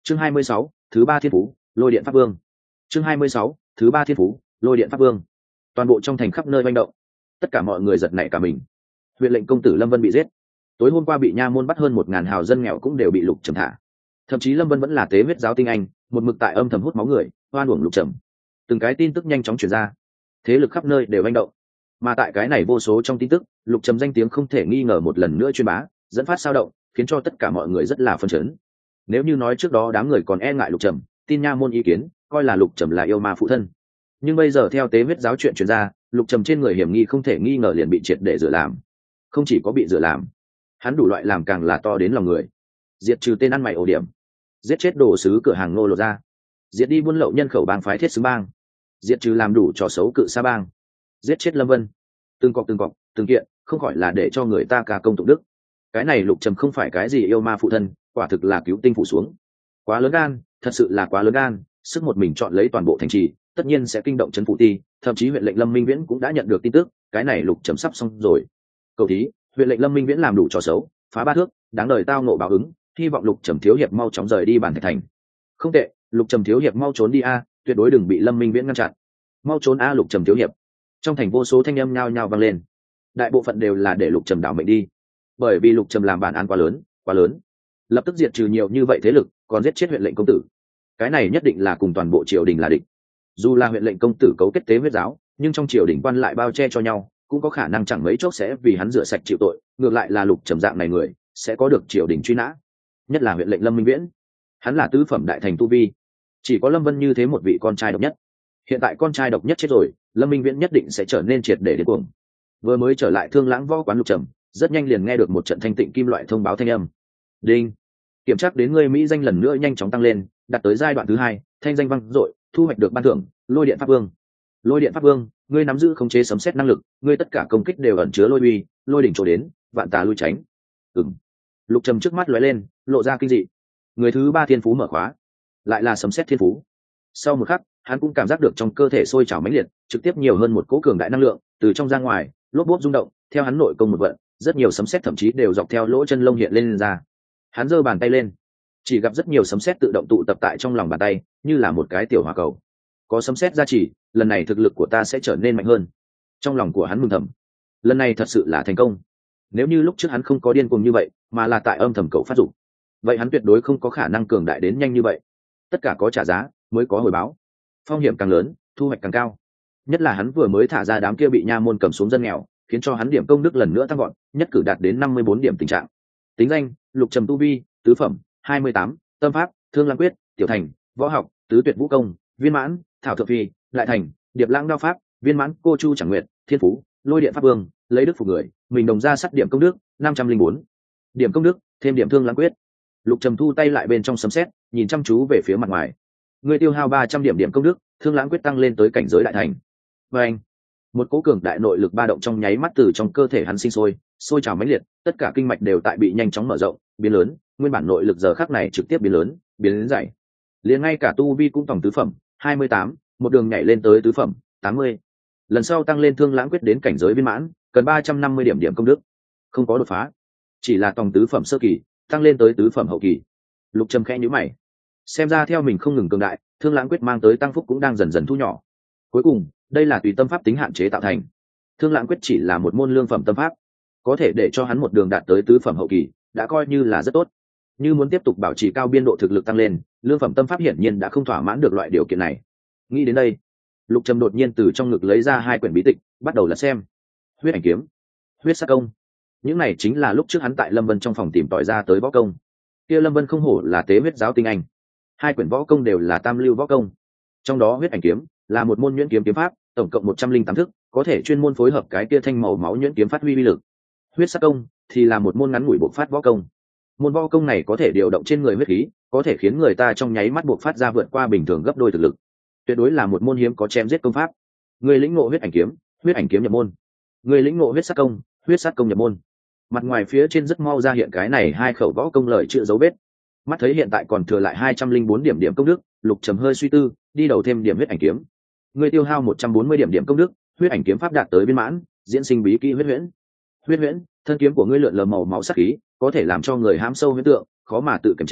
Chương 26, thứ ba thiên phú, lôi điện pháp vương. Chương 26, thứ ba thiên phú, lôi điện pháp vương. Toàn bộ trong thành khắp nơi manh động, tất cả mọi người giật nảy cả mình. Huyện lệnh công tử Lâm Vân bị giết. Tối hôm qua bị nha môn bắt hơn 1000 hào dân nghèo cũng đều bị Lục Trầm thả. Thậm chí Lâm Vân vẫn là tế huyết giáo tinh anh, một mực tại âm thầm hút máu người, oan uổng Lục Trầm. Từng cái tin tức nhanh chóng truyền ra, thế lực khắp nơi đều manh động. Mà tại cái này vô số trong tin tức, Lục Trầm danh tiếng không thể nghi ngờ một lần nữa truyền bá, dẫn phát sao động, khiến cho tất cả mọi người rất là phấn chấn. Nếu như nói trước đó đám người còn e ngại Lục Trầm, tin nha môn ý kiến coi là Lục Trầm là yêu ma phụ thân, nhưng bây giờ theo tế huyết giáo chuyện truyền ra, Lục Trầm trên người hiểm nghi không thể nghi ngờ liền bị triệt để rửa làm. Không chỉ có bị rửa làm, hắn đủ loại làm càng là to đến lòng người. Diệt trừ tên ăn mày ổ điểm, giết chết đồ sứ cửa hàng nô lột ra, diệt đi buôn lậu nhân khẩu bang phái thiết xứ bang, diệt trừ làm đủ trò xấu cự sa bang, giết chết Lâm Vân. Từng cọc từng kiện, không khỏi là để cho người ta cả công tụng đức. Cái này Lục Trầm không phải cái gì yêu ma phụ thân, quả thực là cứu tinh phủ xuống. Quá lớn gan, thật sự là quá lớn gan, sức một mình chọn lấy toàn bộ thành trì, tất nhiên sẽ kinh động trấn phủ ti, thậm chí huyện lệnh Lâm Minh Viễn cũng đã nhận được tin tức, cái này Lục Trầm sắp xong rồi. Cầu thí, huyện lệnh Lâm Minh Viễn làm đủ trò xấu, phá ba thước, đáng đời tao nộ báo ứng, hy vọng Lục Trầm thiếu hiệp mau chóng rời đi bản thạch thành. Không tệ, Lục Trầm thiếu hiệp mau trốn đi a, tuyệt đối đừng bị Lâm Minh Viễn ngăn chặn. Mau trốn a Lục Trầm thiếu hiệp. Trong thành vô số thanh âm nhao nhao vang lên. Đại bộ phận đều là để Lục Trầm đảo mệnh đi, bởi vì Lục Trầm làm bản án quá lớn, lập tức diệt trừ nhiều như vậy thế lực, còn giết chết huyện lệnh công tử. Cái này nhất định là cùng toàn bộ triều đình là địch. Dù là huyện lệnh công tử cấu kết tế huyết giáo, nhưng trong triều đình quan lại bao che cho nhau, cũng có khả năng chẳng mấy chốc sẽ vì hắn rửa sạch chịu tội. Ngược lại là Lục Trầm dạng này người sẽ có được triều đình truy nã, nhất là huyện lệnh Lâm Minh Viễn, hắn là tứ phẩm đại thành tu vi, chỉ có Lâm Vân như thế một vị con trai độc nhất. Hiện tại con trai độc nhất chết rồi, Lâm Minh Viễn nhất định sẽ trở nên triệt để điên cuồng. Vừa mới trở lại Thương Lãng võ quán Lục Trầm rất nhanh liền nghe được một trận thanh tịnh kim loại thông báo thanh âm. Đinh, kiểm tra đến ngươi mỹ danh lần nữa nhanh chóng tăng lên, đạt tới giai đoạn thứ 2, thanh danh vang dội, thu hoạch được ban thưởng lôi điện pháp vương. Lôi điện pháp vương, ngươi nắm giữ khống chế sấm sét năng lực, ngươi tất cả công kích đều ẩn chứa lôi uy, lôi đỉnh trổ đến, vạn tà lui tránh. Lục Trầm trước mắt lóe lên, lộ ra kinh dị. Người thứ 3 thiên phú mở khóa, lại là sấm sét thiên phú. Sau một khắc, hắn cũng cảm giác được trong cơ thể sôi trào mãnh liệt, trực tiếp nhiều hơn một cỗ cường đại năng lượng, từ trong ra ngoài, lốp bốp rung động, theo hắn nội công một vận, rất nhiều sấm sét thậm chí đều dọc theo lỗ chân lông hiện lên ra. Hắn giơ bàn tay lên, chỉ gặp rất nhiều sấm sét tự động tụ tập tại trong lòng bàn tay, như là một cái tiểu hỏa cầu. Có sấm sét gia trì, lần này thực lực của ta sẽ trở nên mạnh hơn. Trong lòng của hắn mừng thầm, lần này thật sự là thành công. Nếu như lúc trước hắn không có điên cuồng như vậy, mà là tại âm thầm cầu phát dụng, vậy hắn tuyệt đối không có khả năng cường đại đến nhanh như vậy. Tất cả có trả giá mới có hồi báo, phong hiểm càng lớn, thu hoạch càng cao. Nhất là hắn vừa mới thả ra đám kia bị nha môn cầm xuống dân nghèo, khiến cho hắn điểm công đức lần nữa tăng gọn, nhất cử đạt đến 54 điểm tình trạng. Tính danh: Lục Trầm tu vi, tứ phẩm, 28, tâm pháp: Thương Lãng quyết, tiểu thành, võ học: Tứ tuyệt vũ công, viên mãn, thảo thượng phi, lại thành, điệp lãng đao pháp, viên mãn, cô chu chẳng nguyệt, thiên phú: lôi điện pháp vương, lấy đức phục người, mình đồng ra sắt điểm công đức 504 điểm công đức, thêm điểm Thương Lãng quyết. Lục Trầm thu tay lại bên trong sấm sét, nhìn chăm chú về phía mặt ngoài. Người tiêu hao 300 điểm công đức, Thương Lãng quyết tăng lên tới cảnh giới đại thành. Và anh, một cỗ cường đại nội lực ba động trong nháy mắt từ trong cơ thể hắn sinh sôi trào mãnh liệt, tất cả kinh mạch đều tại bị nhanh chóng mở rộng, biến lớn, nguyên bản nội lực giờ khắc này trực tiếp biến lớn, biến đến dày. Liền ngay cả tu vi cũng tổng tứ phẩm, 28, một đường nhảy lên tới tứ phẩm, 80. Lần sau tăng lên Thương Lãng quyết đến cảnh giới viên mãn, cần 350 điểm công đức. Không có đột phá, chỉ là tổng tứ phẩm sơ kỳ, tăng lên tới tứ phẩm hậu kỳ. Lục Trầm khẽ nhíu mày, xem ra theo mình không ngừng cường đại, Thương Lãng quyết mang tới tăng phúc cũng đang dần dần thu nhỏ. Cuối cùng, đây là tùy tâm pháp tính hạn chế tạo thành. Thương Lãng quyết chỉ là một môn lương phẩm tâm pháp, có thể để cho hắn một đường đạt tới tứ phẩm hậu kỳ, đã coi như là rất tốt. Như muốn tiếp tục bảo trì cao biên độ thực lực tăng lên, lương phẩm tâm pháp hiển nhiên đã không thỏa mãn được loại điều kiện này. Nghĩ đến đây, Lục Trầm đột nhiên từ trong ngực lấy ra 2 quyển bí tịch, bắt đầu lật xem. Huyết ảnh kiếm, huyết sắc công, những này chính là lúc trước hắn tại Lâm Vân trong phòng tìm tòi ra tới võ công. Kia Lâm Vân không hổ là tế huyết giáo tinh anh, 2 quyển võ công đều là tam lưu võ công. Trong đó huyết ảnh kiếm là một môn nhuyễn kiếm kiếm pháp, tổng cộng 108 thức, có thể chuyên môn phối hợp cái kia thanh màu máu nhuyễn kiếm phát huy uy lực. Huyết sắc công thì là một môn ngắn ngủi bộc phát võ công. Môn võ công này có thể điều động trên người huyết khí, có thể khiến người ta trong nháy mắt bộc phát ra vượt qua bình thường gấp đôi thực lực. Tuyệt đối là một môn hiếm có chém giết công pháp. Người lĩnh ngộ huyết ảnh kiếm nhập môn. Người lĩnh ngộ huyết sắc công nhập môn. Mặt ngoài phía trên rất mau ra hiện cái này 2 khẩu võ công lời chữa dấu vết. Mắt thấy hiện tại còn thừa lại 204 điểm công đức, Lục Trầm hơi suy tư, đi đầu thêm điểm huyết ảnh kiếm. Người tiêu hao 140 điểm công đức, huyết ảnh kiếm pháp đạt tới viên mãn, diễn sinh bí kỹ huyết huyễn. Thân kiếm của ngươi lượn lờ màu máu sắc khí, có thể làm cho người hãm sâu huyễn tượng, khó mà tự kiềm chế,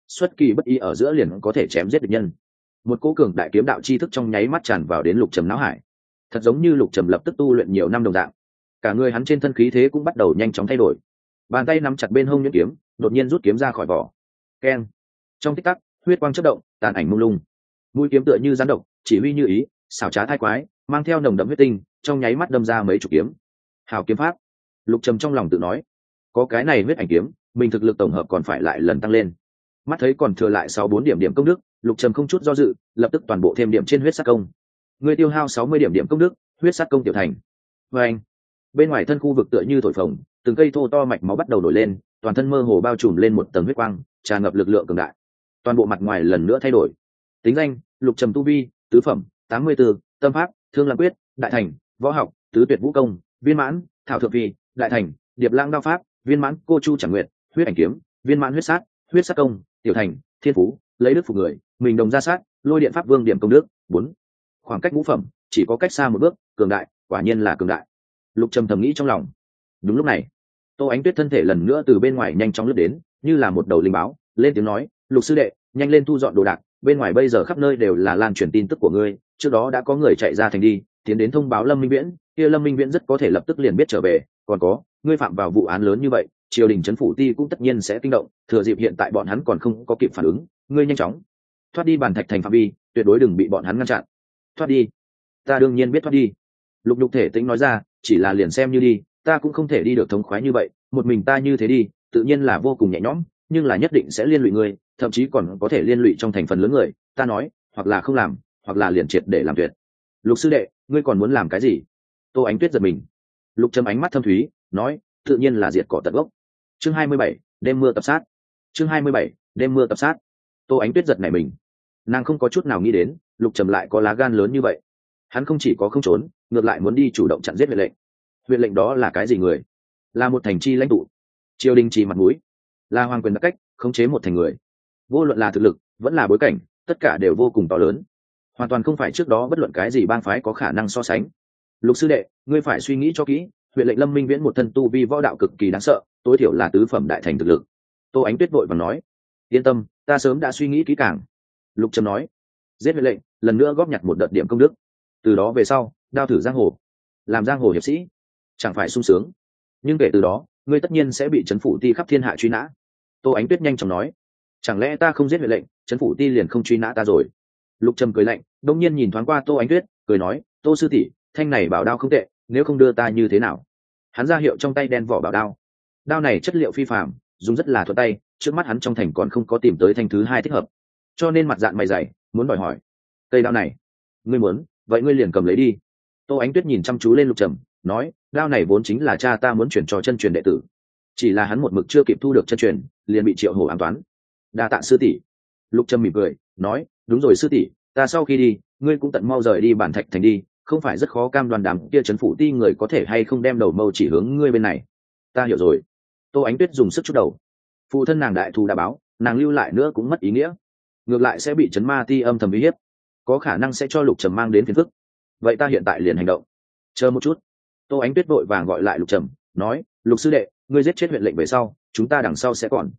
xuất kỳ bất ý ở giữa liền có thể chém giết địch nhân. Một cỗ cường đại kiếm đạo chi thức trong nháy mắt tràn vào đến Lục Trầm não hải, thật giống như Lục Trầm lập tức tu luyện nhiều năm đồng dạng. Cả người hắn trên thân khí thế cũng bắt đầu nhanh chóng thay đổi, bàn tay nắm chặt bên hông nhuyễn kiếm, đột nhiên rút kiếm ra khỏi vỏ. Keng! Trong tích tắc, huyết quang chớp động, tàn ảnh mông lung. Mũi kiếm tựa như gián độc, chỉ huy như ý, xảo trá thai quái, mang theo nồng đậm huyết tinh, trong nháy mắt đâm ra mấy chục kiếm. Hào kiếm pháp. Lục Trầm trong lòng tự nói, có cái này huyết ảnh kiếm, mình thực lực tổng hợp còn phải lại lần tăng lên. Mắt thấy còn thừa lại 6-4 điểm công đức, Lục Trầm không chút do dự, lập tức toàn bộ thêm điểm trên huyết sát công. Người tiêu hao 60 điểm công đức, huyết sát công tiểu thành. Và anh, bên ngoài thân khu vực tựa như thổi phồng, từng cây thô to mạch máu bắt đầu nổi lên, toàn thân mơ hồ bao trùm lên một tầng huyết quang, tràn ngập lực lượng cường đại. Toàn bộ mặt ngoài lần nữa thay đổi. Tính danh: Lục Trầm tu vi, tứ phẩm, 84, tâm pháp: Thương Lang quyết, đại thành, võ học: Tứ tuyệt vũ công, viên mãn, thảo thượng phi, đại thành, điệp lang đao pháp, viên mãn, cô chu chẳng nguyện, huyết ảnh kiếm, viên mãn, huyết sát công, tiểu thành, thiên phú, lấy đức phục người, mình đồng ra sát, lôi điện pháp vương điểm công đức 4. Khoảng cách ngũ phẩm, chỉ có cách xa một bước, cường đại, quả nhiên là cường đại. Lục Trầm thầm nghĩ trong lòng. Đúng lúc này, Tô Ánh Tuyết thân thể lần nữa từ bên ngoài nhanh chóng lướt đến, như là một đầu linh báo, lên tiếng nói: Lục sư đệ, nhanh lên thu dọn đồ đạc, bên ngoài bây giờ khắp nơi đều là lan truyền tin tức của ngươi, trước đó đã có người chạy ra thành đi, tiến đến thông báo Lâm Minh Viễn, kia Lâm Minh Viễn rất có thể lập tức liền biết trở về, còn có, ngươi phạm vào vụ án lớn như vậy, triều đình trấn phủ ti cũng tất nhiên sẽ kinh động, thừa dịp hiện tại bọn hắn còn không có kịp phản ứng, ngươi nhanh chóng thoát đi Bàn Thạch thành phạm vi, tuyệt đối đừng bị bọn hắn ngăn chặn. Thoát đi? Ta đương nhiên biết thoát đi. Lục Nhục Thể Tĩnh nói ra, chỉ là liền xem như đi, ta cũng không thể đi được thống khoái như vậy, một mình ta như thế đi, tự nhiên là vô cùng nhẹ nhõm, nhưng là nhất định sẽ liên lụy ngươi, thậm chí còn có thể liên lụy trong thành phần lớn người, ta nói, hoặc là không làm, hoặc là liền triệt để làm tuyệt. Lục sư đệ, ngươi còn muốn làm cái gì? Tô Ánh Tuyết giật mình. Lục Trầm ánh mắt thâm thúy, nói, tự nhiên là diệt cỏ tận gốc. Chương 27, đêm mưa tập sát. Chương 27, đêm mưa tập sát. Tô Ánh Tuyết giật nảy mình. Nàng không có chút nào nghĩ đến, Lục Trầm lại có lá gan lớn như vậy. Hắn không chỉ có không trốn, ngược lại muốn đi chủ động chặn giết huyện lệnh. Huyện lệnh đó là cái gì người? Là một thành chi lãnh tụ, triều đình chỉ mặt mũi, là hoàng quyền đặc cách, khống chế một thành người. Vô luận là thực lực, vẫn là bối cảnh, tất cả đều vô cùng to lớn, hoàn toàn không phải trước đó bất luận cái gì bang phái có khả năng so sánh. Lục sư đệ, ngươi phải suy nghĩ cho kỹ, huyện lệnh Lâm Minh Viễn một thân tu vi võ đạo cực kỳ đáng sợ, tối thiểu là tứ phẩm đại thành thực lực. Tô Ánh Tuyết vội vàng nói, yên tâm, ta sớm đã suy nghĩ kỹ càng. Lục Trầm nói, giết huyện lệnh, lần nữa góp nhặt một đợt điểm công đức, từ đó về sau, đao thử giang hồ, làm giang hồ hiệp sĩ, chẳng phải sung sướng. Nhưng kể từ đó, ngươi tất nhiên sẽ bị trấn phủ ti khắp thiên hạ truy nã. Tô Ánh Tuyết nhanh chóng nói, chẳng lẽ ta không giết huyện lệnh, trấn phủ ti liền không truy nã ta rồi? Lục Trầm cười lạnh, đông nhiên nhìn thoáng qua Tô Ánh Tuyết, cười nói, Tô sư tỷ, thanh này bảo đao không tệ, nếu không đưa ta như thế nào? Hắn ra hiệu trong tay đen vỏ bảo đao. Đao này chất liệu phi phàm, dùng rất là thuận tay, trước mắt hắn trong thành còn không có tìm tới thanh thứ hai thích hợp, cho nên mặt dạng mày dày, muốn đòi hỏi. Cây đao này, ngươi muốn, vậy ngươi liền cầm lấy đi. Tô Ánh Tuyết nhìn chăm chú lên Lục Trầm, nói, đao này vốn chính là cha ta muốn chuyển cho chân truyền đệ tử, chỉ là hắn một mực chưa kịp thu được chân truyền, liền bị Triệu Hổ ám toán. Đa tạ sư tỷ. Lục Trầm mỉm cười, nói, đúng rồi sư tỷ, ta sau khi đi, ngươi cũng tận mau rời đi Bản Thạch thành đi, không phải rất khó cam đoan đám kia trấn phủ ti người có thể hay không đem đầu mâu chỉ hướng ngươi bên này. Ta hiểu rồi. Tô Ánh Tuyết dùng sức chút đầu. Phụ thân nàng đại thù đã báo, nàng lưu lại nữa cũng mất ý nghĩa, ngược lại sẽ bị trấn ma ti âm thầm uy hiếp, có khả năng sẽ cho Lục Trầm mang đến phiền phức. Vậy ta hiện tại liền hành động. Chờ một chút. Tô Ánh Tuyết vội vàng gọi lại Lục Trầm, nói, Lục sư đệ, ngươi giết chết huyện lệnh về sau, chúng ta đằng sau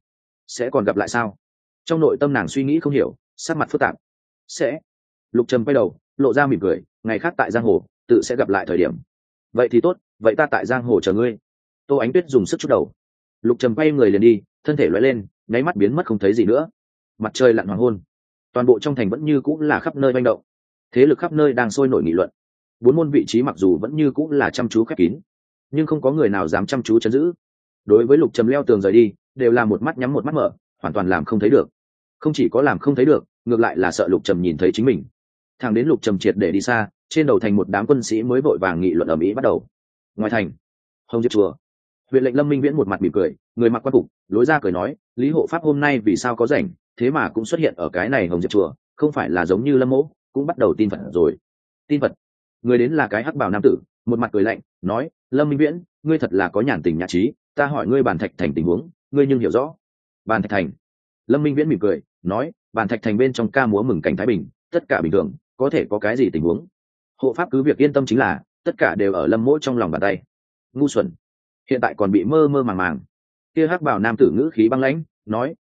sẽ còn gặp lại sao? Trong nội tâm nàng suy nghĩ không hiểu, sắc mặt phức tạp. Sẽ. Lục Trầm quay đầu, lộ ra mỉm cười, ngày khác tại giang hồ, tự sẽ gặp lại thời điểm. Vậy thì tốt, vậy ta tại giang hồ chờ ngươi. Tô Ánh Tuyết dùng sức chút đầu. Lục Trầm quay người liền đi, thân thể lóe lên, nháy mắt biến mất không thấy gì nữa. Mặt trời lặn hoàng hôn, toàn bộ trong thành vẫn như cũng là khắp nơi manh động, thế lực khắp nơi đang sôi nổi nghị luận. 4 môn vị trí mặc dù vẫn như cũng là chăm chú khép kín, nhưng không có người nào dám chăm chú chấn giữ. Đối với Lục Trầm leo tường rời đi, đều là một mắt nhắm một mắt mở, hoàn toàn làm không thấy được. Không chỉ có làm không thấy được, ngược lại là sợ Lục Trầm nhìn thấy chính mình. Thằng đến Lục Trầm triệt để đi xa, trên đầu thành một đám quân sĩ mới vội vàng nghị luận ầm ĩ bắt đầu. Ngoài thành, Hồng Diệp chùa, huyện lệnh Lâm Minh Viễn một mặt mỉm cười, người mặc quan phục, lối ra cười nói, Lý hộ pháp hôm nay vì sao có rảnh, thế mà cũng xuất hiện ở cái này Hồng Diệp chùa, không phải là giống như Lâm Mỗ, cũng bắt đầu tin Phật rồi. Tin Phật? Người đến là cái hắc bào nam tử, một mặt cười lạnh, nói, Lâm Minh Viễn, ngươi thật là có nhàn tình nhã trí, ta hỏi ngươi Bàn Thạch thành tình huống, ngươi nhưng hiểu rõ. Bàn Thạch thành? Lâm Minh Viễn mỉm cười, nói, Bàn Thạch thành bên trong ca múa mừng cảnh thái bình, tất cả bình thường, có thể có cái gì tình huống? Hộ pháp cứ việc yên tâm, chính là tất cả đều ở Lâm Mỗ trong lòng bàn tay. Ngu xuẩn, hiện tại còn bị mơ mơ màng màng. Kia hắc bào nam tử ngữ khí băng lãnh, nói,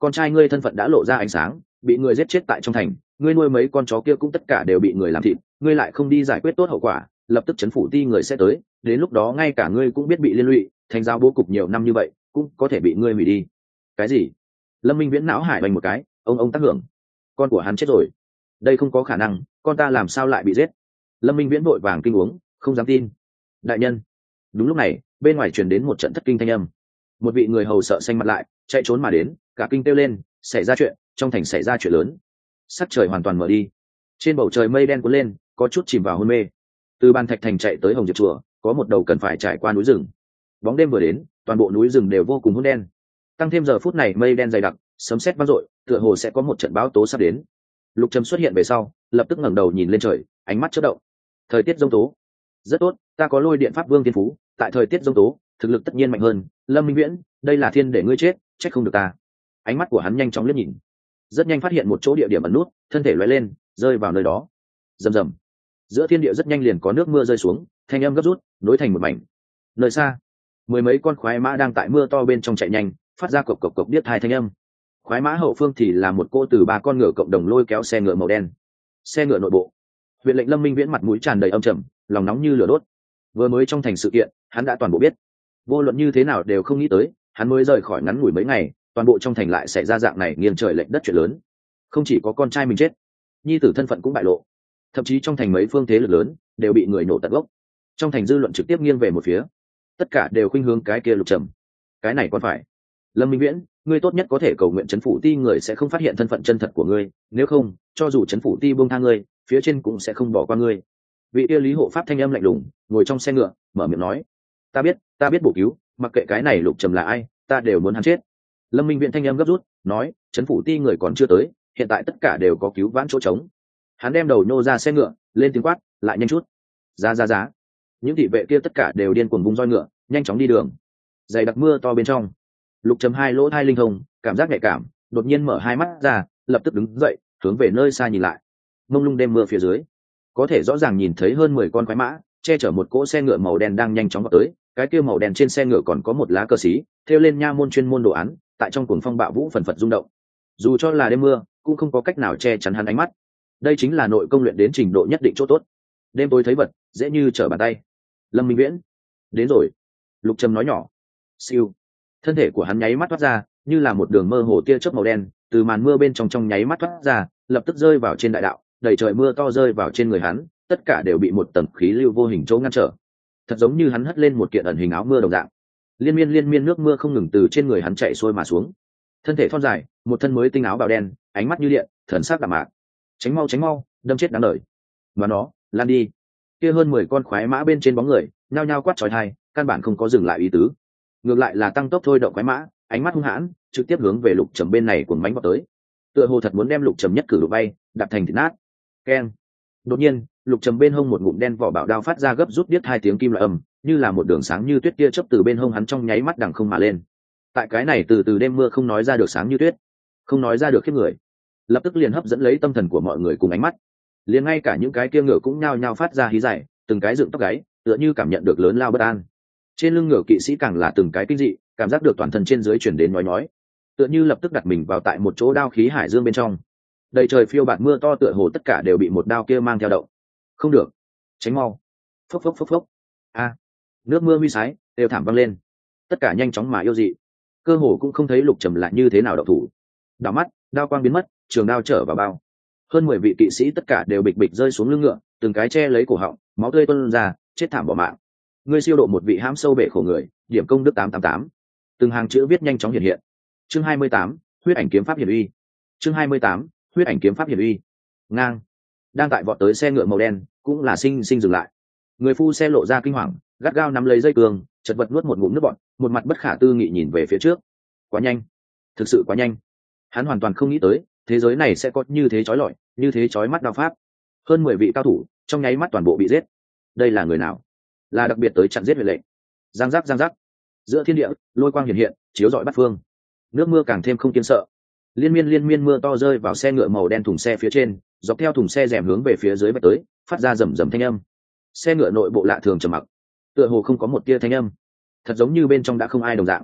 con trai ngươi thân phận đã lộ ra ánh sáng, bị người giết chết tại trong thành, ngươi nuôi mấy con chó kia cũng tất cả đều bị người làm thịt, ngươi lại không đi giải quyết tốt hậu quả, lập tức chấn phủ ti người sẽ tới, đến lúc đó ngay cả ngươi cũng biết bị liên lụy, thành giáo bố cục nhiều năm như vậy cũng có thể bị ngươi hủy đi. Cái gì? Lâm Minh Viễn não hải bành một cái, ông tác hưởng, con của hắn chết rồi. Đây không có khả năng, con ta làm sao lại bị giết? Lâm Minh Viễn vội vàng kinh uống, không dám tin. Đại nhân. Đúng lúc này, bên ngoài truyền đến một trận thất kinh thanh âm. Một vị người hầu sợ xanh mặt lại, chạy trốn mà đến, cả kinh kêu lên, xảy ra chuyện, trong thành xảy ra chuyện lớn. Sắc trời hoàn toàn mở đi, trên bầu trời mây đen cuốn lên, có chút chìm vào hôn mê. Từ Ban Thạch thành chạy tới Hồng Diệp chùa, có một đầu cần phải trải qua núi rừng. Bóng đêm vừa đến, toàn bộ núi rừng đều vô cùng hỗn đen. Tăng thêm giờ phút này mây đen dày đặc, sấm sét vang dội, tựa hồ sẽ có một trận bão tố sắp đến. Lục Trầm xuất hiện về sau, lập tức ngẩng đầu nhìn lên trời, ánh mắt chớp động. Thời tiết giông tố, rất tốt, ta có lôi điện pháp vương thiên phú, tại thời tiết giông tố, thực lực tất nhiên mạnh hơn. Lâm Minh Viễn, đây là thiên để ngươi chết, trách không được ta. Ánh mắt của hắn nhanh chóng liếc nhìn, rất nhanh phát hiện một chỗ địa điểm ẩn nút, thân thể lóe lên, rơi vào nơi đó. Rầm rầm, giữa thiên địa rất nhanh liền có nước mưa rơi xuống, thanh âm gấp rút, nối thành một mảnh. Nơi xa, mười mấy con khoái mã đang tại mưa to bên trong chạy nhanh, phát ra cộc cộc cộc điếc tai thanh âm. Khoái mã hậu phương thì là một cô từ 3 con ngựa cộng đồng lôi kéo xe ngựa màu đen. Xe ngựa nội bộ, huyện lệnh Lâm Minh Viễn mặt mũi tràn đầy âm trầm, lòng nóng như lửa đốt. Vừa mới trong thành sự kiện, hắn đã toàn bộ biết. Vô luận như thế nào đều không nghĩ tới, hắn mới rời khỏi ngắn ngủi mấy ngày, toàn bộ trong thành lại xảy ra dạng này nghiêng trời lệch đất chuyện lớn. Không chỉ có con trai mình chết, nhi tử thân phận cũng bại lộ, thậm chí trong thành mấy phương thế lực lớn đều bị người nổ tận gốc. Trong thành dư luận trực tiếp nghiêng về một phía, tất cả đều khuynh hướng cái kia Lục Trầm. Cái này còn phải. Lâm Minh Viễn, ngươi tốt nhất có thể cầu nguyện chấn phủ ti người sẽ không phát hiện thân phận chân thật của ngươi, nếu không, cho dù chấn phủ ti buông tha ngươi, phía trên cũng sẽ không bỏ qua ngươi. Vị kia Lý hộ pháp thanh âm lạnh lùng, ngồi trong xe ngựa, mở miệng nói: ta biết bổ cứu, mặc kệ cái này Lục Trầm là ai, ta đều muốn hắn chết. Lâm Minh Viễn thanh âm gấp rút, nói: chấn phủ ti người còn chưa tới, hiện tại tất cả đều có cứu vãn chỗ trống. Hắn đem đầu nhô ra xe ngựa, lên tiếng quát: lại nhanh chút, giá. Những thị vệ kia tất cả đều điên cuồng vung roi ngựa, nhanh chóng đi đường. Dày đặc mưa to bên trong, Lục Trầm hai lỗ thai linh thông, cảm giác nhạy cảm, đột nhiên mở hai mắt ra, lập tức đứng dậy, hướng về nơi xa nhìn lại. Mông lung đêm mưa phía dưới, có thể rõ ràng nhìn thấy hơn 10 con khoái mã che chở một cỗ xe ngựa màu đen đang nhanh chóng vào tới. Cái kia màu đen trên xe ngựa còn có một lá cờ xí thêu lên nha môn chuyên môn đồ án, tại trong cuồng phong bạo vũ phần phật rung động. Dù cho là đêm mưa, cũng không có cách nào che chắn hắn ánh mắt. Đây chính là nội công luyện đến trình độ nhất định chỗ tốt. Đêm tối thấy vật dễ như trở bàn tay. Lâm Minh Viễn đến rồi, Lục Trầm nói nhỏ. Siêu, thân thể của hắn nháy mắt thoát ra, như là một đường mơ hồ tia chớp màu đen từ màn mưa bên trong nháy mắt thoát ra, lập tức rơi vào trên đại đạo. Đầy trời mưa to rơi vào trên người hắn, tất cả đều bị một tầng khí lưu vô hình chỗ ngăn trở, thật giống như hắn hất lên một kiện ẩn hình áo mưa đồng dạng. Liên miên nước mưa không ngừng từ trên người hắn chảy xuôi mà xuống. Thân thể thon dài, một thân mới tinh áo bào đen, ánh mắt như điện, thần sắc đạm mạc. Tránh mau, đâm chết đáng đời. Mà nó, lan đi. Kia hơn 10 con khoái mã bên trên bóng người, nhao nhao quát chói tai, căn bản không có dừng lại ý tứ. Ngược lại là tăng tốc thôi động khoái mã, ánh mắt hung hãn, trực tiếp hướng về Lục Trầm bên này cuồng mãnh vọt tới. Tựa hồ thật muốn đem Lục Trầm nhất cử đụng bay, đạp thành thịt nát. Keng. Đột nhiên, Lục Trầm bên hông một ngụm đen vỏ bảo đao phát ra gấp rút điếc 2 tiếng kim loại âm, như là một đường sáng như tuyết tia chớp từ bên hông hắn trong nháy mắt đằng không mà lên. Tại cái này từ đêm mưa không nói ra được sáng như tuyết, không nói ra được khiếp người, lập tức liền hấp dẫn lấy tâm thần của mọi người cùng ánh mắt. Liền ngay cả những cái kia ngựa cũng nhao nhao phát ra hí dài, từng cái dựng tóc gáy, tựa như cảm nhận được lớn lao bất an. Trên lưng ngựa kỵ sĩ càng là từng cái kinh dị, cảm giác được toàn thân trên dưới chuyển đến nhói, tựa như lập tức đặt mình vào tại một chỗ đao khí hải dương bên trong. Đầy trời phiêu bạt mưa to tựa hồ tất cả đều bị một đao kia mang theo động. Không được, tránh mau. Phốc. A, nước mưa huy sái đều thảm văng lên, tất cả nhanh chóng mà yêu dị, cơ hồ cũng không thấy Lục Trầm lại như thế nào động thủ. Đảo mắt, đao quang biến mất, trường đao trở vào bao. Hơn 10 vị kỵ sĩ tất cả đều bịch rơi xuống lưng ngựa, từng cái che lấy cổ họng, máu tươi tuôn ra, chết thảm bỏ mạng. Ngươi siêu độ một vị hãm sâu bể khổ người, điểm công đức 888. Từng hàng chữ viết nhanh chóng hiện hiện. Chương 28, huyết ảnh kiếm pháp hiển uy. Chương 28, huyết ảnh kiếm pháp hiển uy. Ngang. Đang tại vọt tới xe ngựa màu đen, cũng là sinh dừng lại. Người phu xe lộ ra kinh hoàng, gắt gao nắm lấy dây cương, chật vật nuốt một ngụm nước bọt, một mặt bất khả tư nghị nhìn về phía trước. Quá nhanh, thực sự quá nhanh. Hắn hoàn toàn không nghĩ tới, thế giới này sẽ có như thế chói lọi, như thế chói mắt đao pháp. Hơn 10 vị cao thủ, trong nháy mắt toàn bộ bị giết. Đây là người nào? Là đặc biệt tới chặn giết huyện lệnh. Giang giác. Giữa thiên địa, lôi quang hiện, chiếu rọi bát phương. Nước mưa càng thêm không kiên sợ. Liên miên mưa to rơi vào xe ngựa màu đen thùng xe phía trên, dọc theo thùng xe rèm hướng về phía dưới vạch tới, phát ra rầm thanh âm. Xe ngựa nội bộ lạ thường trầm mặc, tựa hồ không có một tia thanh âm, thật giống như bên trong đã không ai đồng dạng.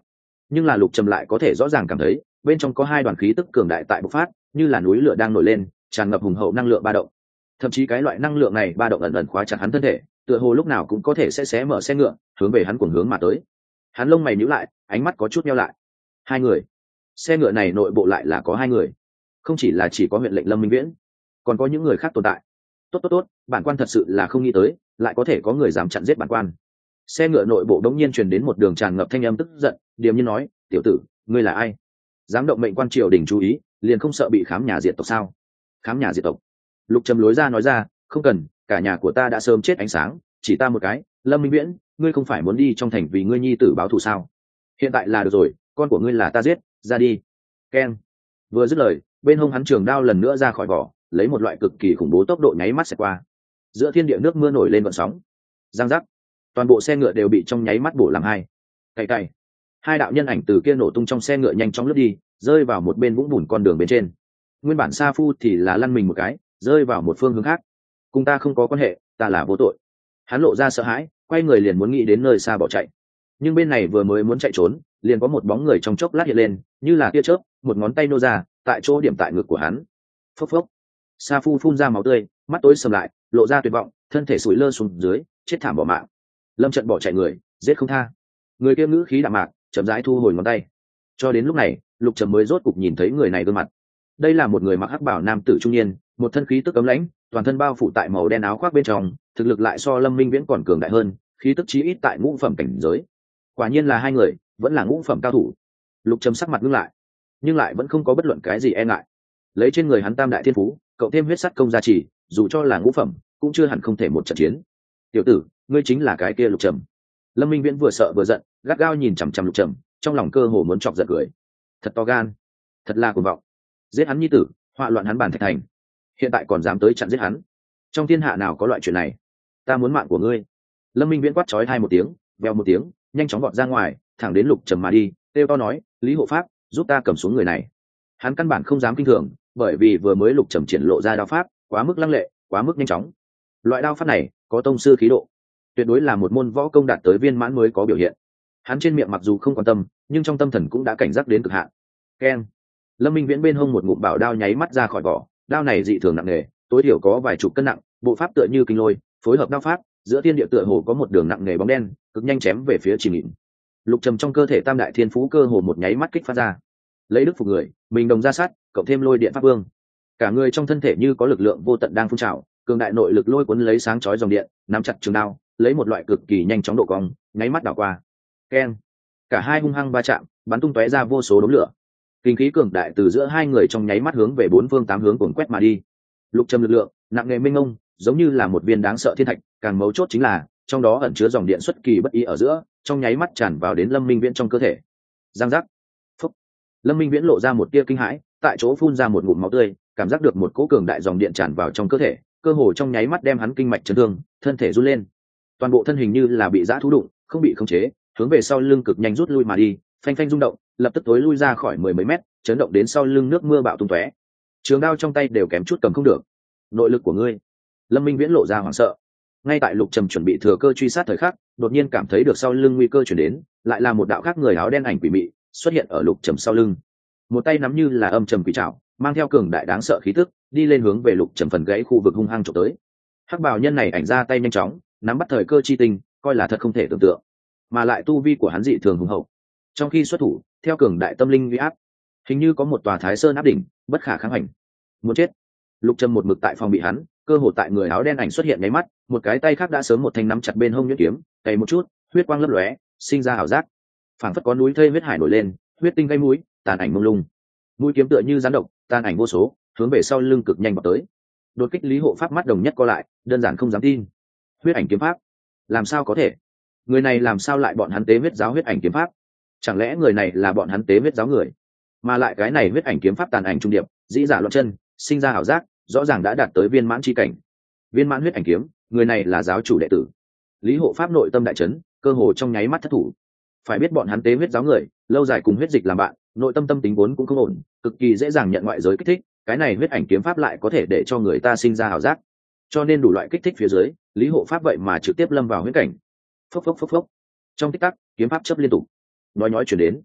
nhưng là lục trầm lại có thể rõ ràng cảm thấy bên trong có hai đoàn khí tức cường đại tại bộc phát, như là núi lửa đang nổi lên, tràn ngập hùng hậu năng lượng ba động. Thậm chí cái loại năng lượng này ba động ẩn ẩn khóa chặt hắn thân thể, tựa hồ lúc nào cũng có thể sẽ xé mở xe ngựa hướng về hắn cuồng hướng mà tới. Hắn lông mày nhíu lại, ánh mắt có chút nheo lại. Hai người, xe ngựa này nội bộ lại là có hai người, không chỉ là chỉ có huyện lệnh Lâm Minh Viễn, còn có những người khác tồn tại. Tốt, bản quan thật sự là không nghĩ tới lại có thể có người dám chặn giết bản quan. Xe ngựa nội bộ đống nhiên truyền đến một đường tràn ngập thanh âm tức giận, điềm nhiên nói, tiểu tử, ngươi là ai, dám động mệnh quan triều đình chú ý, liền không sợ bị khám nhà diệt tộc sao? Khám nhà diệt tộc? Lục trầm lối ra nói ra, không cần, cả nhà của ta đã sớm chết ánh sáng, chỉ ta một cái. Lâm Minh Viễn, ngươi không phải muốn đi trong thành vì ngươi nhi tử báo thù sao? Hiện tại là được rồi, con của ngươi là ta giết, ra đi. Keng. Vừa dứt lời, bên hông hắn trường đao lần nữa ra khỏi vỏ, lấy một loại cực kỳ khủng bố tốc độ nháy mắt xẹt qua. Giữa thiên địa nước mưa nổi lên vận sóng, giang giác, toàn bộ xe ngựa đều bị trong nháy mắt bổ làm hai. Cày cày, hai đạo nhân ảnh từ kia nổ tung trong xe ngựa nhanh chóng lướt đi, rơi vào một bên vũng bùn con đường bên trên. Nguyên bản Sa Phu thì là lăn mình một cái, rơi vào một phương hướng khác. Cùng ta không có quan hệ, ta là vô tội. Hắn lộ ra sợ hãi, quay người liền muốn nghĩ đến nơi xa bỏ chạy. Nhưng bên này vừa mới muốn chạy trốn, liền có một bóng người trong chốc lát hiện lên, như là tia chớp, một ngón tay nô ra, tại chỗ điểm tại ngực của hắn. Phốc phốc. Sa Phu phun ra máu tươi, mắt tối sầm lại, lộ ra tuyệt vọng, thân thể sủi lơ xuống dưới, chết thảm bỏ mạng. Lâm Trận bỏ chạy người, giết không tha. Người kia ngữ khí đạm mạc, chậm rãi thu hồi ngón tay. Cho đến lúc này, Lục Trầm mới rốt cục nhìn thấy người này gương mặt. Đây là một người mặc hắc bào nam tử trung niên, một thân khí tức cấm lãnh, toàn thân bao phủ tại màu đen áo khoác bên trong, thực lực lại so Lâm Minh Viễn còn cường đại hơn, khí tức chí ít tại ngũ phẩm cảnh giới. Quả nhiên là hai người, vẫn là ngũ phẩm cao thủ. Lục Trầm sắc mặt ngưng lại, nhưng lại vẫn không có bất luận cái gì e ngại. Lấy trên người hắn tam đại thiên phú, cậu thêm huyết sắt công gia trì, dù cho là ngũ phẩm, cũng chưa hẳn không thể một trận chiến. Tiểu tử, ngươi chính là cái kia Lục Trầm. Lâm Minh Viễn vừa sợ vừa giận, gắt gao nhìn chằm chằm Lục Trầm, trong lòng cơ hồ muốn chọc giận cười. Thật to gan, thật là cuồng vọng. Giết hắn nhi tử, họa loạn hắn bản thạch thành, hiện tại còn dám tới chặn giết hắn. Trong thiên hạ nào có loại chuyện này? Ta muốn mạng của ngươi. Lâm Minh Viễn quát chói hai một tiếng, vèo một tiếng, nhanh chóng vọt ra ngoài, thẳng đến Lục Trầm mà đi, kêu to nói, Lý Hộ Pháp, giúp ta cầm xuống người này. Hắn căn bản không dám kinh thường, bởi vì vừa mới Lục Trầm triển lộ ra đao pháp, quá mức lăng lệ, quá mức nhanh chóng. Loại đao pháp này có tông sư khí độ, tuyệt đối là một môn võ công đạt tới viên mãn mới có biểu hiện. Hắn trên miệng mặc dù không quan tâm, nhưng trong tâm thần cũng đã cảnh giác đến cực hạn. Keng. Lâm Minh Viễn bên hông một ngụm bảo đao nháy mắt ra khỏi vỏ, đao này dị thường nặng nề, tối thiểu có vài chục cân nặng, bộ pháp tựa như kinh lôi, phối hợp đao pháp, giữa thiên địa tựa hồ có một đường nặng nề bóng đen, cực nhanh chém về phía Trình Nghị. Lục Trầm trong cơ thể tam đại thiên phú cơ hồ một nháy mắt kích phát ra, lấy đức phục người, mình đồng ra sát, cộng thêm lôi điện pháp vương, cả người trong thân thể như có lực lượng vô tận đang phun trào, cường đại nội lực lôi cuốn lấy sáng chói dòng điện, nắm chặt trường đao, lấy một loại cực kỳ nhanh chóng độ cong, nháy mắt đảo qua. Keng. Cả hai hung hăng va chạm, bắn tung tóe ra vô số đốm lửa. Kinh khí cường đại từ giữa hai người trong nháy mắt hướng về bốn phương tám hướng cuồn quét mà đi. Lục Trầm lực lượng nặng nề mênh mông, giống như là một viên đáng sợ thiên thạch, càng mấu chốt chính là trong đó ẩn chứa dòng điện xuất kỳ bất ý ở giữa, trong nháy mắt tràn vào đến Lâm Minh Viễn trong cơ thể. Giang giác. Phúc. Lâm Minh Viễn lộ ra một tia kinh hãi, tại chỗ phun ra một ngụm máu tươi, cảm giác được một cỗ cường đại dòng điện tràn vào trong cơ thể, cơ hồ trong nháy mắt đem hắn kinh mạch chấn thương, thân thể run lên. Toàn bộ thân hình như là bị dã thú đụng, không bị khống chế, hướng về sau lưng cực nhanh rút lui mà đi, phanh phanh rung động, lập tức tối lui ra khỏi mười mấy mét, chấn động đến sau lưng nước mưa bạo tung tóe. Trường đao trong tay đều kém chút cầm không được. Nội lực của ngươi. Lâm Minh Viễn lộ ra hoảng sợ. Ngay tại Lục Trầm chuẩn bị thừa cơ truy sát thời khắc, đột nhiên cảm thấy được sau lưng nguy cơ chuyển đến, lại là một đạo khác người áo đen ảnh quỷ mị xuất hiện ở Lục Trầm sau lưng. Một tay nắm như là âm trầm quỷ trảo, mang theo cường đại đáng sợ khí tức, đi lên hướng về Lục Trầm phần gãy khu vực hung hăng chụp tới. Hắc bào nhân này ảnh ra tay nhanh chóng, nắm bắt thời cơ chi tình, coi là thật không thể tưởng tượng. Mà lại tu vi của hắn dị thường hùng hậu. Trong khi xuất thủ, theo cường đại tâm linh uy áp, hình như có một tòa Thái Sơn áp đỉnh, bất khả kháng hành. Muốn chết. Lục Trầm một mực tại phòng bị hắn, cơ hồ tại người áo đen ảnh xuất hiện nháy mắt, một cái tay khác đã sớm một thanh nắm chặt bên hông nhuyễn kiếm, cày một chút, huyết quang lấp lóe, sinh ra ảo giác. Phảng phất có núi thây huyết hải nổi lên, huyết tinh gây mũi, tàn ảnh mông lung. Mũi kiếm tựa như rắn độc, tàn ảnh vô số, hướng về sau lưng cực nhanh vào tới. Đột kích Lý Hộ Pháp mắt đồng nhất co lại, đơn giản không dám tin. Huyết ảnh kiếm pháp, làm sao có thể? Người này làm sao lại bọn hắn tế huyết giáo huyết ảnh kiếm pháp? Chẳng lẽ người này là bọn hắn tế huyết giáo người? Mà lại cái này huyết ảnh kiếm pháp tàn ảnh trung điệp, dĩ giả loạn chân, sinh ra ảo giác, rõ ràng đã đạt tới viên mãn chi cảnh. Viên mãn huyết ảnh kiếm, người này là giáo chủ đệ tử. Lý Hộ Pháp nội tâm đại chấn, cơ hồ trong nháy mắt thất thủ. Phải biết bọn hắn tế huyết giáo người, lâu dài cùng huyết dịch làm bạn, nội tâm tâm tính vốn cũng không ổn, cực kỳ dễ dàng nhận ngoại giới kích thích, cái này huyết ảnh kiếm pháp lại có thể để cho người ta sinh ra ảo giác. Cho nên đủ loại kích thích phía dưới, Lý Hộ Pháp vậy mà trực tiếp lâm vào huyết cảnh. Phốc phốc phốc phốc. Trong tích tắc, kiếm pháp chớp liên tục. Nói chuyển đến.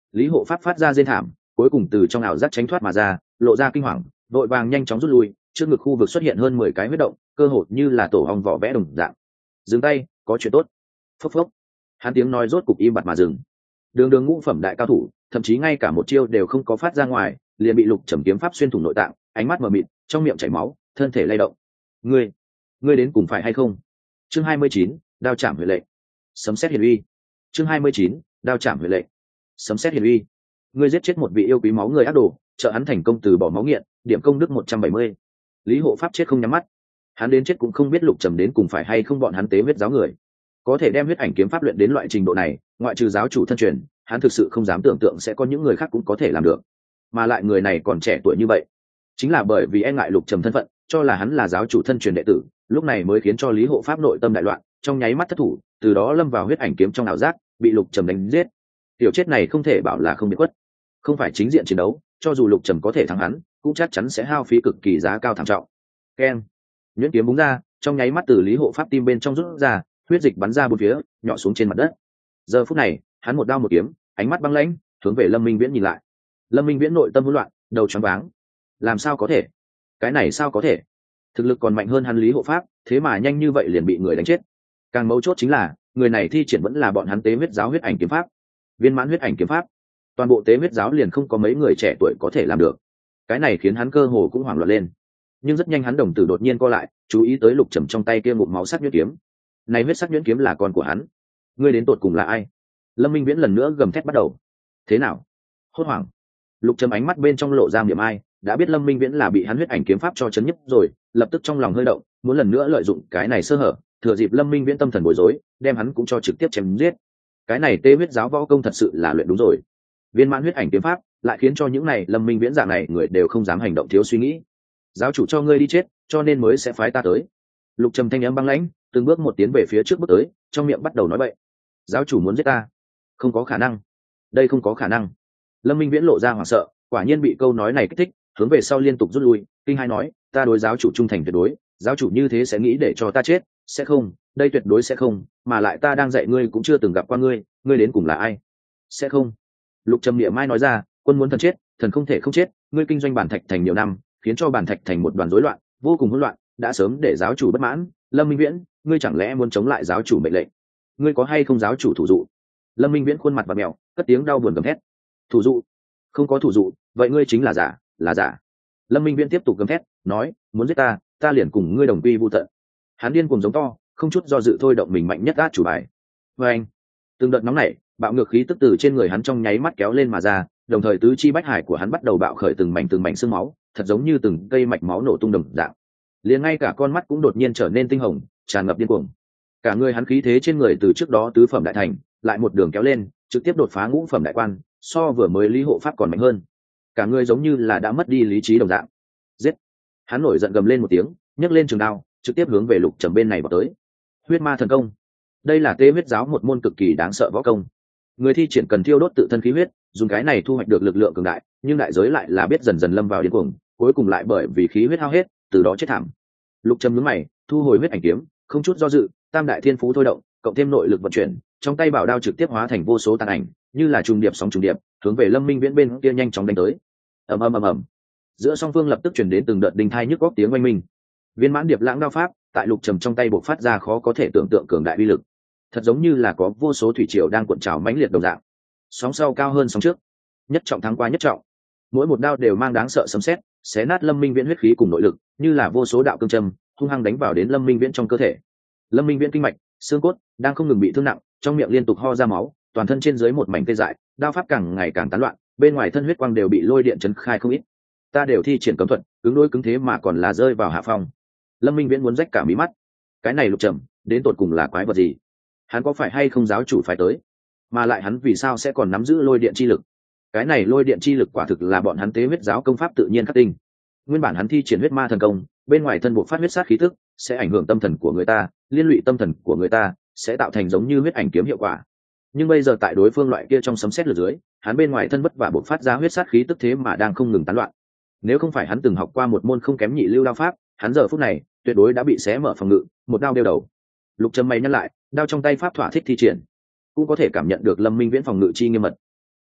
Lý Hộ Pháp phát ra rên thảm, cuối cùng từ trong ảo giác tránh thoát mà ra, lộ ra kinh hoàng, đội vàng nhanh chóng rút lui, trước ngực khu vực xuất hiện hơn 10 cái huyết động, cơ hồ như là tổ ong vỏ vẽ đồng dạng. Dừng tay, có chuyện tốt. Phốc phốc. Hắn tiếng nói rốt cục im bặt mà dừng. Đường Đường ngũ phẩm đại cao thủ, thậm chí ngay cả một chiêu đều không có phát ra ngoài, liền bị Lục Trầm kiếm pháp xuyên thủng nội tạng, ánh mắt mờ mịt, trong miệng chảy máu, thân thể lay động. Ngươi đến cùng phải hay không? Chương 29, đao chạm huệ lệnh. Sấm sét hiển uy. Chương 29, đao chạm huệ lệnh. Sấm sét hiển uy. Ngươi giết chết một vị yêu quý máu người ác đồ, trợ hắn thành công từ bỏ máu nghiện, điểm công đức 170. Lý Hộ Pháp chết không nhắm mắt. Hắn đến chết cũng không biết Lục Trầm đến cùng phải hay không bọn hắn tế huyết giáo người. Có thể đem huyết ảnh kiếm pháp luyện đến loại trình độ này, ngoại trừ giáo chủ thân truyền, hắn thực sự không dám tưởng tượng sẽ có những người khác cũng có thể làm được. Mà lại người này còn trẻ tuổi như vậy, chính là bởi vì e ngại Lục Trầm thân phận, cho là hắn là giáo chủ thân truyền đệ tử, lúc này mới khiến cho Lý Hộ Pháp nội tâm đại loạn, trong nháy mắt thất thủ, từ đó lâm vào huyết ảnh kiếm trong ảo giác, bị Lục Trầm đánh giết. Tiểu chết này không thể bảo là không bị quất, không phải chính diện chiến đấu, cho dù Lục Trầm có thể thắng hắn, cũng chắc chắn sẽ hao phí cực kỳ giá cao thảm trọng. Keng, nhuyễn kiếm búng ra, trong nháy mắt từ Lý Hộ Pháp tim bên trong rút ra, huyết dịch bắn ra bốn phía, nhỏ xuống trên mặt đất. Giờ phút này, hắn một đao một kiếm, ánh mắt băng lãnh, hướng về Lâm Minh Viễn nhìn lại. Lâm Minh Viễn nội tâm hỗn loạn, đầu choáng váng. Làm sao có thể? Cái này sao có thể? Thực lực còn mạnh hơn hắn Lý Hộ Pháp, thế mà nhanh như vậy liền bị người đánh chết. Càng mấu chốt chính là, người này thi triển vẫn là bọn hắn tế huyết giáo huyết ảnh kiếm pháp. Viên mãn huyết ảnh kiếm pháp. Toàn bộ tế huyết giáo liền không có mấy người trẻ tuổi có thể làm được. Cái này khiến hắn cơ hồ cũng hoảng loạn lên. Nhưng rất nhanh hắn đồng tử đột nhiên co lại, chú ý tới Lục Trầm trong tay kia ngụm máu sắc nhuyễn kiếm. Này huyết sắc nhuyễn kiếm là con của hắn. Ngươi đến tột cùng là ai? Lâm Minh Viễn lần nữa gầm thét bắt đầu. Thế nào? Hốt hoảng. Lục Trầm ánh mắt bên trong lộ ra niệm ai, đã biết Lâm Minh Viễn là bị hắn huyết ảnh kiếm pháp cho chấn nhức rồi, lập tức trong lòng hơi động, muốn lần nữa lợi dụng cái này sơ hở, thừa dịp Lâm Minh Viễn tâm thần bối rối, đem hắn cũng cho trực tiếp chém giết. Cái này tế huyết giáo võ công thật sự là luyện đúng rồi. Viên mãn huyết ảnh kiếm pháp lại khiến cho những này Lâm Minh Viễn dạng này người đều không dám hành động thiếu suy nghĩ. Giáo chủ cho ngươi đi chết, cho nên mới sẽ phái ta tới. Lục Trầm thanh âm băng lãnh, từng bước một tiến về phía trước bước tới, trong miệng bắt đầu nói bậy. Giáo chủ muốn giết ta? Không có khả năng. Đây không có khả năng. Lâm Minh Viễn lộ ra hoảng sợ, quả nhiên bị câu nói này kích thích, hướng về sau liên tục rút lui, kinh hai nói, ta đối giáo chủ trung thành tuyệt đối, giáo chủ như thế sẽ nghĩ để cho ta chết, sẽ không, đây tuyệt đối sẽ không, mà lại ta đang dạy ngươi cũng chưa từng gặp qua ngươi, ngươi đến cùng là ai? Sẽ không. Lục Trầm niệm mai nói ra, quân muốn thần chết, thần không thể không chết, ngươi kinh doanh bản thạch thành nhiều năm, khiến cho bản thạch thành một đoàn rối loạn, vô cùng hỗn loạn, đã sớm để giáo chủ bất mãn. Lâm Minh Viễn, ngươi chẳng lẽ muốn chống lại giáo chủ mệnh lệnh? Ngươi có hay không giáo chủ thủ dụ? Lâm Minh Viễn khuôn mặt và mèo, cất tiếng đau buồn gầm thét. Thủ dụ? Không có thủ dụ, vậy ngươi chính là giả, là giả. Lâm Minh Viễn tiếp tục gầm thét, nói, muốn giết ta, ta liền cùng ngươi đồng quy vu tận. Hắn điên cuồng giống to, không chút do dự thôi động mình mạnh nhất át chủ bài. Và anh, từng đợt nóng nảy, bạo ngược khí tức từ trên người hắn trong nháy mắt kéo lên mà ra, đồng thời tứ chi bách hải của hắn bắt đầu bạo khởi từng mảnh xương máu, thật giống như từng cây mạch máu nổ tung đồng dạng. Liền ngay cả con mắt cũng đột nhiên trở nên tinh hồng, tràn ngập điên cuồng. Cả người hắn khí thế trên người từ trước đó tứ phẩm đại thành, lại một đường kéo lên, trực tiếp đột phá ngũ phẩm đại quan, so vừa mới Lý Hộ Pháp còn mạnh hơn. Cả người giống như là đã mất đi lý trí đồng dạng. Giết! Hắn nổi giận gầm lên một tiếng, nhấc lên trường đao, trực tiếp hướng về Lục Trầm bên này vào tới. Huyết ma thần công. Đây là tế huyết giáo một môn cực kỳ đáng sợ võ công. Người thi triển cần thiêu đốt tự thân khí huyết, dùng cái này thu hoạch được lực lượng cường đại, nhưng đại giới lại là biết dần dần lâm vào điên cuồng, cuối cùng lại bởi vì khí huyết hao hết, từ đó chết thảm. Lục Trầm nhướng mày, thu hồi huyết ảnh kiếm, không chút do dự, tam đại thiên phú thôi động, cộng thêm nội lực vận chuyển, trong tay bảo đao trực tiếp hóa thành vô số tàn ảnh, như là trùng điệp sóng trùng điệp, hướng về Lâm Minh Viễn bên kia nhanh chóng đánh tới. Ầm ầm ầm ầm. Giữa song phương lập tức truyền đến từng đợt đinh thai nhức góc tiếng oanh minh. Viên mãn điệp lãng đao pháp, tại Lục Trầm trong tay bộc phát ra khó có thể tưởng tượng cường đại uy lực. Thật giống như là có vô số thủy triều đang cuộn trào mãnh liệt đồng dạng. Sóng sau cao hơn sóng trước, nhất trọng thắng qua nhất trọng. Mỗi một đao đều mang đáng sợ sấm sét, xé nát Lâm Minh Viễn huyết khí cùng nội lực, như là vô số đạo cương châm, hung hăng đánh vào đến Lâm Minh Viễn trong cơ thể. Lâm Minh Viễn kinh mạch, xương cốt đang không ngừng bị thương nặng, trong miệng liên tục ho ra máu, toàn thân trên dưới một mảnh tê dại, đao pháp càng ngày càng tán loạn, bên ngoài thân huyết quang đều bị lôi điện chấn khai không ít. Ta đều thi triển cấm thuật, cứng đối cứng thế mà còn là rơi vào hạ phong. Lâm Minh Viễn muốn rách cả mí mắt. Cái này Lục Trầm, đến tột cùng là quái vật gì? Hắn có phải hay không giáo chủ phải tới? Mà lại hắn vì sao sẽ còn nắm giữ lôi điện chi lực? Cái này lôi điện chi lực quả thực là bọn hắn tế huyết giáo công pháp tự nhiên khắc tinh. Nguyên bản hắn thi triển huyết ma thần công, bên ngoài thân buộc phát huyết sát khí tức, sẽ ảnh hưởng tâm thần của người ta, liên lụy tâm thần của người ta, sẽ tạo thành giống như huyết ảnh kiếm hiệu quả. Nhưng bây giờ tại đối phương loại kia trong sấm sét lửa dưới, hắn bên ngoài thân vất vả buộc phát ra huyết sát khí tức thế mà đang không ngừng tán loạn. Nếu không phải hắn từng học qua một môn không kém nhị lưu đao pháp, hắn giờ phút này tuyệt đối đã bị xé mở phòng ngự, một đao đeo đầu. Lục Trầm mày nhăn lại, đao trong tay pháp thỏa thích thi triển, cũng có thể cảm nhận được Lâm Minh Viễn phòng ngự chi nghiêm mật.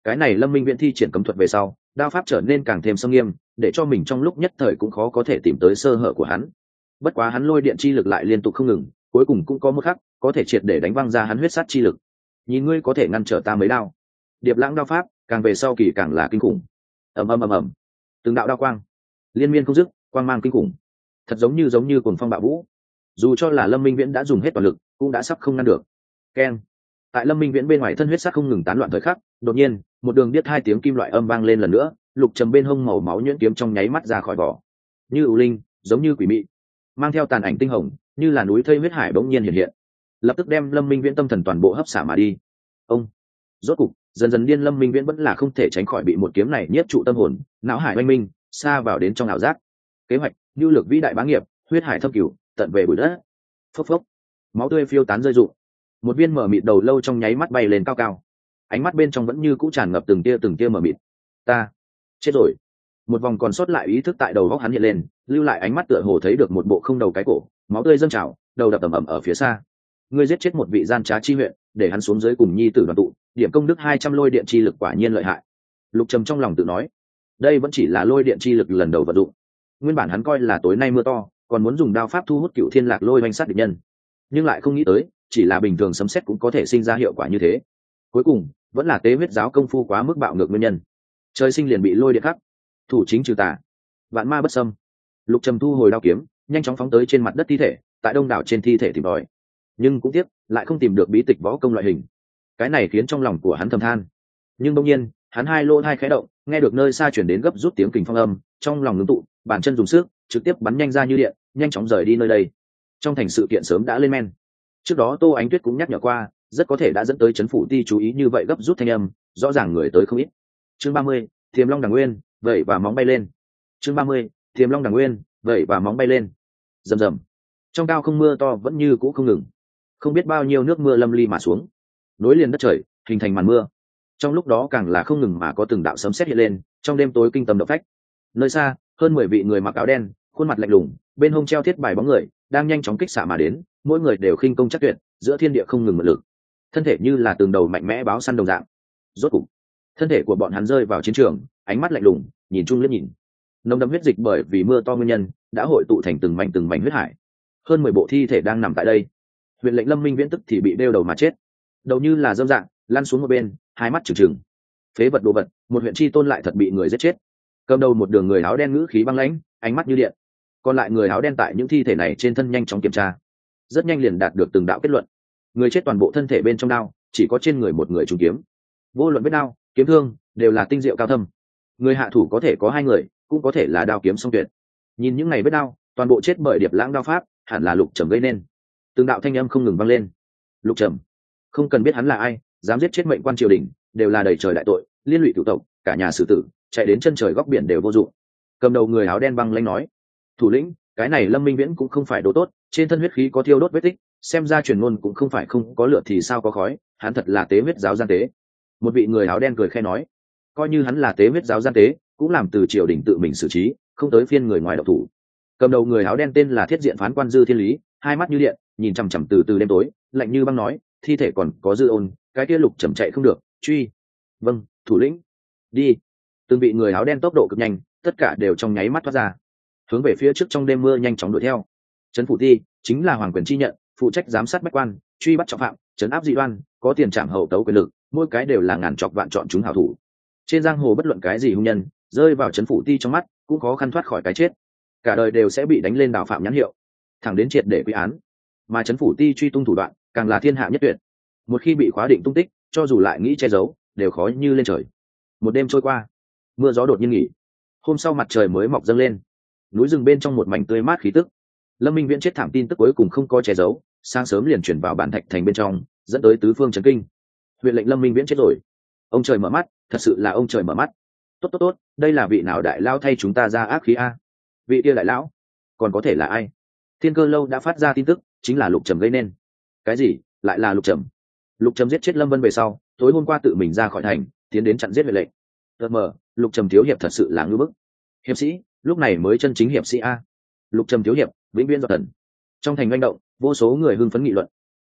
cái này Lâm Minh Viễn thi triển cấm thuật về sau, đao pháp trở nên càng thêm xâm nghiêm, để cho mình trong lúc nhất thời cũng khó có thể tìm tới sơ hở của hắn. Bất quá hắn lôi điện chi lực lại liên tục không ngừng, cuối cùng cũng có một khắc có thể triệt để đánh văng ra hắn huyết sát chi lực. Nhìn ngươi có thể ngăn trở ta mấy đao. Điệp Lãng đao pháp càng về sau kỳ càng là kinh khủng. Ầm ầm ầm ầm, từng đạo đao quang liên miên không dứt, quang mang kinh khủng, thật giống như cuồng phong bạo vũ. Dù cho là Lâm Minh Viễn đã dùng hết toàn lực, cũng đã sắp không ngăn được. Keng. Tại Lâm Minh Viễn bên ngoài thân huyết sát không ngừng tán loạn thời khắc, đột nhiên một đường điếc hai tiếng kim loại âm vang lên lần nữa, lục trầm bên hông màu máu nhuyễn kiếm trong nháy mắt ra khỏi vỏ, như ưu linh, giống như quỷ mị, mang theo tàn ảnh tinh hồng, như là núi thây huyết hải bỗng nhiên hiện hiện, lập tức đem Lâm Minh Viễn tâm thần toàn bộ hấp xả mà đi. Ông. Rốt cục, dần dần điên Lâm Minh Viễn vẫn là không thể tránh khỏi bị một kiếm này nhiếp trụ tâm hồn, não hải oanh minh, xa vào đến trong ảo giác. Kế hoạch, nhu lược vĩ đại bá nghiệp, huyết hải thâm cửu, tận về bụi đất. Phốc phốc, máu tươi phiêu tán rơi rụng. Một viên mở mịt đầu lâu trong nháy mắt bay lên cao cao, ánh mắt bên trong vẫn như cũ tràn ngập từng tia mở mịt. Ta chết rồi. Một vòng còn sót lại ý thức tại đầu góc hắn hiện lên, lưu lại ánh mắt tựa hồ thấy được một bộ không đầu cái cổ, máu tươi dâng trào, đầu đập ầm ầm ở phía xa. Ngươi giết chết một vị gian trá chi huyện, để hắn xuống dưới cùng nhi tử đoàn tụ, điểm công đức 200 lôi điện chi lực quả nhiên lợi hại. Lục Trầm trong lòng tự nói, đây vẫn chỉ là lôi điện chi lực lần đầu vận dụng. Nguyên bản hắn coi là tối nay mưa to, còn muốn dùng đao pháp thu hút Cựu Thiên Lạc Lôi oanh sát địch nhân, nhưng lại không nghĩ tới, chỉ là bình thường sấm sét cũng có thể sinh ra hiệu quả như thế. Cuối cùng, vẫn là tế huyết giáo công phu quá mức bạo ngược nguyên nhân. Trời sinh liền bị lôi điện khắc, thủ chính trừ tà, vạn ma bất xâm. Lục Trầm thu hồi đao kiếm, nhanh chóng phóng tới trên mặt đất thi thể, tại đông đảo trên thi thể tìm tòi, nhưng cũng tiếc lại không tìm được bí tịch võ công loại hình. Cái này khiến trong lòng của hắn thầm than. Nhưng đột nhiên, hắn hai lỗ tai khẽ động, nghe được nơi xa chuyển đến gấp rút tiếng kình phong âm, trong lòng ngưng tụ, bàn chân dùng sức, trực tiếp bắn nhanh ra như điện, nhanh chóng rời đi nơi đây. Trong thành sự kiện sớm đã lên men. Trước đó Tô Ánh Tuyết cũng nhắc nhở qua, rất có thể đã dẫn tới trấn phủ ti chú ý như vậy gấp rút thanh âm, rõ ràng người tới không ít. Chương 30, Thiềm Long Đằng Nguyên, vẩy và móng bay lên. Chương 30, Thiềm Long Đằng Nguyên, vẩy và móng bay lên. Rầm rầm. Trong cao không mưa to vẫn như cũ không ngừng. Không biết bao nhiêu nước mưa lâm ly mà xuống, nối liền đất trời, hình thành màn mưa. Trong lúc đó càng là không ngừng mà có từng đạo sấm sét hiện lên, trong đêm tối kinh tâm động phách. Nơi xa, hơn 10 vị người mặc áo đen, khuôn mặt lạnh lùng, bên hông treo thiết bài bóng người, đang nhanh chóng kích xạ mà đến, mỗi người đều khinh công chắc tuyệt, giữa thiên địa không ngừng mượn lực, thân thể như là từng đầu mạnh mẽ báo săn đồng dạng. Rốt cục, thân thể của bọn hắn rơi vào chiến trường, ánh mắt lạnh lùng, nhìn chung liếc nhìn. Nồng đậm huyết dịch bởi vì mưa to nguyên nhân, đã hội tụ thành từng mảnh huyết hải. Hơn 10 bộ thi thể đang nằm tại đây. Huyện lệnh Lâm Minh Viễn tức thì bị đeo đầu mà chết, đầu như là dâm dạng, lăn xuống một bên, hai mắt trừng trừng. Phế vật đồ vật, một huyện chi tôn lại thật bị người giết chết. Cầm đầu một đường người áo đen ngữ khí băng lãnh, ánh mắt như điện. Còn lại người áo đen tại những thi thể này trên thân nhanh chóng kiểm tra, rất nhanh liền đạt được từng đạo kết luận. Người chết toàn bộ thân thể bên trong đao, chỉ có trên người một người trúng kiếm. Vô luận vết đao, kiếm thương đều là tinh diệu cao thâm. Người hạ thủ có thể có 2 người, cũng có thể là đao kiếm song tuyệt. Nhìn những ngày vết đao, toàn bộ chết bởi Điệp Lãng đao pháp, hẳn là Lục Trầm gây nên. Từng đạo thanh âm không ngừng vang lên. Lục Trầm, không cần biết hắn là ai, dám giết chết mệnh quan triều đình, đều là đầy trời đại tội, liên lụy cửu tộc, cả nhà xử tử, chạy đến chân trời góc biển đều vô dụng. Cầm đầu người áo đen băng lãnh nói, thủ lĩnh, cái này Lâm Minh Viễn cũng không phải đồ tốt, trên thân huyết khí có thiêu đốt vết tích, xem ra truyền ngôn cũng không phải không có lửa thì sao có khói, hắn thật là tế huyết giáo gian tế. Một vị người áo đen cười khẽ nói, coi như hắn là tế huyết giáo gian tế, cũng làm từ triều đình tự mình xử trí, không tới phiên người ngoài độc thủ. Cầm đầu người áo đen tên là Thiết Diện phán quan Dư Thiên Lý, hai mắt như điện, nhìn chằm chằm từ đêm tối, lạnh như băng nói, thi thể còn có Dư Ôn, cái kia Lục Trầm chạy không được, truy. Vâng, thủ lĩnh. Đi. Từng vị người áo đen tốc độ cực nhanh, tất cả đều trong nháy mắt thoát ra, hướng về phía trước trong đêm mưa nhanh chóng đuổi theo. Trấn phủ ti chính là hoàng quyền chi nhận, phụ trách giám sát bách quan, truy bắt trọng phạm, trấn áp dị đoan, có tiền trảm hậu tấu quyền lực, mỗi cái đều là ngàn chọc vạn chọn chúng hảo thủ. Trên giang hồ bất luận cái gì hung nhân rơi vào trấn phủ ti trong mắt, cũng khó khăn thoát khỏi cái chết, cả đời đều sẽ bị đánh lên đào phạm nhãn hiệu, thẳng đến triệt để quy án. Mà trấn phủ ti truy tung thủ đoạn càng là thiên hạ nhất tuyệt, một khi bị khóa định tung tích, cho dù lại nghĩ che giấu, đều khó như lên trời. Một đêm trôi qua, mưa gió đột nhiên nghỉ, hôm sau mặt trời mới mọc dâng lên, núi rừng bên trong một mảnh tươi mát khí tức. Lâm Minh Viễn chết thảm tin tức cuối cùng không có che giấu, sáng sớm liền chuyển vào bản thạch thành bên trong, dẫn tới tứ phương chấn kinh. Huyện lệnh Lâm Minh Viễn chết rồi. Ông trời mở mắt, thật sự là ông trời mở mắt. Tốt, đây là vị nào đại lao thay chúng ta ra ác khí a? Vị kia đại lão, còn có thể là ai? Thiên Cơ lâu đã phát ra tin tức, chính là Lục Trầm gây nên. Cái gì? Lại là Lục Trầm? Lục Trầm giết chết Lâm Vân về sau, tối hôm qua tự mình ra khỏi thành, tiến đến chặn giết huyện lệnh. Lục Trầm thiếu hiệp thật sự là ngư bức. Hiệp sĩ, lúc này mới chân chính hiệp sĩ a. Lục Trầm thiếu hiệp, vĩnh viễn do thần. Trong thành manh động, vô số người hưng phấn nghị luận.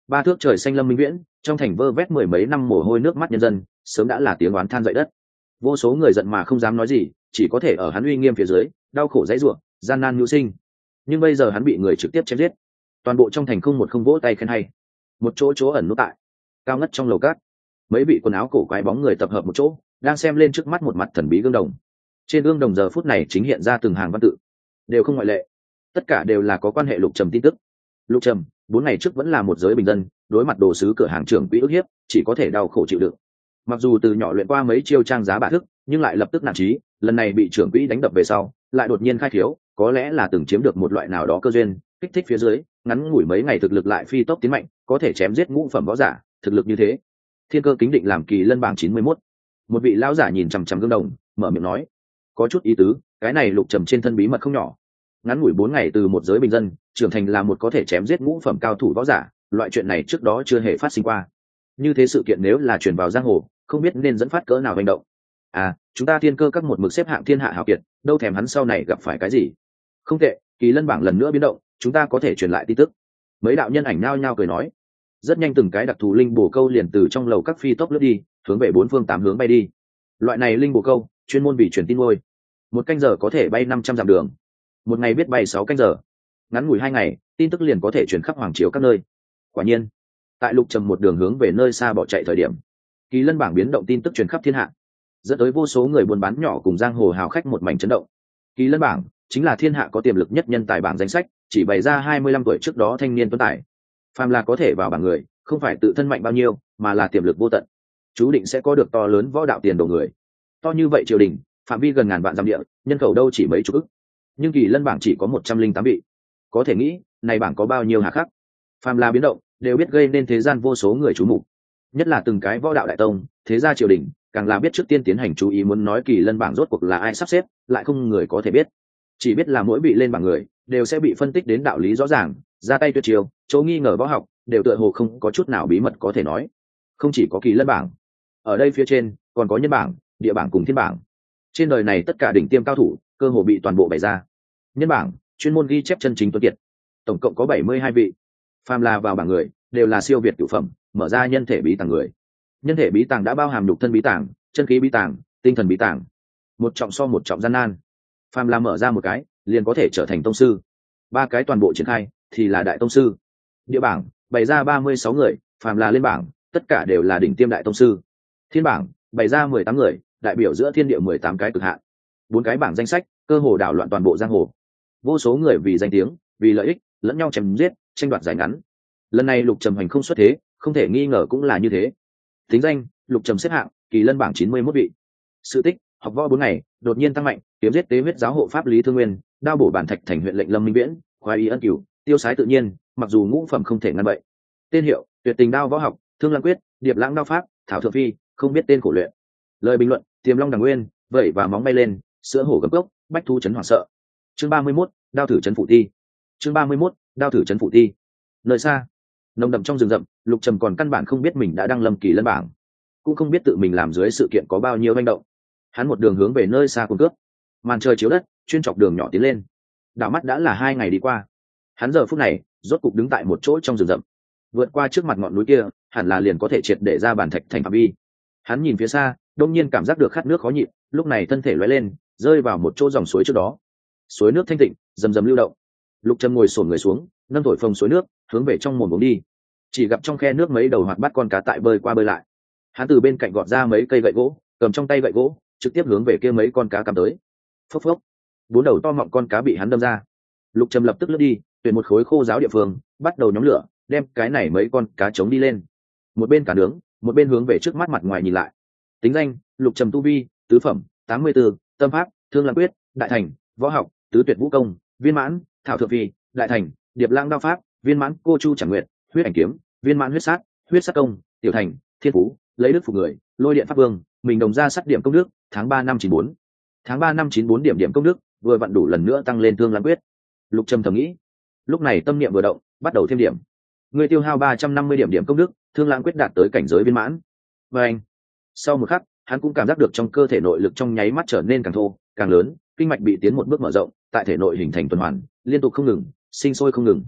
Ba thước trời xanh lâm minh viễn, trong thành vơ vét mười mấy năm mồ hôi nước mắt nhân dân, sớm đã là tiếng oán than dậy đất. Vô số người giận mà không dám nói gì, chỉ có thể ở hắn uy nghiêm phía dưới đau khổ dãy ruộng, gian nan mưu sinh. Nhưng bây giờ hắn bị người trực tiếp chém giết, toàn bộ trong thành không một không vỗ tay khen hay. Một chỗ chỗ ẩn nút tại cao ngất trong lầu cát, mấy vị quần áo cổ quái bóng người tập hợp một chỗ, đang xem lên trước mắt một mặt thần bí gương đồng. Trên gương đồng giờ phút này chính hiện ra từng hàng văn tự, đều không ngoại lệ, tất cả đều là có quan hệ Lục Trầm tin tức. Lục Trầm 4 ngày trước vẫn là một giới bình dân, đối mặt đồ sứ cửa hàng trưởng quỹ ức hiếp, chỉ có thể đau khổ chịu đựng. Mặc dù từ nhỏ luyện qua mấy chiêu trang giá bạ thức, nhưng lại lập tức nản chí, lần này bị trưởng quỹ đánh đập về sau, lại đột nhiên khai thiếu, có lẽ là từng chiếm được một loại nào đó cơ duyên, kích thích phía dưới, ngắn ngủi mấy ngày thực lực lại phi tốc tiến mạnh, có thể chém giết ngũ phẩm võ giả, thực lực như thế, thiên cơ kính định làm kỳ lân bảng 91. Một vị lão giả nhìn chằm chằm gương đồng, mở miệng nói, có chút ý tứ, cái này Lục Trầm trên thân bí mật không nhỏ. Ngắn ngủi 4 ngày từ một giới bình dân trưởng thành là một có thể chém giết ngũ phẩm cao thủ võ giả, loại chuyện này trước đó chưa hề phát sinh qua. Như thế sự kiện nếu là truyền vào giang hồ, không biết nên dẫn phát cỡ nào hành động. Chúng ta thiên cơ các một mực xếp hạng thiên hạ hào kiệt, đâu thèm hắn sau này gặp phải cái gì. Không tệ, kỳ lân bảng lần nữa biến động, chúng ta có thể truyền lại tin tức. Mấy đạo nhân ảnh nao nhao cười nói. Rất nhanh từng cái đặc thù linh bổ câu liền từ trong lầu các phi tốc lướt đi, hướng về 4 phương 8 hướng bay đi. Loại này linh bổ câu chuyên môn vì truyền tin nuôi, 1 canh giờ có thể bay 500 dặm đường, một ngày biết bay 6 canh giờ, ngắn ngủi 2 ngày tin tức liền có thể truyền khắp hoàng triều các nơi. Quả nhiên, tại Lục Trầm một đường hướng về nơi xa bỏ chạy thời điểm, kỳ lân bảng biến động tin tức truyền khắp thiên hạ, dẫn tới vô số người buôn bán nhỏ cùng giang hồ hào khách một mảnh chấn động. Kỳ lân bảng chính là thiên hạ có tiềm lực nhất nhân tài bảng danh sách, chỉ bày ra 25 tuổi trước đó thanh niên tuấn tài, phàm là có thể vào bảng người, không phải tự thân mạnh bao nhiêu, mà là tiềm lực vô tận, chú định sẽ có được to lớn võ đạo tiền đồ người. To như vậy triều đình, phạm vi gần ngàn vạn dặm địa, nhân khẩu đâu chỉ mấy chục ức, nhưng kỳ lân bảng chỉ có 108 vị, có thể nghĩ này bảng có bao nhiêu hà khắc. Phàm là biến động đều biết gây nên thế gian vô số người chú mục, nhất là từng cái võ đạo đại tông, thế gia triều đình càng là biết trước tiên tiến hành chú ý, muốn nói kỳ lân bảng rốt cuộc là ai sắp xếp, lại không người có thể biết. Chỉ biết là mỗi bị lên bảng người đều sẽ bị phân tích đến đạo lý rõ ràng, ra tay tuyệt chiêu, chỗ nghi ngờ võ học đều tựa hồ không có chút nào bí mật có thể nói. Không chỉ có kỳ lân bảng, ở đây phía trên còn có nhân bảng, địa bảng cùng thiên bảng. Trên đời này tất cả đỉnh tiêm cao thủ cơ hồ bị toàn bộ bày ra. Nhân bảng chuyên môn ghi chép chân chính tuấn kiệt, tổng cộng có 72 vị. Phàm là vào bảng người đều là siêu việt cửu phẩm, mở ra nhân thể bí tàng người. Nhân thể bí tàng đã bao hàm nhục thân bí tàng, chân khí bí tàng, tinh thần bí tàng, một trọng so một trọng gian nan. Phàm là mở ra một cái liền có thể trở thành tông sư, 3 cái toàn bộ triển khai thì là đại tông sư. Địa bảng bày ra 36 người, phàm là lên bảng tất cả đều là đỉnh tiêm đại tông sư. Thiên bảng bày ra 18 người, đại biểu giữa thiên địa 18 cái cực hạn. 4 cái bảng danh sách cơ hồ đảo loạn toàn bộ giang hồ. Vô số người vì danh tiếng, vì lợi ích lẫn nhau chém giết, tranh đoạt giải ngắn. Lần này Lục Trầm hành không xuất thế, không thể nghi ngờ cũng là như thế. Tính danh Lục Trầm xếp hạng kỳ lân bảng 91 vị. Sự tích học võ 4 ngày đột nhiên tăng mạnh, kiếm giết tế huyết giáo hộ pháp Lý Thương Nguyên, đao bổ bản thạch thành huyện lệnh Lâm Minh Viễn, khoái ý ân cửu, tiêu sái tự nhiên, mặc dù ngũ phẩm không thể ngăn bậy. Tên hiệu tuyệt tình đao võ học, thương lăng quyết, điệp lãng đao pháp, thảo thượng phi, không biết tên khổ luyện. Lời bình luận tiềm long đằng nguyên, vẩy và móng bay lên, sữa hổ gầm gốc, bách thu chấn hoảng sợ. Chương 31, đao thử chấn phụ ti. Chương 31, đao thử chấn phụ ti. Nơi xa nồng đậm trong rừng rậm, Lục Trầm còn căn bản không biết mình đã đăng lâm kỳ lân bảng, cũng không biết tự mình làm dưới sự kiện có bao nhiêu manh động. Hắn một đường hướng về nơi xa cuốn cướp, màn trời chiếu đất, chuyên chọc đường nhỏ tiến lên. Đảo mắt đã là 2 ngày đi qua, hắn giờ phút này rốt cục đứng tại một chỗ trong rừng rậm, vượt qua trước mặt ngọn núi kia, hẳn là liền có thể triệt để ra bản thạch thành phạm vi. Hắn nhìn phía xa, đông nhiên cảm giác được khát nước khó nhịn, lúc này thân thể lóe lên, rơi vào một chỗ dòng suối trước đó. Suối nước thanh tịnh, rầm rầm lưu động. Lục Trầm ngồi xổm người xuống, nâng thổi phồng suối nước, hướng về trong mồm uống đi. Chỉ gặp trong khe nước mấy đầu hoạt bát con cá tại bơi qua bơi lại. Hắn từ bên cạnh gọt ra mấy cây gậy gỗ, cầm trong tay gậy gỗ, trực tiếp hướng về kia mấy con cá cầm tới. Phốc phốc, 4 đầu to mọng con cá bị hắn đâm ra. Lục Trầm lập tức lướt đi, tuyển một khối khô giáo địa phương, bắt đầu nhóm lửa, đem cái này mấy con cá chống đi lên. Một bên cả nướng, một bên hướng về trước mắt mặt ngoài nhìn lại. Tính danh Lục Trầm tu vi tứ phẩm 84, tâm pháp thương lăng quyết, đại thành võ học tứ tuyệt vũ công, viên mãn thảo thượng phi, đại thành điệp lãng đao pháp, viên mãn cô chu chẳng nguyện, huyết ảnh kiếm, viên mãn huyết sát công, tiểu thành thiên phú lấy đức phục người, lôi điện pháp vương, mình đồng ra sát điểm công đức. Tháng 3 năm 94, tháng 3 năm 94 điểm công đức vừa vặn đủ lần nữa tăng lên thương lăng quyết. Lục Trầm thầm nghĩ, lúc này tâm niệm vừa động, bắt đầu thêm điểm. Người tiêu hao 350 điểm công đức, thương lãng quyết đạt tới cảnh giới viên mãn. Và anh, sau một khắc, hắn cũng cảm giác được trong cơ thể nội lực trong nháy mắt trở nên càng thô, càng lớn, kinh mạch bị tiến một bước mở rộng, tại thể nội hình thành tuần hoàn, liên tục không ngừng, sinh sôi không ngừng.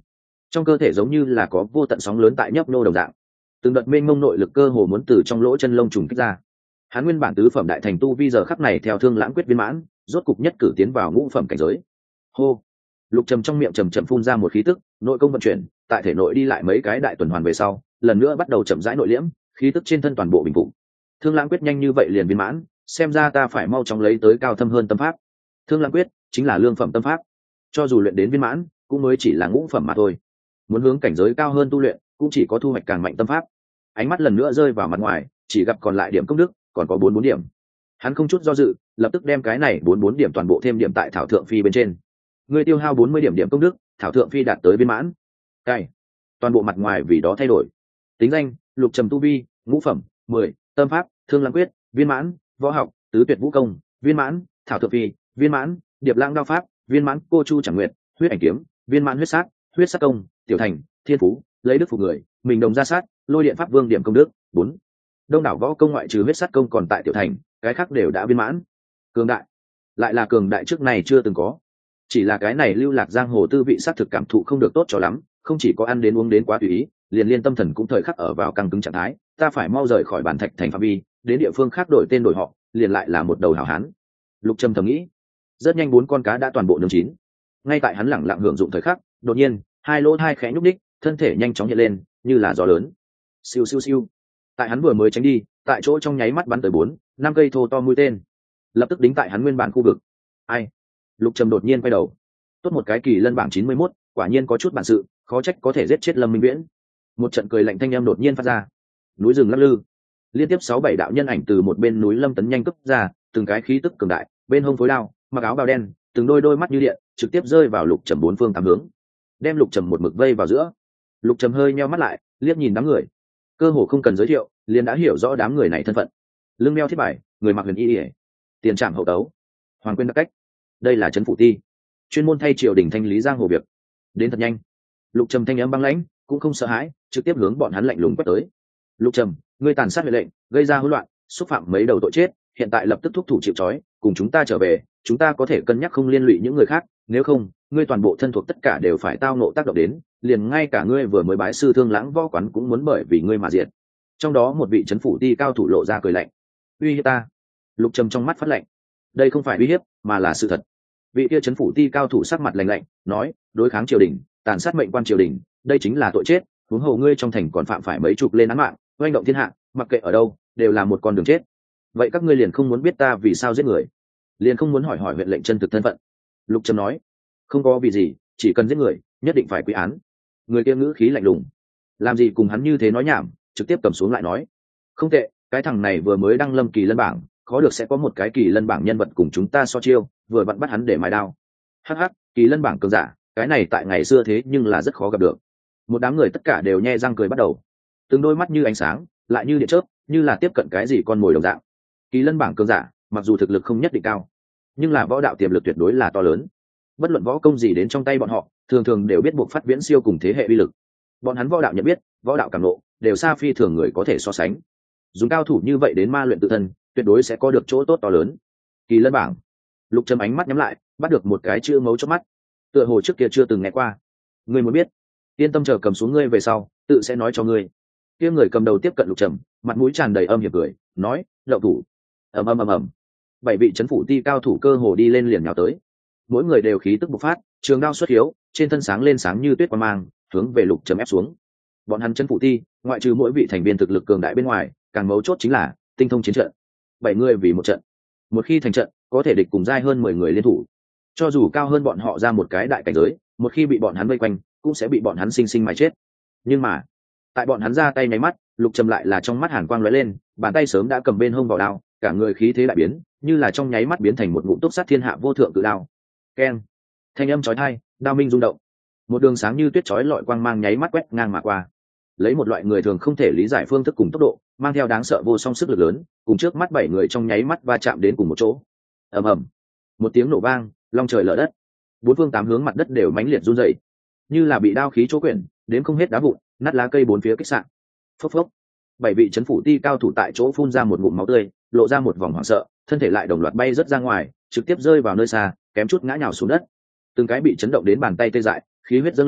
trong cơ thể giống như là có vô tận sóng lớn tại nhấp nô đồng dạng, từng đợt mênh mông nội lực cơ hồ muốn từ trong lỗ chân lông trùng kích ra. Hắn nguyên bản tứ phẩm đại thành tu vi giờ khắc này theo Thương Lãng quyết viên mãn, rốt cục nhất cử tiến vào ngũ phẩm cảnh giới. Hô. Lục Trầm trong miệng chậm chậm phun ra một khí tức, nội công vận chuyển, tại thể nội đi lại mấy cái đại tuần hoàn về sau, lần nữa bắt đầu chậm rãi nội liễm, khí tức trên thân toàn bộ bình phục. Thương Lãng quyết nhanh như vậy liền viên mãn, xem ra ta phải mau chóng lấy tới cao thâm hơn tâm pháp. Thương Lãng quyết chính là lương phẩm tâm pháp, cho dù luyện đến viên mãn, cũng mới chỉ là ngũ phẩm mà thôi. Muốn hướng cảnh giới cao hơn tu luyện, cũng chỉ có thu hoạch càng mạnh tâm pháp. Ánh mắt lần nữa rơi vào mặt ngoài, chỉ gặp còn lại điểm công đức, còn có 44 điểm. Hắn không chút do dự, lập tức đem cái này 44 điểm toàn bộ thêm điểm tại thảo thượng phi bên trên. Người tiêu hao 40 điểm điểm công đức, thảo thượng phi đạt tới viên mãn. Cai, toàn bộ mặt ngoài vì đó thay đổi. Tính danh: Lục Trầm tu vi, ngũ phẩm, 10, tâm pháp: Thương Lãng quyết, viên mãn, võ học: Tứ tuyệt vũ công, viên mãn, thảo thượng phi, viên mãn, điệp lãng đao pháp, viên mãn, cô chu chẳng nguyệt, huyết ảnh kiếm, viên mãn, huyết sát công, tiểu thành, thiên phú, lấy đức phục người, mình đồng ra sát, lôi điện pháp vương điểm công đức 4. Đông đảo võ công ngoại trừ huyết sát công còn tại tiểu thành, cái khác đều đã viên mãn. Cường đại, lại là cường đại trước này chưa từng có. Chỉ là cái này lưu lạc giang hồ tư vị sát thực cảm thụ không được tốt cho lắm, không chỉ có ăn đến uống đến quá tùy ý, liền liên tâm thần cũng thời khắc ở vào căng cứng trạng thái. Ta phải mau rời khỏi bản thạch thành phạm vi, đến địa phương khác đổi tên đổi họ, liền lại là một đầu hảo hán. Lục Trầm thầm nghĩ. Rất nhanh 4 con cá đã toàn bộ nướng chín. Ngay tại hắn lẳng lặng hưởng dụng thời khắc, đột nhiên hai lỗ thai khẽ nhúc đích, thân thể nhanh chóng hiện lên như là gió lớn. Siêu siêu siêu. Tại hắn vừa mới tránh đi, tại chỗ trong nháy mắt bắn tới 4-5 cây thô to mũi tên, lập tức đính tại hắn nguyên bản khu vực. Ai? Lục Trầm đột nhiên quay đầu. Tốt một cái kỳ lân bảng 91, quả nhiên có chút bản sự, khó trách có thể giết chết Lâm Minh Viễn. Một trận cười lạnh thanh âm đột nhiên phát ra. Núi rừng lắc lư, liên tiếp 6-7 đạo nhân ảnh từ một bên núi lâm tấn nhanh cấp ra, từng cái khí tức cường đại, bên hông phối đao, mặc áo bào đen, từng đôi đôi mắt như điện, trực tiếp rơi vào Lục Trầm 4 phương 8 hướng, đem Lục Trầm một mực vây vào giữa. Lục Trầm hơi nheo mắt lại, liếc nhìn đám người, cơ hồ không cần giới thiệu, liền đã hiểu rõ đám người này thân phận. Lưng đeo thiết bài, người mặc huyền y, tiền trảm hậu tấu, hoàng quyên đặc cách, đây là trấn phủ ti, chuyên môn thay triều đình thanh lý giang hồ việc. Đến thật nhanh. Lục Trầm thanh âm băng lãnh, cũng không sợ hãi, trực tiếp hướng bọn hắn lạnh lùng quét tới. Lục Trầm, ngươi tàn sát huệ lệnh, gây ra hỗn loạn, xúc phạm mấy đầu tội chết, hiện tại lập tức thúc thủ chịu trói, cùng chúng ta trở về, chúng ta có thể cân nhắc không liên lụy những người khác, nếu không, ngươi toàn bộ thân thuộc tất cả đều phải tao nộ tác động đến, liền ngay cả ngươi vừa mới bái sư Thương Lãng võ quán cũng muốn bởi vì ngươi mà diệt. Trong đó một vị trấn phủ ti cao thủ lộ ra cười lạnh. Uy hiếp ta? Lục Trầm trong mắt phát lạnh. Đây không phải uy hiếp, mà là sự thật. Vị kia trấn phủ ti cao thủ sắc mặt lạnh lạnh, nói, đối kháng triều đình, tàn sát mệnh quan triều đình, đây chính là tội chết, huống hồ ngươi trong thành còn phạm phải mấy chục lên án mạng, oanh động thiên hạ, mặc kệ ở đâu, đều là một con đường chết. Vậy các ngươi liền không muốn biết ta vì sao giết người, liền không muốn hỏi hỏi huyện lệnh chân thực thân phận? Lục Trầm nói. Không có vì gì, chỉ cần giết người, nhất định phải quy án. Người kia ngữ khí lạnh lùng, làm gì cùng hắn như thế nói nhảm, trực tiếp cầm xuống lại nói. Không tệ, cái thằng này vừa mới đăng lâm kỳ lân bảng, khó được sẽ có một cái kỳ lân bảng nhân vật cùng chúng ta so chiêu, vừa vặn bắt hắn để mài đao. Hắc hắc, kỳ lân bảng cường giả, cái này tại ngày xưa thế nhưng là rất khó gặp được. Một đám người tất cả đều nhe răng cười bắt đầu, từng đôi mắt như ánh sáng, lại như điện chớp, như là tiếp cận cái gì con mồi đồng dạng. Kỳ lân bảng cường giả, mặc dù thực lực không nhất định cao, nhưng là võ đạo tiềm lực tuyệt đối là to lớn. Bất luận võ công gì đến trong tay bọn họ, thường thường đều biết buộc phát viễn siêu cùng thế hệ uy lực. Bọn hắn võ đạo nhận biết, võ đạo cảm ngộ, đều xa phi thường người có thể so sánh. Dùng cao thủ như vậy đến ma luyện tự thân, tuyệt đối sẽ có được chỗ tốt to lớn. Kỳ lân bảng. Lục Trầm ánh mắt nhắm lại, bắt được một cái chữ mấu chốt mắt. Tựa hồ trước kia chưa từng nghe qua. Ngươi muốn biết? Yên tâm, chờ cầm xuống ngươi về sau, tự sẽ nói cho ngươi. Kia người cầm đầu tiếp cận Lục Trầm, mặt mũi tràn đầy âm hiểm cười, nói, "Lậu thủ." Ầm ầm ầm ầm. 7 vị trấn phủ ti cao thủ cơ hồ đi lên liền nhào tới. Mỗi người đều khí tức bộc phát, trường đao xuất hiếu, trên thân sáng lên sáng như tuyết quang mang, hướng về Lục Trầm ép xuống. Bọn hắn trấn phủ ti, ngoại trừ mỗi vị thành viên thực lực cường đại bên ngoài, càng mấu chốt chính là tinh thông chiến trận. 7 người vì một trận, một khi thành trận, có thể địch cùng giai hơn 10 người liên thủ. Cho dù cao hơn bọn họ ra một cái đại cảnh giới, một khi bị bọn hắn vây quanh, cũng sẽ bị bọn hắn sinh sinh mà chết. Nhưng mà, tại bọn hắn ra tay nháy mắt, Lục Trầm lại là trong mắt hàn quang lóe lên, bàn tay sớm đã cầm bên hông vào đao, cả người khí thế đại biến, như là trong nháy mắt biến thành một ngụm túc sát thiên hạ vô thượng cự đao. Keng! Thanh âm chói tai, đao minh rung động. Một đường sáng như tuyết chói lọi quang mang nháy mắt quét ngang mà qua. Lấy một loại người thường không thể lý giải phương thức cùng tốc độ, mang theo đáng sợ vô song sức lực lớn, cùng trước mắt 7 người trong nháy mắt va chạm đến cùng một chỗ. Ầm ầm. Một tiếng nổ vang, long trời lở đất. 4 phương 8 hướng mặt đất đều mãnh liệt run rẩy, như là bị đao khí chỗ quyển, đến không hết đá vụn, nát lá cây bốn phía kích sạn. Phốc phốc. 7 vị trấn phủ ti cao thủ tại chỗ phun ra một ngụm máu tươi, lộ ra một vòng hoảng sợ, thân thể lại đồng loạt bay rất ra ngoài, trực tiếp rơi vào nơi xa, kém chút ngã nhào xuống đất. Từng cái bị chấn động đến bàn tay tê dại, khí huyết dâng lên,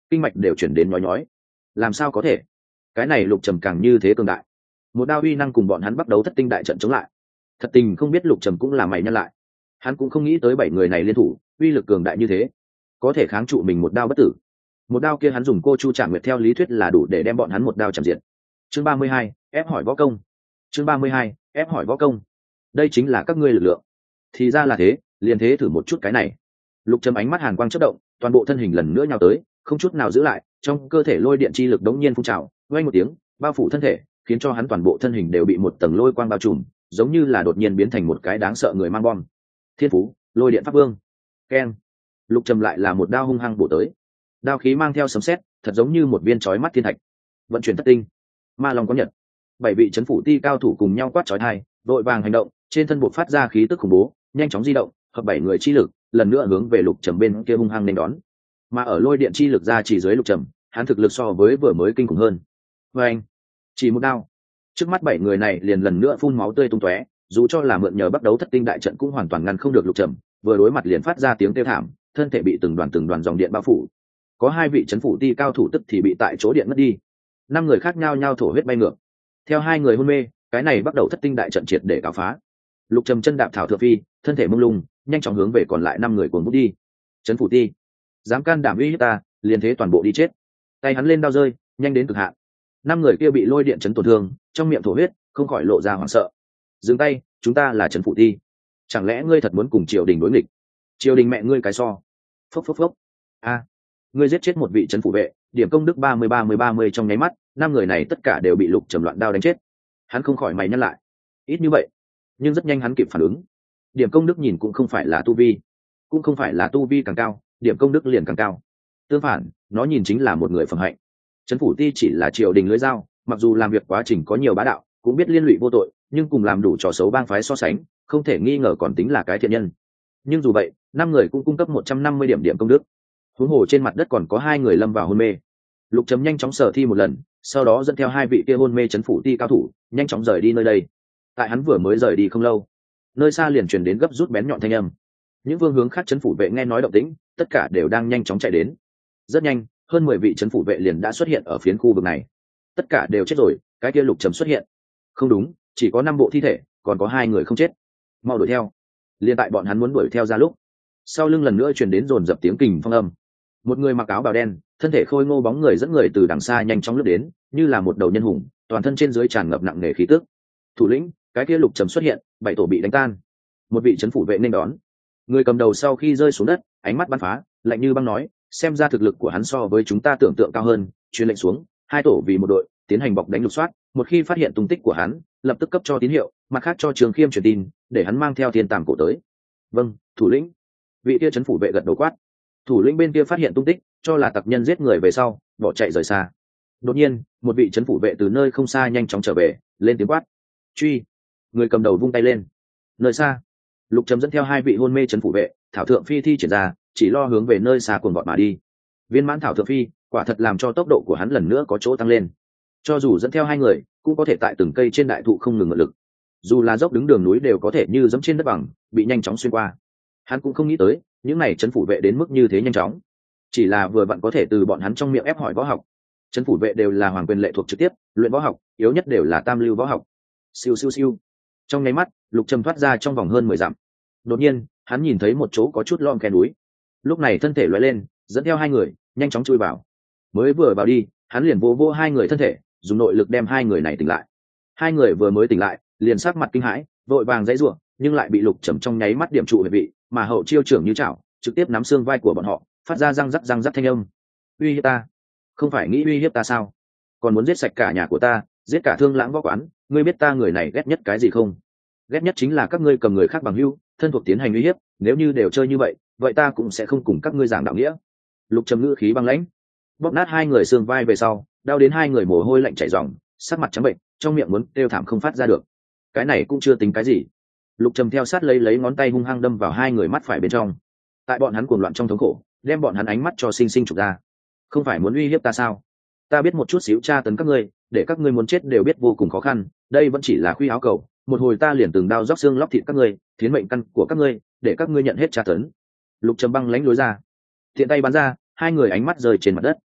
kinh mạch đều chuyển đến nhói nhói. Làm sao có thể? Cái này Lục Trầm càng như thế cường đại, một đao uy năng cùng bọn hắn bắt đấu thất tinh đại trận chống lại. Thật tình không biết Lục Trầm cũng là mày nhân lại, hắn cũng không nghĩ tới 7 người này liên thủ uy lực cường đại như thế, có thể kháng trụ mình một đao bất tử. Một đao kia hắn dùng cô chu Trảm Nguyệt theo lý thuyết là đủ để đem bọn hắn một đao chạm diệt. Chương 32, ép hỏi võ công. Chương 32, ép hỏi võ công. Đây chính là các ngươi lực lượng. Thì ra là thế, liền thế thử một chút cái này. Lục Trầm ánh mắt hàn quang chớp động, toàn bộ thân hình lần nữa nhào tới, không chút nào giữ lại, trong cơ thể lôi điện chi lực đống nhiên phun trào, vang một tiếng, bao phủ thân thể, khiến cho hắn toàn bộ thân hình đều bị một tầng lôi quang bao trùm, giống như là đột nhiên biến thành một cái đáng sợ người mang bom. Thiên phú, lôi điện pháp vương. Keng. Lục Trầm lại là một đao hung hăng bổ tới. Đao khí mang theo sấm sét, thật giống như một viên chói mắt thiên thạch. Vận chuyển thất tinh, ma long có nhật. 7 vị trấn phủ ti cao thủ cùng nhau quát chói tai, đội vàng hành động, trên thân bộ phát ra khí tức khủng bố, nhanh chóng di động, hợp 7 người chi lực, lần nữa hướng về Lục Trầm bên kia hung hăng nên đón. Mà ở lôi điện chi lực ra chỉ dưới Lục Trầm, hắn thực lực so với vừa mới kinh khủng hơn. Anh, chỉ một đao, trước mắt 7 người này liền lần nữa phun máu tươi tung tóe, dù cho là mượn nhờ bắt đấu thất tinh đại trận cũng hoàn toàn ngăn không được Lục Trầm, vừa đối mặt liền phát ra tiếng kêu thảm, thân thể bị từng đoàn dòng điện bao phủ. Có 2 vị trấn phủ ti cao thủ tức thì bị tại chỗ điện mất đi, 5 người khác nhau nhau thổ huyết bay ngược. Theo 2 người hôn mê, cái này bắt đầu thất tinh đại trận triệt để cáo phá. Lục Trầm chân đạp thảo thượng phi, thân thể mông lung, nhanh chóng hướng về còn lại 5 người cuồng vút đi. Trấn phủ ti, dám can đảm uy hiếp ta, liền thế toàn bộ đi chết. Tay hắn lên đao rơi, nhanh đến cực hạn. 5 người kia bị lôi điện chấn tổn thương, trong miệng thổ huyết, không khỏi lộ ra hoảng sợ. Dừng tay, chúng ta là trấn phủ ti, chẳng lẽ ngươi thật muốn cùng triều đình đối nghịch? Triều đình mẹ ngươi cái so. Phốc phốc phốc. A, ngươi giết chết một vị trấn phủ vệ, điểm công đức 30 trong nháy mắt, 5 người này tất cả đều bị Lục Trầm loạn đao đánh chết. Hắn không khỏi mày nhăn lại. Ít như vậy, nhưng rất nhanh hắn kịp phản ứng. Điểm công đức nhìn cũng không phải là tu vi, cũng không phải là tu vi càng cao, điểm công đức liền càng cao. Tương phản, nó nhìn chính là một người phẩm hạnh. Trấn phủ ti chỉ là triều đình lưỡi dao, mặc dù làm việc quá trình có nhiều bá đạo, cũng biết liên lụy vô tội, nhưng cùng làm đủ trò xấu bang phái so sánh, không thể nghi ngờ còn tính là cái thiện nhân. Nhưng dù vậy, 5 người cũng cung cấp 150 điểm công đức. Huống hồ trên mặt đất còn có 2 người lâm vào hôn mê. Lục Trầm nhanh chóng sở thi một lần, sau đó dẫn theo 2 vị kia hôn mê trấn phủ ti cao thủ, nhanh chóng rời đi nơi đây. Tại hắn vừa mới rời đi không lâu, nơi xa liền truyền đến gấp rút bén nhọn thanh âm. Những phương hướng khác trấn phủ vệ nghe nói động tĩnh, tất cả đều đang nhanh chóng chạy đến. Rất nhanh, hơn 10 vị trấn phủ vệ liền đã xuất hiện ở phiến khu vực này. Tất cả đều chết rồi, cái kia Lục Trầm xuất hiện. Không đúng, chỉ có 5 bộ thi thể, còn có 2 người không chết. Mau đuổi theo. Liên tại bọn hắn muốn đuổi theo ra lúc, sau lưng lần nữa truyền đến dồn dập tiếng kình phong âm. Một người mặc áo bào đen, thân thể khôi ngô bóng người dẫn người từ đằng xa nhanh chóng lướt đến, như là một đầu nhân hùng, toàn thân trên dưới tràn ngập nặng nề khí tức. Thủ lĩnh, cái kia Lục Trầm xuất hiện, 7 tổ bị đánh tan. Một vị trấn phủ vệ nên đón. Người cầm đầu sau khi rơi xuống đất, ánh mắt bắn phá, lạnh như băng nói, xem ra thực lực của hắn so với chúng ta tưởng tượng cao hơn. Truyền lệnh xuống, 2 tổ vì một đội, tiến hành bọc đánh lục soát, một khi phát hiện tung tích của hắn, lập tức cấp cho tín hiệu, mặt khác cho Trường Khiêm truyền tin, để hắn mang theo thiên tàm cổ tới. Vâng, thủ lĩnh. Vị kia trấn phủ vệ gật đầu quát. Thủ lĩnh bên kia phát hiện tung tích, cho là tặc nhân giết người về sau, bỏ chạy rời xa. Đột nhiên, một vị trấn phủ vệ từ nơi không xa nhanh chóng trở về, lên tiếng quát: "Truy!" Người cầm đầu vung tay lên. Nơi xa, Lục Trầm dẫn theo 2 vị hôn mê trấn phủ vệ, thảo thượng phi thi triển ra, chỉ lo hướng về nơi xa cuồng vọt mà đi. Viên mãn thảo thượng phi, quả thật làm cho tốc độ của hắn lần nữa có chỗ tăng lên. Cho dù dẫn theo 2 người, cũng có thể tại từng cây trên đại thụ không ngừng mượn lực. Dù là dốc đứng đường núi đều có thể như dẫm trên đất bằng, bị nhanh chóng xuyên qua. Hắn cũng không nghĩ tới, những này trấn phủ vệ đến mức như thế nhanh chóng. Chỉ là vừa vặn có thể từ bọn hắn trong miệng ép hỏi võ học. Trấn phủ vệ đều là hoàng quyền lệ thuộc trực tiếp, luyện võ học, yếu nhất đều là tam lưu võ học. Siêu siêu siêu. Trong nháy mắt, Lục Trầm thoát ra trong vòng hơn 10 dặm. Đột nhiên, hắn nhìn thấy một chỗ có chút lom khe núi. Lúc này thân thể lóe lên, dẫn theo 2 người, nhanh chóng chui vào. Mới vừa vào đi, hắn liền vô 2 người thân thể, dùng nội lực đem 2 người này tỉnh lại. 2 người vừa mới tỉnh lại, liền sắc mặt kinh hãi, vội vàng giãy giụa, nhưng lại bị Lục Trầm trong nháy mắt điểm trụ huyệt vị, mà hậu chiêu trưởng như chảo, trực tiếp nắm xương vai của bọn họ, phát ra răng rắc thanh âm. Uy hiếp ta? Không phải nghĩ uy hiếp ta sao? Còn muốn giết sạch cả nhà của ta, giết cả Thương Lãng võ quán, ngươi biết ta người này ghét nhất cái gì không? Ghét nhất chính là các ngươi cầm người khác bằng hữu, thân thuộc tiến hành uy hiếp, nếu như đều chơi như vậy, vậy ta cũng sẽ không cùng các ngươi giảng đạo nghĩa. Lục Trầm ngữ khí băng lãnh, bóp nát 2 người xương vai về sau, đau đến 2 người mồ hôi lạnh chảy ròng, sắc mặt trắng bệnh, trong miệng muốn kêu thảm không phát ra được. Cái này cũng chưa tính cái gì. Lục Trầm theo sát lấy ngón tay hung hăng đâm vào 2 người mắt phải bên trong. Tại bọn hắn cuồng loạn trong thống khổ, đem bọn hắn ánh mắt cho sinh trục ra. Không phải muốn uy hiếp ta sao? Ta biết một chút xíu tra tấn các ngươi, để các ngươi muốn chết đều biết vô cùng khó khăn, đây vẫn chỉ là khuy áo cầu, một hồi ta liền từng đao róc xương lóc thịt các ngươi, thiến mệnh căn của các ngươi, để các ngươi nhận hết tra tấn. Lục Trầm băng lãnh lối ra, thiện tay bắn ra, 2 người ánh mắt rơi trên mặt đất.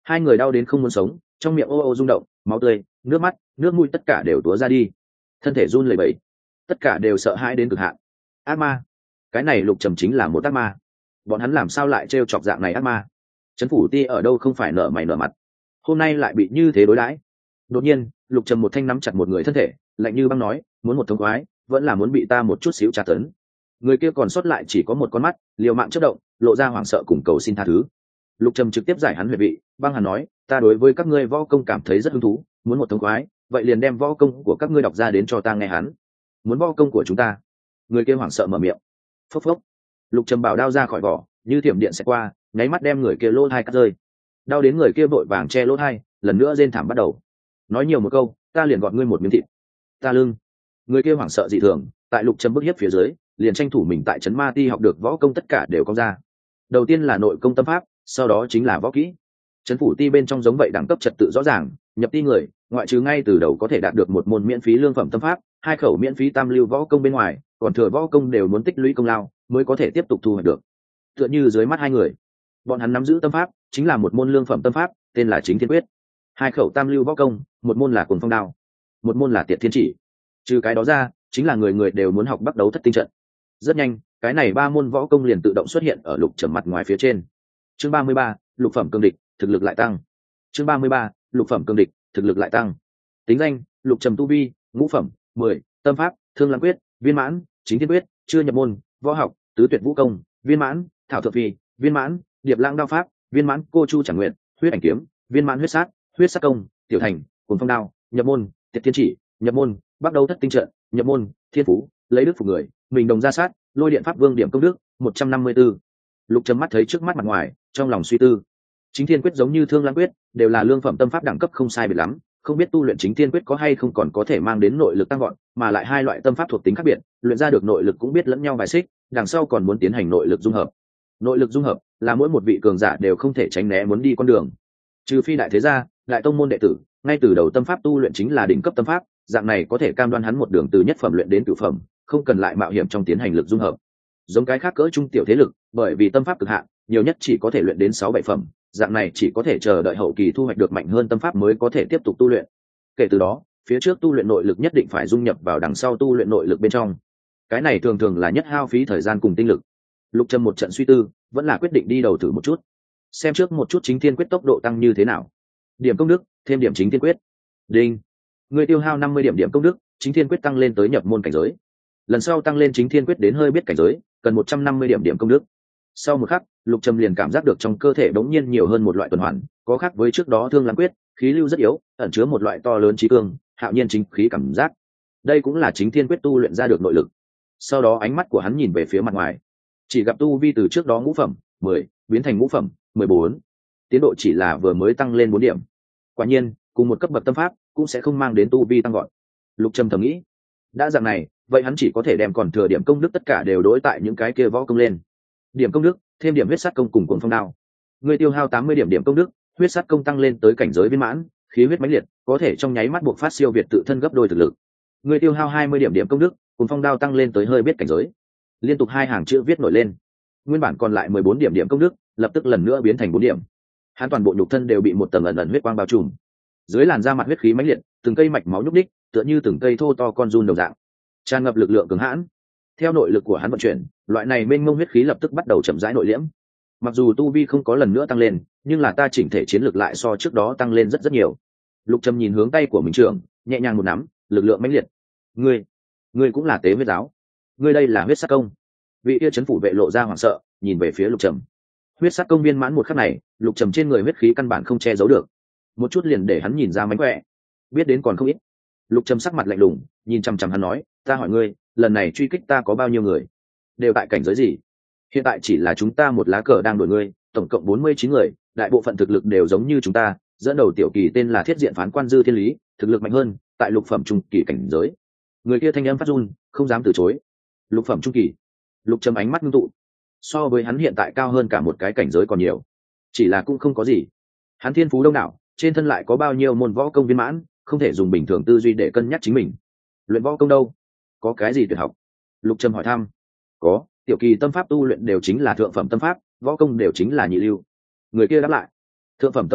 Hai người đau đến không muốn sống, trong miệng ô ô rung động, máu tươi, nước mắt, nước mũi tất cả đều túa ra đi, thân thể run lẩy bẩy, tất cả đều sợ hãi đến cực hạn. Ác ma, cái này Lục Trầm chính là một ác ma. Bọn hắn làm sao lại trêu chọc dạng này ác ma? Trấn Phủ Ti ở đâu không phải nở mày nở mặt, hôm nay lại bị như thế đối đãi. Đột nhiên, Lục Trầm một thanh nắm chặt một người thân thể, lạnh như băng nói, muốn một thống khoái, vẫn là muốn bị ta một chút xíu tra tấn. Người kia còn sót lại chỉ có một con mắt, liều mạng chớp động, lộ ra hoảng sợ cùng cầu xin tha thứ. Lục Trầm trực tiếp giải hắn huyệt vị, băng hàn nói, ta đối với các ngươi võ công cảm thấy rất hứng thú, muốn một thống khoái, vậy liền đem võ công của các ngươi đọc ra đến cho ta nghe hắn. Muốn võ công của chúng ta? Người kia hoảng sợ mở miệng. Phốc phốc. Lục Trầm bảo đao ra khỏi vỏ, như thiểm điện sẽ qua, nháy mắt đem người kia lỗ hai cắt rơi. Đau đến người kia vội vàng che lỗ hai, lần nữa rên thảm bắt đầu. Nói nhiều một câu, ta liền gọt ngươi một miếng thịt. Ta lưng. Người kia hoảng sợ dị thường, tại Lục Trầm bức hiếp phía dưới, liền tranh thủ mình tại trấn Ma Ti học được võ công tất cả đều có ra. Đầu tiên là nội công tâm pháp, sau đó chính là võ kỹ. Trấn Phủ Ti bên trong giống vậy đẳng cấp trật tự rõ ràng, nhập ti người, ngoại trừ ngay từ đầu có thể đạt được một môn miễn phí lương phẩm tâm pháp, hai khẩu miễn phí tam lưu võ công bên ngoài, còn thừa võ công đều muốn tích lũy công lao mới có thể tiếp tục thu hoạch được. Tựa như dưới mắt hai người, bọn hắn nắm giữ tâm pháp chính là một môn lương phẩm tâm pháp, tên là Chính Thiên Quyết. Hai khẩu tam lưu võ công, một môn là Cuồng Phong Đao, một môn là Tiệt Thiên Chỉ. Trừ cái đó ra, chính là người người đều muốn học bắt đấu thất tinh trận. Rất nhanh, cái này ba môn võ công liền tự động xuất hiện ở Lục Trầm mặt ngoài phía trên. Chương 33, lục phẩm cương địch, thực lực lại tăng. Chương 33, lục phẩm cương địch, thực lực lại tăng. Tính danh: Lục Trầm tu vi, ngũ phẩm, 10, tâm pháp: Thương Lan Quyết, viên mãn, Chính Thiên Quyết, chưa nhập môn, võ học: Tứ Tuyệt Vũ Công, viên mãn, Thảo Thượng Phi, viên mãn, Điệp Lãng Đao Pháp, viên mãn, Cô Chu Chẳng Nguyện, Huyết Ảnh Kiếm, viên mãn, huyết sát công, Tiểu Thành, Cuồng Phong Đao, nhập môn, Tiệt Thiên Chỉ, nhập môn, bắt đầu thất tinh trận, nhập môn, Thiên Phú, lấy đức phục người, mình đồng ra sát, lôi điện pháp vương điểm công đức 154. Lục Trầm mắt thấy trước mắt mặt ngoài, trong lòng suy tư. Chính Thiên Quyết giống như Thương Lan Quyết, đều là lương phẩm tâm pháp đẳng cấp không sai biệt lắm, không biết tu luyện Chính Thiên Quyết có hay không còn có thể mang đến nội lực tăng gọn, mà lại hai loại tâm pháp thuộc tính khác biệt, luyện ra được nội lực cũng biết lẫn nhau bài xích, đằng sau còn muốn tiến hành nội lực dung hợp. Nội lực dung hợp là mỗi một vị cường giả đều không thể tránh né muốn đi con đường. Trừ phi đại thế gia, đại tông môn đệ tử, ngay từ đầu tâm pháp tu luyện chính là đỉnh cấp tâm pháp, dạng này có thể cam đoan hắn một đường từ nhất phẩm luyện đến cửu phẩm, không cần lại mạo hiểm trong tiến hành lực dung hợp. Giống cái khác cỡ trung tiểu thế lực, bởi vì tâm pháp cực hạn, nhiều nhất chỉ có thể luyện đến 6-7 phẩm, dạng này chỉ có thể chờ đợi hậu kỳ thu hoạch được mạnh hơn tâm pháp mới có thể tiếp tục tu luyện. Kể từ đó, phía trước tu luyện nội lực nhất định phải dung nhập vào đằng sau tu luyện nội lực bên trong. Cái này thường thường là nhất hao phí thời gian cùng tinh lực. Lục Trầm một trận suy tư, vẫn là quyết định đi đầu thử một chút, xem trước một chút Chính Thiên Quyết tốc độ tăng như thế nào. Điểm công đức, thêm điểm Chính Thiên Quyết. Đinh. Người tiêu hao 50 điểm điểm công đức, Chính Thiên Quyết tăng lên tới nhập môn cảnh giới. Lần sau tăng lên Chính Thiên Quyết đến hơi biết cảnh giới, cần 150 điểm điểm công đức. Sau một khắc, Lục Trầm liền cảm giác được trong cơ thể bỗng nhiên nhiều hơn một loại tuần hoàn, có khác với trước đó Thương Lan Quyết, khí lưu rất yếu, ẩn chứa một loại to lớn trí cương, hạo nhiên chính khí cảm giác. Đây cũng là Chính Thiên Quyết tu luyện ra được nội lực. Sau đó ánh mắt của hắn nhìn về phía mặt ngoài, chỉ gặp tu vi từ trước đó ngũ phẩm 10 biến thành ngũ phẩm 14, tiến độ chỉ là vừa mới tăng lên 4 điểm. Quả nhiên, cùng một cấp bậc tâm pháp cũng sẽ không mang đến tu vi tăng gọn. Lục Trầm thầm nghĩ, đã dạng này, vậy hắn chỉ có thể đem còn thừa điểm công đức tất cả đều đối tại những cái kia võ công lên. Điểm công đức, thêm điểm huyết sát công cùng Cuồng Phong Đao. Người tiêu hao 80 điểm điểm công đức, huyết sát công tăng lên tới cảnh giới viên mãn, khí huyết mãnh liệt, có thể trong nháy mắt buộc phát siêu việt tự thân gấp đôi thực lực. Người tiêu hao 20 điểm điểm công đức, Cuồng Phong Đao tăng lên tới hơi biết cảnh giới. Liên tục hai hàng chữ viết nổi lên. Nguyên bản còn lại 14 điểm điểm công đức, lập tức lần nữa biến thành 4 điểm. Hắn toàn bộ nhục thân đều bị một tầng ẩn ẩn huyết quang bao trùm. Dưới làn da mặt huyết khí mãnh liệt, từng cây mạch máu nhúc nhích, tựa như từng cây thô to con giun đồng dạng, tràn ngập lực lượng cường hãn. Theo nội lực của hắn vận chuyển, loại này mênh mông huyết khí lập tức bắt đầu chậm rãi nội liễm. Mặc dù tu vi không có lần nữa tăng lên, nhưng là ta chỉnh thể chiến lược lại so trước đó tăng lên rất rất nhiều. Lục Trầm nhìn hướng tay của mình trưởng, nhẹ nhàng một nắm, lực lượng mãnh liệt. Ngươi cũng là tế huyết giáo? Ngươi đây là huyết sát công? Vị kia trấn phủ vệ lộ ra hoảng sợ, nhìn về phía Lục Trầm. Huyết sát công viên mãn một khắc này, Lục Trầm trên người huyết khí căn bản không che giấu được, một chút liền để hắn nhìn ra mánh khỏe, biết đến còn không ít. Lục Trầm sắc mặt lạnh lùng, nhìn chằm chằm hắn nói, ta hỏi ngươi, lần này truy kích ta có bao nhiêu người, đều tại cảnh giới gì? Hiện tại chỉ là chúng ta một lá cờ đang đuổi ngươi, tổng cộng 49 người, đại bộ phận thực lực đều giống như chúng ta, dẫn đầu tiểu kỳ tên là Thiết Diện Phán Quan Dư Thiên Lý, thực lực mạnh hơn, tại lục phẩm trung kỳ cảnh giới. Người kia thanh âm phát run, không dám từ chối. Lục phẩm trung kỳ. Lục Trầm ánh mắt ngưng tụ, so với hắn hiện tại cao hơn cả một cái cảnh giới còn nhiều, chỉ là cũng không có gì. Hắn thiên phú đông đảo, trên thân lại có bao nhiêu môn võ công viên mãn, không thể dùng bình thường tư duy để cân nhắc chính mình. Luyện võ công đâu? Có cái gì tuyệt học? Lục Trầm hỏi thăm. Có, tiểu kỳ tâm pháp tu luyện đều chính là thượng phẩm tâm pháp, võ công đều chính là nhị lưu. Người kia đáp lại. Thượng phẩm tâm pháp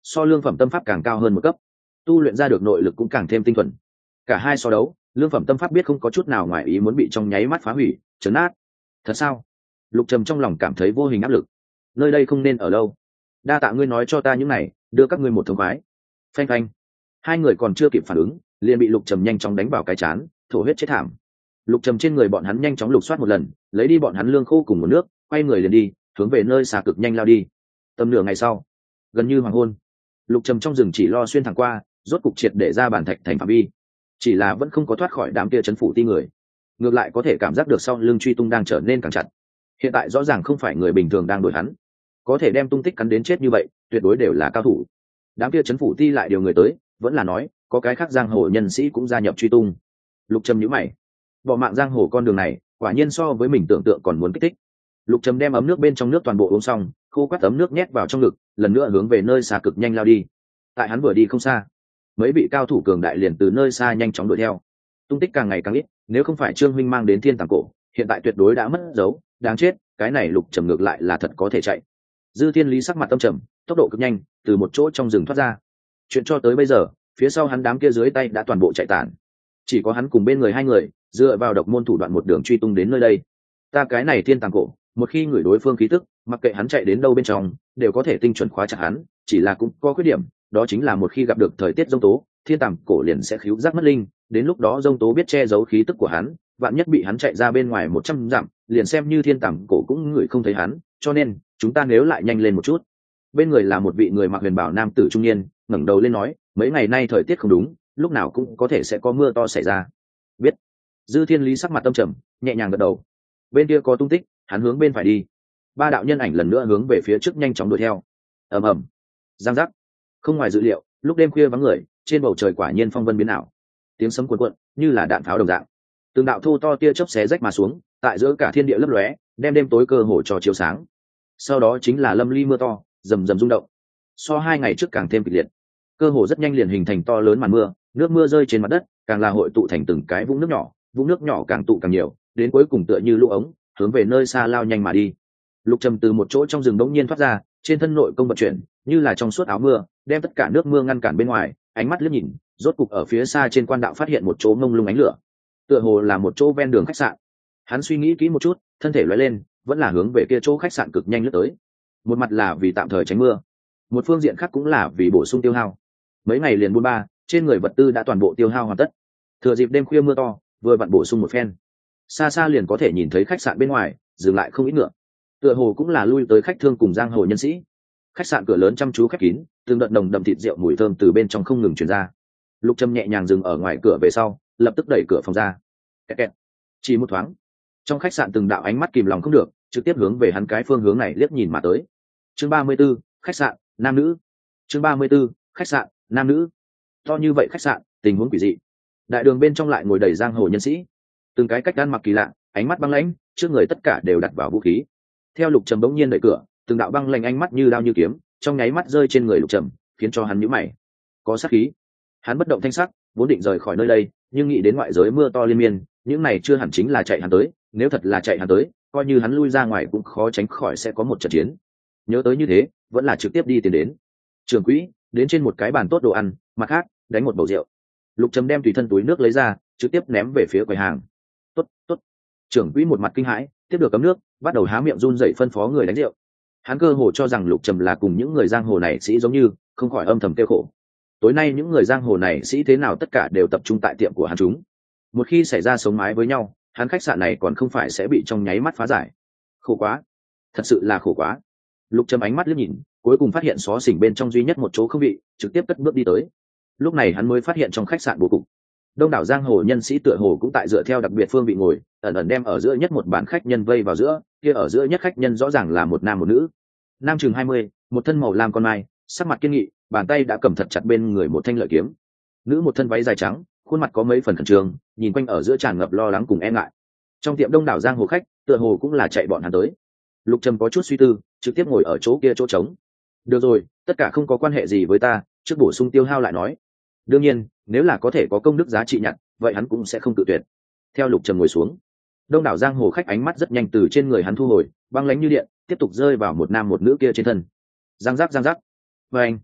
so lương phẩm tâm pháp càng cao hơn một cấp, tu luyện ra được nội lực cũng càng thêm tinh thuần. Cả hai so đấu, lương phẩm tâm pháp biết không có chút nào ngoài ý muốn bị trong nháy mắt phá hủy, chấn nát. Thật sao? Lục Trầm trong lòng cảm thấy vô hình áp lực. Nơi đây không nên ở lâu. Đa tạ ngươi nói cho ta những này, đưa các ngươi một thông khoái. Phanh phanh. Hai người còn chưa kịp phản ứng, liền bị Lục Trầm nhanh chóng đánh vào cái chán, thổ huyết chết thảm. Lục Trầm trên người bọn hắn nhanh chóng lục soát một lần, lấy đi bọn hắn lương khô cùng một nước, quay người liền đi, hướng về nơi xa cực nhanh lao đi. Tầm nửa ngày sau, gần như hoàng hôn, Lục Trầm trong rừng chỉ lo xuyên thẳng qua, rốt cục triệt để ra bản thạch thành phạm vi. Chỉ là vẫn không có thoát khỏi đám kia trấn phủ ti người, ngược lại có thể cảm giác được sau lưng truy tung đang trở nên càng chặt. Hiện tại rõ ràng không phải người bình thường đang đuổi hắn, có thể đem tung tích cắn đến chết như vậy, tuyệt đối đều là cao thủ. Đám kia trấn phủ ti lại điều người tới, vẫn là nói có cái khác giang hồ nhân sĩ cũng gia nhập truy tung. Lục Trầm nhíu mày, bỏ mạng giang hồ con đường này quả nhiên so với mình tưởng tượng còn muốn kích thích. Lục Trầm đem ấm nước bên trong nước toàn bộ uống xong, khô quắt ấm nước nhét vào trong ngực, lần nữa hướng về nơi xa cực nhanh lao đi. Tại hắn vừa đi không xa, mấy vị cao thủ cường đại liền từ nơi xa nhanh chóng đuổi theo. Tung tích càng ngày càng ít, nếu không phải Trương huynh mang đến Thiên Tàng Cổ, hiện tại tuyệt đối đã mất dấu. Đáng chết, cái này Lục Trầm ngược lại là thật có thể chạy. Dư Thiên Lý sắc mặt tâm trầm, tốc độ cực nhanh, từ một chỗ trong rừng thoát ra. Chuyện cho tới bây giờ, phía sau hắn đám kia dưới tay đã toàn bộ chạy tản, chỉ có hắn cùng bên người hai người dựa vào độc môn thủ đoạn một đường truy tung đến nơi đây. Ta cái này Thiên Tàng Cổ, một khi ngửi đối phương khí tức, mặc kệ hắn chạy đến đâu bên trong, đều có thể tinh chuẩn khóa chặt hắn, chỉ là cũng có khuyết điểm, đó chính là một khi gặp được thời tiết giông tố, Thiên Tàng Cổ liền sẽ khíu giác mất linh, đến lúc đó giông tố biết che giấu khí tức của hắn, vạn nhất bị hắn chạy ra bên ngoài 100 dặm, liền xem như Thiên Tàng Cổ cũng ngửi không thấy hắn, cho nên chúng ta nếu lại nhanh lên một chút. Bên người là một vị người mặc huyền bào nam tử trung niên, ngẩng đầu lên nói, mấy ngày nay thời tiết không đúng, lúc nào cũng có thể sẽ có mưa to xảy ra. Biết. Dư Thiên Lý sắc mặt tâm trầm, nhẹ nhàng gật đầu. Bên kia có tung tích, hắn hướng bên phải đi. Ba đạo nhân ảnh lần nữa hướng về phía trước nhanh chóng đuổi theo. Ầm ầm. Giang giác. Không ngoài dự liệu, lúc đêm khuya vắng người, trên bầu trời quả nhiên phong vân biến ảo. Tiếng sấm cuồn cuộn, như là đạn pháo đồng dạng. Từng đạo thô to tia chớp xé rách mà xuống, tại giữa cả thiên địa lấp lóe, đem đêm tối cơ hồ cho chiếu sáng. Sau đó chính là lâm ly mưa to, rầm rầm rung động. So 2 ngày trước càng thêm kịch liệt. Cơ hồ rất nhanh liền hình thành to lớn màn mưa, nước mưa rơi trên mặt đất, càng là hội tụ thành từng cái vũng nước nhỏ, vũng nước nhỏ càng tụ càng nhiều, đến cuối cùng tựa như lũ ống, hướng về nơi xa lao nhanh mà đi. Lục Trầm từ một chỗ trong rừng đống nhiên thoát ra, trên thân nội công vận chuyển, như là trong suốt áo mưa, đem tất cả nước mưa ngăn cản bên ngoài, ánh mắt liếc nhìn, rốt cục ở phía xa trên quan đạo phát hiện một chỗ ngông lung ánh lửa. Tựa hồ là một chỗ ven đường khách sạn. Hắn suy nghĩ kỹ một chút, thân thể lóe lên, vẫn là hướng về kia chỗ khách sạn cực nhanh lướt tới. Một mặt là vì tạm thời tránh mưa, một phương diện khác cũng là vì bổ sung tiêu hao. Mấy ngày liền buôn ba, trên người vật tư đã toàn bộ tiêu hao hoàn tất. Thừa dịp đêm khuya mưa to, vừa vặn bổ sung một phen. Xa xa liền có thể nhìn thấy khách sạn bên ngoài, dừng lại không ít ngựa. Tựa hồ cũng là lui tới khách thương cùng giang hồ nhân sĩ. Khách sạn cửa lớn chăm chú khép kín, từng đợt nồng đậm thịt rượu mùi thơm từ bên trong không ngừng truyền ra. Lục Trầm nhẹ nhàng dừng ở ngoài cửa về sau, lập tức đẩy cửa phòng ra. Kẹt kẹt. Chỉ một thoáng, trong khách sạn từng đạo ánh mắt kìm lòng không được, trực tiếp hướng về hắn cái phương hướng này liếc nhìn mà tới. Chương 34, khách sạn nam nữ. Chương 34, khách sạn nam nữ. To như vậy khách sạn, tình huống quỷ dị. Đại đường bên trong lại ngồi đầy giang hồ nhân sĩ, từng cái cách ăn mặc kỳ lạ, ánh mắt băng lãnh, trước người tất cả đều đặt vào vũ khí. Theo Lục Trầm bỗng nhiên đẩy cửa, từng đạo băng lãnh ánh mắt như đao như kiếm, trong nháy mắt rơi trên người Lục Trầm, khiến cho hắn nhíu mày. Có sát khí. Hắn bất động thanh sắc, vốn định rời khỏi nơi đây, nhưng nghĩ đến ngoại giới mưa to liên miên, những này chưa hẳn chính là chạy hắn tới, nếu thật là chạy hắn tới, coi như hắn lui ra ngoài cũng khó tránh khỏi sẽ có một trận chiến. Nhớ tới như thế, vẫn là trực tiếp đi tiến đến. Trưởng quỹ, đến trên một cái bàn tốt đồ ăn, mặt khác, đánh một bầu rượu. Lục Trầm đem tùy thân túi nước lấy ra, trực tiếp ném về phía quầy hàng. Tốt, tốt. Trưởng quỹ một mặt kinh hãi, tiếp được cấm nước, bắt đầu há miệng run rẩy phân phó người đánh rượu. Hắn cơ hồ cho rằng Lục Trầm là cùng những người giang hồ này sĩ giống như, không khỏi âm thầm tiêu khổ. Tối nay những người giang hồ này sĩ thế nào tất cả đều tập trung tại tiệm của hắn chúng. Một khi xảy ra sống mái với nhau, hắn khách sạn này còn không phải sẽ bị trong nháy mắt phá giải. Khổ quá, thật sự là khổ quá. Lục Trầm ánh mắt liếc nhìn, cuối cùng phát hiện xó xỉnh bên trong duy nhất một chỗ không vị, trực tiếp cất bước đi tới. Lúc này hắn mới phát hiện trong khách sạn bố cục, đông đảo giang hồ nhân sĩ tựa hồ cũng tại dựa theo đặc biệt phương vị ngồi, ẩn ẩn đem ở giữa nhất một bàn khách nhân vây vào giữa, kia ở giữa nhất khách nhân rõ ràng là một nam một nữ. Nam chừng 20, một thân màu lam con mai, sắc mặt kiên nghị, bàn tay đã cầm thật chặt bên người một thanh lợi kiếm. Nữ một thân váy dài trắng, khuôn mặt có mấy phần khẩn trương, nhìn quanh ở giữa tràn ngập lo lắng cùng e ngại. Trong tiệm đông đảo giang hồ khách, tựa hồ cũng là chạy bọn hắn tới. Lục Trầm có chút suy tư, trực tiếp ngồi ở chỗ kia chỗ trống. Được rồi, tất cả không có quan hệ gì với ta, trước bổ sung tiêu hao lại nói. Đương nhiên, nếu là có thể có công đức giá trị nhặt, vậy hắn cũng sẽ không tự tuyệt. Theo Lục Trầm ngồi xuống, đông đảo giang hồ khách ánh mắt rất nhanh từ trên người hắn thu hồi, băng lãnh như điện, tiếp tục rơi vào một nam một nữ kia trên thân. Giang giác giang giác. Và anh,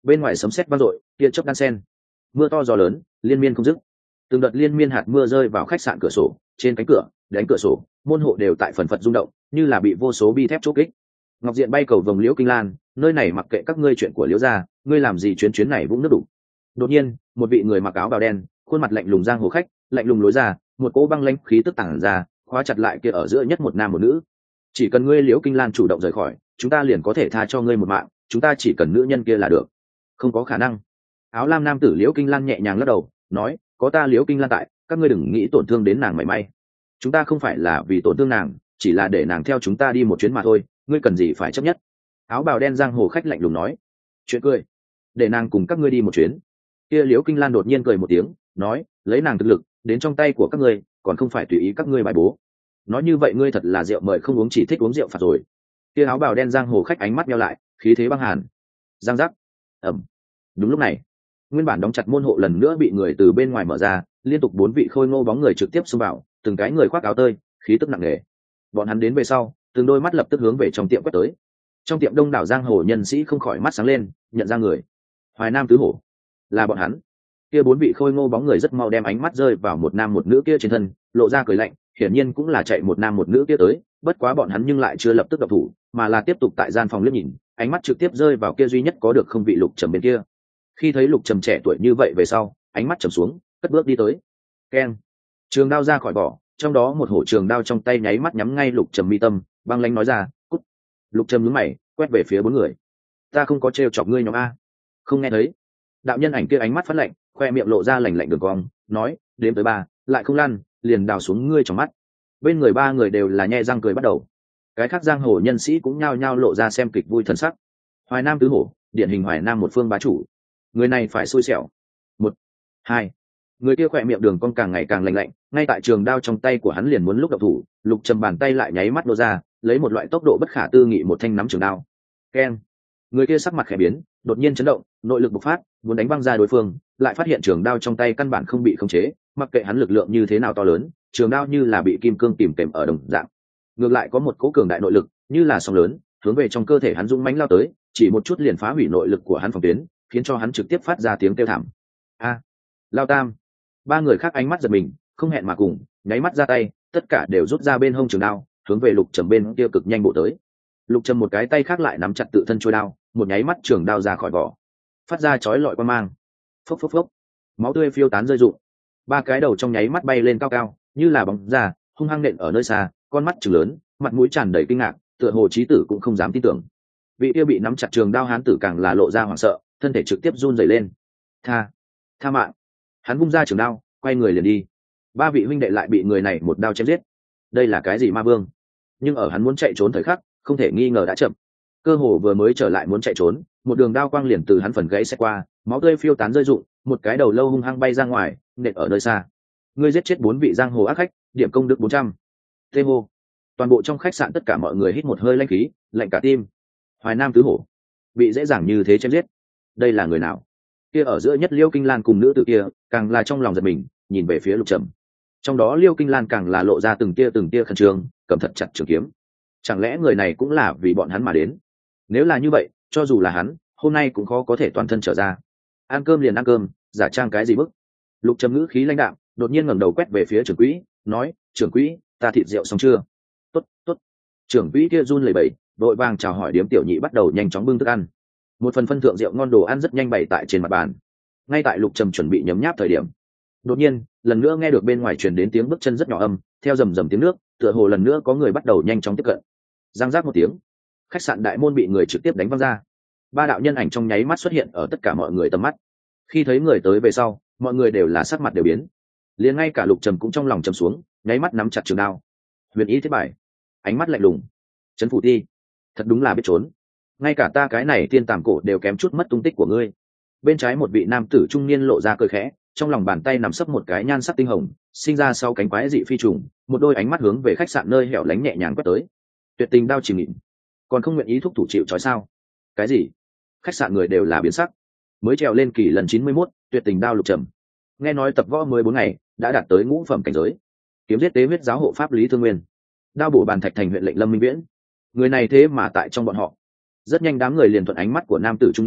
Bên ngoài sấm sét vang dội, tia chớp đan sen, mưa to gió lớn liên miên không dứt. Từng đợt liên miên hạt mưa rơi vào khách sạn cửa sổ, trên cánh cửa, đánh cửa sổ, môn hộ đều tại phần phật rung động, như là bị vô số bi thép chốt kích. Ngọc Diện bay cầu vồng Liễu Kinh Lan, nơi này mặc kệ các ngươi chuyện của Liễu gia, ngươi làm gì chuyến này vũng nước đủ. Đột nhiên, một vị người mặc áo bào đen, khuôn mặt lạnh lùng giang hồ khách, lạnh lùng lối ra, một cỗ băng lãnh khí tức tản ra, khóa chặt lại kia ở giữa nhất một nam một nữ. Chỉ cần ngươi Liễu Kinh Lan chủ động rời khỏi, chúng ta liền có thể tha cho ngươi một mạng, chúng ta chỉ cần nữ nhân kia là được. Không có khả năng. Áo lam nam tử Liễu Kinh Lan nhẹ nhàng lắc đầu, nói, có ta Liễu Kinh Lan tại, các ngươi đừng nghĩ tổn thương đến nàng mảy may. Chúng ta không phải là vì tổn thương nàng, chỉ là để nàng theo chúng ta đi một chuyến mà thôi, ngươi cần gì phải chấp nhất. Áo bào đen giang hồ khách lạnh lùng nói. Chuyện cười. Để nàng cùng các ngươi đi một chuyến. Kia Liễu Kinh Lan đột nhiên cười một tiếng, nói, lấy nàng thực lực đến trong tay của các ngươi, còn không phải tùy ý các ngươi bài bố. Nói như vậy ngươi thật là rượu mời không uống, chỉ thích uống rượu phạt rồi. Kia áo bào đen giang hồ khách ánh mắt nheo lại, khí thế băng hàn. Giang giác. Ầm. Đúng lúc này, nguyên bản đóng chặt môn hộ lần nữa bị người từ bên ngoài mở ra, liên tục 4 vị khôi ngô bóng người trực tiếp xông vào, từng cái người khoác áo tơi, khí tức nặng nề. Bọn hắn đến về sau, từng đôi mắt lập tức hướng về trong tiệm quét tới. Trong tiệm đông đảo giang hồ nhân sĩ không khỏi mắt sáng lên, nhận ra người. Hoài Nam tứ hổ, là bọn hắn. Kia 4 vị khôi ngô bóng người rất mau đem ánh mắt rơi vào một nam một nữ kia trên thân, lộ ra cười lạnh, hiển nhiên cũng là chạy một nam một nữ kia tới, bất quá bọn hắn nhưng lại chưa lập tức động thủ, mà là tiếp tục tại gian phòng liếc nhìn, ánh mắt trực tiếp rơi vào kia duy nhất có được không vị Lục Trầm bên kia. Khi thấy Lục Trầm trẻ tuổi như vậy về sau, ánh mắt trầm xuống, cất bước đi tới. Keng, trường đao ra khỏi vỏ, trong đó một hổ trường đao trong tay nháy mắt nhắm ngay Lục Trầm mi tâm, băng lãnh nói ra, cút. Lục Trầm nhướng mày, quét về phía 4 người. Ta không có trêu chọc ngươi nhóm a. Không nghe thấy. Đạo nhân ảnh kia ánh mắt phát lạnh, khoe miệng lộ ra lạnh lạnh đường cong, nói, đếm tới 3, lại không lăn, liền đào xuống ngươi trong mắt. Bên người 3 người đều là nhe răng cười bắt đầu. Cái khác giang hồ nhân sĩ cũng nhao nhao lộ ra xem kịch vui thần sắc. Hoài Nam tứ hổ, điển hình Hoài Nam một phương bá chủ. Người này phải xui xẻo. 1, 2. Người kia khoe miệng đường cong càng ngày càng lạnh lạnh, ngay tại trường đao trong tay của hắn liền muốn lúc động thủ, Lục Trầm bàn tay lại nháy mắt nô ra, lấy một loại tốc độ bất khả tư nghị một thanh nắm trường đao. Keng. Người kia sắc mặt khẽ biến, đột nhiên chấn động, nội lực bộc phát, muốn đánh văng ra đối phương, lại phát hiện trường đao trong tay căn bản không bị khống chế, mặc kệ hắn lực lượng như thế nào to lớn, trường đao như là bị kim cương kìm kềm ở đồng dạng. Ngược lại có một cỗ cường đại nội lực, như là sóng lớn, hướng về trong cơ thể hắn dũng mãnh lao tới, chỉ một chút liền phá hủy nội lực của hắn phòng tuyến, khiến cho hắn trực tiếp phát ra tiếng kêu thảm. A, Lao Tam. 3 người khác ánh mắt giật mình, không hẹn mà cùng, nháy mắt ra tay, tất cả đều rút ra bên hông trường đao, hướng về Lục Trầm bên kia cực nhanh bộ tới. Lục Trầm một cái tay khác lại nắm chặt tự thân chuôi đao, một nháy mắt trường đao ra khỏi vỏ, phát ra chói lọi quang mang. Phốc phốc phốc, máu tươi phiêu tán rơi rụng. 3 cái đầu trong nháy mắt bay lên cao cao, như là bóng ra, hung hăng nện ở nơi xa, con mắt trừng lớn, mặt mũi tràn đầy kinh ngạc, tựa hồ chí tử cũng không dám tin tưởng. Vị kia bị nắm chặt trường đao hán tử càng là lộ ra hoảng sợ, thân thể trực tiếp run rẩy lên. Tha mạng. Hắn vung ra trường đao, quay người liền đi. 3 vị huynh đệ lại bị người này một đao chém giết. Đây là cái gì ma vương? Nhưng ở hắn muốn chạy trốn thời khắc, không thể nghi ngờ đã chậm. Cơ hồ vừa mới trở lại muốn chạy trốn, một đường đao quang liền từ hắn phần gãy xét qua, máu tươi phiêu tán rơi rụng, một cái đầu lâu hung hăng bay ra ngoài, nện ở nơi xa. Ngươi giết chết 4 vị giang hồ ác khách, điểm công đức 400. Tê hô. Toàn bộ trong khách sạn tất cả mọi người hít một hơi lãnh khí, lạnh cả tim. Hoài Nam tứ hổ, bị dễ dàng như thế chém giết. Đây là người nào? Kia ở giữa nhất Liêu Kinh Lan cùng nữ tử kia, càng là trong lòng giật mình, nhìn về phía Lục Trầm. Trong đó Liêu Kinh Lan càng là lộ ra từng tia khẩn trương, cầm thật chặt trường kiếm. Chẳng lẽ người này cũng là vì bọn hắn mà đến? Nếu là như vậy, cho dù là hắn, hôm nay cũng khó có thể toàn thân trở ra. Ăn cơm liền ăn cơm, giả trang cái gì bức? Lục Trầm ngữ khí lãnh đạm, đột nhiên ngẩng đầu quét về phía trưởng quỹ, nói, trưởng quỹ, ta thịt rượu xong chưa? Tốt. Trưởng quỹ kia run lẩy bẩy, vội vàng chào hỏi điếm tiểu nhị bắt đầu nhanh chóng bưng thức ăn. Một phần phân thượng rượu ngon đồ ăn rất nhanh bày tại trên mặt bàn. Ngay tại Lục Trầm chuẩn bị nhấm nháp thời điểm, đột nhiên lần nữa nghe được bên ngoài truyền đến tiếng bước chân rất nhỏ âm, theo rầm rầm tiếng nước, tựa hồ lần nữa có người bắt đầu nhanh chóng tiếp cận. Giang giác một tiếng, khách sạn đại môn bị người trực tiếp đánh văng ra. 3 đạo nhân ảnh trong nháy mắt xuất hiện ở tất cả mọi người tầm mắt. Khi thấy người tới về sau, mọi người đều là sắc mặt đều biến, liền ngay cả Lục Trầm cũng trong lòng trầm xuống, nháy mắt nắm chặt trường đao. Huyền ý thiết bài, ánh mắt lạnh lùng. Trấn phủ ti, thật đúng là biết trốn, ngay cả ta cái này tiên tàm cổ đều kém chút mất tung tích của ngươi. Bên trái một vị nam tử trung niên lộ ra cười khẽ, trong lòng bàn tay nằm sấp một cái nhan sắc tinh hồng, sinh ra sau cánh quái dị phi trùng, một đôi ánh mắt hướng về khách sạn nơi hẻo lánh nhẹ nhàng quét tới. Tuyệt tình đao chìm nghỉm, còn không nguyện ý thúc thủ chịu trói sao? Cái gì? Khách sạn người đều là biến sắc. Mới trèo lên kỳ lần 91, tuyệt tình đao Lục Trầm, nghe nói tập võ 14 ngày đã đạt tới ngũ phẩm cảnh giới, kiếm giết tế huyết giáo hộ pháp Lý Thương Nguyên, đao bổ bàn thạch thành huyện lệnh Lâm Minh Viễn. Người này thế mà tại trong bọn họ. Rất nhanh đám người liền thuận ánh mắt của nam tử trung niên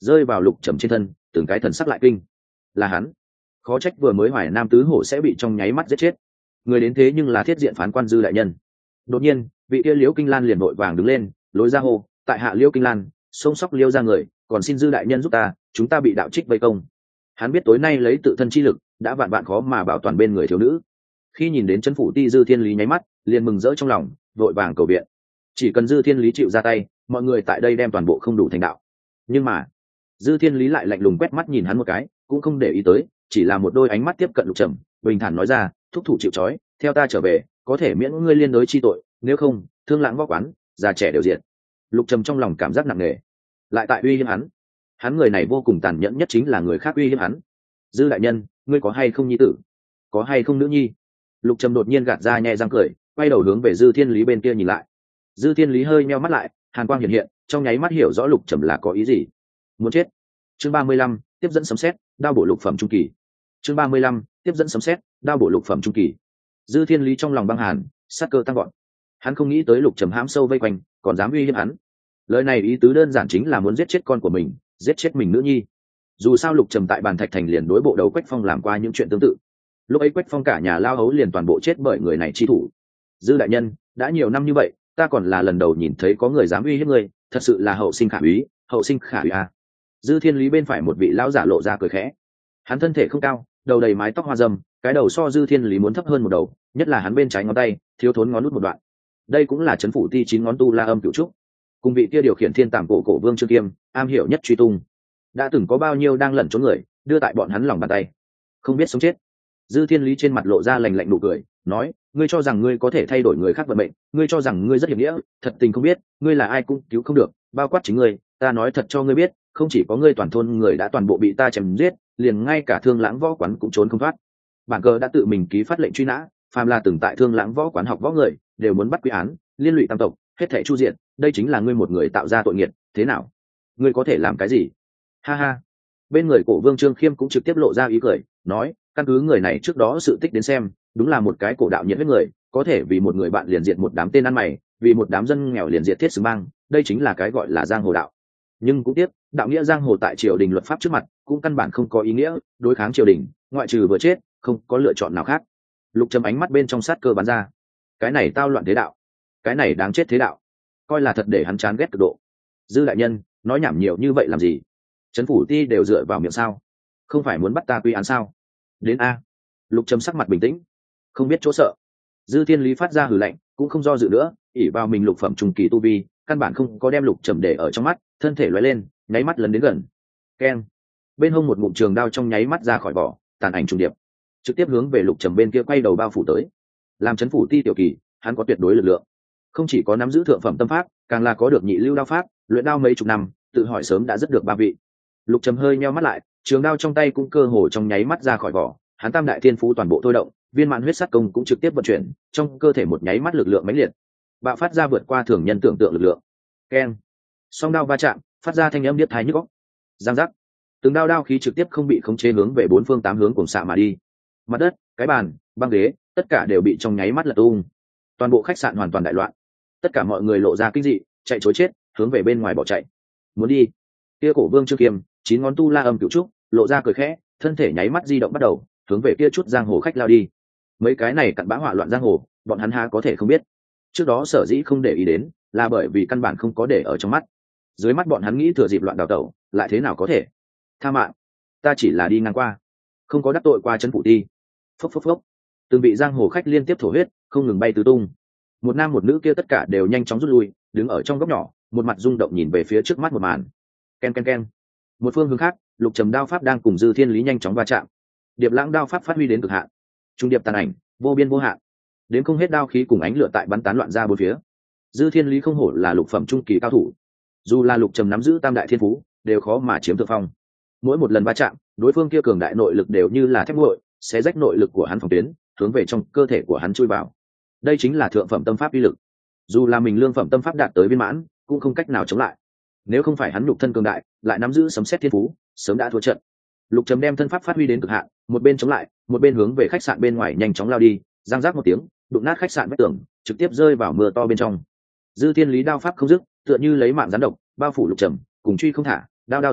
rơi vào lục trầm trên thân, từng cái thần sắc lại kinh. Là hắn. Khó trách vừa mới Hoài Nam tứ hổ sẽ bị trong nháy mắt giết chết. Người đến thế nhưng là thiết diện phán quan Dư đại nhân. Đột nhiên, vị kia Liễu Kinh Lan liền vội vàng đứng lên, lối ra hô, tại hạ Liễu Kinh Lan, xông sóc Liễu ra người, còn xin Dư đại nhân giúp ta, chúng ta bị đạo trích vây công. Hắn biết tối nay lấy tự thân chi lực, đã vạn vạn khó mà bảo toàn bên người thiếu nữ. Khi nhìn đến chân phủ ti Dư Thiên Lý nháy mắt, liền mừng rỡ trong lòng, vội vàng cầu viện. Chỉ cần Dư Thiên Lý chịu ra tay, mọi người tại đây đem toàn bộ không đủ thành đạo. Nhưng mà Dư Thiên Lý lại lạnh lùng quét mắt nhìn hắn một cái, cũng không để ý tới, chỉ là một đôi ánh mắt tiếp cận Lục Trầm, bình thản nói ra, thúc thủ chịu trói, theo ta trở về, có thể miễn ngươi liên đối chi tội, nếu không, thương lãng võ quán, già trẻ đều diệt. Lục Trầm trong lòng cảm giác nặng nề, lại tại uy hiếp hắn người này vô cùng tàn nhẫn, nhất chính là người khác uy hiếp hắn. Dư đại nhân, ngươi có hay không nhi tử, có hay không nữ nhi? Lục Trầm đột nhiên gạt ra nhẹ răng cười, quay đầu hướng về Dư Thiên Lý bên kia nhìn lại. Dư Thiên Lý hơi nheo mắt lại, hàn quang hiện hiện, trong nháy mắt hiểu rõ Lục Trầm là có ý gì. Muốn chết. Chương 35, tiếp dẫn sấm sét, đao bổ lục phẩm trung kỳ. Chương 35, tiếp dẫn sấm sét, đao bổ lục phẩm trung kỳ. Dư Thiên Lý trong lòng băng hàn, sát cơ tăng gọn. Hắn không nghĩ tới Lục Trầm hãm sâu vây quanh, còn dám uy hiếp hắn. Lời này ý tứ đơn giản chính là muốn giết chết con của mình, giết chết mình nữ nhi. Dù sao Lục Trầm tại Bàn Thạch Thành liền đối bộ đầu Quách Phong làm qua những chuyện tương tự. Lúc ấy Quách Phong cả nhà lao hấu liền toàn bộ chết bởi người này chi thủ. Dư đại nhân, đã nhiều năm như vậy, ta còn là lần đầu nhìn thấy có người dám uy hiếp ngươi, thật sự là hậu sinh khả úy, hậu sinh khả úy à. Dư Thiên Lý bên phải một vị lão giả lộ ra cười khẽ. Hắn thân thể không cao, đầu đầy mái tóc hoa râm, cái đầu so Dư Thiên Lý muốn thấp hơn một đầu, nhất là hắn bên trái ngón tay thiếu thốn ngón nút một đoạn. Đây cũng là trấn phủ ti 9 ngón tu La Âm Cửu Trúc. Cùng vị kia điều khiển thiên tàm cổ vương Trương Kiêm, am hiểu nhất truy tung. Đã từng có bao nhiêu đang lẩn trốn người, đưa tại bọn hắn lòng bàn tay. Không biết sống chết. Dư Thiên Lý trên mặt lộ ra lạnh lạnh nụ cười, nói, ngươi cho rằng ngươi có thể thay đổi người khác vận mệnh, ngươi cho rằng ngươi rất hiểm nghĩa, thật tình không biết, ngươi là ai cũng cứu không được, bao quát chính ngươi, ta nói thật cho ngươi biết, không chỉ có ngươi toàn thôn người đã toàn bộ bị ta chém giết, liền ngay cả Thương Lãng võ quán cũng trốn không thoát. Bản cờ đã tự mình ký phát lệnh truy nã, phàm là từng tại Thương Lãng võ quán học võ người, đều muốn bắt quy án, liên lụy tam tộc, hết thảy chu diện, đây chính là ngươi một người tạo ra tội nghiệt, thế nào? Ngươi có thể làm cái gì? Ha ha. Bên người Cổ Vương Trương Khiêm cũng trực tiếp lộ ra ý cười, nói, căn cứ người này trước đó sự tích đến xem, đúng là một cái cổ đạo nhiệt huyết người, có thể vì một người bạn liền diệt một đám tên ăn mày, vì một đám dân nghèo liền diệt thiết xứng bang, đây chính là cái gọi là giang hồ đạo. Nhưng cũng tiếc, đạo nghĩa giang hồ tại triều đình luật pháp trước mặt, cũng căn bản không có ý nghĩa, đối kháng triều đình, ngoại trừ vừa chết, không có lựa chọn nào khác. Lục Trầm ánh mắt bên trong sát cơ bắn ra. Cái này tao loạn thế đạo, cái này đáng chết thế đạo, coi là thật để hắn chán ghét cực độ. Dư đại nhân, nói nhảm nhiều như vậy làm gì? Trấn phủ ti đều dựa vào miệng sao? Không phải muốn bắt ta quy án sao? Đến a. Lục Trầm sắc mặt bình tĩnh, không biết chỗ sợ. Dư Thiên Lý phát ra hừ lạnh, cũng không do dự nữa, ỷ vào mình lục phẩm trung kỳ tu vi, căn bản không có đem Lục Trầm để ở trong mắt, thân thể lóe lên, nháy mắt lấn đến gần. Keng. Bên hông một ngụm trường đao trong nháy mắt ra khỏi vỏ, tàn ảnh trùng điệp, trực tiếp hướng về Lục Trầm bên kia quay đầu bao phủ tới. Làm trấn phủ ti tiểu kỳ, hắn có tuyệt đối lực lượng, không chỉ có nắm giữ thượng phẩm tâm pháp, càng là có được nhị lưu đao pháp, luyện đao mấy chục năm, tự hỏi sớm đã rất được ba vị. Lục Trầm hơi nheo mắt lại, trường đao trong tay cũng cơ hồ trong nháy mắt ra khỏi vỏ, hắn tam đại thiên phú toàn bộ thôi động, viên mãn huyết sát công cũng trực tiếp vận chuyển, trong cơ thể một nháy mắt lực lượng mãnh liệt, bạo phát ra vượt qua thường nhân tưởng tượng lực lượng. Keng. Song đao va chạm, phát ra thanh âm điếc tai nhức óc. Giang giác. Từng đao khí trực tiếp không bị khống chế hướng về bốn phương tám hướng cùng xạ mà đi. Mặt đất, cái bàn, băng ghế, tất cả đều bị trong nháy mắt lật tung. Toàn bộ khách sạn hoàn toàn đại loạn. Tất cả mọi người lộ ra kinh dị, chạy trối chết, hướng về bên ngoài bỏ chạy. Muốn đi. Kia Cổ Vương Trương Kiêm, 9 ngón tu La Âm Cửu Trúc, lộ ra cười khẽ, thân thể nháy mắt di động bắt đầu, hướng về kia chút giang hồ khách lao đi. Mấy cái này cặn bã hỏa loạn giang hồ, bọn hắn há có thể không biết. Trước đó sở dĩ không để ý đến, là bởi vì căn bản không có để ở trong mắt. Dưới mắt bọn hắn nghĩ thừa dịp loạn đào tẩu, lại thế nào có thể? Tha mạng, ta chỉ là đi ngang qua, không có đắc tội qua trấn phủ ti. Phốc phốc phốc. Từng vị giang hồ khách liên tiếp thổ huyết, không ngừng bay tứ tung. Một nam một nữ kia tất cả đều nhanh chóng rút lui, đứng ở trong góc nhỏ, một mặt rung động nhìn về phía trước mắt một màn. Ken ken ken. Một phương hướng khác, Lục Trầm đao pháp đang cùng Dư Thiên Lý nhanh chóng va chạm. Điệp Lãng đao pháp phát huy đến cực hạn, trung điệp tàn ảnh, vô biên vô hạn, đến không hết đao khí cùng ánh lửa tại bắn tán loạn ra bốn phía. Dư Thiên Lý không hổ là lục phẩm trung kỳ cao thủ, dù là Lục Trầm nắm giữ tam đại thiên phú, đều khó mà chiếm thượng phong. Mỗi một lần va chạm, đối phương kia cường đại nội lực đều như là thép nguội, xé rách nội lực của hắn phòng tuyến, hướng về trong cơ thể của hắn chui vào. Đây chính là thượng phẩm tâm pháp uy lực. Dù là mình lương phẩm tâm pháp đạt tới viên mãn, cũng không cách nào chống lại. Nếu không phải hắn nhục thân cường đại, lại nắm giữ sấm sét thiên phú, sớm đã thua trận. Lục Trầm đem thân pháp phát huy đến cực hạn, một bên chống lại, một bên hướng về khách sạn bên ngoài nhanh chóng lao đi, giang giác một tiếng, đụng nát khách sạn vách tường, trực tiếp rơi vào mưa to bên trong. Dư Thiên Lý đao pháp không dứt, tựa như lấy mạng gián độc, bao phủ Lục Trầm, cùng truy không thả, đao dày đặc,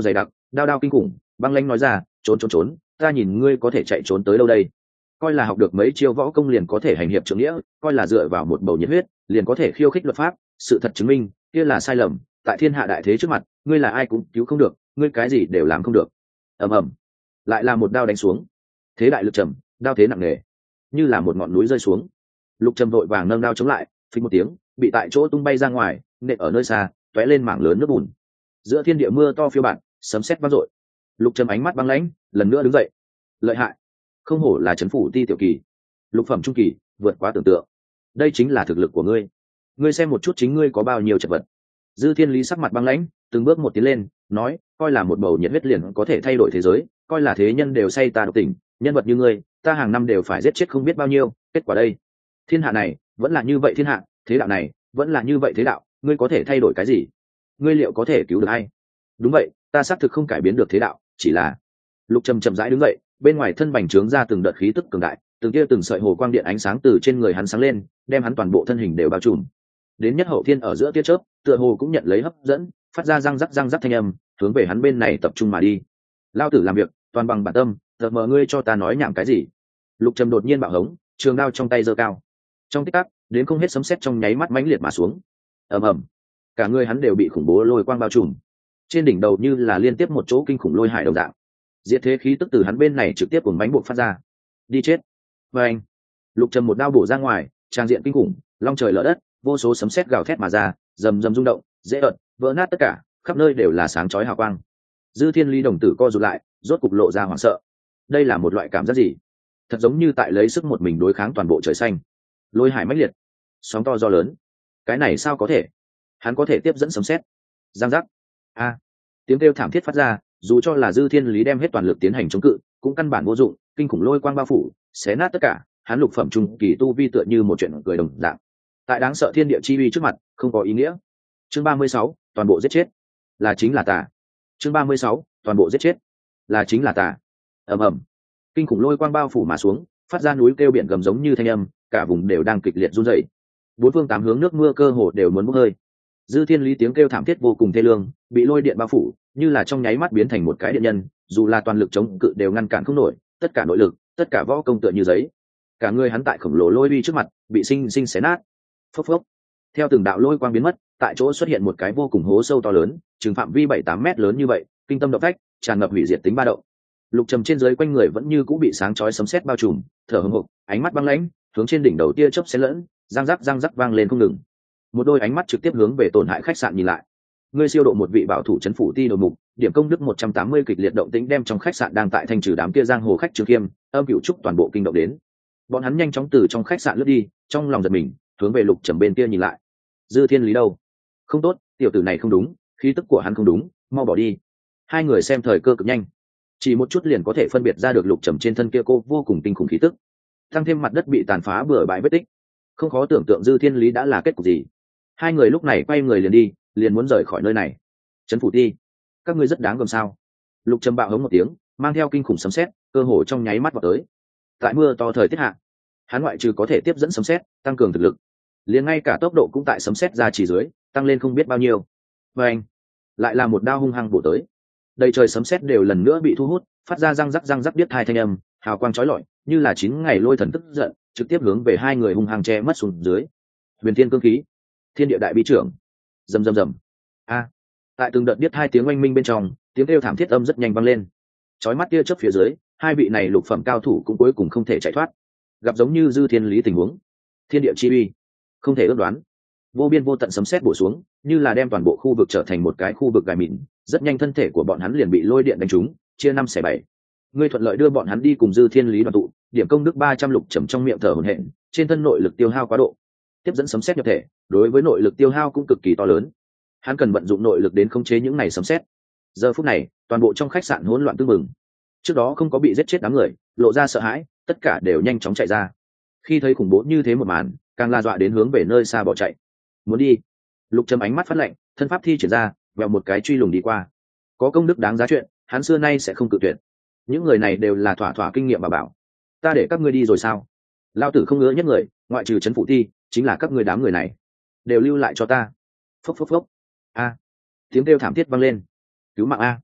Đao đao kinh khủng, băng lãnh nói ra, trốn trốn trốn, ta nhìn ngươi có thể chạy trốn tới đâu đây. Coi là học được mấy chiêu võ công liền có thể hành hiệp trượng nghĩa, coi là dựa vào một bầu nhiệt huyết liền có thể khiêu khích luật pháp, sự thật chứng minh kia là sai lầm. Tại thiên hạ đại thế trước mặt, ngươi là ai cũng cứu không được, ngươi cái gì đều làm không được. Ầm ầm, lại là một đao đánh xuống. Thế đại lực trầm, đao thế nặng nề, như là một ngọn núi rơi xuống. Lục Trầm vội vàng nâng đao chống lại, phình một tiếng, bị tại chỗ tung bay ra ngoài, nện ở nơi xa, tóe lên mảng lớn nước bùn. Giữa thiên địa mưa to phiêu bạt, sấm sét vang dội. Lục Trầm ánh mắt băng lãnh, lần nữa đứng dậy. Lợi hại, không hổ là trấn phủ ti tiểu kỳ, lục phẩm trung kỳ, vượt quá tưởng tượng. Đây chính là thực lực của ngươi. Ngươi xem một chút chính ngươi có bao nhiêu chật vật. Dư Thiên Lý sắc mặt băng lãnh, từng bước một tiến lên, nói, coi là một bầu nhiệt huyết liền có thể thay đổi thế giới, coi là thế nhân đều say ta độc tình, nhân vật như ngươi, ta hàng năm đều phải giết chết không biết bao nhiêu, kết quả đây, thiên hạ này vẫn là như vậy thiên hạ, thế đạo này vẫn là như vậy thế đạo, ngươi có thể thay đổi cái gì? Ngươi liệu có thể cứu được ai? Đúng vậy, ta xác thực không cải biến được thế đạo, chỉ là Lục Trầm chậm rãi đứng dậy, bên ngoài thân bành trướng ra từng đợt khí tức cường đại, từng kia từng sợi hồ quang điện ánh sáng từ trên người hắn sáng lên, đem hắn toàn bộ thân hình đều bao trùm. Đến nhất hậu thiên ở giữa tia chớp, tựa hồ cũng nhận lấy hấp dẫn, phát ra răng rắc thanh âm, hướng về hắn bên này tập trung mà đi. Lao tử làm việc toàn bằng bản tâm, tờ mờ ngươi cho ta nói nhảm cái gì? Lục Trầm đột nhiên bạo hống, trường đao trong tay giơ cao. Trong tích tắc, đến không hết sấm sét trong nháy mắt mãnh liệt mà xuống. Ầm ầm, cả người hắn đều bị khủng bố lôi quang bao trùm. Trên đỉnh đầu như là liên tiếp một chỗ kinh khủng lôi hải đồng dạng. Diệt thế khí tức từ hắn bên này trực tiếp cùng bánh buộc phát ra. Đi chết. Và anh, Lục Trầm một đao bổ ra ngoài, trang diện kinh khủng, long trời lở đất, vô số sấm sét gào thét mà ra, rầm rầm rung động, dễ ợt, vỡ nát tất cả, khắp nơi đều là sáng chói hào quang. Dư Thiên Ly đồng tử co rụt lại, rốt cục lộ ra hoảng sợ. Đây là một loại cảm giác gì? Thật giống như tại lấy sức một mình đối kháng toàn bộ trời xanh. Lôi hải mãnh liệt, sóng to gió lớn. Cái này sao có thể? Hắn có thể tiếp dẫn sấm sét? Giang giác. A! Tiếng kêu thảm thiết phát ra, dù cho là Dư Thiên Lý đem hết toàn lực tiến hành chống cự, cũng căn bản vô dụng, kinh khủng lôi quang bao phủ, xé nát tất cả, hắn lục phẩm trung kỳ tu vi tựa như một chuyện cười đồng dạng. Tại đáng sợ thiên địa chi uy trước mặt, không có ý nghĩa. Chương 36, toàn bộ giết chết. Là chính là tà. Chương 36, toàn bộ giết chết. Là chính là tà. Ầm ầm. Kinh khủng lôi quang bao phủ mà xuống, phát ra núi kêu biển gầm giống như thanh âm, cả vùng đều đang kịch liệt run rẩy. Bốn phương tám hướng nước mưa cơ hồ đều muốn bốc hơi. Dư Thiên Lý tiếng kêu thảm thiết vô cùng thê lương, bị lôi điện bao phủ, như là trong nháy mắt biến thành một cái điện nhân, dù là toàn lực chống cự đều ngăn cản không nổi, tất cả nội lực, tất cả võ công tựa như giấy. Cả người hắn tại khổng lồ lôi uy trước mặt, bị sinh sinh xé nát. Phốc phốc. Theo từng đạo lôi quang biến mất, tại chỗ xuất hiện một cái vô cùng hố sâu to lớn, chừng phạm vi 7-8 mét lớn như vậy, kinh tâm động phách, tràn ngập hủy diệt tính ba động. Lục Trầm trên dưới quanh người vẫn như cũ bị sáng chói sấm sét bao trùm, thở hổn hộc, ánh mắt băng lãnh, hướng trên đỉnh đầu tia chớp xé lẫn, răng rắc vang lên không ngừng. Một đôi ánh mắt trực tiếp hướng về tổn hại khách sạn nhìn lại. Ngươi siêu độ một vị bảo thủ trấn phủ ti đầu mục, điểm công đức 180 kịch liệt động tĩnh đem trong khách sạn đang tại thanh trừ đám kia giang hồ khách Trường Kiêm, âm cửu trúc toàn bộ kinh động đến. Bọn hắn nhanh chóng từ trong khách sạn lướt đi, trong lòng giật mình, hướng về Lục Trầm bên kia nhìn lại. Dư Thiên Lý đâu? Không tốt, tiểu tử này không đúng, khí tức của hắn không đúng, mau bỏ đi. Hai người xem thời cơ cực nhanh, chỉ một chút liền có thể phân biệt ra được Lục Trầm trên thân kia cô vô cùng kinh khủng khí tức. Tăng thêm mặt đất bị tàn phá bừa bãi vết tích, không khó tưởng tượng Dư Thiên Lý đã là kết cục gì. Hai người lúc này quay người liền đi, liền muốn rời khỏi nơi này. Trấn phủ ti, các ngươi rất đáng gờm sao? Lục Trầm bạo hống một tiếng, mang theo kinh khủng sấm sét, cơ hồ trong nháy mắt vào tới. Tại mưa to thời tiết hạ, hắn ngoại trừ có thể tiếp dẫn sấm sét, tăng cường thực lực, liền ngay cả tốc độ cũng tại sấm sét ra chỉ dưới tăng lên không biết bao nhiêu. Và anh, lại là một đao hung hăng bổ tới. Đầy trời sấm sét đều lần nữa bị thu hút, phát ra răng rắc biết hai thanh âm, hào quang chói lọi, như là 9 ngày lôi thần tức giận, trực tiếp hướng về hai người hung hăng che mất xuống dưới. Huyền Thiên cương khí, Thiên địa đại bi trưởng. Rầm rầm rầm. A! Tại từng đợt biết hai tiếng oanh minh bên trong, tiếng kêu thảm thiết âm rất nhanh vang lên. Chói mắt tia chớp phía dưới, hai vị này lục phẩm cao thủ cũng cuối cùng không thể chạy thoát. Gặp giống như Dư Thiên Lý tình huống, thiên địa chi uy không thể ước đoán, vô biên vô tận sấm sét bổ xuống, như là đem toàn bộ khu vực trở thành một cái khu vực gài mịn. Rất nhanh thân thể của bọn hắn liền bị lôi điện đánh trúng, chia 5/7. Ngươi thuận lợi đưa bọn hắn đi cùng Dư Thiên Lý đoàn tụ, điểm công đức 300. Lục Trầm trong miệng thở hổn hển, trên thân nội lực tiêu hao quá độ, tiếp dẫn sấm sét nhập thể, đối với nội lực tiêu hao cũng cực kỳ to lớn. Hắn cần vận dụng nội lực đến khống chế những này sấm sét. Giờ phút này, toàn bộ trong khách sạn hỗn loạn tương mừng. Trước đó không có bị giết chết đám người, lộ ra sợ hãi, tất cả đều nhanh chóng chạy ra. Khi thấy khủng bố như thế một màn, càng la dọa đến hướng về nơi xa bỏ chạy. Muốn đi. Lục Trầm ánh mắt phát lạnh, thân pháp thi triển ra, vèo một cái truy lùng đi qua. Có công đức đáng giá chuyện, hắn xưa nay sẽ không cự tuyệt. Những người này đều là thỏa kinh nghiệm bà bảo. Ta để các ngươi đi rồi sao? Lao tử không ngứa nhất người, ngoại trừ trấn phủ thi, chính là các ngươi đám người này, đều lưu lại cho ta. Phốc phốc phốc. A! Tiếng kêu thảm thiết vang lên. Cứu mạng a!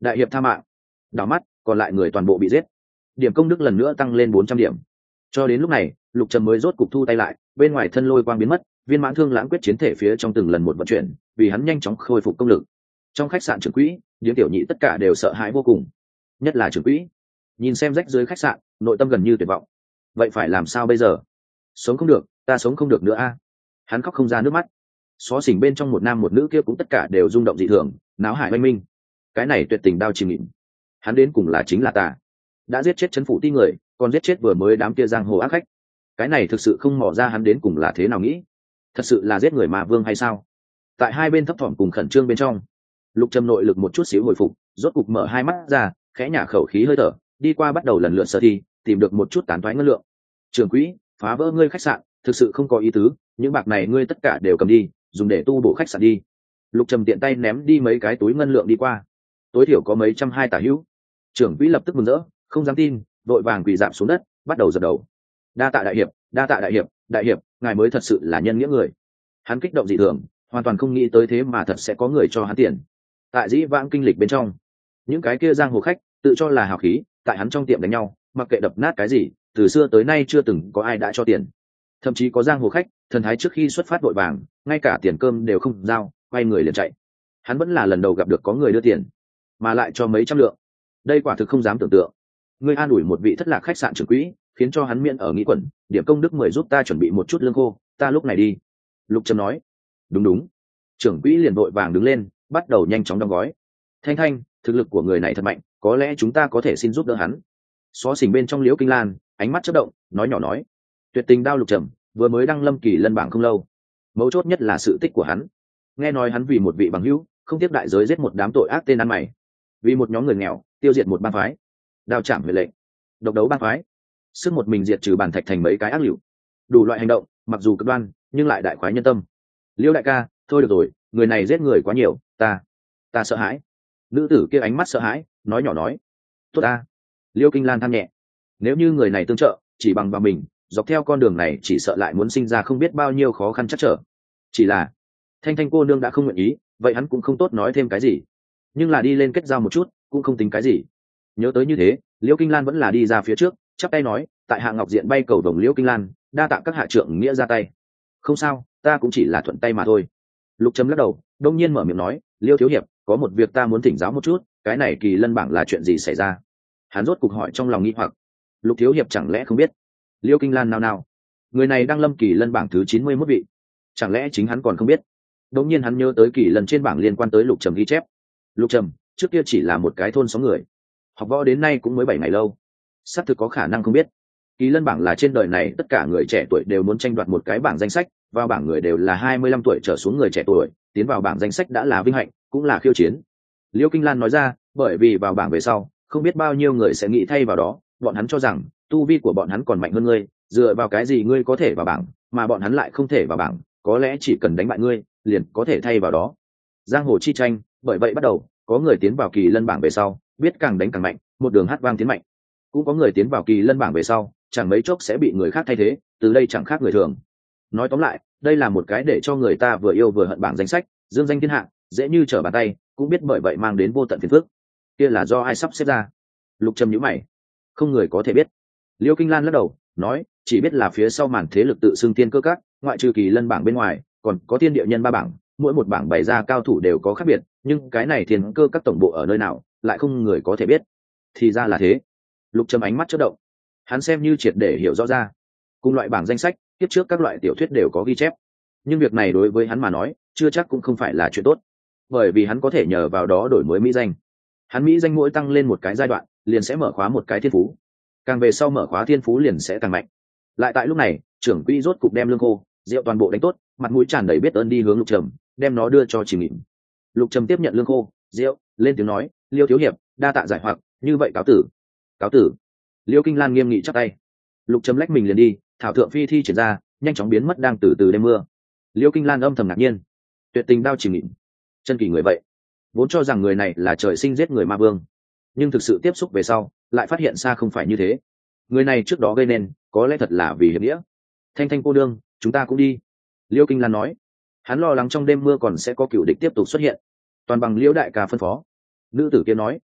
đại hiệp tha mạng. Đảo mắt còn lại người toàn bộ bị giết, điểm công đức lần nữa tăng lên 400 điểm. Cho đến lúc này Lục Trầm mới rốt cục thu tay lại, bên ngoài thân lôi quang biến mất, viên mãn thương lãng quyết chiến thể phía trong từng lần một vận chuyển, vì hắn nhanh chóng khôi phục công lực. Trong khách sạn trưởng quỹ, điếm tiểu nhị tất cả đều sợ hãi vô cùng, nhất là trưởng quỹ, nhìn xem rách dưới khách sạn, nội tâm gần như tuyệt vọng. Vậy phải làm sao bây giờ? Sống không được, ta sống không được nữa a. Hắn khóc không ra nước mắt. Xó xỉnh bên trong một nam một nữ kia cũng tất cả đều rung động dị thường, náo hải oanh minh. Cái này tuyệt tình đao chìm nghỉm. Hắn đến cùng là chính là ta, đã giết chết trấn phủ ti người, còn giết chết vừa mới đám kia giang hồ ác khách. Cái này thực sự không mò ra hắn đến cùng là thế nào nghĩ. Thật sự là giết người mà vương hay sao? Tại hai bên thấp thỏm cùng khẩn trương bên trong, Lục Trầm nội lực một chút xíu hồi phục, rốt cục mở hai mắt ra, khẽ nhả khẩu khí hơi thở, đi qua bắt đầu lần lượt sơ thi, tìm được một chút tán thoái ngân lượng. Trưởng quỹ, phá vỡ ngươi khách sạn, thực sự không có ý tứ, những bạc này ngươi tất cả đều cầm đi, dùng để tu bổ khách sạn đi. Lục Trầm tiện tay ném đi mấy cái túi ngân lượng đi qua, tối thiểu có mấy trăm hai tả hữu. Trưởng quỹ lập tức mừng rỡ, không dám tin, vội vàng quỳ rạp xuống đất, bắt đầu dập đầu. Đa tạ đại hiệp, đa tạ đại hiệp, đại hiệp, ngài mới thật sự là nhân nghĩa người. Hắn kích động dị thường, hoàn toàn không nghĩ tới thế mà thật sẽ có người cho hắn tiền. Tại dĩ vãng kinh lịch bên trong, những cái kia giang hồ khách tự cho là hào khí, tại hắn trong tiệm đánh nhau, mặc kệ đập nát cái gì, từ xưa tới nay chưa từng có ai đã cho tiền. Thậm chí có giang hồ khách thần thái trước khi xuất phát vội vàng, ngay cả tiền cơm đều không giao, quay người liền chạy. Hắn vẫn là lần đầu gặp được có người đưa tiền mà lại cho mấy trăm lượng, đây quả thực không dám tưởng tượng. Ngươi an ủi một vị thất lạc khách sạn trưởng quỹ, khiến cho hắn miễn ở nghĩ quẩn, điểm công đức 10 giúp ta chuẩn bị một chút lương khô, ta lúc này đi. Lục Trầm nói. Đúng đúng. Trưởng quỹ liền vội vàng đứng lên, bắt đầu nhanh chóng đóng gói. Thanh Thanh, thực lực của người này thật mạnh, có lẽ chúng ta có thể xin giúp đỡ hắn. Xó xỉnh bên trong Liễu Kinh Lan ánh mắt chớp động, nói nhỏ nói. Tuyệt tình đao Lục Trầm vừa mới đăng lâm kỳ lân bảng không lâu, mấu chốt nhất là sự tích của hắn. Nghe nói hắn vì một vị bằng hữu, không tiếc đại giới giết một đám tội ác tên ăn mày, vì một nhóm người nghèo tiêu diệt một bang phái, đao chạm huệ lệnh, độc đấu bang phái, sức một mình diệt trừ bản thạch thành mấy cái ác liễu. Đủ loại hành động mặc dù cực đoan nhưng lại đại khoái nhân tâm. Liêu đại ca, thôi được rồi, người này giết người quá nhiều, ta sợ hãi. Nữ tử kia ánh mắt sợ hãi, nói nhỏ nói. Tốt ta. Liêu Kinh Lan than nhẹ. Nếu như người này tương trợ, chỉ bằng vào mình dọc theo con đường này chỉ sợ lại muốn sinh ra không biết bao nhiêu khó khăn chắc trở. Chỉ là Thanh Thanh cô nương đã không nguyện ý, vậy hắn cũng không tốt nói thêm cái gì, nhưng là đi lên kết giao một chút cũng không tính cái gì. Nhớ tới như thế, Liễu Kinh Lan vẫn là đi ra phía trước, chắp tay nói, tại Hạ Ngọc Diện bay cầu đồng Liễu Kinh Lan, đa tạ các hạ trượng nghĩa ra tay. Không sao, ta cũng chỉ là thuận tay mà thôi. Lục Trầm lắc đầu, đông nhiên mở miệng nói, Liêu thiếu hiệp, có một việc ta muốn thỉnh giáo một chút, cái này kỳ lân bảng là chuyện gì xảy ra? Hắn rốt cục hỏi trong lòng nghi hoặc. Lục thiếu hiệp chẳng lẽ không biết? Liêu Kinh Lan nào, người này đang lâm kỳ lân bảng thứ 91 vị, chẳng lẽ chính hắn còn không biết? Đống nhiên hắn nhớ tới kỳ lân trên bảng liên quan tới Lục Trầm ghi chép. Lục Trầm trước kia chỉ là một cái thôn xóm người, học võ đến nay cũng mới 7 ngày lâu, xác thực có khả năng không biết. Kỳ lân bảng là trên đời này tất cả người trẻ tuổi đều muốn tranh đoạt một cái bảng danh sách, vào bảng người đều là 25 tuổi trở xuống người trẻ tuổi, tiến vào bảng danh sách đã là vinh hạnh, cũng là khiêu chiến. Liêu Kinh Lan nói ra, bởi vì vào bảng về sau, không biết bao nhiêu người sẽ nghĩ thay vào đó, bọn hắn cho rằng tu vi của bọn hắn còn mạnh hơn ngươi, dựa vào cái gì ngươi có thể vào bảng, mà bọn hắn lại không thể vào bảng, có lẽ chỉ cần đánh bại ngươi, liền có thể thay vào đó. Giang hồ chi tranh, bởi vậy bắt đầu, có người tiến vào kỳ lân bảng về sau, biết càng đánh càng mạnh, một đường hát vang tiến mạnh. Cũng có người tiến vào kỳ lân bảng về sau, chẳng mấy chốc sẽ bị người khác thay thế, từ đây chẳng khác người thường. Nói tóm lại, đây là một cái để cho người ta vừa yêu vừa hận bảng danh sách, dương danh thiên hạ, dễ như trở bàn tay, cũng biết bởi vậy mang đến vô tận phiền phức. Kia là do ai sắp xếp ra? Lục Trầm nhíu mày. Không người có thể biết. Liêu Kinh Lan lắc đầu, nói, chỉ biết là phía sau màn thế lực tự xưng tiên cơ các, ngoại trừ kỳ lân bảng bên ngoài, còn có thiên địa nhân 3 bảng, mỗi một bảng bày ra cao thủ đều có khác biệt, nhưng cái này thiên cơ các tổng bộ ở nơi nào, lại không người có thể biết. Thì ra là thế. Lục Trầm ánh mắt chớp động, hắn xem như triệt để hiểu rõ ra. Cùng loại bảng danh sách, tiếp trước các loại tiểu thuyết đều có ghi chép, nhưng việc này đối với hắn mà nói, chưa chắc cũng không phải là chuyện tốt, bởi vì hắn có thể nhờ vào đó đổi mới mỹ danh. Hắn mỹ danh mỗi tăng lên một cái giai đoạn, liền sẽ mở khóa một cái thiên phú, càng về sau mở khóa thiên phú liền sẽ càng mạnh. Lại tại lúc này, trưởng quỹ rốt cục đem lương khô, rượu toàn bộ đánh tốt, mặt mũi tràn đầy biết ơn đi hướng Lục Trầm, đem nó đưa cho Chìm Nghỉm. Lục Trầm tiếp nhận lương khô, rượu, lên tiếng nói, Liêu thiếu hiệp, đa tạ giải hoặc, như vậy cáo tử. Cáo tử. Liêu Kinh Lan nghiêm nghị chắp tay. Lục Trầm lách mình liền đi, thảo thượng phi thi triển ra, nhanh chóng biến mất đang từ từ đêm mưa. Liêu Kinh Lan âm thầm ngạc nhiên, tuyệt tình đao Chìm Nghỉm, chân kỳ người vậy, vốn cho rằng người này là trời sinh giết người ma vương, nhưng thực sự tiếp xúc về sau, lại phát hiện xa không phải như thế. Người này trước đó gây nên, có lẽ thật là vì hiệp nghĩa. Thanh Thanh cô đương, chúng ta cũng đi. Liêu Kinh Lan nói. Hắn lo lắng trong đêm mưa còn sẽ có cựu địch tiếp tục xuất hiện, toàn bằng Liễu đại ca phân phó. Nữ tử kia nói,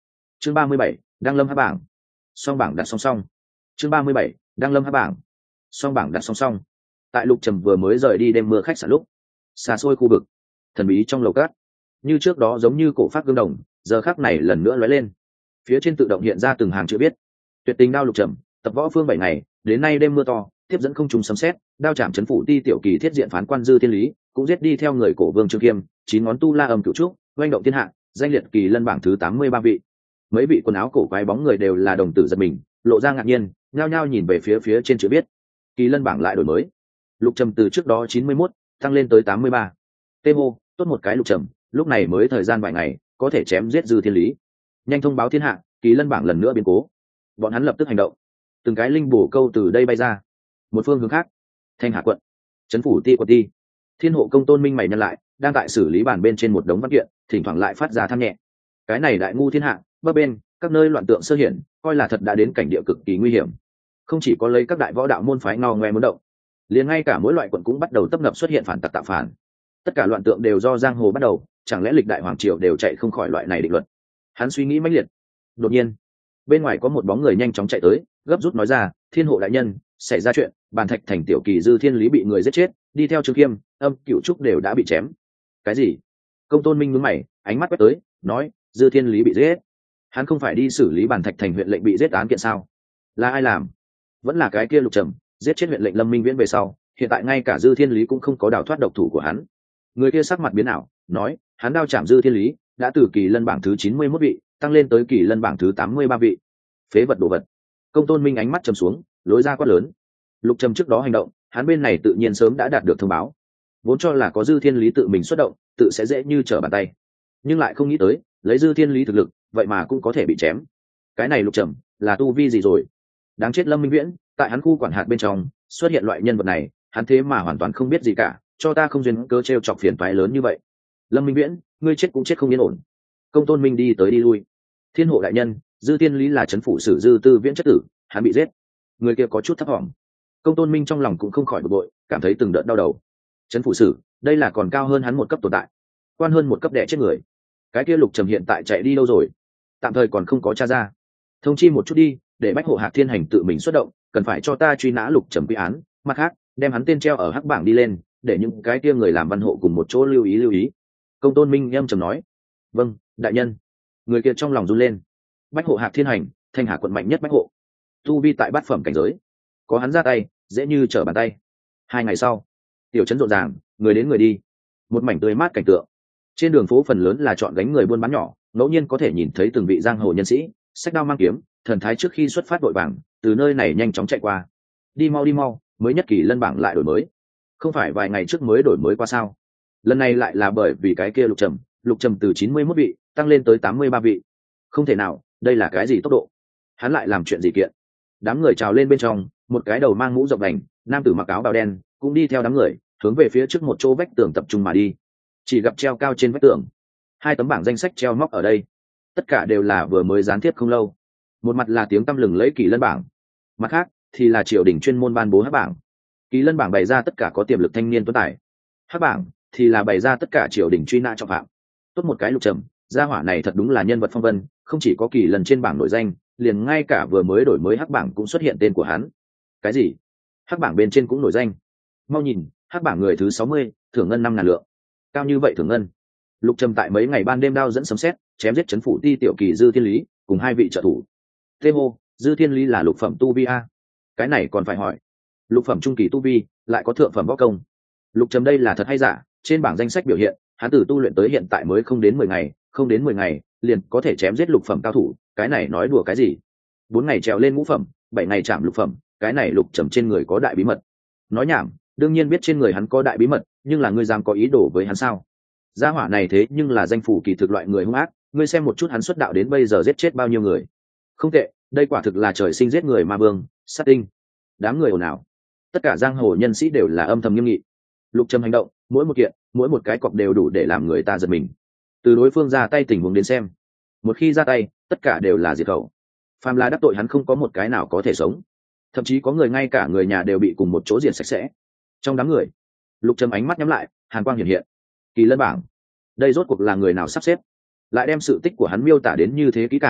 chương 37, đăng lâm hắc bảng. Song bảng đặt song song. chương 37, đăng lâm hắc bảng. Song bảng đặt song song. Tại Lục Trầm vừa mới rời đi đêm mưa khách sạn lúc, xa xôi khu vực thần bí trong lầu cát, như trước đó giống như cổ phát gương đồng, giờ khắc này lần nữa lóe lên. Phía trên tự động hiện ra từng hàng chữ viết: tuyệt tình đao Lục Trầm, tập võ phương 7 ngày, đến nay đêm mưa to, tiếp dẫn không trùng sấm sét, đao chạm chấn phủ ti tiểu kỳ thiết diện phán quan Dư Thiên Lý, cũng giết đi theo người cổ vương Trương Kiêm, 9 ngón tu la âm cửu trúc, oanh động thiên hạ, danh liệt kỳ lân bảng thứ 83 vị. Mấy vị quần áo cổ quái bóng người đều là đồng tử giật mình, lộ ra ngạc nhiên, nhao nhao nhìn về phía trên chữ viết. Kỳ lân bảng lại đổi mới. Lục Trầm từ trước đó 91 tăng lên tới 83. Tê hô, tốt một cái Lục Trầm, lúc này mới thời gian vài ngày, có thể chém giết Dư Thiên Lý. Nhanh thông báo thiên hạ, kỳ lân bảng lần nữa biến cố. Bọn hắn lập tức hành động. Từng cái linh bổ câu từ đây bay ra. Một phương hướng khác, Thanh Hà quận, trấn phủ ti quận ti. Thiên hộ công Tôn Minh mày nhăn lại, đang tại xử lý bàn bên trên một đống văn kiện, thỉnh thoảng lại phát ra than nhẹ. Cái này đại ngu thiên hạ, bấp bên, các nơi loạn tượng sơ hiển, coi là thật đã đến cảnh địa cực kỳ nguy hiểm. Không chỉ có lấy các đại võ đạo môn phái ngao ngoe muốn động, liền ngay cả mỗi loại quận cũng bắt đầu tấp nập xuất hiện phản tặc tạo phản. Tất cả loạn tượng đều do giang hồ bắt đầu, chẳng lẽ lịch đại hoàng triều đều chạy không khỏi loại này định luật? Hắn suy nghĩ mãnh liệt. Đột nhiên, bên ngoài có một bóng người nhanh chóng chạy tới, gấp rút nói ra: thiên hộ đại nhân, xảy ra chuyện, bàn thạch thành tiểu kỳ Dư Thiên Lý bị người giết chết, đi theo Trương Kiêm, âm cửu trúc đều đã bị chém. Cái gì? Công Tôn Minh nhướng mày, ánh mắt quét tới, nói: Dư Thiên Lý bị giết? Hắn không phải đi xử lý bàn thạch thành huyện lệnh bị giết án kiện sao? Là ai làm? Vẫn là cái kia Lục Trầm, giết chết huyện lệnh Lâm Minh Viễn về sau, hiện tại ngay cả Dư Thiên Lý cũng không có đào thoát độc thủ của hắn. Người kia sắc mặt biến ảo, nói: hắn đao chạm Dư Thiên Lý, đã từ kỳ lân bảng thứ 91 vị tăng lên tới kỳ lân bảng thứ 83 vị. Phế vật đồ vật. Công Tôn Minh ánh mắt trầm xuống, lối ra quát lớn. Lục Trầm trước đó hành động, hắn bên này tự nhiên sớm đã đạt được thông báo, vốn cho là có Dư Thiên Lý tự mình xuất động, tự sẽ dễ như trở bàn tay, nhưng lại không nghĩ tới lấy Dư Thiên Lý thực lực, vậy mà cũng có thể bị chém. Cái này Lục Trầm là tu vi gì rồi? Đáng chết Lâm Minh Viễn, tại hắn khu quản hạt bên trong xuất hiện loại nhân vật này, hắn thế mà hoàn toàn không biết gì cả, cho ta không duyên cơ trêu chọc phiền toái lớn như vậy. Lâm Minh Viễn, ngươi chết cũng chết không yên ổn. Công Tôn Minh đi tới đi lui. Thiên hộ đại nhân, Dư Thiên Lý là trấn phủ sử Dư Tư Viễn chất tử, hắn bị giết. Người kia có chút thấp thỏm. Công Tôn Minh trong lòng cũng không khỏi bực bội, cảm thấy từng đợt đau đầu. Trấn phủ sử, đây là còn cao hơn hắn một cấp tồn tại, quan hơn một cấp đẻ chết người. Cái kia Lục Trầm hiện tại chạy đi đâu rồi? Tạm thời còn không có tra ra. Thông chi một chút đi, để Bách hộ Hạc Thiên Hành tự mình xuất động, cần phải cho ta truy nã Lục Trầm quy án. Mặt khác, đem hắn tên treo ở hắc bảng đi lên, để những cái kia người làm văn hộ cùng một chỗ lưu ý. Công Tôn Minh âm trầm nói. Vâng, đại nhân. Người kia trong lòng run lên. Bách hộ Hạc Thiên Hành, Thanh Hà quận mạnh nhất bách hộ, tu vi tại bát phẩm cảnh giới, có hắn ra tay dễ như trở bàn tay. 2 ngày sau, tiểu trấn rộn ràng, người đến người đi, một mảnh tươi mát cảnh tượng. Trên đường phố phần lớn là chọn gánh người buôn bán nhỏ, ngẫu nhiên có thể nhìn thấy từng vị giang hồ nhân sĩ xách đao mang kiếm, thần thái trước khi xuất phát vội vàng từ nơi này nhanh chóng chạy qua. Đi mau, mới nhất kỳ lân bảng lại đổi mới. Không phải vài ngày trước mới đổi mới qua sao? Lần này lại là bởi vì cái kia Lục Trầm từ 91 vị tăng lên tới 83 vị. Không thể nào, đây là cái gì tốc độ? Hắn lại làm chuyện gì kiện? Đám người trào lên bên trong, một cái đầu mang mũ rộng đành, nam tử mặc áo bào đen cũng đi theo đám người hướng về phía trước một chỗ vách tường tập trung mà đi. Chỉ gặp treo cao trên vách tường 2 tấm bảng danh sách treo móc ở đây, tất cả đều là vừa mới gián tiếp không lâu. Một mặt là tiếng tăm lừng lẫy kỳ lân bảng, mặt khác thì là triều đình chuyên môn ban bố hắc bảng. Kỳ lân bảng bày ra tất cả có tiềm lực thanh niên tuấn tài, hắc bảng thì là bày ra tất cả triều đình truy nã trọng phạm. Tốt một cái Lục Trầm, gia hỏa này thật đúng là nhân vật phong vân, không chỉ có kỳ lần trên bảng nổi danh, liền ngay cả vừa mới đổi mới hắc bảng cũng xuất hiện tên của hắn. Cái gì? Hắc bảng bên trên cũng nổi danh? Mau nhìn, hắc bảng người thứ 60, thưởng ngân 5.000 lượng. Cao như vậy thưởng ngân. Lục Trầm tại mấy ngày ban đêm đao dẫn sấm sét, chém giết trấn phủ ti tiểu kỳ Dư Thiên Lý cùng 2 vị trợ thủ. Tê hô, Dư Thiên Lý là lục phẩm tu vi a? Cái này còn phải hỏi. Lục phẩm trung kỳ tu vi, lại có thượng phẩm võ công. Lục Trầm đây là thật hay giả? Trên bảng danh sách biểu hiện, hắn từ tu luyện tới hiện tại mới không đến 10 ngày, liền có thể chém giết lục phẩm cao thủ, cái này nói đùa cái gì? 4 ngày trèo lên ngũ phẩm, 7 ngày chạm lục phẩm, cái này Lục Trầm trên người có đại bí mật. Nói nhảm, đương nhiên biết trên người hắn có đại bí mật, nhưng là ngươi dám có ý đồ với hắn sao? Gia hỏa này thế nhưng là danh phủ kỳ thực loại người hung ác, ngươi xem một chút hắn xuất đạo đến bây giờ giết chết bao nhiêu người. Không tệ, đây quả thực là trời sinh giết người ma vương, sát tinh. Đám người ồn ào, tất cả giang hồ nhân sĩ đều là âm thầm nghiêm nghị. Lục Trầm hành động, mỗi một kiện, mỗi một cái cọc đều đủ để làm người ta giật mình. Từ đối phương ra tay tình huống đến xem, một khi ra tay, tất cả đều là diệt khẩu. Phàm là đắc tội hắn không có một cái nào có thể sống, thậm chí có người ngay cả người nhà đều bị cùng một chỗ diệt sạch sẽ. Trong đám người, Lục Trầm ánh mắt nhắm lại, hàn quang hiện hiện. Kỳ lân bảng, đây rốt cuộc là người nào sắp xếp, lại đem sự tích của hắn miêu tả đến như thế kỹ càng,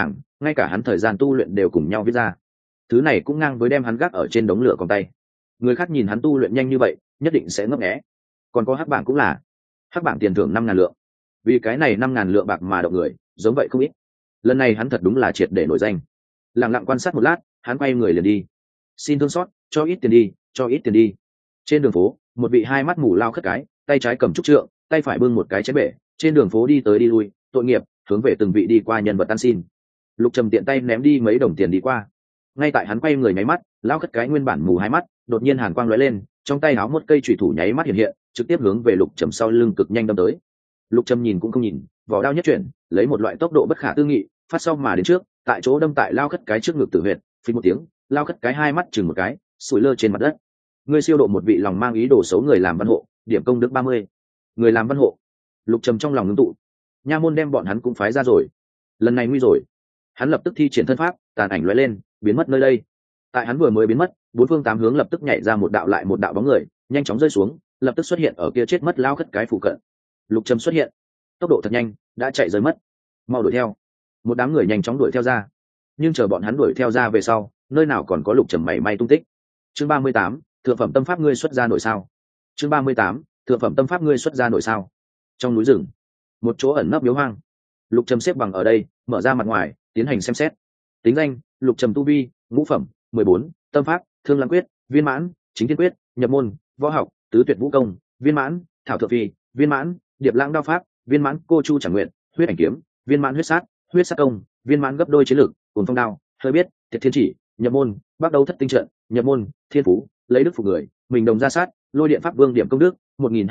ngay cả hắn thời gian tu luyện đều cùng nhau viết ra. Thứ này cũng ngang với đem hắn gác ở trên đống lửa còn tay. Người khác nhìn hắn tu luyện nhanh như vậy nhất định sẽ ngấp nghé. Còn có hắc bảng cũng là, hắc bảng tiền thưởng 5.000 lượng, vì cái này 5.000 lượng bạc mà động người giống vậy không ít. Lần này hắn thật đúng là triệt để nổi danh. Lặng lặng quan sát một lát, hắn quay người liền đi. Xin thương xót, cho ít tiền đi, cho ít tiền đi. Trên đường phố, một vị hai mắt mù lao khất cái, tay trái cầm trúc trượng, tay phải bưng một cái chén bể, trên đường phố đi tới đi lui, tội nghiệp, hướng về từng vị đi qua nhân vật ăn xin. Lục Trầm tiện tay ném đi mấy đồng tiền đi qua. Ngay tại hắn quay người nháy mắt, lao khất cái nguyên bản mù hai mắt, đột nhiên hàn quang lóe lên, trong tay áo một cây chủy thủ nháy mắt hiện hiện, trực tiếp hướng về Lục Trầm sau lưng cực nhanh đâm tới. Lục Trầm nhìn cũng không nhìn, vỏ đao nhất chuyển, lấy một loại tốc độ bất khả tư nghị, phát sau mà đến trước, tại chỗ đâm tại lao khất cái trước ngực tử huyệt, phình một tiếng, lao khất cái hai mắt chừng một cái, sủi lơ trên mặt đất. Ngươi siêu độ một vị lòng mang ý đồ xấu người làm văn hộ, điểm công đức 30. Người làm văn hộ. Lục Trầm trong lòng ngưng tụ, nha môn đem bọn hắn cũng phái ra rồi, lần này nguy rồi. Hắn lập tức thi triển thân pháp, tàn ảnh lóe lên, biến mất nơi đây. Tại hắn vừa mới biến mất, bốn phương tám hướng lập tức nhảy ra một đạo lại một đạo bóng người, nhanh chóng rơi xuống, lập tức xuất hiện ở kia chết mất lao khất cái phụ cận. Lục Trầm xuất hiện, tốc độ thật nhanh, đã chạy rơi mất. Mau đuổi theo. Một đám người nhanh chóng đuổi theo ra, nhưng chờ bọn hắn đuổi theo ra về sau, nơi nào còn có Lục Trầm mảy may tung tích. Chương 38, thượng phẩm tâm pháp ngươi xuất ra nổi sao? Chương 38, thượng phẩm tâm pháp ngươi xuất ra nổi sao? Trong núi rừng, một chỗ ẩn nấp miếu hoang. Lục Trầm xếp bằng ở đây, mở ra mặt ngoài, tiến hành xem xét. Tính danh: Lục Trầm, tu vi ngũ phẩm, 14, tâm pháp Thương Lãng Quyết viên mãn, Chính Thiên Quyết nhập môn, võ học Tứ Tuyệt Vũ Công viên mãn, Thảo Thượng Phi viên mãn, Điệp Lãng Đao Pháp viên mãn, Cô Chu Chẳng Nguyện Huyết Ảnh Kiếm viên mãn, Huyết Sát Công viên mãn, gấp đôi chiến lực Cuồng Phong Đao hơi biết Thiệt Thiên Chỉ nhập môn, Bắc Đấu Thất Tinh Trận nhập môn, Thiên Phú lấy đức phục người, mình đồng ra sát, Lôi Điện Pháp Vương điểm công đức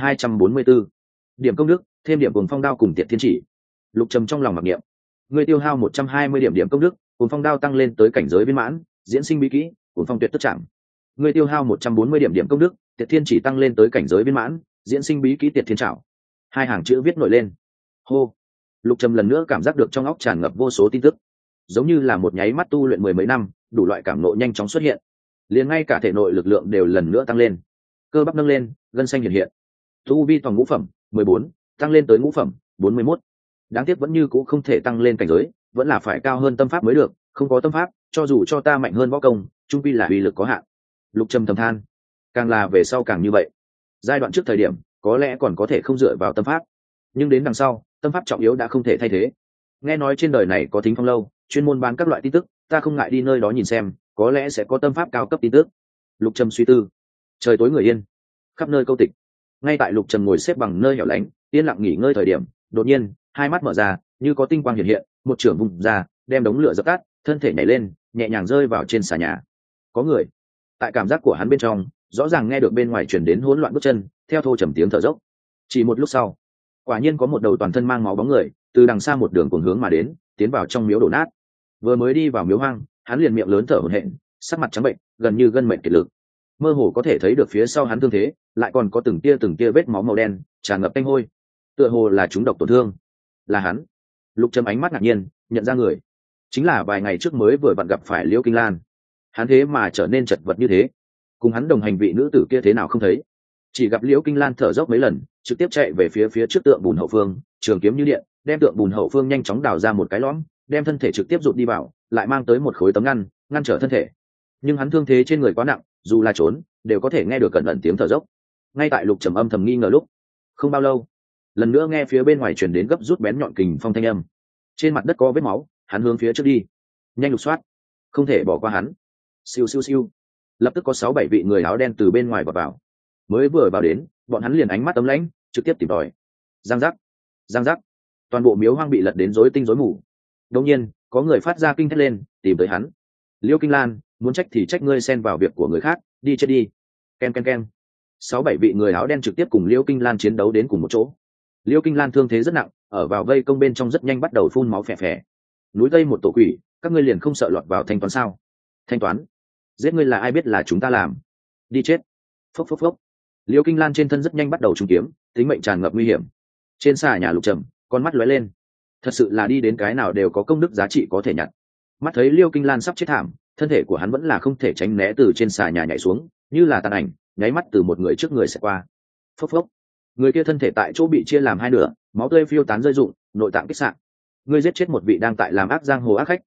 1244 điểm công đức, thêm điểm Cuồng Phong Đao cùng Thiệt Thiên Chỉ. Lục Trầm trong lòng mặc niệm, người tiêu hao 120 điểm công đức, Cuồng Phong Đao tăng lên tới cảnh giới viên mãn, diễn sinh bí kỹ Cuồng Phong Tuyệt Tức Trảm. Người tiêu hao 140 điểm công đức, Tiệt Thiên Chỉ tăng lên tới cảnh giới viên mãn, diễn sinh bí kỹ Tiệt Thiên Trảo. Hai hàng chữ viết nổi lên. Hô. Lục Trầm lần nữa cảm giác được trong óc tràn ngập vô số tin tức, giống như là một nháy mắt tu luyện mười mấy năm, đủ loại cảm ngộ nhanh chóng xuất hiện, liền ngay cả thể nội lực lượng đều lần nữa tăng lên, cơ bắp nâng lên, gân xanh hiện hiện. Tu vi toàn ngũ phẩm, 14, tăng lên tới ngũ phẩm, 41. Đáng tiếc vẫn như cũ không thể tăng lên cảnh giới, vẫn là phải cao hơn tâm pháp mới được, không có tâm pháp, cho dù cho ta mạnh hơn võ công, trung quy là uy lực có hạn. Lục Trầm thầm than, càng là về sau càng như vậy. Giai đoạn trước thời điểm, có lẽ còn có thể không dựa vào tâm pháp, nhưng đến đằng sau, tâm pháp trọng yếu đã không thể thay thế. Nghe nói trên đời này có Thính Phong lâu, chuyên môn bán các loại tin tức, ta không ngại đi nơi đó nhìn xem, có lẽ sẽ có tâm pháp cao cấp tin tức. Lục Trầm suy tư. Trời tối người yên, khắp nơi câu tịch. Ngay tại Lục Trầm ngồi xếp bằng nơi hẻo lánh, yên lặng nghỉ ngơi thời điểm, đột nhiên, hai mắt mở ra, như có tinh quang hiện hiện, một chưởng vùng ra, đem đống lửa dập tắt, thân thể nhảy lên, nhẹ nhàng rơi vào trên xà nhà. Có người. Tại cảm giác của hắn bên trong, rõ ràng nghe được bên ngoài truyền đến hỗn loạn bước chân, theo thô trầm tiếng thở dốc. Chỉ một lúc sau, quả nhiên có một đầu toàn thân mang máu bóng người từ đằng xa một đường cuồng hướng mà đến, tiến vào trong miếu đổ nát. Vừa mới đi vào miếu hoang, hắn liền miệng lớn thở hổn hển, sắc mặt trắng bệnh, gần như gân mệnh kiệt lực. Mơ hồ có thể thấy được phía sau hắn thương thế, lại còn có từng tia vết máu màu đen tràn ngập tanh hôi, tựa hồ là chúng độc tổn thương. Là hắn. Lục Trầm ánh mắt ngạc nhiên, nhận ra người chính là vài ngày trước mới vừa vặn gặp phải Liễu Kinh Lan. Hắn thế mà trở nên chật vật như thế, cùng hắn đồng hành vị nữ tử kia thế nào không thấy, chỉ gặp Liễu Kinh Lan thở dốc mấy lần, trực tiếp chạy về phía trước tượng bùn hậu phương, trường kiếm như điện, đem tượng bùn hậu phương nhanh chóng đào ra một cái lõm, đem thân thể trực tiếp rụt đi vào, lại mang tới một khối tấm ngăn trở thân thể. Nhưng hắn thương thế trên người quá nặng, dù là trốn đều có thể nghe được cẩn ẩn tiếng thở dốc. Ngay tại Lục Trầm âm thầm nghi ngờ lúc, không bao lâu, lần nữa nghe phía bên ngoài truyền đến gấp rút bén nhọn kình phong thanh âm. Trên mặt đất có vết máu, hắn hướng phía trước đi, nhanh lục soát, không thể bỏ qua hắn. Siêu siêu siêu, lập tức có 6-7 vị người áo đen từ bên ngoài vào. Mới vừa vào đến, bọn hắn liền ánh mắt ấm lãnh, trực tiếp tìm tòi. Giang giác, toàn bộ miếu hoang bị lật đến rối tinh rối mù. Đột nhiên, có người phát ra kinh thét lên, tìm tới hắn. Liễu Kinh Lan, muốn trách thì trách ngươi xen vào việc của người khác, đi chết đi. Ken ken ken. 6-7 vị người áo đen trực tiếp cùng Liễu Kinh Lan chiến đấu đến cùng một chỗ. Liễu Kinh Lan thương thế rất nặng, ở vào vây công bên trong rất nhanh bắt đầu phun máu phè phè. Núi Tây một tổ quỷ, các ngươi liền không sợ lọt vào thanh toán sao? Thanh toán? Giết ngươi là ai biết là chúng ta làm? Đi chết. Phốc phốc phốc. Liễu Kinh Lan trên thân rất nhanh bắt đầu trúng kiếm, tính mệnh tràn ngập nguy hiểm. Trên xà nhà Lục Trầm, con mắt lóe lên. Thật sự là đi đến cái nào đều có công đức giá trị có thể nhặt. Mắt thấy Liễu Kinh Lan sắp chết thảm, thân thể của hắn vẫn là không thể tránh né từ trên xà nhà nhảy xuống, như là tàn ảnh, nháy mắt từ một người trước người sẽ qua. Phốc phốc. Người kia thân thể tại chỗ bị chia làm hai nửa, máu tươi phiêu tán rơi rụng, nội tạng kích sạn. Ngươi giết chết một vị đang tại làm ác giang hồ ác khách,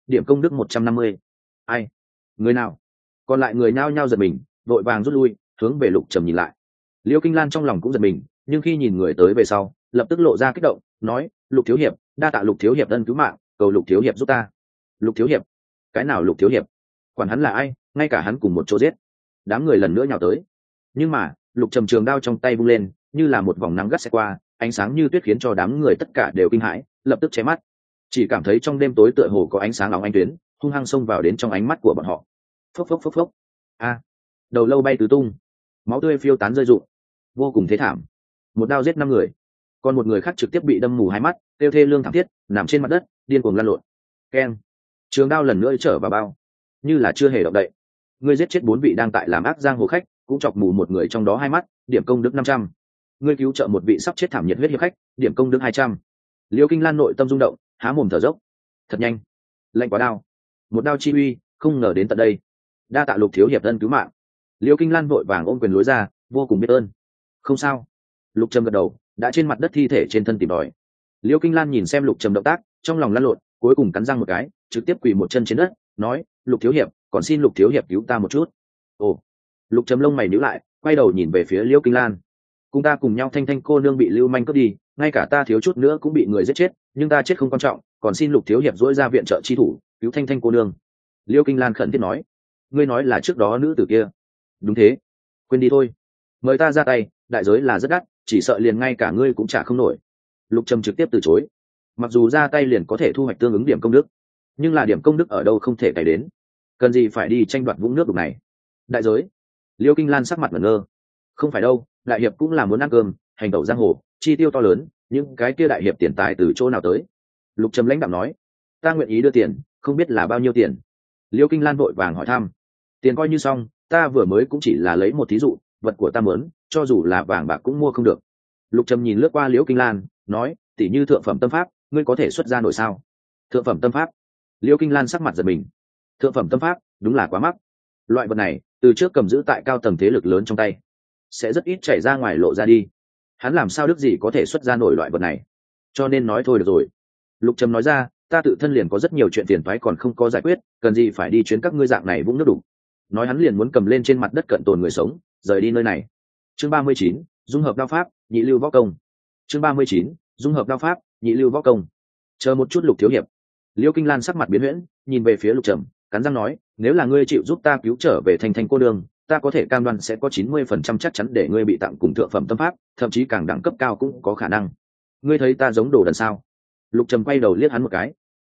điểm công đức 150. Ai? Người nào? Còn lại người nhao nhao giật mình, vội vàng rút lui, hướng về Lục Trầm nhìn lại. Liêu Kinh Lan trong lòng cũng giật mình, nhưng khi nhìn người tới về sau, lập tức lộ ra kích động, nói: Lục thiếu hiệp, đa tạ Lục thiếu hiệp ân cứu mạng, cầu Lục thiếu hiệp giúp ta. Lục thiếu hiệp? Cái nào Lục thiếu hiệp? Quản hắn là ai, ngay cả hắn cùng một chỗ giết. Đám người lần nữa nhào tới, nhưng mà Lục Trầm trường đao trong tay vung lên, như là một vòng nắng gắt xẹt qua, ánh sáng như tuyết khiến cho đám người tất cả đều kinh hãi, lập tức che mắt. Chỉ cảm thấy trong đêm tối tựa hồ có ánh sáng óng ánh tuyến hung hăng xông vào đến trong ánh mắt của bọn họ. Phốc phốc phốc phốc. A! Đầu lâu bay tứ tung, máu tươi phiêu tán rơi rụng, vô cùng thế thảm. Một đao giết 5 người, còn một người khác trực tiếp bị đâm mù hai mắt, tiêu thê lương thảm thiết, nằm trên mặt đất điên cuồng lăn lộn. Keng! Trường đao lần nữa trở vào bao, như là chưa hề động đậy. Ngươi giết chết 4 vị đang tại làm ác giang hồ khách, cũng chọc mù một người trong đó hai mắt, điểm công đức 500. Ngươi cứu trợ một vị sắp chết thảm nhiệt huyết hiệp khách, điểm công đức 200. Liêu Kinh Lan nội tâm rung động, há mồm thở dốc. Thật nhanh, lạnh quá đao, một đao chi uy, không ngờ đến tận đây. Đa tạ Lục thiếu hiệp ân cứu mạng. Liêu Kinh Lan vội vàng ôm quyền lối ra, vô cùng biết ơn. Không sao. Lục Trầm gật đầu, đã trên mặt đất thi thể trên thân tìm đòi. Liêu Kinh Lan nhìn xem Lục Trầm động tác, trong lòng lăn lộn, cuối cùng cắn răng một cái, trực tiếp quỳ một chân trên đất, nói: Lục thiếu hiệp, còn xin Lục thiếu hiệp cứu ta một chút. Ồ. Lục Trầm lông mày nhíu lại, quay đầu nhìn về phía Liêu Kinh Lan. Cùng ta cùng nhau Thanh Thanh cô nương bị lưu manh cướp đi, ngay cả ta thiếu chút nữa cũng bị người giết chết, nhưng ta chết không quan trọng, còn xin Lục thiếu hiệp dỗi ra viện trợ chi thủ, cứu Thanh Thanh cô nương. Liêu Kinh Lan khẩn thiết nói. Ngươi nói là trước đó nữ tử kia? Đúng thế. Quên đi thôi, mời ta ra tay, đại giới là rất đắt, chỉ sợ liền ngay cả ngươi cũng trả không nổi. Lục Trầm trực tiếp từ chối. Mặc dù ra tay liền có thể thu hoạch tương ứng điểm công đức, nhưng là điểm công đức ở đâu không thể cày đến, cần gì phải đi tranh đoạt vũng nước đục này. Đại giới? Liêu Kinh Lan sắc mặt ngẩn ngơ. Không phải đâu, đại hiệp cũng là muốn ăn cơm, hành tẩu giang hồ, chi tiêu to lớn, những cái kia đại hiệp tiền tài từ chỗ nào tới? Lục Trầm lãnh đạm nói. Ta nguyện ý đưa tiền, không biết là bao nhiêu tiền. Liêu Kinh Lan vội vàng hỏi thăm. Tiền coi như xong, ta vừa mới cũng chỉ là lấy một thí dụ, vật của ta muốn, cho dù là vàng bạc cũng mua không được. Lục Trầm nhìn lướt qua Liễu Kinh Lan, nói: tỷ như thượng phẩm tâm pháp, ngươi có thể xuất ra nổi sao? Thượng phẩm tâm pháp? Liễu Kinh Lan sắc mặt giật mình. Thượng phẩm tâm pháp đúng là quá mắc. Loại vật này từ trước cầm giữ tại cao tầng thế lực lớn trong tay, sẽ rất ít chảy ra ngoài lộ ra đi. Hắn làm sao đức gì có thể xuất ra nổi loại vật này? Cho nên nói thôi được rồi. Lục Trầm nói ra: ta tự thân liền có rất nhiều chuyện phiền toái còn không có giải quyết, cần gì phải đi chuyến các ngươi dạng này vũng nước đủ. Nói hắn liền muốn cầm lên trên mặt đất cận tồn người sống, rời đi nơi này. Chương 39, dung hợp đao pháp, nhị lưu võ công. Chương 39, dung hợp đao pháp, nhị lưu võ công. Chờ một chút Lục thiếu hiệp. Liêu Kinh Lan sắc mặt biến huyễn, nhìn về phía Lục Trầm, cắn răng nói: nếu là ngươi chịu giúp ta cứu trở về Thanh Thanh cô đường, ta có thể cam đoan sẽ có 90% chắc chắn để ngươi bị tặng cùng thượng phẩm tâm pháp, thậm chí càng đẳng cấp cao cũng có khả năng. Ngươi thấy ta giống đồ đần sao? Lục Trầm quay đầu liếc hắn một cái.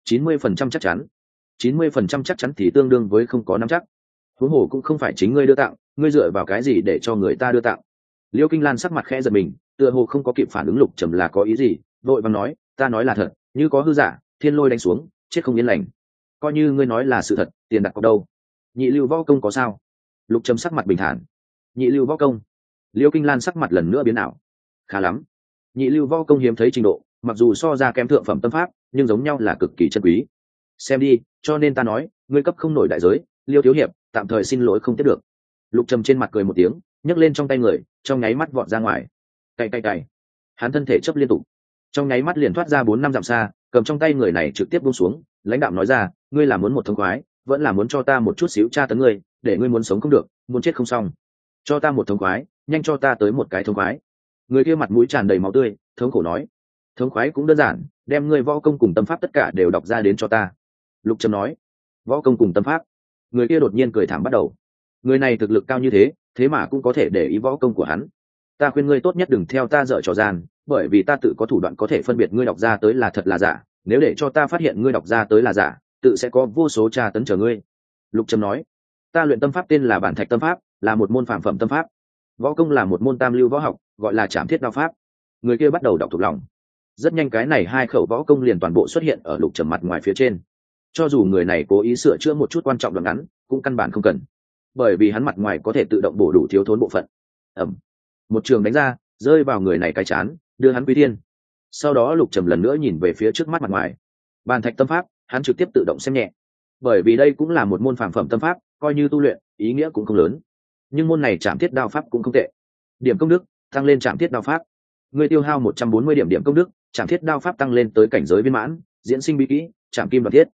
90% chắc chắn? 90% chắc chắn thì tương đương với không có nắm chắc. Huống hồ cũng không phải chính ngươi đưa tặng, ngươi dựa vào cái gì để cho người ta đưa tặng? Liêu Kinh Lan sắc mặt khẽ giật mình, tựa hồ không có kịp phản ứng Lục Trầm là có ý gì, vội vàng nói: ta nói là thật, như có hư giả, thiên lôi đánh xuống, chết không yên lành. Coi như ngươi nói là sự thật, tiền đặt cọc đâu? Nhị lưu võ công có sao? Lục Trầm sắc mặt bình thản. Nhị lưu võ công? Liêu Kinh Lan sắc mặt lần nữa biến ảo. Khá lắm, nhị lưu võ công hiếm thấy trình độ, mặc dù so ra kém thượng phẩm tâm pháp, nhưng giống nhau là cực kỳ chân quý. Xem đi, cho nên ta nói, ngươi cấp không nổi đại giới, Liêu thiếu hiệp, tạm thời xin lỗi không tiếp được. Lục Trầm trên mặt cười một tiếng, nhấc lên trong tay người, trong nháy mắt vọt ra ngoài. Cày cày cày, hắn thân thể chấp liên tục, trong nháy mắt liền thoát ra 4-5 dặm xa, cầm trong tay người này trực tiếp buông xuống, lãnh đạm nói ra: ngươi là muốn một thông khoái, vẫn là muốn cho ta một chút xíu tra tấn ngươi, để ngươi muốn sống không được, muốn chết không xong. Cho ta một thông khoái, nhanh cho ta tới một cái thông khoái. Người kia mặt mũi tràn đầy máu tươi, thống khổ nói: thống khoái cũng đơn giản, đem ngươi võ công cùng tâm pháp tất cả đều đọc ra đến cho ta. Lục Trầm nói: võ công cùng tâm pháp? Người kia đột nhiên cười thảm bắt đầu. Người này thực lực cao như thế, thế mà cũng có thể để ý võ công của hắn. Ta khuyên ngươi tốt nhất đừng theo ta dở trò gian, bởi vì ta tự có thủ đoạn có thể phân biệt ngươi đọc ra tới là thật là giả, nếu để cho ta phát hiện ngươi đọc ra tới là giả, tự sẽ có vô số tra tấn chờ ngươi. Lục Trầm nói: ta luyện tâm pháp tên là Bản Thạch tâm pháp, là một môn phàm phẩm tâm pháp. Võ công là một môn tam lưu võ học, gọi là Trảm Thiết đao pháp. Người kia bắt đầu đọc thuộc lòng. Rất nhanh cái này 2 khẩu võ công liền toàn bộ xuất hiện ở Lục Trầm mặt ngoài phía trên. Cho dù người này cố ý sửa chữa một chút quan trọng đoạn ngắn, cũng căn bản không cần, bởi vì hắn mặt ngoài có thể tự động bổ đủ thiếu thốn bộ phận. Một trường đánh ra, rơi vào người này cái chán, đưa hắn quy thiên. Sau đó Lục Trầm lần nữa nhìn về phía trước mắt mặt ngoài. Bàn Thạch tâm pháp, hắn trực tiếp tự động xem nhẹ, bởi vì đây cũng là một môn phàm phẩm tâm pháp, coi như tu luyện, ý nghĩa cũng không lớn. Nhưng môn này Trảm Thiết đao pháp cũng không tệ. Điểm công đức tăng lên Trảm Thiết đao pháp. Ngươi tiêu hao 140 điểm công đức, Trảm Thiết đao pháp tăng lên tới cảnh giới viên mãn, diễn sinh bí kỹ, Trảm Kim Đoạt Thiết.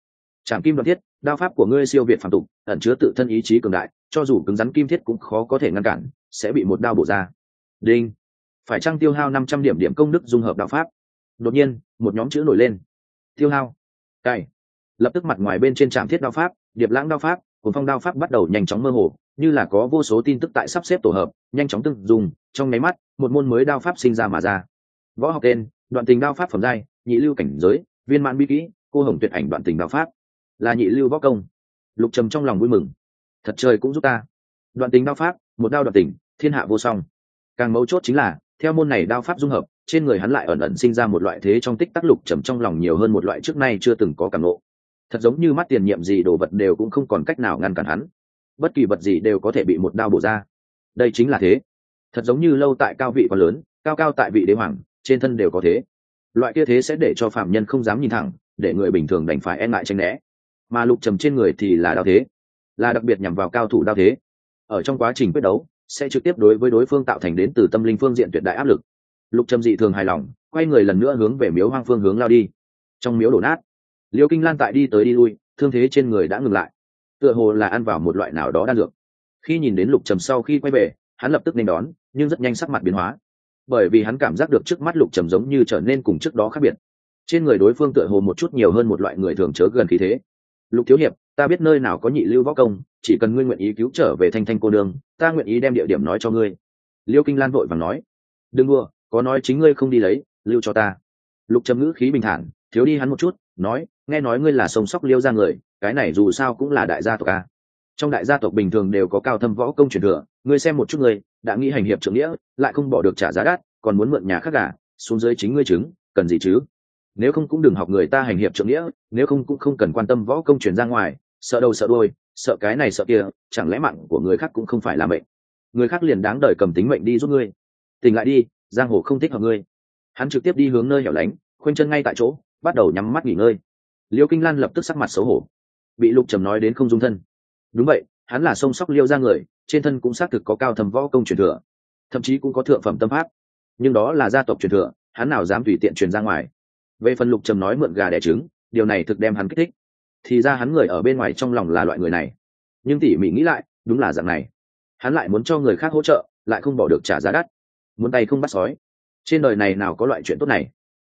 Trảm kim đoạn thiết, đao pháp của ngươi siêu việt phàm tục, ẩn chứa tự thân ý chí cường đại, cho dù cứng rắn kim thiết cũng khó có thể ngăn cản, sẽ bị một đao bổ ra. Đinh, phải chăng tiêu hao 500 điểm điểm công đức dung hợp đao pháp? Đột nhiên một nhóm chữ nổi lên. Tiêu hao cày. Lập tức mặt ngoài bên trên trảm thiết đao pháp, điệp lãng đao pháp, cuồng phong đao pháp bắt đầu nhanh chóng mơ hồ, như là có vô số tin tức tại sắp xếp tổ hợp, nhanh chóng tương dùng, trong nháy mắt một môn mới đao pháp sinh ra mà ra. Võ học tên: Đoạn tình đao pháp phẩm giai, nhị lưu cảnh giới, viên mãn bí kỹ, cô hồng tuyệt ảnh đoạn tình đao pháp. Là nhị lưu võ công. Lục Trầm trong lòng vui mừng, thật trời cũng giúp ta. Đoạn tình đao pháp, một đao đoạn tình, thiên hạ vô song. Càng mấu chốt chính là theo môn này đao pháp dung hợp, trên người hắn lại ẩn ẩn sinh ra một loại thế trong tích tắc. Lục Trầm trong lòng nhiều hơn một loại trước nay chưa từng có cảm ngộ. Thật giống như mắt tiền nhiệm gì đồ vật đều cũng không còn cách nào ngăn cản hắn, bất kỳ vật gì đều có thể bị một đao bổ ra. Đây chính là thế. Thật giống như lâu tại cao vị quá lớn, cao cao tại vị đế hoàng, trên thân đều có thế. Loại kia thế sẽ để cho phạm nhân không dám nhìn thẳng, để người bình thường đành phải e ngại tránh né. Mà Lục Trầm trên người thì là đao thế, là đặc biệt nhằm vào cao thủ đao thế. Ở trong quá trình quyết đấu sẽ trực tiếp đối với đối phương tạo thành đến từ tâm linh phương diện tuyệt đại áp lực. Lục Trầm dị thường hài lòng, quay người lần nữa hướng về miếu hoang phương hướng lao đi. Trong miếu đổ nát, Liêu Kinh Lan tại đi tới đi lui, thương thế trên người đã ngừng lại, tựa hồ là ăn vào một loại nào đó đan dược. Khi nhìn đến Lục Trầm sau khi quay về, hắn lập tức nên đón, nhưng rất nhanh sắc mặt biến hóa, bởi vì hắn cảm giác được trước mắt Lục Trầm giống như trở nên cùng trước đó khác biệt. Trên người đối phương tựa hồ một chút nhiều hơn một loại người thường chớ gần khí thế. Lục thiếu hiệp, ta biết nơi nào có nhị lưu võ công, chỉ cần ngươi nguyện ý cứu trở về Thanh Thanh cô nương, ta nguyện ý đem địa điểm nói cho ngươi. Liêu Kinh Lan vội vàng nói. Đừng đùa, có nói chính ngươi không đi lấy, lưu cho ta. Lục Trầm ngữ khí bình thản, thiếu đi hắn một chút, nói, nghe nói ngươi là sông sóc Liêu ra người, cái này dù sao cũng là đại gia tộc a. Trong đại gia tộc bình thường đều có cao thâm võ công truyền thừa, ngươi xem một chút ngươi, đã nghĩ hành hiệp trượng nghĩa, lại không bỏ được trả giá đắt, còn muốn mượn nhà khác gà, xuống dưới chính ngươi chứng, cần gì chứ? Nếu không cũng đừng học người ta hành hiệp trượng nghĩa, nếu không cũng không cần quan tâm võ công truyền ra ngoài, sợ đầu sợ đuôi, sợ cái này sợ kia, chẳng lẽ mạng của người khác cũng không phải là mệnh? Người khác liền đáng đời cầm tính mệnh đi giúp ngươi. Tỉnh lại đi, giang hồ không thích hợp ngươi. Hắn trực tiếp đi hướng nơi hẻo lánh, khoanh chân ngay tại chỗ, bắt đầu nhắm mắt nghỉ ngơi. Liêu Kinh Lan lập tức sắc mặt xấu hổ, bị Lục Trầm nói đến không dung thân. Đúng vậy, hắn là sông sóc Liêu ra người, trên thân cũng xác thực có cao thâm võ công truyền thừa, thậm chí cũng có thượng phẩm tâm pháp, nhưng đó là gia tộc truyền thừa, hắn nào dám tùy tiện truyền ra ngoài. Về phần Lục Trầm nói mượn gà đẻ trứng, điều này thực đem hắn kích thích. Thì ra hắn người ở bên ngoài trong lòng là loại người này, nhưng tỉ mỉ nghĩ lại, đúng là dạng này. Hắn lại muốn cho người khác hỗ trợ, lại không bỏ được trả giá đắt, muốn tay không bắt sói. Trên đời này nào có loại chuyện tốt này?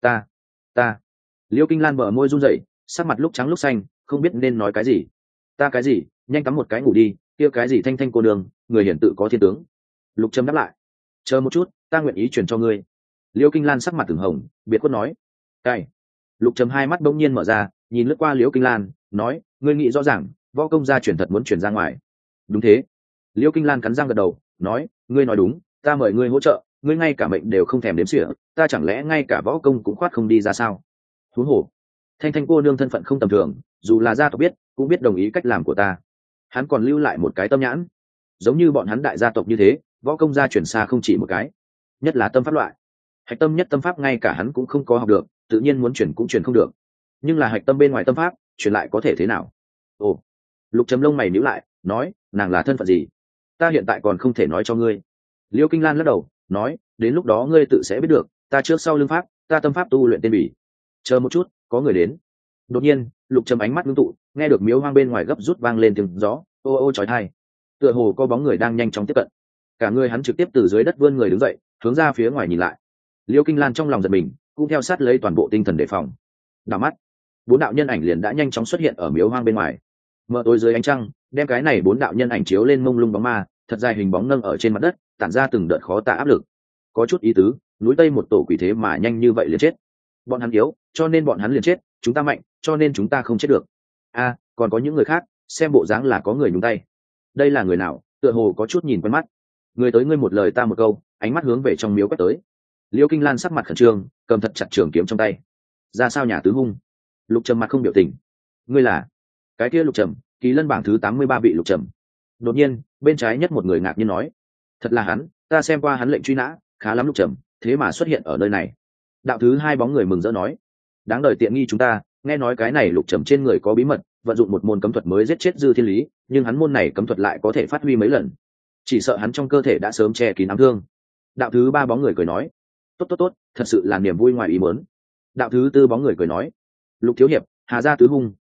Ta. Liêu Kinh Lan bờ môi run rẩy, sắc mặt lúc trắng lúc xanh, không biết nên nói cái gì. Ta cái gì? Nhanh tắm một cái ngủ đi, kia cái gì Thanh Thanh cô nương, người hiển tự có thiên tướng. Lục Trầm đáp lại. Chờ một chút, ta nguyện ý truyền cho ngươi. Liêu Kinh Lan sắc mặt từng hồng, biệt khuất nói. Cái. Lục Trầm hai mắt bỗng nhiên mở ra, nhìn lướt qua Liêu Kinh Lan, nói, ngươi nghĩ rõ ràng, võ công gia truyền thật muốn truyền ra ngoài. Đúng thế. Liêu Kinh Lan cắn răng gật đầu, nói, ngươi nói đúng, ta mời ngươi hỗ trợ, ngươi ngay cả mệnh đều không thèm đếm xỉa, ta chẳng lẽ ngay cả võ công cũng khoát không đi ra sao? Huống hồ, Thanh Thanh cô nương thân phận không tầm thường, dù là gia tộc biết, cũng biết đồng ý cách làm của ta. Hắn còn lưu lại một cái tâm nhãn, giống như bọn hắn đại gia tộc như thế, võ công gia truyền xa không chỉ một cái, nhất là tâm pháp loại. Hạch tâm nhất tâm pháp ngay cả hắn cũng không có học được, tự nhiên muốn truyền cũng truyền không được. Nhưng là hạch tâm bên ngoài tâm pháp, truyền lại có thể thế nào? Ồ, Lục Trầm lông mày nhíu lại, nói, nàng là thân phận gì? Ta hiện tại còn không thể nói cho ngươi. Liêu Kinh Lan lắc đầu, nói, đến lúc đó ngươi tự sẽ biết được, ta trước sau lương pháp, ta tâm pháp tu luyện tên bỉ. Chờ một chút, có người đến. Đột nhiên, Lục Trầm ánh mắt ngưng tụ, nghe được miếu hoang bên ngoài gấp rút vang lên tiếng gió, ô ô chói tai. Tựa hồ có bóng người đang nhanh chóng tiếp cận. Cả người hắn trực tiếp từ dưới đất vươn người đứng dậy, hướng ra phía ngoài nhìn lại. Liêu Kinh Lan trong lòng giật mình, cũng theo sát lấy toàn bộ tinh thần đề phòng. Đảo mắt, bốn đạo nhân ảnh liền đã nhanh chóng xuất hiện ở miếu hoang bên ngoài. Mở tối dưới ánh trăng, đem cái này bốn đạo nhân ảnh chiếu lên mông lung bóng ma, thật dài hình bóng nâng ở trên mặt đất, tản ra từng đợt khó tả áp lực. Có chút ý tứ, núi Tây một tổ quỷ thế mà nhanh như vậy liền chết. Bọn hắn yếu, cho nên bọn hắn liền chết, chúng ta mạnh, cho nên chúng ta không chết được. Còn có những người khác, xem bộ dáng là có người nhúng tay. Đây là người nào? Tựa hồ có chút nhìn quen mắt. Người tới ngươi một lời ta một câu, ánh mắt hướng về trong miếu quét tới. Liêu Kinh Lan sắc mặt khẩn trương, cầm thật chặt trường kiếm trong tay. Ra sao nhà tứ hung? Lục Trầm mặt không biểu tình. Ngươi là? Cái kia Lục Trầm, Kỳ Lân bảng thứ 83 vị Lục Trầm. Đột nhiên, bên trái nhất một người ngạc nhiên nói, thật là hắn, ta xem qua hắn lệnh truy nã, khá lắm Lục Trầm, thế mà xuất hiện ở nơi này. Đạo thứ hai bóng người mừng rỡ nói, đáng đời tiện nghi chúng ta, nghe nói cái này Lục Trầm trên người có bí mật, vận dụng một môn cấm thuật mới giết chết Dư Thiên Lý, nhưng hắn môn này cấm thuật lại có thể phát huy mấy lần, chỉ sợ hắn trong cơ thể đã sớm che kín ám thương. Đạo thứ ba bóng người cười nói, tốt, thật sự là niềm vui ngoài ý muốn. Đạo thứ tư bóng người cười nói, Lục thiếu hiệp, Hà gia tứ hung,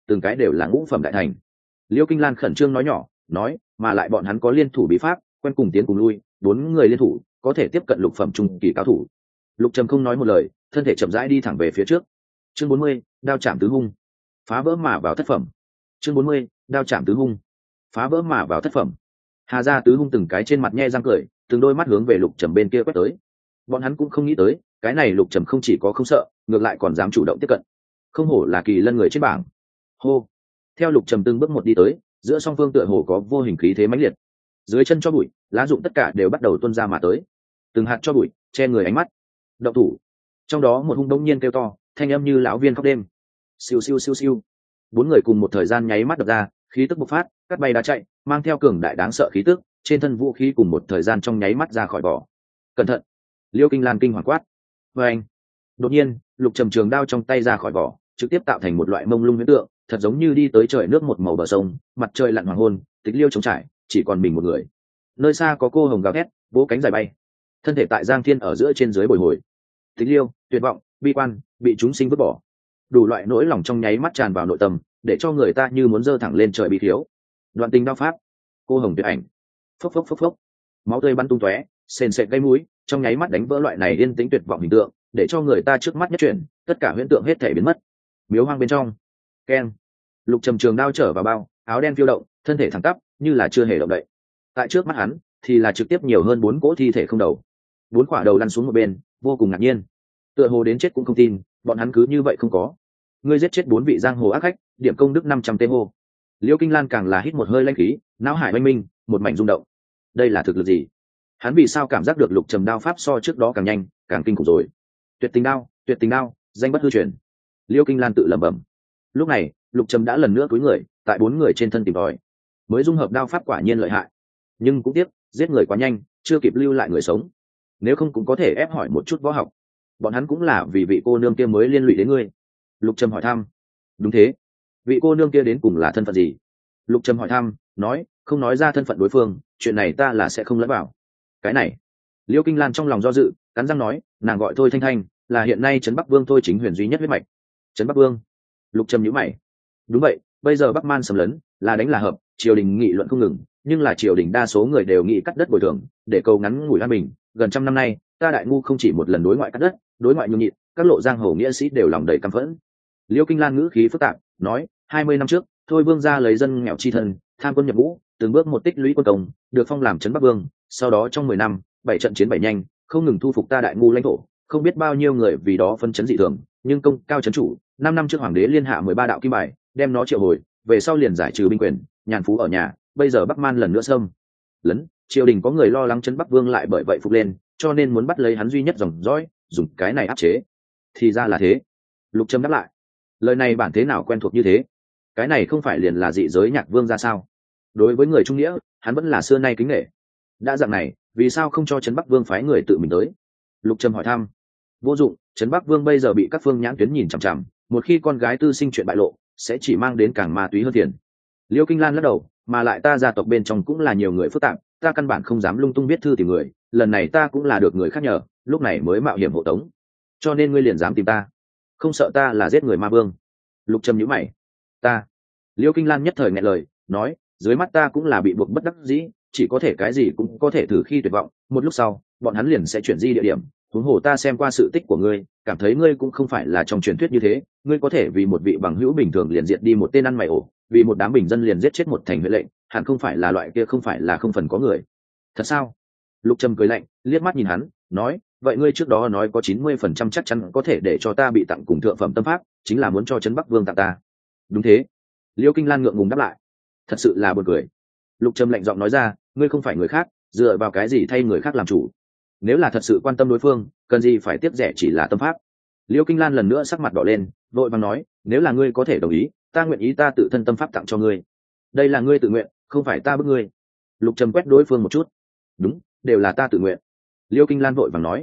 từng cái đều là ngũ phẩm đại thành. Liêu Kinh Lan khẩn trương nói nhỏ, nói mà lại bọn hắn có liên thủ bí pháp, quen cùng tiến cùng lui, 4 người liên thủ có thể tiếp cận lục phẩm trung kỳ cao thủ. Lục Trầm không nói một lời, thân thể chậm rãi đi thẳng về phía trước. Chương 40, đao chạm tứ hung, phá vỡ mà vào thất phẩm. Chương 40, đao chạm tứ hung, phá vỡ mà vào thất phẩm. Hà gia tứ hung từng cái trên mặt nhe răng cười, từng đôi mắt hướng về Lục Trầm bên kia quét tới. Bọn hắn cũng không nghĩ tới, cái này Lục Trầm không chỉ có không sợ, ngược lại còn dám chủ động tiếp cận. Không hổ là kỳ lân người trên bảng. Hô. Theo Lục Trầm từng bước một đi tới, giữa song phương tựa hồ có vô hình khí thế mãnh liệt. Dưới chân cho bụi, lá rụng tất cả đều bắt đầu tuôn ra mà tới. Từng hạt cho bụi che người ánh mắt. Động thủ. Trong đó một hung đông nhiên kêu to, thanh âm như lão viên khóc đêm. Siêu siêu siêu siêu. 4 người cùng một thời gian nháy mắt đập ra, khí tức bộc phát, cắt bay đá chạy, mang theo cường đại đáng sợ khí tức, trên thân vũ khí cùng một thời gian trong nháy mắt ra khỏi vỏ. Cẩn thận. Liêu Kinh Lan kinh hoàng quát. Và anh. Đột nhiên, Lục Trầm trường đao trong tay ra khỏi vỏ, trực tiếp tạo thành một loại mông lung huyễn tượng, thật giống như đi tới trời nước một màu bờ sông, mặt trời lặn hoàng hôn, tịch liêu trống trải, chỉ còn mình một người. Nơi xa có cô hồng gào thét, vỗ cánh dài bay, thân thể tại Giang Thiên ở giữa trên dưới bồi hồi. Tịch liêu, tuyệt vọng, bi quan, bị chúng sinh vứt bỏ, đủ loại nỗi lòng trong nháy mắt tràn vào nội tâm, để cho người ta như muốn giơ thẳng lên trời bị thiếu. Đoạn tình đao pháp, cô hồng tuyệt ảnh, phốc phốc phốc phốc, máu tươi bắn tung tóe, sền sệt gây mũi, trong nháy mắt đánh vỡ loại này yên tĩnh tuyệt vọng hình tượng, để cho người ta trước mắt nhất chuyển, tất cả huyễn tượng hết thể biến mất. Miếu hoang bên trong, keng. Lục Trầm trường đao trở vào bao, áo đen phiêu động, thân thể thẳng tắp, như là chưa hề động đậy. Tại trước mắt hắn, thì là trực tiếp nhiều hơn 4 cỗ thi thể không đầu. 4 quả đầu lăn xuống một bên, vô cùng ngạc nhiên. Tựa hồ đến chết cũng không tin, bọn hắn cứ như vậy không có. Ngươi giết chết 4 vị giang hồ ác khách, điểm công đức 500 tê hô. Liêu Kinh Lan càng là hít một hơi lãnh khí, não hải oanh minh, một mảnh rung động. Đây là thực lực gì? Hắn vì sao cảm giác được Lục Trầm đao pháp so trước đó càng nhanh, càng kinh khủng rồi? Tuyệt tình đao, danh bất hư truyền. Liêu Kinh Lan tự lẩm bẩm. Lúc này, Lục Trầm đã lần nữa cúi người, tại 4 người trên thân tìm tòi. Mới dung hợp đao pháp quả nhiên lợi hại, nhưng cũng tiếc, giết người quá nhanh, chưa kịp lưu lại người sống. Nếu không cũng có thể ép hỏi một chút võ học. Bọn hắn cũng là vì vị cô nương kia mới liên lụy đến ngươi. Lục Trầm hỏi thăm. Đúng thế. Vị cô nương kia đến cùng là thân phận gì? Lục Trầm hỏi thăm, nói, không nói ra thân phận đối phương, chuyện này ta là sẽ không lẫn vào. Cái này. Liêu Kinh Lan trong lòng do dự, cắn răng nói, nàng gọi Thôi Thanh Thanh, là hiện nay trấn Bắc Vương Thôi Chính Huyền duy nhất huyết mạch. Trấn Bắc Vương? Lục Trầm nhíu mày. Đúng vậy, bây giờ Bắc Man xâm lấn, là đánh là hợp, triều đình nghị luận không ngừng, nhưng là triều đình đa số người đều nghĩ cắt đất bồi thường, để cầu ngắn ngủi an bình. Gần trăm năm nay, ta Đại Ngu không chỉ một lần đối ngoại cắt đất, đối ngoại nhường nhịn, các lộ giang hồ nghĩa sĩ đều lòng đầy căm phẫn. Liêu Kinh Lan ngữ khí phức tạp, nói, 20 năm trước, Thôi Vương gia lấy dân nghèo chi thân, tham quân nhập ngũ, từng bước một tích lũy quân công, được phong làm trấn Bắc Vương. Sau đó trong 10 năm, 7 trận chiến 7 nhanh, không ngừng thu phục ta Đại Ngu lãnh thổ, không biết bao nhiêu người vì đó phân chấn dị thường, nhưng công cao trấn chủ. 5 năm trước hoàng đế liên hạ 13 đạo kim bài, đem nó triệu hồi, về sau liền giải trừ binh quyền, nhàn phú ở nhà. Bây giờ Bắc Man lần nữa xâm lấn, triều đình có người lo lắng trấn Bắc Vương lại bởi vậy phục lên, cho nên muốn bắt lấy hắn duy nhất dòng dõi, dùng cái này áp chế. Thì ra là thế. Lục Trầm đáp lại. Lời này bản thế nào quen thuộc như thế? Cái này không phải liền là dị giới Nhạc Vương ra sao? Đối với người trung nghĩa, hắn vẫn là xưa nay kính nể. Đã dạng này, vì sao không cho trấn Bắc Vương phái người tự mình tới? Lục Trầm hỏi thăm. Vô dụng, trấn Bắc Vương bây giờ bị các phương nhãn tuyến nhìn chằm chằm, một khi con gái tư sinh chuyện bại lộ, sẽ chỉ mang đến càng ma túy hơn tiền. Liêu Kinh Lan lắc đầu, mà lại ta gia tộc bên trong cũng là nhiều người phức tạp, ta căn bản không dám lung tung viết thư tìm người, lần này ta cũng là được người khác nhờ, lúc này mới mạo hiểm hộ tống. Cho nên ngươi liền dám tìm ta, không sợ ta là giết người ma vương? Lục Trầm nhíu mày. Ta. Liêu Kinh Lan nhất thời nghẹn lời, nói, dưới mắt ta cũng là bị buộc bất đắc dĩ, chỉ có thể cái gì cũng có thể thử khi tuyệt vọng, một lúc sau, bọn hắn liền sẽ chuyển di địa điểm. Huống hồ ta xem qua sự tích của ngươi, cảm thấy ngươi cũng không phải là trong truyền thuyết như thế, ngươi có thể vì một vị bằng hữu bình thường liền diệt đi một tên ăn mày ổ, vì một đám bình dân liền giết chết một thành huệ lệnh, hẳn không phải là loại kia không phải là không phần có người. Thật sao? Lục Trầm cười lạnh, liếc mắt nhìn hắn, nói, vậy ngươi trước đó nói có 90% chắc chắn có thể để cho ta bị tặng cùng thượng phẩm tâm pháp, chính là muốn cho trấn Bắc Vương tặng ta. Đúng thế. Liêu Kinh Lan ngượng ngùng đáp lại. Thật sự là buồn cười. Lục Trầm lạnh giọng nói ra, ngươi không phải người khác, dựa vào cái gì thay người khác làm chủ? Nếu là thật sự quan tâm đối phương, cần gì phải tiếp rẻ chỉ là tâm pháp? Liêu Kinh Lan lần nữa sắc mặt đỏ lên, vội vàng nói, nếu là ngươi có thể đồng ý, ta nguyện ý ta tự thân tâm pháp tặng cho ngươi. Đây là ngươi tự nguyện, không phải ta bức ngươi. Lục Trầm quét đối phương một chút. Đúng, đều là ta tự nguyện. Liêu Kinh Lan vội vàng nói.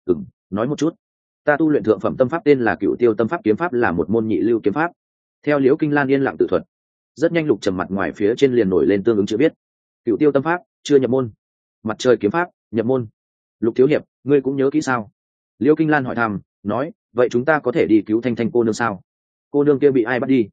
Nói một chút. Ta tu luyện thượng phẩm tâm pháp tên là Cửu Tiêu Tâm Pháp kiếm pháp, là một môn nhị lưu kiếm pháp. Theo Liêu Kinh Lan yên lặng tự thuật. Rất nhanh Lục Trầm mặt ngoài phía trên liền nổi lên tương ứng chữ viết. Cửu Tiêu Tâm Pháp, chưa nhập môn. Mặt trời kiếm pháp, nhập môn. Lục thiếu hiệp, ngươi cũng nhớ kỹ sao? Liêu Kinh Lan hỏi thăm, nói, vậy chúng ta có thể đi cứu Thanh Thanh cô nương sao? Cô nương kia bị ai bắt đi?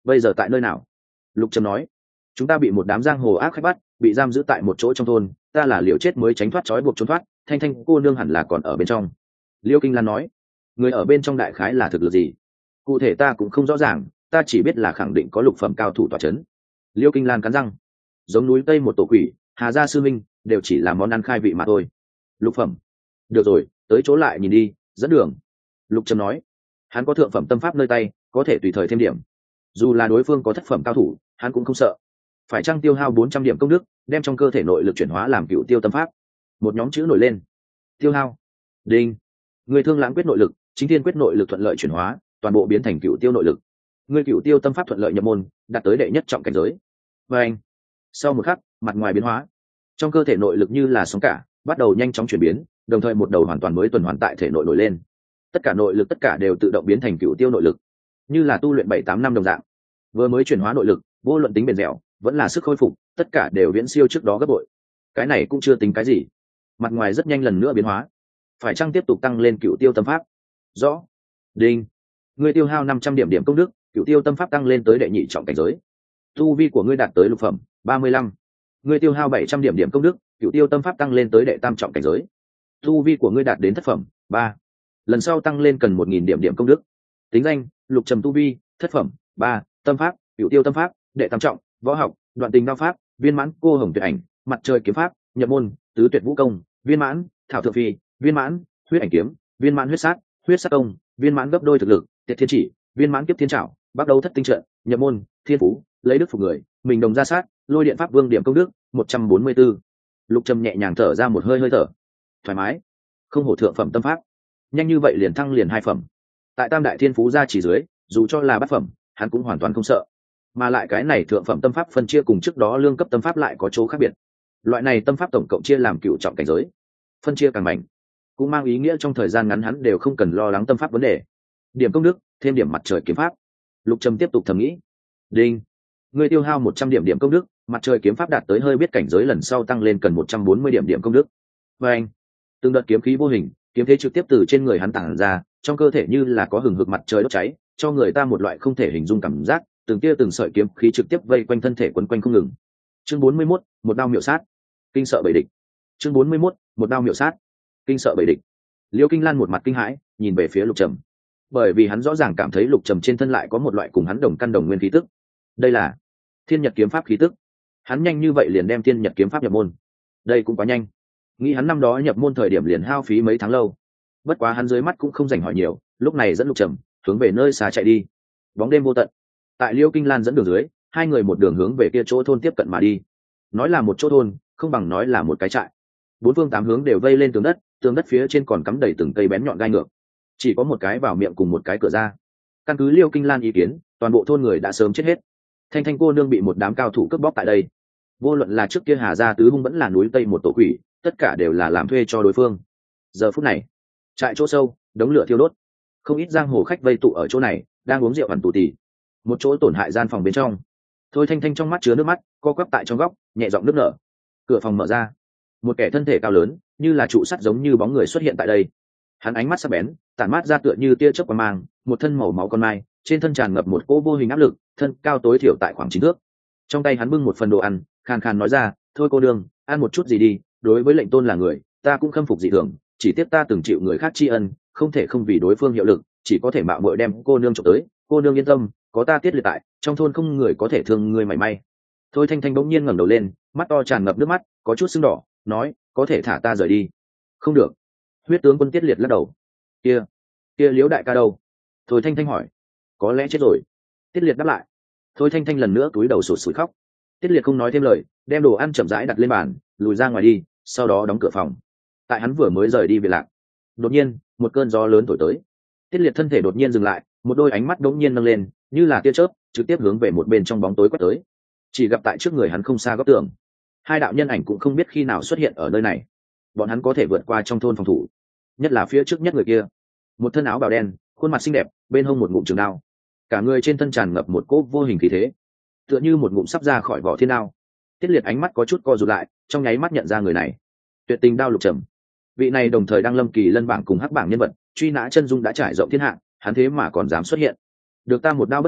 bây giờ tại nơi nào? Lục Trầm nói. Chúng ta bị một đám giang hồ ác khách bắt, bị giam giữ tại một chỗ trong thôn, ta là liều chết mới tránh thoát trói buộc trốn thoát, Thanh Thanh cô nương hẳn là còn ở bên trong. Liêu Kinh Lan nói. Người ở bên trong đại khái là thực lực gì? Cụ thể ta cũng không rõ ràng, ta chỉ biết là khẳng định có lục phẩm cao thủ tọa chấn. Liêu Kinh Lan cắn răng. Giống núi Tây một tổ quỷ, Hà gia sư minh đều chỉ là món ăn khai vị mà thôi. Lục phẩm. Được rồi, tới chỗ lại nhìn đi, dẫn đường. Lục Trầm nói. Hắn có thượng phẩm tâm pháp nơi tay, có thể tùy thời thêm điểm. Dù là đối phương có thất phẩm cao thủ, hắn cũng không sợ. Phải chăng tiêu hao 400 điểm công đức, đem trong cơ thể nội lực chuyển hóa làm Cựu Tiêu tâm pháp? Một nhóm chữ nổi lên. Tiêu hao. Đinh. Người Thương Lãng quyết nội lực, Chính Thiên quyết nội lực thuận lợi chuyển hóa, toàn bộ biến thành Cựu Tiêu nội lực. Người Cựu Tiêu tâm pháp thuận lợi nhập môn, đạt tới đệ nhất trọng cảnh giới. Và anh. Sau một khắc, mặt ngoài biến hóa, trong cơ thể nội lực như là sóng cả, bắt đầu nhanh chóng chuyển biến, đồng thời một đầu hoàn toàn mới tuần hoàn tại thể nội nổi lên. Tất cả nội lực tất cả đều tự động biến thành Cựu Tiêu nội lực, như là tu luyện 7-8 năm đồng dạng. Vừa mới chuyển hóa nội lực, vô luận tính bền dẻo, vẫn là sức khôi phục, tất cả đều viễn siêu trước đó gấp bội. Cái này cũng chưa tính cái gì, mặt ngoài rất nhanh lần nữa biến hóa. Phải chăng tiếp tục tăng lên Cựu Tiêu tâm pháp? Rõ. Đinh. Ngươi tiêu hao 500 điểm công đức, Cựu Tiêu tâm pháp tăng lên tới đệ nhị trọng cảnh giới. Tu vi của ngươi đạt tới lục phẩm 35. Ngươi tiêu hao 700 điểm công đức, Cựu Tiêu tâm pháp tăng lên tới đệ tam trọng cảnh giới. Tu vi của ngươi đạt đến thất phẩm 3. Lần sau tăng lên cần 1000 điểm công đức. Tính danh: Lục Trầm tu vi thất phẩm 3, tâm pháp Cựu Tiêu tâm pháp đệ tam trọng, võ học Đoạn tình đao pháp, viên mãn cô hồng tuyệt ảnh, mặt trời kiếm pháp, nhập môn tứ tuyệt vũ công, viên mãn thảo thượng phi, viên mãn huyết ảnh kiếm, viên mãn huyết sát công, viên mãn gấp đôi thực lực tiệt thiên chỉ, viên mãn kiếp thiên trảo, bắt đầu thất tinh trận, nhập môn thiên phú lấy đức phục người, mình đồng ra sát, lôi điện pháp vương điểm công đức 144. Lục Trầm nhẹ nhàng thở ra một hơi thở thoải mái, không hổ thượng phẩm tâm pháp, nhanh như vậy liền thăng liền 2 phẩm. Tại tam đại thiên phú gia chỉ dưới, dù cho là bát phẩm, hắn cũng hoàn toàn không sợ. Mà lại cái này thượng phẩm tâm pháp phân chia cùng trước đó lương cấp tâm pháp lại có chỗ khác biệt. Loại này tâm pháp tổng cộng chia làm cửu trọng cảnh giới, phân chia càng mạnh, cũng mang ý nghĩa trong thời gian ngắn hắn đều không cần lo lắng tâm pháp vấn đề. Điểm công đức thêm điểm mặt trời kiếm pháp. Lục Trầm tiếp tục thầm nghĩ. Đinh. Ngươi tiêu hao 100 điểm công đức, mặt trời kiếm pháp đạt tới hơi biết cảnh giới lần sau tăng lên cần 140 điểm công đức. Và anh. Từng đợt kiếm khí vô hình, kiếm thế trực tiếp từ trên người hắn tản ra, trong cơ thể như là có hừng hực mặt trời đốt cháy, cho người ta một loại không thể hình dung cảm giác, từng tia từng sợi kiếm khí trực tiếp vây quanh thân thể quấn quanh không ngừng. Chương 41, một đao miểu sát, kinh sợ bảy địch. Chương 41, một đao miểu sát, kinh sợ bảy địch. Liêu Kinh Lan một mặt kinh hãi, nhìn về phía Lục Trầm, bởi vì hắn rõ ràng cảm thấy Lục Trầm trên thân lại có một loại cùng hắn đồng căn đồng nguyên khí tức. Đây là Thiên Nhật kiếm pháp khí tức. Hắn nhanh như vậy liền đem Thiên Nhật kiếm pháp nhập môn, đây cũng quá nhanh. Nghĩ hắn năm đó nhập môn thời điểm liền hao phí mấy tháng lâu. Bất quá hắn dưới mắt cũng không dành hỏi nhiều, lúc này dẫn Lục Trầm hướng về nơi xa chạy đi. Bóng đêm vô tận, tại Liêu Kinh Lan dẫn đường dưới, hai người một đường hướng về kia chỗ thôn tiếp cận mà đi. Nói là một chỗ thôn, không bằng nói là một cái trại. Bốn phương tám hướng đều vây lên tường đất phía trên còn cắm đầy từng cây bén nhọn gai ngược, chỉ có một cái vào miệng cùng một cái cửa ra. Căn cứ Liêu Kinh Lan ý kiến, toàn bộ thôn người đã sớm chết hết. Thanh Thanh cô nương bị một đám cao thủ cướp bóc tại đây. Vô luận là trước kia Hà gia tứ hung vẫn là núi Tây một tổ quỷ, tất cả đều là làm thuê cho đối phương. Giờ phút này, trại chỗ sâu, đống lửa thiêu đốt, không ít giang hồ khách vây tụ ở chỗ này, đang uống rượu ẩn tù tì. Một chỗ tổn hại gian phòng bên trong, Thôi Thanh Thanh trong mắt chứa nước mắt, co quắp tại trong góc, nhẹ giọng nước nở. Cửa phòng mở ra, một kẻ thân thể cao lớn, như là trụ sắt giống như bóng người xuất hiện tại đây. Hắn ánh mắt sắc bén, tản mát ra tựa như tia chớp quang mang, một thân màu máu con mai, trên thân tràn ngập một cỗ vô hình áp lực, thân cao tối thiểu tại khoảng 9 thước. Trong tay hắn bưng một phần đồ ăn, khàn khàn nói ra, "Thôi cô đương, ăn một chút gì đi, đối với lệnh tôn là người, ta cũng khâm phục dị thường, chỉ tiếc ta từng chịu người khác tri ân, không thể không vì đối phương hiệu lực, chỉ có thể mạo muội đem cô nương trộm tới, cô nương yên tâm, có ta tiết liệt tại, trong thôn không người có thể thương ngươi mảy may." Thôi Thanh Thanh bỗng nhiên ngẩng đầu lên, mắt to tràn ngập nước mắt, có chút sưng đỏ, nói, "Có thể thả ta rời đi." "Không được." Huyết tướng quân Tiết Liệt lắc đầu. Kia Liễu đại ca đâu?" Thôi Thanh Thanh hỏi. "Có lẽ chết rồi." Tiết Liệt đáp lại. Thôi Thanh Thanh lần nữa cúi đầu sụt sùi khóc. Tiết Liệt không nói thêm lời, đem đồ ăn chậm rãi đặt lên bàn, lùi ra ngoài đi, sau đó đóng cửa phòng. Tại hắn vừa mới rời đi về lạc, đột nhiên một cơn gió lớn thổi tới. Tiết Liệt thân thể đột nhiên dừng lại, một đôi ánh mắt đống nhiên nâng lên, như là tia chớp, trực tiếp hướng về một bên trong bóng tối quét tới. Chỉ gặp tại trước người hắn không xa góc tường, hai đạo nhân ảnh cũng không biết khi nào xuất hiện ở nơi này. Bọn hắn có thể vượt qua trong thôn phòng thủ, nhất là phía trước nhất người kia, một thân áo bào đen, khuôn mặt xinh đẹp, bên hông một ngụm trường đao, cả người trên thân tràn ngập một cỗ vô hình khí thế, tựa như một ngụm sắp ra khỏi vỏ thiên đao. Tiết Liệt ánh mắt có chút co rụt lại, trong nháy mắt nhận ra người này. Tuyệt tình đao Lục Trầm. Vị này đồng thời đang lâm kỳ lân bảng cùng hắc bảng nhân vật, truy nã chân dung đã trải rộng thiên hạ, hắn thế mà còn dám xuất hiện. Được ta một đao bất tử,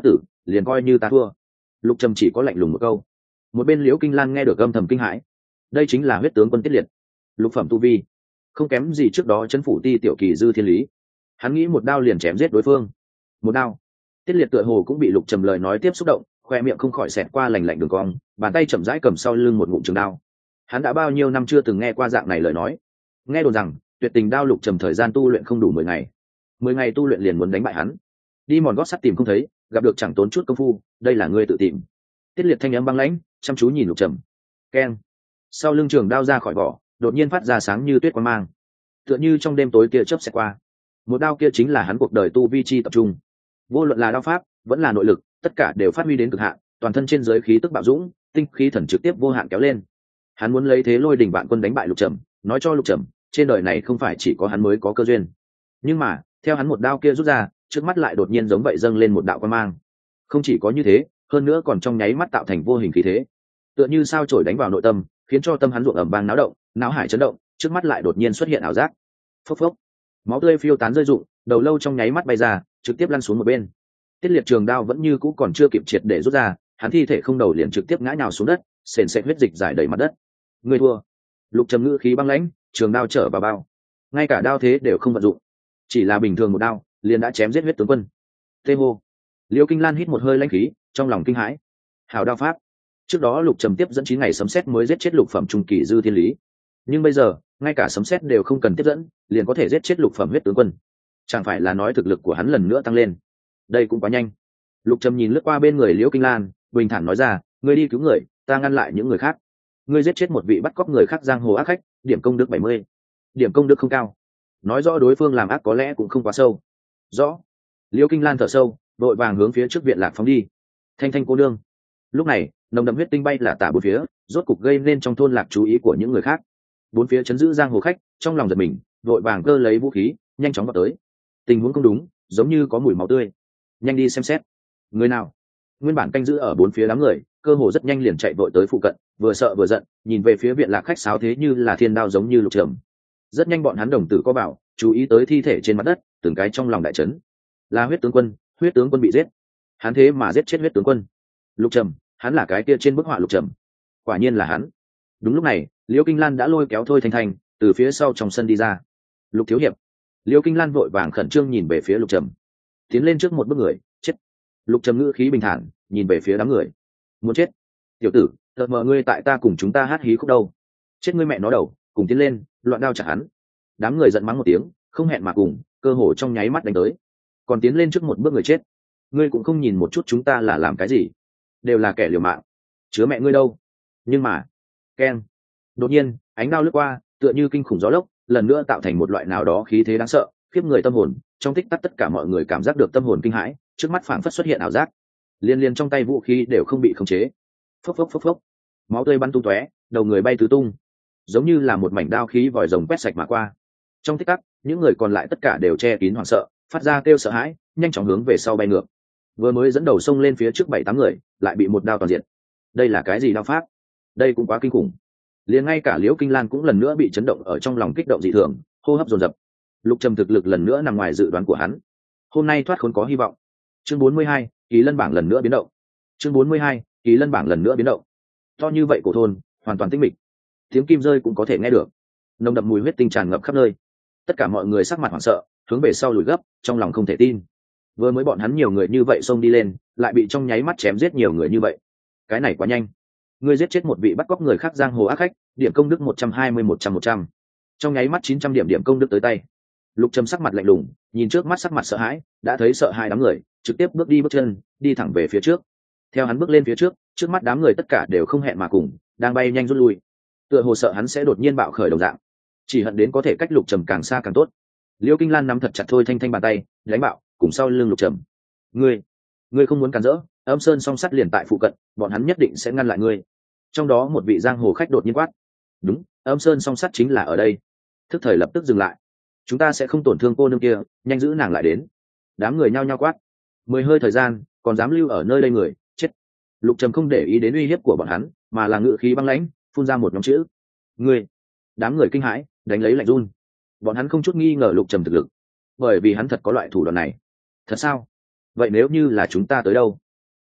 liền coi như ta thua. Lục trầm chỉ có lạnh lùng một câu. Một bên Liễu Kinh Lan nghe được âm thầm kinh hãi. Đây chính là huyết tướng quân Tiết Liệt, lục phẩm tu vi, không kém gì trước đó chấn phủ ti tiểu kỳ dư thiên lý. Hắn nghĩ một đao liền chém giết đối phương. Một đao. Tiết Liệt tựa hồ cũng bị lục trầm lời nói tiếp xúc động, khoe miệng không khỏi xẹt qua lành lạnh đường cong, bàn tay chậm rãi cầm sau lưng một ngụm trường đao. Hắn đã bao nhiêu năm chưa từng nghe qua dạng này lời nói. Nghe đồn rằng tuyệt tình đao lục trầm thời gian tu luyện không đủ 10 ngày, 10 ngày tu luyện liền muốn đánh bại hắn. Đi mòn gót sắt tìm không thấy, gặp được chẳng tốn chút công phu, đây là ngươi tự tìm. Tiết Liệt thanh âm băng lãnh, chăm chú nhìn lục trầm. Keng. Sau lưng trường đao ra khỏi vỏ, đột nhiên phát ra sáng như tuyết quang mang, tựa như trong đêm tối kia chớp xẹt qua. Một đao kia chính là hắn cuộc đời tu vi chi tập trung, vô luận là đao pháp vẫn là nội lực, tất cả đều phát huy đến cực hạn, toàn thân trên dưới khí tức bạo dũng, tinh khí thần trực tiếp vô hạn kéo lên. Hắn muốn lấy thế lôi đình vạn quân đánh bại lục trầm, nói cho lục trầm trên đời này không phải chỉ có hắn mới có cơ duyên. Nhưng mà theo hắn một đao kia rút ra, trước mắt lại đột nhiên giống vậy dâng lên một đạo quang mang. Không chỉ có như thế, hơn nữa còn trong nháy mắt tạo thành vô hình khí thế, tựa như sao chổi đánh vào nội tâm, khiến cho tâm hắn ruộng ẩm vang náo động, não hải chấn động, trước mắt lại đột nhiên xuất hiện ảo giác. Phốc phốc, máu tươi phiêu tán rơi rụng, đầu lâu trong nháy mắt bay ra, trực tiếp lăn xuống một bên. Tiết Liệt trường đao vẫn như cũ còn chưa kịp triệt để rút ra, hắn thi thể không đầu liền trực tiếp ngã nhào xuống đất, sền sệt huyết dịch rải đầy mặt đất. Người thua. Lục trầm ngữ khí băng lãnh, trường đao trở vào bao, ngay cả đao thế đều không vận dụng, chỉ là bình thường một đao liền đã chém giết huyết tướng quân. Tê hô. Liễu Kinh Lan hít một hơi lãnh khí, trong lòng kinh hãi. Hảo đao pháp. Trước đó lục trầm tiếp dẫn 9 ngày sấm sét mới giết chết lục phẩm trung kỳ dư thiên lý, nhưng bây giờ ngay cả sấm sét đều không cần tiếp dẫn liền có thể giết chết lục phẩm huyết tướng quân, chẳng phải là nói thực lực của hắn lần nữa tăng lên? Đây cũng quá nhanh. Lục trầm nhìn lướt qua bên người Liễu Kinh Lan, bình thản nói ra, ngươi đi cứu người, ta ngăn lại những người khác. Ngươi giết chết một vị bắt cóc người khác giang hồ ác khách, điểm công đức 70. Điểm công đức không cao, nói rõ đối phương làm ác có lẽ cũng không quá sâu. Rõ. Liễu Kinh Lan thở sâu, đội vàng hướng phía trước viện lạc phóng đi. Thanh Thanh cô nương. Lúc này nồng đậm huyết tinh bay là tả bốn phía, rốt cục gây nên trong thôn lạc chú ý của những người khác. Bốn phía chấn giữ giang hồ khách trong lòng giật mình, vội vàng cơ lấy vũ khí nhanh chóng vào tới. Tình huống không đúng, giống như có mùi máu tươi, nhanh đi xem xét. Người nào? Nguyên bản canh giữ ở bốn phía đám người cơ hồ rất nhanh liền chạy vội tới phụ cận, vừa sợ vừa giận nhìn về phía viện lạc khách sáo thế như là thiên đao giống như lục trầm. Rất nhanh bọn hắn đồng tử có bảo chú ý tới thi thể trên mặt đất, từng cái trong lòng đại chấn. Là huyết tướng quân, huyết tướng quân bị giết. Hắn thế mà giết chết huyết tướng quân. Lục trầm, hắn là cái kia trên bức họa lục trầm. Quả nhiên là hắn. Đúng lúc này Liễu Kinh Lan đã lôi kéo Thôi Thanh Thanh từ phía sau trong sân đi ra. Lục thiếu hiệp. Liễu Kinh Lan vội vàng khẩn trương nhìn về phía lục trầm, tiến lên trước một bước người. Chết. Lục trầm ngữ khí bình thản nhìn về phía đám người. Muốn chết? Tiểu tử, tợt mờ ngươi tại ta cùng chúng ta hát hí khúc đâu? Chết ngươi mẹ nó đầu, cùng tiến lên loạn đao chặt hắn. Đám người giận mắng một tiếng, không hẹn mà cùng, cơ hồ trong nháy mắt đánh tới. Còn tiến lên trước một bước người chết. Ngươi cũng không nhìn một chút chúng ta là làm cái gì? Đều là kẻ liều mạng, chứa mẹ ngươi đâu. Nhưng mà keng, đột nhiên ánh đao lướt qua, tựa như kinh khủng gió lốc, lần nữa tạo thành một loại nào đó khí thế đáng sợ, khiếp người tâm hồn. Trong tích tắc tất cả mọi người cảm giác được tâm hồn kinh hãi, trước mắt phảng phất xuất hiện ảo giác, liên liên trong tay vũ khí đều không bị khống chế. Phốc phốc phốc phốc, máu tươi bắn tung tóe, đầu người bay tứ tung, giống như là một mảnh đao khí vòi rồng quét sạch mà qua. Trong tích tắc những người còn lại tất cả đều che kín hoảng sợ, phát ra kêu sợ hãi, nhanh chóng hướng về sau bay ngược. Vừa mới dẫn đầu xông lên phía trước 7-8 người lại bị một đao toàn diện. Đây là cái gì đao pháp? Đây cũng quá kinh khủng. Liền ngay cả Liễu Kinh Lan cũng lần nữa bị chấn động ở trong lòng, kích động dị thường, hô hấp dồn dập. Lục trầm thực lực lần nữa nằm ngoài dự đoán của hắn, hôm nay thoát khốn có hy vọng. Chương 42, Kỳ Lân bảng lần nữa biến động. Chương 42, Kỳ Lân bảng lần nữa biến động. To như vậy cổ thôn hoàn toàn tĩnh mịch, tiếng kim rơi cũng có thể nghe được, nồng đậm mùi huyết tinh tràn ngập khắp nơi. Tất cả mọi người sắc mặt hoảng sợ, hướng về sau lùi gấp, trong lòng không thể tin. Vừa mới bọn hắn nhiều người như vậy xông đi lên, lại bị trong nháy mắt chém giết nhiều người như vậy. Cái này quá nhanh. Ngươi giết chết một vị bắt cóc người khác giang hồ ác khách, điểm công đức 120-100-100. Trong nháy mắt 900 điểm công đức tới tay. Lục trầm sắc mặt lạnh lùng, nhìn trước mắt sắc mặt sợ hãi, đã thấy sợ hãi đám người, trực tiếp bước chân đi thẳng về phía trước. Theo hắn bước lên phía trước, trước mắt đám người tất cả đều không hẹn mà cùng, đang bay nhanh rút lui. Tựa hồ sợ hắn sẽ đột nhiên bạo khởi đồng dạng, chỉ hận đến có thể cách lục trầm càng xa càng tốt. Liễu Kinh Lan nắm thật chặt Thôi Thanh Thanh bàn tay, đánh bạo cùng sau lưng lục trầm. Ngươi không muốn cản rỡ, Âm Sơn song sắt liền tại phụ cận, bọn hắn nhất định sẽ ngăn lại ngươi. Trong đó một vị giang hồ khách đột nhiên quát. Đúng, Âm Sơn song sắt chính là ở đây. Thức thời lập tức dừng lại, chúng ta sẽ không tổn thương cô nương kia, nhanh giữ nàng lại đến. Đám người nhao nhao quát. 10 hơi thời gian, còn dám lưu ở nơi đây người, chết. Lục trầm không để ý đến uy hiếp của bọn hắn, mà là ngự khí băng lãnh, phun ra một nhóm chữ. Ngươi. Đám người kinh hãi, đánh lấy lạnh run. Bọn hắn không chút nghi ngờ lục trầm thực lực, bởi vì hắn thật có loại thủ đoạn này. Thật sao? Vậy nếu như là chúng ta tới đâu?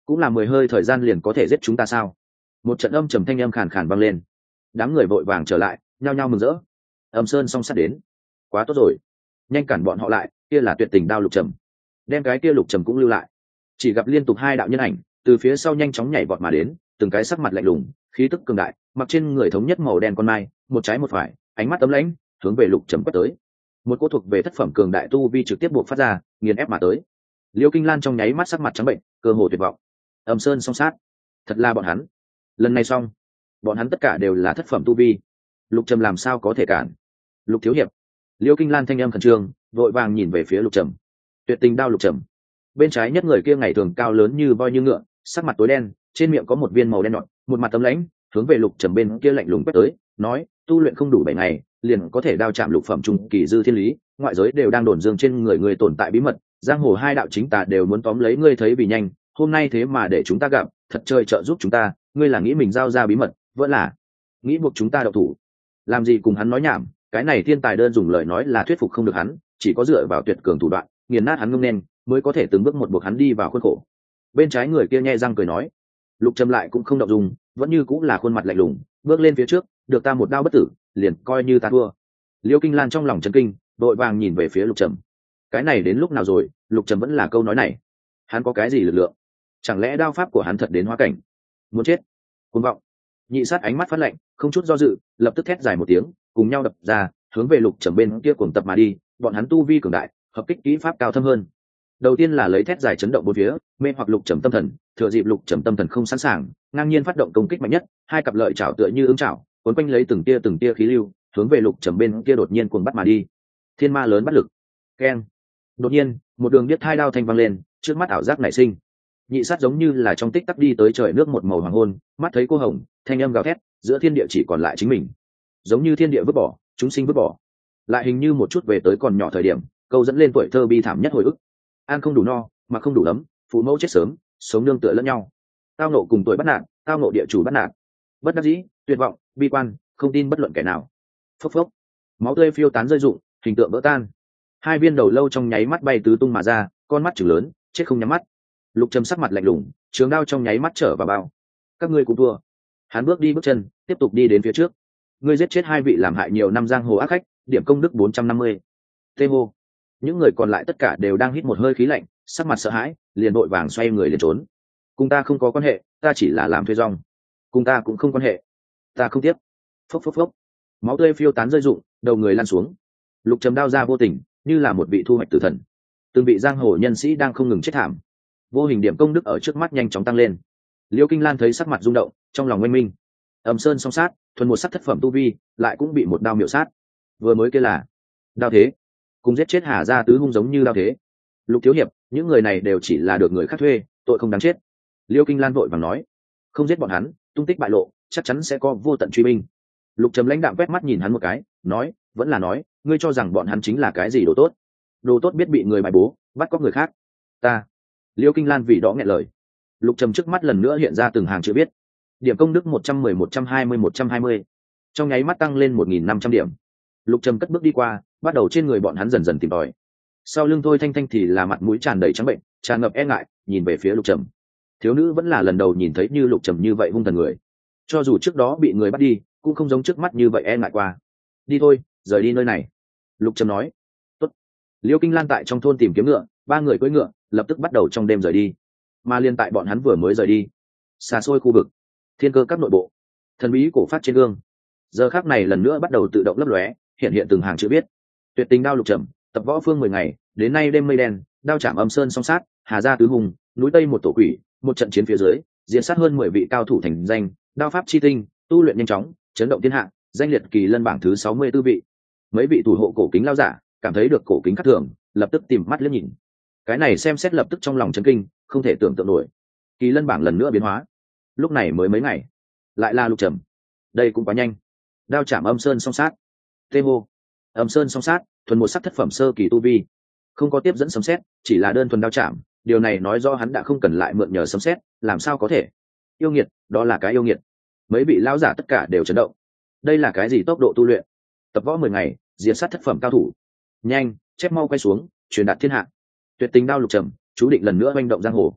cũng là 10 hơi thời gian liền có thể giết chúng ta sao? Một trận âm trầm thanh âm khàn khàn vang lên. Đám người vội vàng trở lại, nhao nhao mừng rỡ. Âm Sơn song sát đến, quá tốt rồi, nhanh cản bọn họ lại, kia là tuyệt tình đao Lục Trầm. Đem cái kia Lục Trầm cũng lưu lại. Chỉ gặp liên tục hai đạo nhân ảnh từ phía sau nhanh chóng nhảy vọt mà đến, từng cái sắc mặt lạnh lùng, khí tức cường đại, mặc trên người thống nhất màu đen con mai, một trái một phải, ánh mắt ấm lãnh, hướng về Lục Trầm quét tới. Một cỗ thuộc về thất phẩm cường đại tu vi trực tiếp buộc phát ra, nghiền ép mà tới. Liêu Kinh Lan trong nháy mắt sắc mặt trắng bệnh, cơ hồ tuyệt vọng. Âm Sơn song sát, thật là bọn hắn. Lần này xong, bọn hắn tất cả đều là thất phẩm tu vi. Lục Trầm làm sao có thể cản? Lục thiếu hiệp. Liêu Kinh Lan thanh âm khẩn trương, vội vàng nhìn về phía Lục Trầm. Tuyệt tình đao Lục Trầm. Bên trái nhất người kia ngày thường cao lớn như voi như ngựa, sắc mặt tối đen, trên miệng có một viên màu đen nhọn, một mặt tấm lãnh, hướng về Lục Trầm bên kia lạnh lùng quét tới, nói: tu luyện không đủ 7 ngày, liền có thể đao chạm lục phẩm trung kỳ dư thiên lý, ngoại giới đều đang đồn dương trên người người tồn tại bí mật, giang hồ hai đạo chính tà đều muốn tóm lấy ngươi thấy vì nhanh, hôm nay thế mà để chúng ta gặp, thật trời trợ giúp chúng ta, ngươi là nghĩ mình giao ra bí mật, vẫn là nghĩ buộc chúng ta đậu thủ? Làm gì cùng hắn nói nhảm, cái này thiên tài đơn dùng lời nói là thuyết phục không được hắn, chỉ có dựa vào tuyệt cường thủ đoạn, nghiền nát hắn ngông nên, mới có thể từng bước một buộc hắn đi vào khuôn khổ. Bên trái người kia nhe răng cười nói. Lục Trầm lại cũng không động dung, vẫn như cũng là khuôn mặt lạnh lùng, bước lên phía trước, được ta một đao bất tử, liền coi như ta thua. Liêu Kinh Lan trong lòng chấn kinh, đội vàng nhìn về phía Lục Trầm. Cái này đến lúc nào rồi? Lục Trầm vẫn là câu nói này. Hắn có cái gì lực lượng? Chẳng lẽ đao pháp của hắn thật đến hóa cảnh? Muốn chết! Cuồng vọng! Nhị sát ánh mắt phát lạnh, không chút do dự, lập tức thét dài một tiếng, cùng nhau đập ra, hướng về Lục Trầm bên kia cuồng tập mà đi. Bọn hắn tu vi cường đại, hợp kích kỹ pháp cao thâm hơn. Đầu tiên là lấy thét dài chấn động bốn phía, mê hoặc Lục Trầm tâm thần, thừa dịp Lục Trầm tâm thần không sẵn sàng, ngang nhiên phát động công kích mạnh nhất, hai cặp lợi chảo tựa như ứng chảo, cuốn quanh lấy từng tia khí lưu, hướng về Lục Trầm bên kia đột nhiên cuồng bắt mà đi. Thiên ma lớn bắt lực. Keng. Đột nhiên, một đường biết hai đao thanh vang lên, trước mắt ảo giác nảy sinh. Nhị sát giống như là trong tích tắc đi tới trời nước một màu hoàng hôn, mắt thấy cô hồng, thanh âm gào thét, giữa thiên địa chỉ còn lại chính mình. Giống như thiên địa vứt bỏ, chúng sinh vứt bỏ. Lại hình như một chút về tới còn nhỏ thời điểm, câu dẫn lên tuổi thơ bi thảm nhất hồi ức. Ăn không đủ no, mà không đủ ấm, phụ mẫu chết sớm, sống nương tựa lẫn nhau. Tao nộ cùng tuổi bắt nạn, tao nộ địa chủ bắt nạn. Bất đắc dĩ, tuyệt vọng, bi quan, không tin bất luận kẻ nào. Phốc phốc, máu tươi phiêu tán rơi rụng, hình tượng vỡ tan. Hai viên đầu lâu trong nháy mắt bay tứ tung mà ra, con mắt trừng lớn, chết không nhắm mắt. Lục Trầm sắc mặt lạnh lùng, trường đao trong nháy mắt trở vào bao. Các ngươi cũng thua. Hắn bước đi bước chân, tiếp tục đi đến phía trước. Ngươi giết chết hai vị làm hại nhiều năm giang hồ ác khách, điểm công đức 450. Tê hô. Những người còn lại tất cả đều đang hít một hơi khí lạnh, sắc mặt sợ hãi, liền vội vàng xoay người liền trốn. Cùng ta không có quan hệ, ta chỉ là làm thuê rong. Cùng ta cũng không quan hệ, ta không tiếp. Phốc phốc phốc. Máu tươi phiêu tán rơi rụng, đầu người lăn xuống. Lục Trầm đao ra vô tình, như là một vị thu hoạch tử thần. Từng vị giang hồ nhân sĩ đang không ngừng chết thảm. Vô hình điểm công đức ở trước mắt nhanh chóng tăng lên. Liêu Kinh Lan thấy sắc mặt rung động, trong lòng oanh minh. Âm Sơn song sát, thuần một sắc thất phẩm tu vi, lại cũng bị một đao miểu sát. Vừa mới kia là đao thế, cùng giết chết Hà gia tứ hung giống như đao thế. Lục thiếu hiệp, những người này đều chỉ là được người khác thuê, tội không đáng chết. Liêu Kinh Lan vội vàng nói, không giết bọn hắn, tung tích bại lộ, chắc chắn sẽ có vô tận truy binh. Lục Trầm lãnh đạm quét mắt nhìn hắn một cái, nói, vẫn là nói, ngươi cho rằng bọn hắn chính là cái gì đồ tốt? Đồ tốt biết bị người bài bố, bắt cóc người khác. Ta. Liêu Kinh Lan vì đó nghẹn lời. Lục Trầm trước mắt lần nữa hiện ra từng hàng chữ viết. Điểm công đức 110, 120, 120. Trong nháy mắt tăng lên 1.500 điểm. Lục Trầm cất bước đi qua, bắt đầu trên người bọn hắn dần dần tìm tòi. Sau lưng Thôi Thanh Thanh thì là mặt mũi tràn đầy trắng bệnh, tràn ngập e ngại, nhìn về phía Lục Trầm. Thiếu nữ vẫn là lần đầu nhìn thấy như Lục Trầm như vậy hung thần người. Cho dù trước đó bị người bắt đi, cũng không giống trước mắt như vậy e ngại qua. Đi thôi, rời đi nơi này. Lục Trầm nói. Tốt. Liêu Kinh Lan tại trong thôn tìm kiếm ngựa, ba người cưỡi ngựa, lập tức bắt đầu trong đêm rời đi. Mà liên tại bọn hắn vừa mới rời đi, xa xôi khu vực thiên cơ các nội bộ, thần bí cổ phát trên gương giờ khắc này lần nữa bắt đầu tự động lấp lóe, hiện hiện từng hàng chữ viết. Tuyệt tình đao Lục Trầm, tập võ phương 10 ngày, đến nay đêm mây đen, đao chạm Âm Sơn song sát, Hà gia tứ hùng, núi Tây một tổ quỷ, một trận chiến phía dưới, diện sát hơn 10 vị cao thủ thành danh, đao pháp chi tinh, tu luyện nhanh chóng, chấn động thiên hạ, danh liệt kỳ lân bảng thứ 64 vị. Mấy vị thủ hộ cổ kính lao giả cảm thấy được cổ kính khác thường, lập tức tìm mắt liếc nhìn. Cái này xem xét lập tức trong lòng chấn kinh, không thể tưởng tượng nổi. Kỳ lân bảng lần nữa biến hóa. Lúc này mới mấy ngày, lại là Lục Trầm. Đây cũng quá nhanh. Đao chạm Âm Sơn song sát. Tê hô. Âm Sơn song sát, thuần một sắc thất phẩm sơ kỳ tu vi, không có tiếp dẫn sấm xét, chỉ là đơn thuần đao chạm. Điều này nói do hắn đã không cần lại mượn nhờ sấm xét, làm sao có thể? Yêu nghiệt, đó là cái yêu nghiệt. Mấy vị lão giả tất cả đều chấn động. Đây là cái gì tốc độ tu luyện? Tập võ 10 ngày, diệt sát thất phẩm cao thủ. Nhanh, chép mau quay xuống, truyền đạt thiên hạ. Tuyệt tình đao Lục Trầm, chú định lần nữa manh động giang hồ.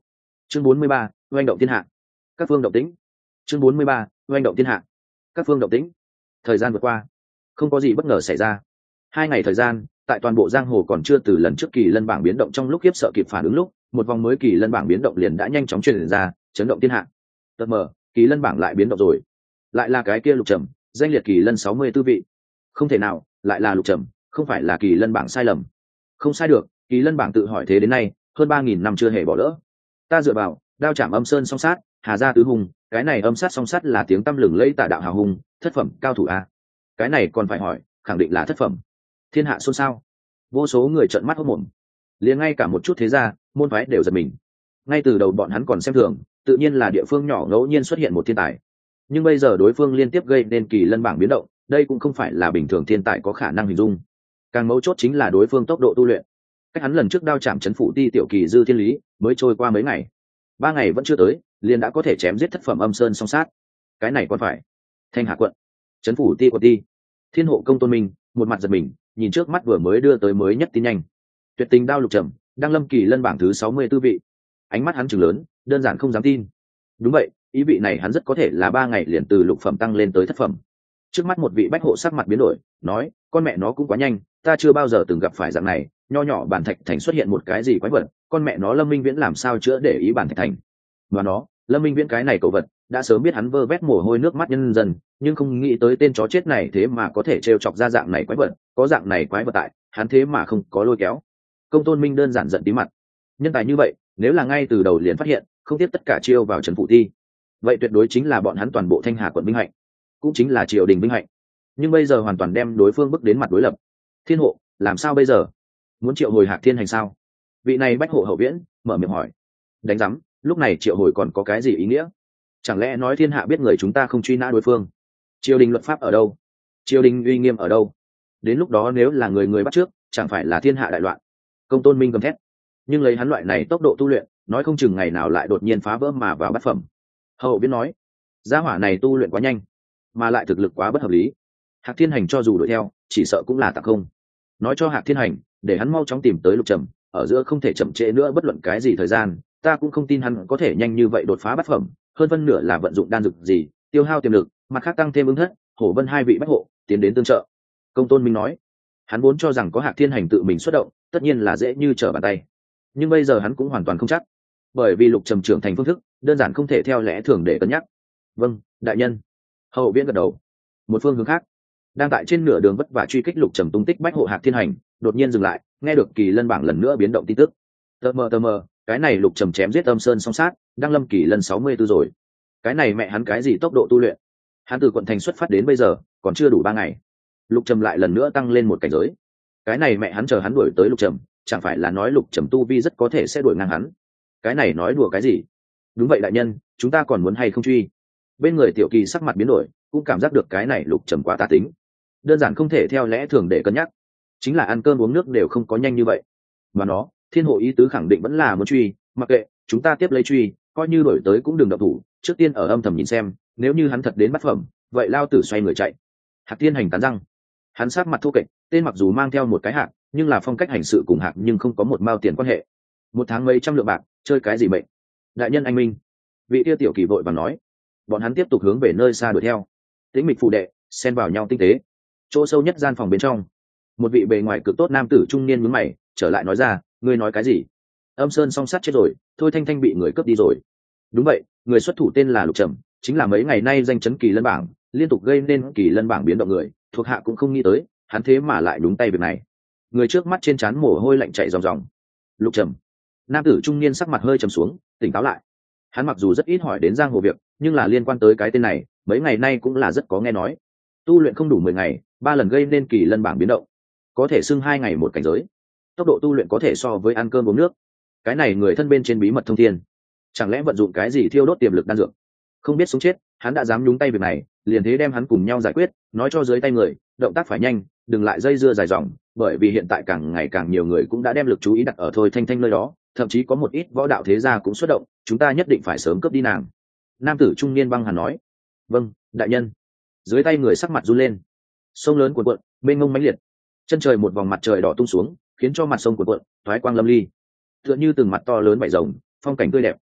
Chương 43, oanh động thiên hạ. Các phương động tĩnh. Chương 43, oanh động thiên hạ. Các phương động tĩnh. Thời gian vượt qua, không có gì bất ngờ xảy ra. 2 ngày thời gian, tại toàn bộ giang hồ còn chưa từ lần trước kỳ lân bảng biến động trong lúc khiếp sợ kịp phản ứng lúc, một vòng mới kỳ lân bảng biến động liền đã nhanh chóng truyền ra, chấn động thiên hạ. Tật mờ, kỳ lân bảng lại biến động rồi. Lại là cái kia Lục Trầm, danh liệt kỳ lân 64 vị. Không thể nào, lại là Lục Trầm, không phải là kỳ lân bảng sai lầm. Không sai được, kỳ lân bảng tự hỏi thế đến nay, hơn 3000 năm chưa hề bỏ lỡ. Ta dựa vào, đao chạm âm sơn song sát, hà gia tứ hùng, cái này âm sát song sát là tiếng tăm lừng lẫy tả đạo hào hùng, thất phẩm cao thủ a. Cái này còn phải hỏi, khẳng định là thất phẩm. Thiên hạ xôn xao, vô số người trợn mắt hốt mồm, liền ngay cả một chút thế gia môn phái đều giật mình. Ngay từ đầu bọn hắn còn xem thường, tự nhiên là địa phương nhỏ ngẫu nhiên xuất hiện một thiên tài, nhưng bây giờ đối phương liên tiếp gây nên kỳ lân bảng biến động, đây cũng không phải là bình thường thiên tài có khả năng hình dung. Càng mấu chốt chính là đối phương tốc độ tu luyện. Cách hắn lần trước đao chạm chấn phủ ti tiểu kỳ dư thiên lý mới trôi qua mấy ngày, 3 ngày vẫn chưa tới, liền đã có thể chém giết thất phẩm âm sơn song sát. Cái này còn phải. Thanh Hà quận, chấn phủ ti quận ti, Thiên Hộ Công Tôn Minh một mặt giật mình, nhìn trước mắt vừa mới đưa tới mới nhất tin nhanh. Tuyệt tình đao Lục Trầm đang lâm kỳ lân bảng thứ 64 vị. Ánh mắt hắn trừng lớn, đơn giản không dám tin. Đúng vậy, ý vị này hắn rất có thể là 3 ngày liền từ lục phẩm tăng lên tới thất phẩm. Trước mắt một vị bách hộ sắc mặt biến đổi, nói, con mẹ nó cũng quá nhanh, ta chưa bao giờ từng gặp phải dạng này, nho nhỏ bản thạch thành xuất hiện một cái gì quái vật, con mẹ nó Lâm Minh Viễn làm sao chữa để ý bản thạch thành. Và nó, Lâm Minh Viễn cái này cậu vật, đã sớm biết hắn vơ vét mồ hôi nước mắt nhân dân, nhưng không nghĩ tới tên chó chết này thế mà có thể trêu chọc ra dạng này quái vật, có dạng này quái vật tại, hắn thế mà không có lôi kéo. Công Tôn Minh đơn giản giận tí mặt. Nhân tài như vậy, nếu là ngay từ đầu liền phát hiện, không tiếp tất cả chiêu vào trấn phủ thi, vậy tuyệt đối chính là bọn hắn toàn bộ Thanh Hà quận binh hạnh, cũng chính là triều đình binh hạnh. Nhưng bây giờ hoàn toàn đem đối phương bước đến mặt đối lập. Thiên hộ, làm sao bây giờ? Muốn triệu hồi Hạc Thiên Hành sao? Vị này bách hộ hậu viễn mở miệng hỏi. Đánh rắm, lúc này triệu hồi còn có cái gì ý nghĩa? Chẳng lẽ nói thiên hạ biết người chúng ta không truy nã đối phương? Triều đình luật pháp ở đâu? Triều đình uy nghiêm ở đâu? Đến lúc đó nếu là người bắt trước, chẳng phải là thiên hạ đại loạn? Công Tôn Minh gầm thét. Nhưng lấy hắn loại này tốc độ tu luyện, nói không chừng ngày nào lại đột nhiên phá vỡ mà vào bát phẩm. Hậu viễn nói, gia hỏa này tu luyện quá nhanh, mà lại thực lực quá bất hợp lý. Hạc Thiên Hành cho dù đuổi theo, chỉ sợ cũng là tặng không. Nói cho Hạc Thiên Hành, để hắn mau chóng tìm tới Lục Trầm, ở giữa không thể chậm trễ nữa bất luận cái gì thời gian, ta cũng không tin hắn có thể nhanh như vậy đột phá bát phẩm, hơn phân nửa là vận dụng đan dược gì, tiêu hao tiềm lực, mặt khác tăng thêm ứng thất, Hổ Vân hai vị bách hộ tiến đến tương trợ. Công Tôn Minh nói, hắn vốn cho rằng có Hạc Thiên Hành tự mình xuất động, tất nhiên là dễ như trở bàn tay, nhưng bây giờ hắn cũng hoàn toàn không chắc, bởi vì Lục Trầm trưởng thành phương thức đơn giản không thể theo lẽ thường để cân nhắc. Vâng, đại nhân. Hậu viễn gật đầu. Một phương hướng khác, đang tại trên nửa đường vất vả truy kích Lục Trầm tung tích bách hộ Hạc Thiên Hành đột nhiên dừng lại, nghe được kỳ lân bảng lần nữa biến động tin tức. Tờ mờ, cái này Lục Trầm chém giết âm sơn song sát, đang lâm kỳ lân 64 rồi. Cái này mẹ hắn cái gì tốc độ tu luyện? Hắn từ quận thành xuất phát đến bây giờ còn chưa đủ 3 ngày, Lục Trầm lại lần nữa tăng lên một cảnh giới. Cái này mẹ hắn chờ hắn đuổi tới Lục Trầm, chẳng phải là nói Lục Trầm tu vi rất có thể sẽ đuổi ngang hắn? Cái này nói đùa cái gì? Đúng vậy đại nhân, chúng ta còn muốn hay không truy? Bên người Tiểu Kỳ sắc mặt biến đổi, cũng cảm giác được cái này Lục Trầm quá tà tính, đơn giản không thể theo lẽ thường để cân nhắc. Chính là ăn cơm uống nước đều không có nhanh như vậy. Mà nó, Thiên Hộ ý tứ khẳng định vẫn là muốn truy, mặc kệ, chúng ta tiếp lấy truy, coi như đổi tới cũng đừng động thủ, trước tiên ở âm thầm nhìn xem, nếu như hắn thật đến bát phẩm, vậy lao tử xoay người chạy. Hạc Thiên Hành cắn răng, hắn sát mặt thô kệch, tên mặc dù mang theo một cái hạc, nhưng là phong cách hành sự cùng hạc nhưng không có một mao tiền quan hệ. 1 tháng mấy trăm lượng bạc, chơi cái gì mệnh? Đại nhân anh minh. Vị tiêu Tiểu Kỳ vội vàng nói. Bọn hắn tiếp tục hướng về nơi xa đuổi theo. Tĩnh mịch phù đệ, xen vào nhau tinh tế. Chỗ sâu nhất gian phòng bên trong, một vị bề ngoài cực tốt nam tử trung niên nhướng mày, trở lại nói ra, ngươi nói cái gì? Âm sơn song sát chết rồi, Thôi Thanh Thanh bị người cướp đi rồi. Đúng vậy, người xuất thủ tên là Lục Trầm, chính là mấy ngày nay danh chấn kỳ lân bảng, liên tục gây nên kỳ lân bảng biến động người, thuộc hạ cũng không nghĩ tới, hắn thế mà lại đúng tay việc này. Người trước mắt trên trán mồ hôi lạnh chảy ròng ròng. Lục Trầm. Nam tử trung niên sắc mặt hơi trầm xuống, tỉnh táo lại. Hắn mặc dù rất ít hỏi đến giang hồ việc, nhưng là liên quan tới cái tên này, mấy ngày nay cũng là rất có nghe nói. Tu luyện không đủ 10 ngày, 3 lần gây nên kỳ lân bảng biến động, có thể xưng 2 ngày một cảnh giới. Tốc độ tu luyện có thể so với ăn cơm uống nước. Cái này người thân bên trên bí mật thông thiên, chẳng lẽ vận dụng cái gì thiêu đốt tiềm lực đan dược? Không biết sống chết, hắn đã dám nhúng tay việc này, liền thế đem hắn cùng nhau giải quyết, nói cho dưới tay người, động tác phải nhanh, đừng lại dây dưa dài dòng, bởi vì hiện tại càng ngày càng nhiều người cũng đã đem lực chú ý đặt ở Thôi Thanh Thanh nơi đó, thậm chí có một ít võ đạo thế gia cũng xuất động, chúng ta nhất định phải sớm cướp đi nàng. Nam tử trung niên băng hàn nói. Vâng, đại nhân. Dưới tay người sắc mặt run lên. Sông lớn cuộn cuộn, mênh mông mãnh liệt. Chân trời một vòng mặt trời đỏ tung xuống, khiến cho mặt sông cuộn cuộn, thoái quang lâm ly, tựa như từng mặt to lớn bảy rồng, phong cảnh tươi đẹp.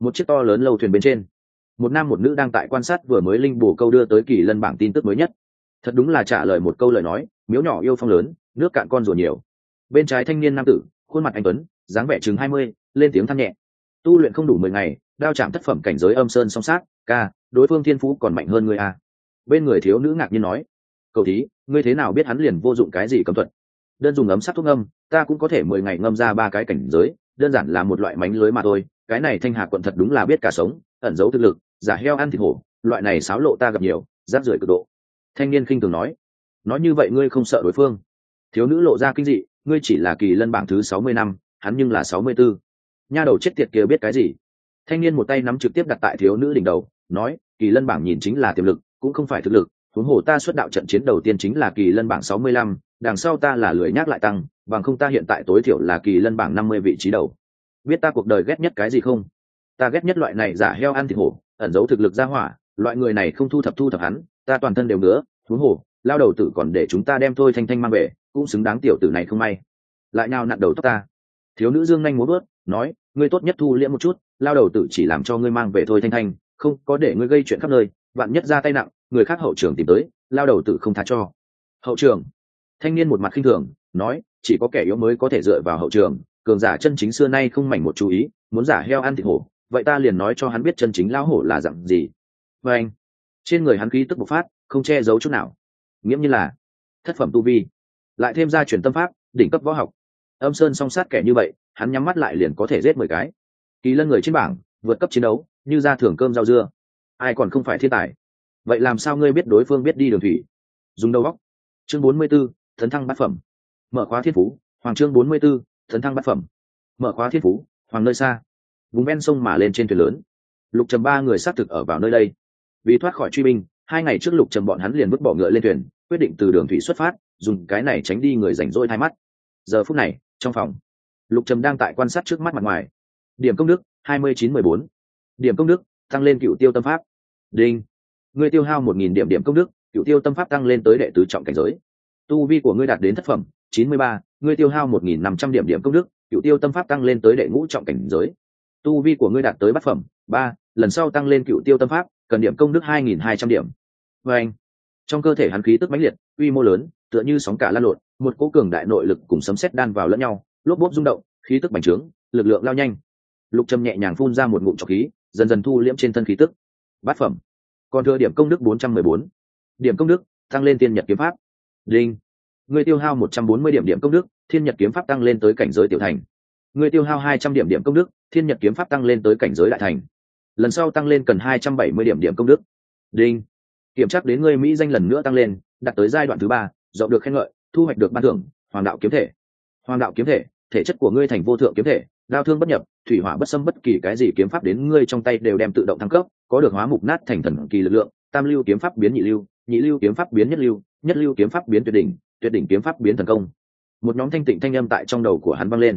Một chiếc to lớn lâu thuyền bên trên, một nam một nữ đang tại quan sát vừa mới linh bổ câu đưa tới kỳ lân bảng tin tức mới nhất. Thật đúng là trả lời một câu lời nói, miếu nhỏ yêu phong lớn, nước cạn con rùa nhiều. Bên trái thanh niên nam tử, khuôn mặt anh tuấn, dáng vẻ chừng 20, lên tiếng than nhẹ. Tu luyện không đủ 10 ngày, đao chạm thất phẩm cảnh giới âm sơn song sát, ca, đối phương thiên phú còn mạnh hơn ngươi à. Bên người thiếu nữ ngạc nhiên nói, cậu thí, ngươi thế nào biết hắn liền vô dụng cái gì cấm thuật? Đơn dùng ấm sắc thuốc ngâm, ta cũng có thể 10 ngày ngâm ra 3 cái cảnh giới, đơn giản là một loại mánh lưới mà thôi. Cái này Thanh Hà quận thật đúng là biết cả sống, ẩn giấu thực lực, giả heo ăn thịt hổ, loại này xáo lộ ta gặp nhiều, rác rưởi cực độ. Thanh niên khinh thường nói như vậy ngươi không sợ đối phương? Thiếu nữ lộ ra kinh dị, ngươi chỉ là kỳ lân bảng thứ 60 năm, hắn nhưng là 64. Nha đầu chết tiệt kia biết cái gì? Thanh niên một tay nắm trực tiếp đặt tại thiếu nữ đỉnh đầu, nói, kỳ lân bảng nhìn chính là tiềm lực, cũng không phải thực lực. Huống hồ ta xuất đạo trận chiến đầu tiên chính là kỳ lân bảng 65, đằng sau ta là lười nhắc lại tăng, bằng không ta hiện tại tối thiểu là kỳ lân bảng 50 vị trí đầu. Biết ta cuộc đời ghét nhất cái gì không? Ta ghét nhất loại này giả heo ăn thịt hổ, ẩn giấu thực lực ra hỏa, loại người này không thu thập hắn, ta toàn thân đều ngứa. Huống hồ, lao đầu tử còn để chúng ta đem Thôi Thanh Thanh mang về, cũng xứng đáng tiểu tử này không may. Lại nào nặn đầu tóc ta. Thiếu nữ dương nhanh múa bước, nói, ngươi tốt nhất thu liễm một chút, lao đầu tử chỉ làm cho ngươi mang về Thôi Thanh Thanh, không có để ngươi gây chuyện khắp nơi, vạn nhất ra tay nặng, người khác hậu trường tìm tới, lao đầu tử không tha cho. Hậu trường? Thanh niên một mặt khinh thường, nói, chỉ có kẻ yếu mới có thể dựa vào hậu trường, cường giả chân chính xưa nay không mảnh một chú ý, muốn giả heo ăn thịt hổ, vậy ta liền nói cho hắn biết chân chính lão hổ là dạng gì. Và anh, trên người hắn khí tức bộc phát, không che giấu chút nào, nghiễm như là thất phẩm tu vi, lại thêm ra truyền tâm pháp, đỉnh cấp võ học. Âm sơn song sát kẻ như vậy, hắn nhắm mắt lại liền có thể giết 10 cái. Kỳ lân người trên bảng, vượt cấp chiến đấu, như ra thưởng cơm rau dưa, ai còn không phải thiên tài? Vậy làm sao ngươi biết đối phương biết đi đường thủy? Dùng đầu óc. Chương 44, tấn thăng bát phẩm. Mở khóa thiên phú, hoàng chương 44, tấn thăng bát phẩm. Mở khóa thiên phú, hoàng nơi xa. Vùng ven sông mà lên trên thuyền lớn. Lục Trầm 3 người xác thực ở vào nơi đây. Vì thoát khỏi truy binh, 2 ngày trước Lục Trầm bọn hắn liền vứt bỏ ngựa lên thuyền, quyết định từ đường thủy xuất phát, dùng cái này tránh đi người rảnh rỗi hai mắt. Giờ phút này, trong phòng, Lục Trầm đang tại quan sát trước mắt mặt ngoài. Điểm công đức 2914. Điểm công đức tăng lên Cựu Tiêu Tâm Pháp. Đinh. Ngươi tiêu hao 1000 điểm công đức, Cựu Tiêu Tâm Pháp tăng lên tới đệ tứ trọng cảnh giới. Tu vi của ngươi đạt đến thất phẩm 93, ngươi tiêu hao 1500 điểm công đức, Cựu Tiêu Tâm Pháp tăng lên tới đệ ngũ trọng cảnh giới. Tu vi của ngươi đạt tới bát phẩm 3, lần sau tăng lên Cựu Tiêu Tâm Pháp, cần điểm công đức 2200 điểm. Và anh, trong cơ thể hắn khí tức mãnh liệt, uy mô lớn, tựa như sóng cả lan lộn, một cỗ cường đại nội lực cùng sấm sét đan vào lẫn nhau, lốp bốp rung động, khí tức bành trướng, lực lượng lao nhanh. Lục Trầm nhẹ nhàng phun ra một ngụm trọc khí, dần dần thu liễm trên thân khí tức. Bát phẩm, còn thừa điểm công đức 414. Điểm công đức tăng lên Tiên Nhật kiếm pháp. Đinh. Ngươi tiêu hao 140 điểm công đức, Thiên Nhật kiếm pháp tăng lên tới cảnh giới tiểu thành. Ngươi tiêu hao 200 điểm công đức, Thiên Nhật kiếm pháp tăng lên tới cảnh giới đại thành. Lần sau tăng lên cần 270 điểm công đức. Đinh. Kiểm tra đến ngươi mỹ danh lần nữa tăng lên, đạt tới giai đoạn thứ 3, rộng được khen ngợi, thu hoạch được ban thưởng, Hoàng đạo kiếm thể. Hoàng đạo kiếm thể, thể chất của ngươi thành vô thượng kiếm thể, đao thương bất nhập, thủy hỏa bất xâm, bất kỳ cái gì kiếm pháp đến ngươi trong tay đều đem tự động thăng cấp, có được hóa mục nát thành thần kỳ lực lượng, tam lưu kiếm pháp biến nhị lưu, nhị lưu kiếm pháp biến nhất lưu, nhất lưu kiếm pháp biến tuyệt đỉnh, tuyệt đỉnh kiếm pháp biến thần công. Một nhóm thanh tịnh thanh âm tại trong đầu của hắn vang lên.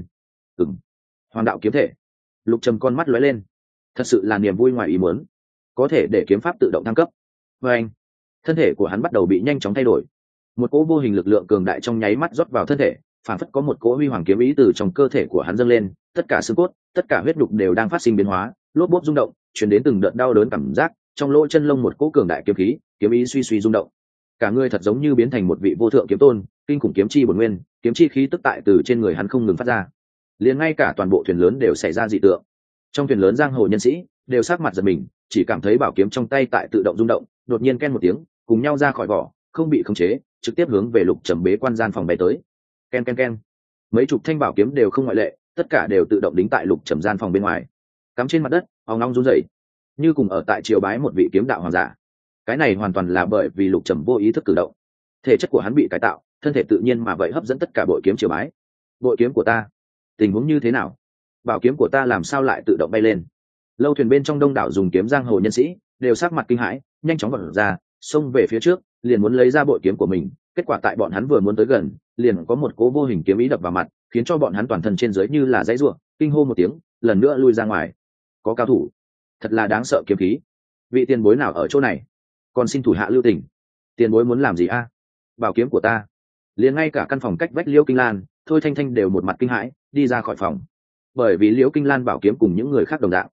Hoàng đạo kiếm thể. Lục Trầm con mắt lóe lên, thật sự là niềm vui ngoài ý muốn, có thể để kiếm pháp tự động thăng cấp. Và anh, thân thể của hắn bắt đầu bị nhanh chóng thay đổi, một cỗ vô hình lực lượng cường đại trong nháy mắt rót vào thân thể, phản phất có một cỗ huy hoàng kiếm ý từ trong cơ thể của hắn dâng lên, tất cả xương cốt, tất cả huyết nhục đều đang phát sinh biến hóa, lốp bốp rung động, truyền đến từng đợt đau đớn cảm giác, trong lỗ chân lông một cỗ cường đại kiếm khí, kiếm ý suy suy rung động. Cả người thật giống như biến thành một vị vô thượng kiếm tôn, kinh khủng kiếm chi bổn nguyên, kiếm chi khí tức tại từ trên người hắn không ngừng phát ra. Liền ngay cả toàn bộ thuyền lớn đều xảy ra dị tượng. Trong thuyền lớn giang hồ nhân sĩ đều sắc mặt giật mình, chỉ cảm thấy bảo kiếm trong tay tại tự động rung động, đột nhiên ken một tiếng, cùng nhau ra khỏi vỏ, không bị khống chế, trực tiếp hướng về Lục Trầm bế quan gian phòng bay tới. Ken ken ken, mấy chục thanh bảo kiếm đều không ngoại lệ, tất cả đều tự động đính tại Lục Trầm gian phòng bên ngoài, cắm trên mặt đất, ong ong run rẩy, như cùng ở tại triều bái một vị kiếm đạo hoàng giả. Cái này hoàn toàn là bởi vì Lục Trầm vô ý thức cử động, thể chất của hắn bị cải tạo, thân thể tự nhiên mà vậy hấp dẫn tất cả bội kiếm triều bái. Bội kiếm của ta, tình huống như thế nào? Bảo kiếm của ta làm sao lại tự động bay lên? Lâu thuyền bên trong đông đảo dùng kiếm giang hồ nhân sĩ đều sắc mặt kinh hãi, nhanh chóng vọt ra, xông về phía trước, liền muốn lấy ra bội kiếm của mình. Kết quả tại bọn hắn vừa muốn tới gần, liền có một cỗ vô hình kiếm ý đập vào mặt, khiến cho bọn hắn toàn thân trên dưới như là dãy rủa, kinh hô một tiếng, lần nữa lui ra ngoài. Có cao thủ, thật là đáng sợ kiếm khí. Vị tiền bối nào ở chỗ này? Còn xin thủ hạ lưu tình. Tiền bối muốn làm gì a? Bảo kiếm của ta. Liền ngay cả căn phòng cách vách Liễu Kinh Lan, Thôi Thanh Thanh đều một mặt kinh hãi, đi ra khỏi phòng. Bởi vì Liễu Kinh Lan bảo kiếm cùng những người khác đồng dạng,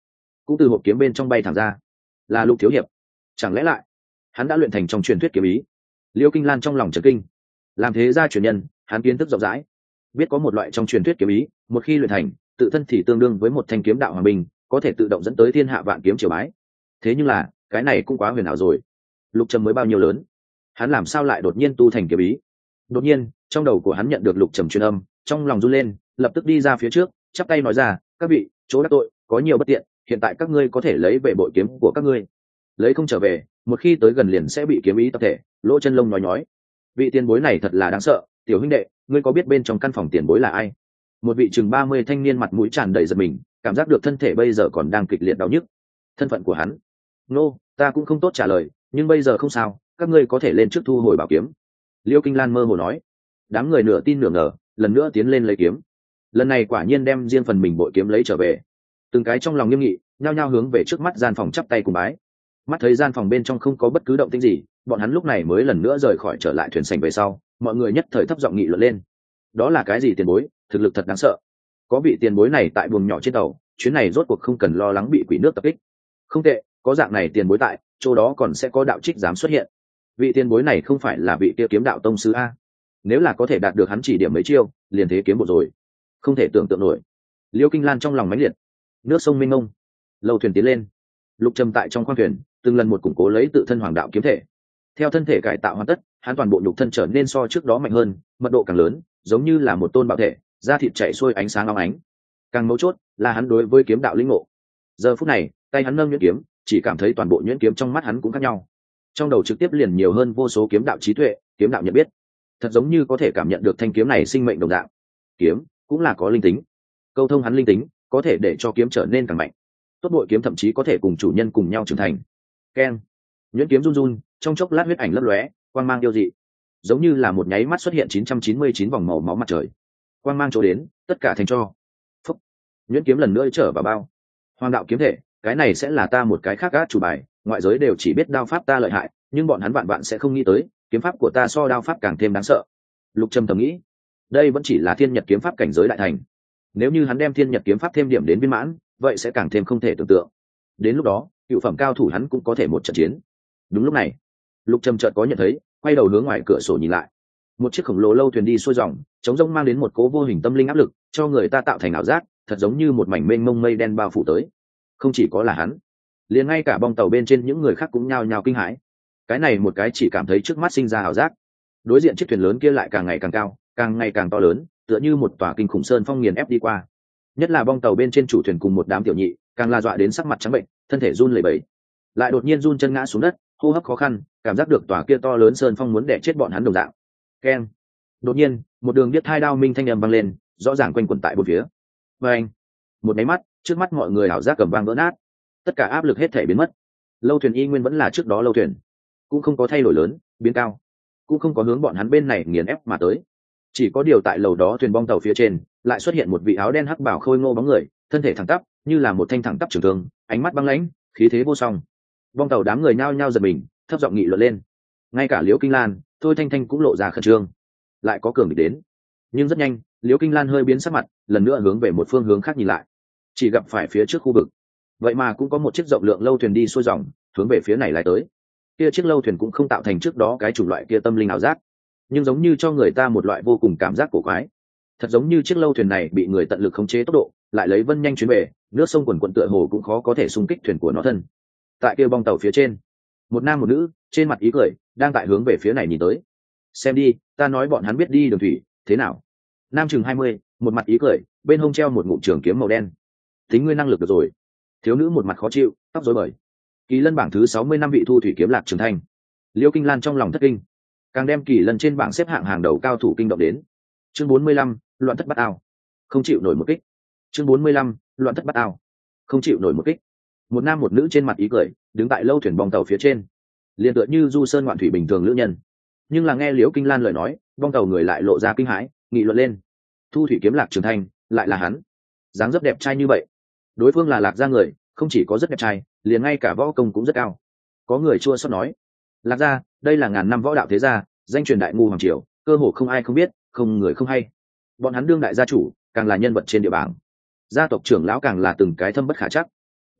cũng từ hộp kiếm bên trong bay thẳng ra. Là Lục thiếu hiệp. Chẳng lẽ lại hắn đã luyện thành trong truyền thuyết kiếm ý? Liêu Kinh Lan trong lòng chấn kinh. Làm thế gia truyền nhân, hắn kiến thức rộng rãi, biết có một loại trong truyền thuyết kiếm ý, một khi luyện thành, tự thân thì tương đương với một thanh kiếm đạo hoàng binh, có thể tự động dẫn tới thiên hạ vạn kiếm triều bái. Thế nhưng là cái này cũng quá huyền ảo rồi. Lục Trầm mới bao nhiêu lớn, hắn làm sao lại đột nhiên tu thành kiếm ý? Đột nhiên trong đầu của hắn nhận được Lục Trầm truyền âm, trong lòng run lên, lập tức đi ra phía trước, chắp tay nói ra: các vị, chỗ đắc tội có nhiều bất tiện, hiện tại các ngươi có thể lấy về bội kiếm của các ngươi, lấy không trở về, một khi tới gần liền sẽ bị kiếm ý tập thể. Lỗ Chân Lông nói nhói: vị tiền bối này thật là đáng sợ. Tiểu huynh đệ, ngươi có biết bên trong căn phòng tiền bối là ai? Một vị chừng 30 thanh niên mặt mũi tràn đầy giật mình, cảm giác được thân thể bây giờ còn đang kịch liệt đau nhức. Thân phận của hắn, nô, ta cũng không tốt trả lời, nhưng bây giờ không sao, các ngươi có thể lên trước thu hồi bảo kiếm. Liêu Kinh Lan mơ hồ nói. Đám người nửa tin nửa ngờ, lần nữa tiến lên lấy kiếm. Lần này quả nhiên đem riêng phần mình bội kiếm lấy trở về. Từng cái trong lòng nghiêm nghị, nhao nhao hướng về trước mắt gian phòng chắp tay cùng bái. Mắt thấy gian phòng bên trong không có bất cứ động tĩnh gì, bọn hắn lúc này mới lần nữa rời khỏi trở lại thuyền sành về sau, mọi người nhất thời thấp giọng nghị luận lên. Đó là cái gì tiền bối, thực lực thật đáng sợ. Có vị tiền bối này tại buồng nhỏ trên tàu, chuyến này rốt cuộc không cần lo lắng bị quỷ nước tập kích. Không tệ, có dạng này tiền bối tại, chỗ đó còn sẽ có đạo trích dám xuất hiện. Vị tiền bối này không phải là vị kia kiếm đạo tông sư a? Nếu là có thể đạt được hắn chỉ điểm mấy chiêu, liền thế kiếm bộ rồi. Không thể tưởng tượng nổi. Liêu Kinh Lan trong lòng mãnh liệt. Nước sông mênh mông, lâu thuyền tiến lên. Lục Trầm tại trong khoang thuyền, từng lần một củng cố lấy tự thân hoàng đạo kiếm thể. Theo thân thể cải tạo hoàn tất, hắn toàn bộ nhục thân trở nên so trước đó mạnh hơn, mật độ càng lớn, giống như là một tôn bảo thể, da thịt chảy xuôi ánh sáng long ánh. Càng mấu chốt là hắn đối với kiếm đạo lĩnh ngộ. Giờ phút này, tay hắn nâng nhuyễn kiếm, chỉ cảm thấy toàn bộ nhuyễn kiếm trong mắt hắn cũng khác nhau. Trong đầu trực tiếp liền nhiều hơn vô số kiếm đạo trí tuệ, kiếm đạo nhận biết. Thật giống như có thể cảm nhận được thanh kiếm này sinh mệnh đồng dạng. Kiếm cũng là có linh tính. Câu thông hắn linh tính, có thể để cho kiếm trở nên càng mạnh. Tốt bội kiếm thậm chí có thể cùng chủ nhân cùng nhau trưởng thành. Keng, nhuyễn kiếm run run, trong chốc lát huyết ảnh lấp lóe, quang mang yêu dị, giống như là một nháy mắt xuất hiện 999 vòng màu máu mặt trời. Quang mang chỗ đến, tất cả thành cho. Phúc, nhuyễn kiếm lần nữa trở vào bao. Hoàng đạo kiếm thể, cái này sẽ là ta một cái khác át chủ bài, ngoại giới đều chỉ biết đao pháp ta lợi hại, nhưng bọn hắn vạn sẽ không nghĩ tới, kiếm pháp của ta so đao pháp càng thêm đáng sợ. Lục Trầm thầm nghĩ, đây vẫn chỉ là thiên nhật kiếm pháp cảnh giới đại thành. Nếu như hắn đem thiên nhật kiếm pháp thêm điểm đến viên mãn, vậy sẽ càng thêm không thể tưởng tượng. Đến lúc đó, cựu phẩm cao thủ hắn cũng có thể một trận chiến. Đúng lúc này, Lục Trầm chợt có nhận thấy, quay đầu hướng ngoài cửa sổ nhìn lại. Một chiếc khổng lồ lâu thuyền đi xuôi dòng, trống rỗng mang đến một cố vô hình tâm linh áp lực, cho người ta tạo thành ảo giác, thật giống như một mảnh mênh mông mây đen bao phủ tới. Không chỉ có là hắn, liền ngay cả bong tàu bên trên những người khác cũng nhao nhao kinh hãi. Cái này một cái chỉ cảm thấy trước mắt sinh ra ảo giác. Đối diện chiếc thuyền lớn kia lại càng ngày càng cao, càng ngày càng to lớn, tựa như một tòa kinh khủng sơn phong nghiền ép đi qua. Nhất là bong tàu bên trên chủ thuyền cùng một đám tiểu nhị, càng la dọa đến sắc mặt trắng bệnh, thân thể run lẩy bẩy, lại đột nhiên run chân ngã xuống đất, hô hấp khó khăn, cảm giác được tòa kia to lớn sơn phong muốn đè chết bọn hắn đồng dạng. Keng, đột nhiên một đường biết hai đao minh thanh âm vang lên, rõ ràng quanh quẩn tại bốn phía. Và anh, một máy mắt, trước mắt mọi người ảo giác cầm vang vỡ nát, tất cả áp lực hết thể biến mất. Lâu thuyền y nguyên vẫn là trước đó lâu thuyền, cũng không có thay đổi lớn, biến cao, cũng không có hướng bọn hắn bên này nghiền ép mà tới. Chỉ có điều tại lầu đó thuyền bong tàu phía trên lại xuất hiện một vị áo đen hắc bảo khôi ngô bóng người, thân thể thẳng tắp như là một thanh thẳng tắp trường thương, ánh mắt băng lãnh, khí thế vô song. Bong tàu đám người nhao nhao giật mình, thấp giọng nghị luận lên. Ngay cả Liễu Kinh Lan, Thôi Thanh Thanh cũng lộ ra khẩn trương. Lại có cường địch đến. Nhưng rất nhanh, Liễu Kinh Lan hơi biến sắc mặt, lần nữa hướng về một phương hướng khác nhìn lại. Chỉ gặp phải phía trước khu vực, vậy mà cũng có một chiếc rộng lượng lâu thuyền đi xuôi dòng, hướng về phía này lại tới. Kia chiếc lâu thuyền cũng không tạo thành trước đó cái chủng loại kia tâm linh ảo giác, nhưng giống như cho người ta một loại vô cùng cảm giác cổ quái. Thật giống như chiếc lâu thuyền này bị người tận lực khống chế tốc độ, lại lấy vân nhanh chuyến về, nước sông quần quận tựa hồ cũng khó có thể xung kích thuyền của nó thân. Tại kia bong tàu phía trên, một nam một nữ, trên mặt ý cười, đang tại hướng về phía này nhìn tới. Xem đi, ta nói bọn hắn biết đi đường thủy, thế nào? Nam chừng 20, một mặt ý cười, bên hông treo một ngụm trường kiếm màu đen. Tính ngươi năng lực được rồi. Thiếu nữ một mặt khó chịu, tóc rối bời. Kỳ lân bảng thứ 60 năm vị thu thủy kiếm Lạc Trường Thanh. Liêu Kinh Lan trong lòng thất kinh, càng đem Kỳ lân trên bảng xếp hạng hàng đầu cao thủ kinh động đến. Chương 45, loạn thất bắt ao. Không chịu nổi một kích. Chương 45, loạn thất bắt ao. Không chịu nổi một kích. Một nam một nữ trên mặt ý cười, đứng tại lâu thuyền bong tàu phía trên, liền tựa như du sơn ngoạn thủy bình thường lữ nhân. Nhưng là nghe Liễu Kinh Lan lời nói, bong tàu người lại lộ ra kinh hãi, nghị luận lên. Thu thủy kiếm Lạc Trường Thanh, lại là hắn. Dáng dấp đẹp trai như vậy. Đối phương là Lạc gia người, không chỉ có rất đẹp trai, liền ngay cả võ công cũng rất cao. Có người chua xót nói, Lạc gia, đây là ngàn năm võ đạo thế gia, danh truyền đại ngu hoàng triều, cơ hồ không ai không biết, không người không hay. Bọn hắn đương đại gia chủ, càng là nhân vật trên địa bàn. Gia tộc trưởng lão càng là từng cái thâm bất khả chắc.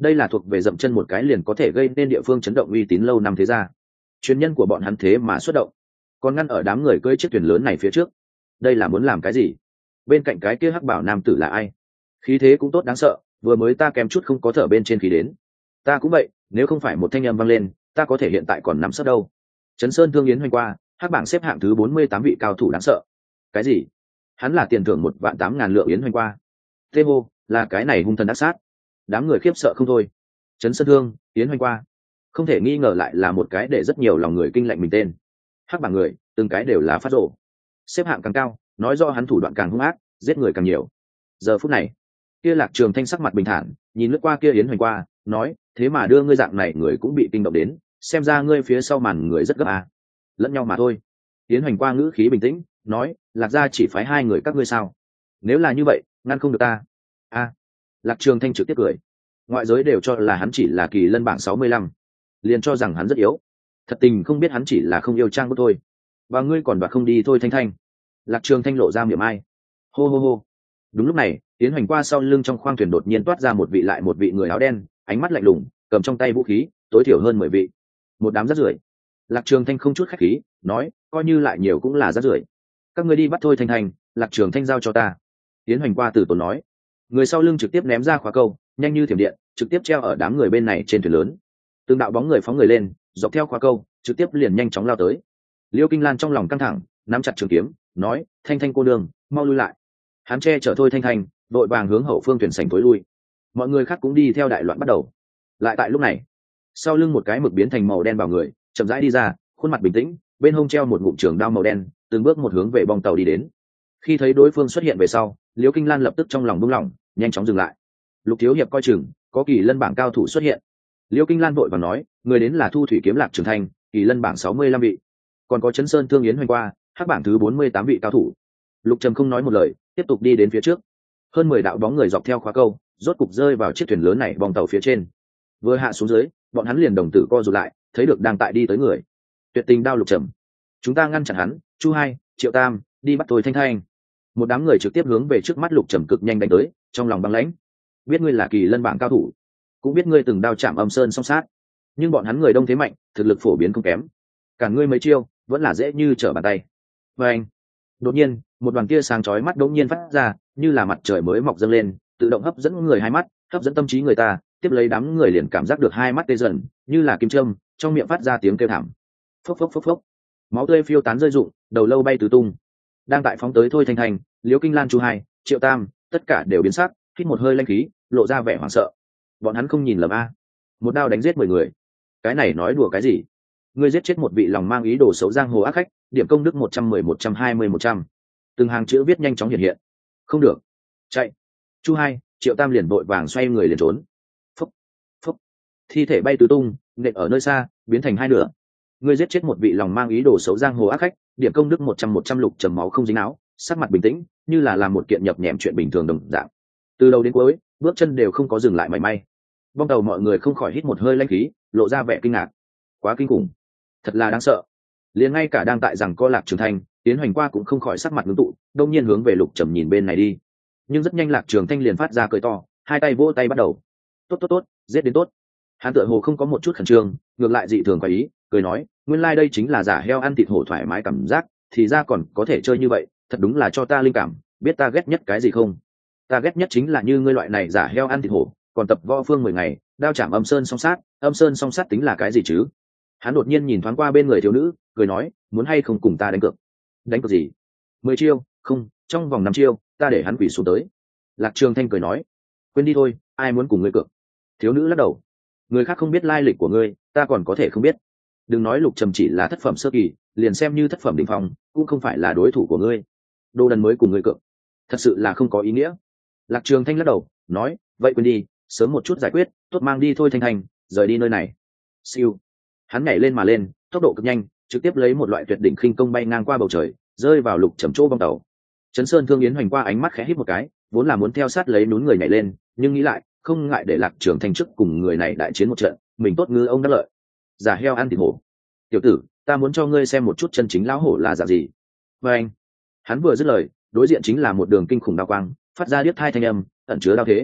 đây là thuộc về dậm chân một cái liền có thể gây nên địa phương chấn động uy tín lâu năm thế gia. Chuyên nhân của bọn hắn thế mà xuất động, còn ngăn ở đám người cưỡi chiếc thuyền lớn này phía trước, đây là muốn làm cái gì? Bên cạnh cái kia hắc bảo nam tử là ai? Khí thế cũng tốt đáng sợ, vừa mới ta kèm chút không có thở bên trên khí đến. Ta cũng vậy, nếu không phải một thanh âm vang lên, ta có thể hiện tại còn nắm sấp đâu. Trấn Sơn Thương Yến hoành qua, hắc bảng xếp hạng thứ 48 vị cao thủ đáng sợ. Cái gì? Hắn là tiền thưởng 1.800.000 lượng Yến hoành qua. Tê hô, là cái này hung thần ác sát. Đám người khiếp sợ không thôi. Trấn Sơn Thương, Yến hoành qua, không thể nghi ngờ lại là một cái để rất nhiều lòng người kinh lạnh mình tên. Hắc bảng người, từng cái đều là phát rổ. Xếp hạng càng cao, nói do hắn thủ đoạn càng hung ác, giết người càng nhiều. Giờ phút này, kia Lạc Trường Thanh sắc mặt bình thản, nhìn lướt qua kia Yến hoành qua, nói, thế mà đưa ngươi dạng này người cũng bị kinh động đến, xem ra ngươi phía sau màn người rất gấp à. Lẫn nhau mà thôi. Yến hoành qua ngữ khí bình tĩnh, nói, Lạc gia chỉ phái 2 người các ngươi sao? Nếu là như vậy, ngăn không được ta. A. Lạc Trường Thanh trực tiếp cười. Ngoại giới đều cho là hắn chỉ là kỳ lân bảng 65, liền cho rằng hắn rất yếu. Thật tình không biết hắn chỉ là không yêu trang bút thôi. Và ngươi còn đoạt không đi thôi Thanh Thanh. Lạc Trường Thanh lộ ra miệng ai. Hô hô hô. Đúng lúc này, Yến hoành qua sau lưng trong khoang thuyền đột nhiên toát ra một vị lại một vị người áo đen, ánh mắt lạnh lùng, cầm trong tay vũ khí, tối thiểu hơn 10 vị. Một đám rác rưởi. Lạc Trường Thanh không chút khách khí, nói, coi như lại nhiều cũng là rác rưởi. Các ngươi đi bắt thôi Thanh Thanh, Lạc Trường Thanh giao cho ta. Yến hoành qua từ tốn nói. Người sau lưng trực tiếp ném ra khóa câu, nhanh như thiểm điện, trực tiếp treo ở đám người bên này trên thuyền lớn. Từng đạo bóng người phóng người lên, dọc theo khóa câu, trực tiếp liền nhanh chóng lao tới. Liêu Kinh Lan trong lòng căng thẳng, nắm chặt trường kiếm, nói, Thanh Thanh cô đường, mau lui lại. Hắn che chở thôi Thanh Thanh, đội vàng hướng hậu phương thuyền sảnh tối lui. Mọi người khác cũng đi theo đại loạn bắt đầu. Lại tại lúc này, sau lưng một cái mực biến thành màu đen vào người, chậm rãi đi ra, khuôn mặt bình tĩnh, bên hông treo một ngụm trường đao màu đen, từng bước một hướng về bong tàu đi đến. Khi thấy đối phương xuất hiện về sau, Liễu Kinh Lan lập tức trong lòng buông lỏng, nhanh chóng dừng lại. Lục thiếu hiệp coi chừng, có kỳ lân bảng cao thủ xuất hiện. Liễu Kinh Lan vội vàng nói, người đến là Thu Thủy kiếm Lạc Trường Thanh, kỳ lân bảng 65 vị, còn có Trấn Sơn Thương Yến hoành qua, hắc bảng thứ 48 vị cao thủ. Lục Trầm không nói một lời, tiếp tục đi đến phía trước. Hơn 10 đạo bóng người dọc theo khóa câu, rốt cục rơi vào chiếc thuyền lớn này bong tàu phía trên. Vừa hạ xuống dưới, bọn hắn liền đồng tử co rụt lại, thấy được đang tại đi tới người. Tuyệt tình đao Lục Trầm, chúng ta ngăn chặn hắn. Chu Hai, Triệu Tam, đi bắt tôi Thanh Thanh. Một đám người trực tiếp hướng về trước mắt Lục Trầm cực nhanh đánh tới, trong lòng băng lãnh. Biết ngươi là kỳ lân bảng cao thủ, cũng biết ngươi từng đao chạm âm sơn song sát, nhưng bọn hắn người đông thế mạnh, thực lực phổ biến không kém. Cả ngươi mấy chiêu, vẫn là dễ như trở bàn tay. Và anh, đột nhiên, một đoàn tia sáng chói mắt đống nhiên phát ra, như là mặt trời mới mọc dâng lên, tự động hấp dẫn người hai mắt, hấp dẫn tâm trí người ta. Tiếp lấy đám người liền cảm giác được hai mắt tê dần, như là kim châm, trong miệng phát ra tiếng kêu thảm. Phốc phốc phốc phốc, máu tươi phiêu tán rơi rụng, đầu lâu bay tứ tung. Đang tại phóng tới thôi Thanh Thanh, Liễu Kinh Lan, Chu Hai, Triệu Tam, tất cả đều biến sắc, hít một hơi lanh khí, lộ ra vẻ hoảng sợ. Bọn hắn không nhìn lầm a, một đao đánh giết 10 người, cái này nói đùa cái gì? Ngươi giết chết một vị lòng mang ý đồ xấu giang hồ ác khách, điểm công đức 110, 120, 100. Từng hàng chữ viết nhanh chóng hiện hiện. Không được, chạy. Chu Hai, Triệu Tam liền vội vàng xoay người liền trốn. Phúc, phúc, thi thể bay tứ tung, nện ở nơi xa, biến thành hai nửa. Ngươi giết chết một vị lòng mang ý đồ xấu giang hồ ác khách, điểm công đức 100, 100. Lục Trầm máu không dính áo, sắc mặt bình tĩnh, như là làm một kiện nhập nhèm chuyện bình thường đồng dạng. Từ đầu đến cuối, bước chân đều không có dừng lại mảy may. Bong tàu mọi người không khỏi hít một hơi lãnh khí, lộ ra vẻ kinh ngạc. Quá kinh khủng, thật là đáng sợ. Liền ngay cả đang tại rằng co Lạc Trường Thanh, Tiến hoành qua cũng không khỏi sắc mặt ngưng tụ, đông nhiên hướng về Lục Trầm nhìn bên này đi. Nhưng rất nhanh Lạc Trường Thanh liền phát ra cười to, hai tay vỗ tay bắt đầu. Tốt tốt tốt, giết đến tốt. Hắn tựa hồ không có một chút khẩn trương, ngược lại dị thường quái ý, cười nói, nguyên lai đây chính là giả heo ăn thịt hổ thoải mái cảm giác, thì ra còn có thể chơi như vậy, thật đúng là cho ta linh cảm. Biết ta ghét nhất cái gì không? Ta ghét nhất chính là như ngươi loại này giả heo ăn thịt hổ, còn tập võ phương 10 ngày, đao chạm âm sơn song sát. Âm sơn song sát tính là cái gì chứ? Hắn đột nhiên nhìn thoáng qua bên người thiếu nữ, cười nói, muốn hay không cùng ta đánh cược? Đánh cược gì? 10 chiêu? Không, trong vòng 5 chiêu, ta để hắn quỳ xuống tới. Lạc Trường Thanh cười nói, quên đi thôi, ai muốn cùng ngươi cược? Thiếu nữ lắc đầu, người khác không biết lai lịch của ngươi, ta còn có thể không biết. Đừng nói Lục Trầm chỉ là thất phẩm sơ kỳ, liền xem như thất phẩm đỉnh phong, cũng không phải là đối thủ của ngươi. Đồ đần mới cùng ngươi cược, thật sự là không có ý nghĩa. Lạc Trường Thanh lắc đầu, nói, vậy quên đi, sớm một chút giải quyết, tốt mang đi thôi Thanh Thanh, rời đi nơi này. Siêu, hắn nhảy lên mà lên, tốc độ cực nhanh, trực tiếp lấy một loại tuyệt đỉnh khinh công bay ngang qua bầu trời, rơi vào Lục Trầm chỗ bong tàu. Trấn Sơn Thương Yến hoành qua ánh mắt khẽ híp một cái, vốn là muốn theo sát lấy núi người nhảy lên, nhưng nghĩ lại, không ngại để Lạc Trường Thanh trước cùng người này đại chiến một trận, mình tốt ngư ông đắc lợi. Giả heo ăn thịt hổ, tiểu tử, ta muốn cho ngươi xem một chút chân chính lão hổ là dạng gì. Và anh, hắn vừa dứt lời, đối diện chính là một đường kinh khủng đao quang, phát ra điếc thai thanh âm, ẩn chứa đao thế.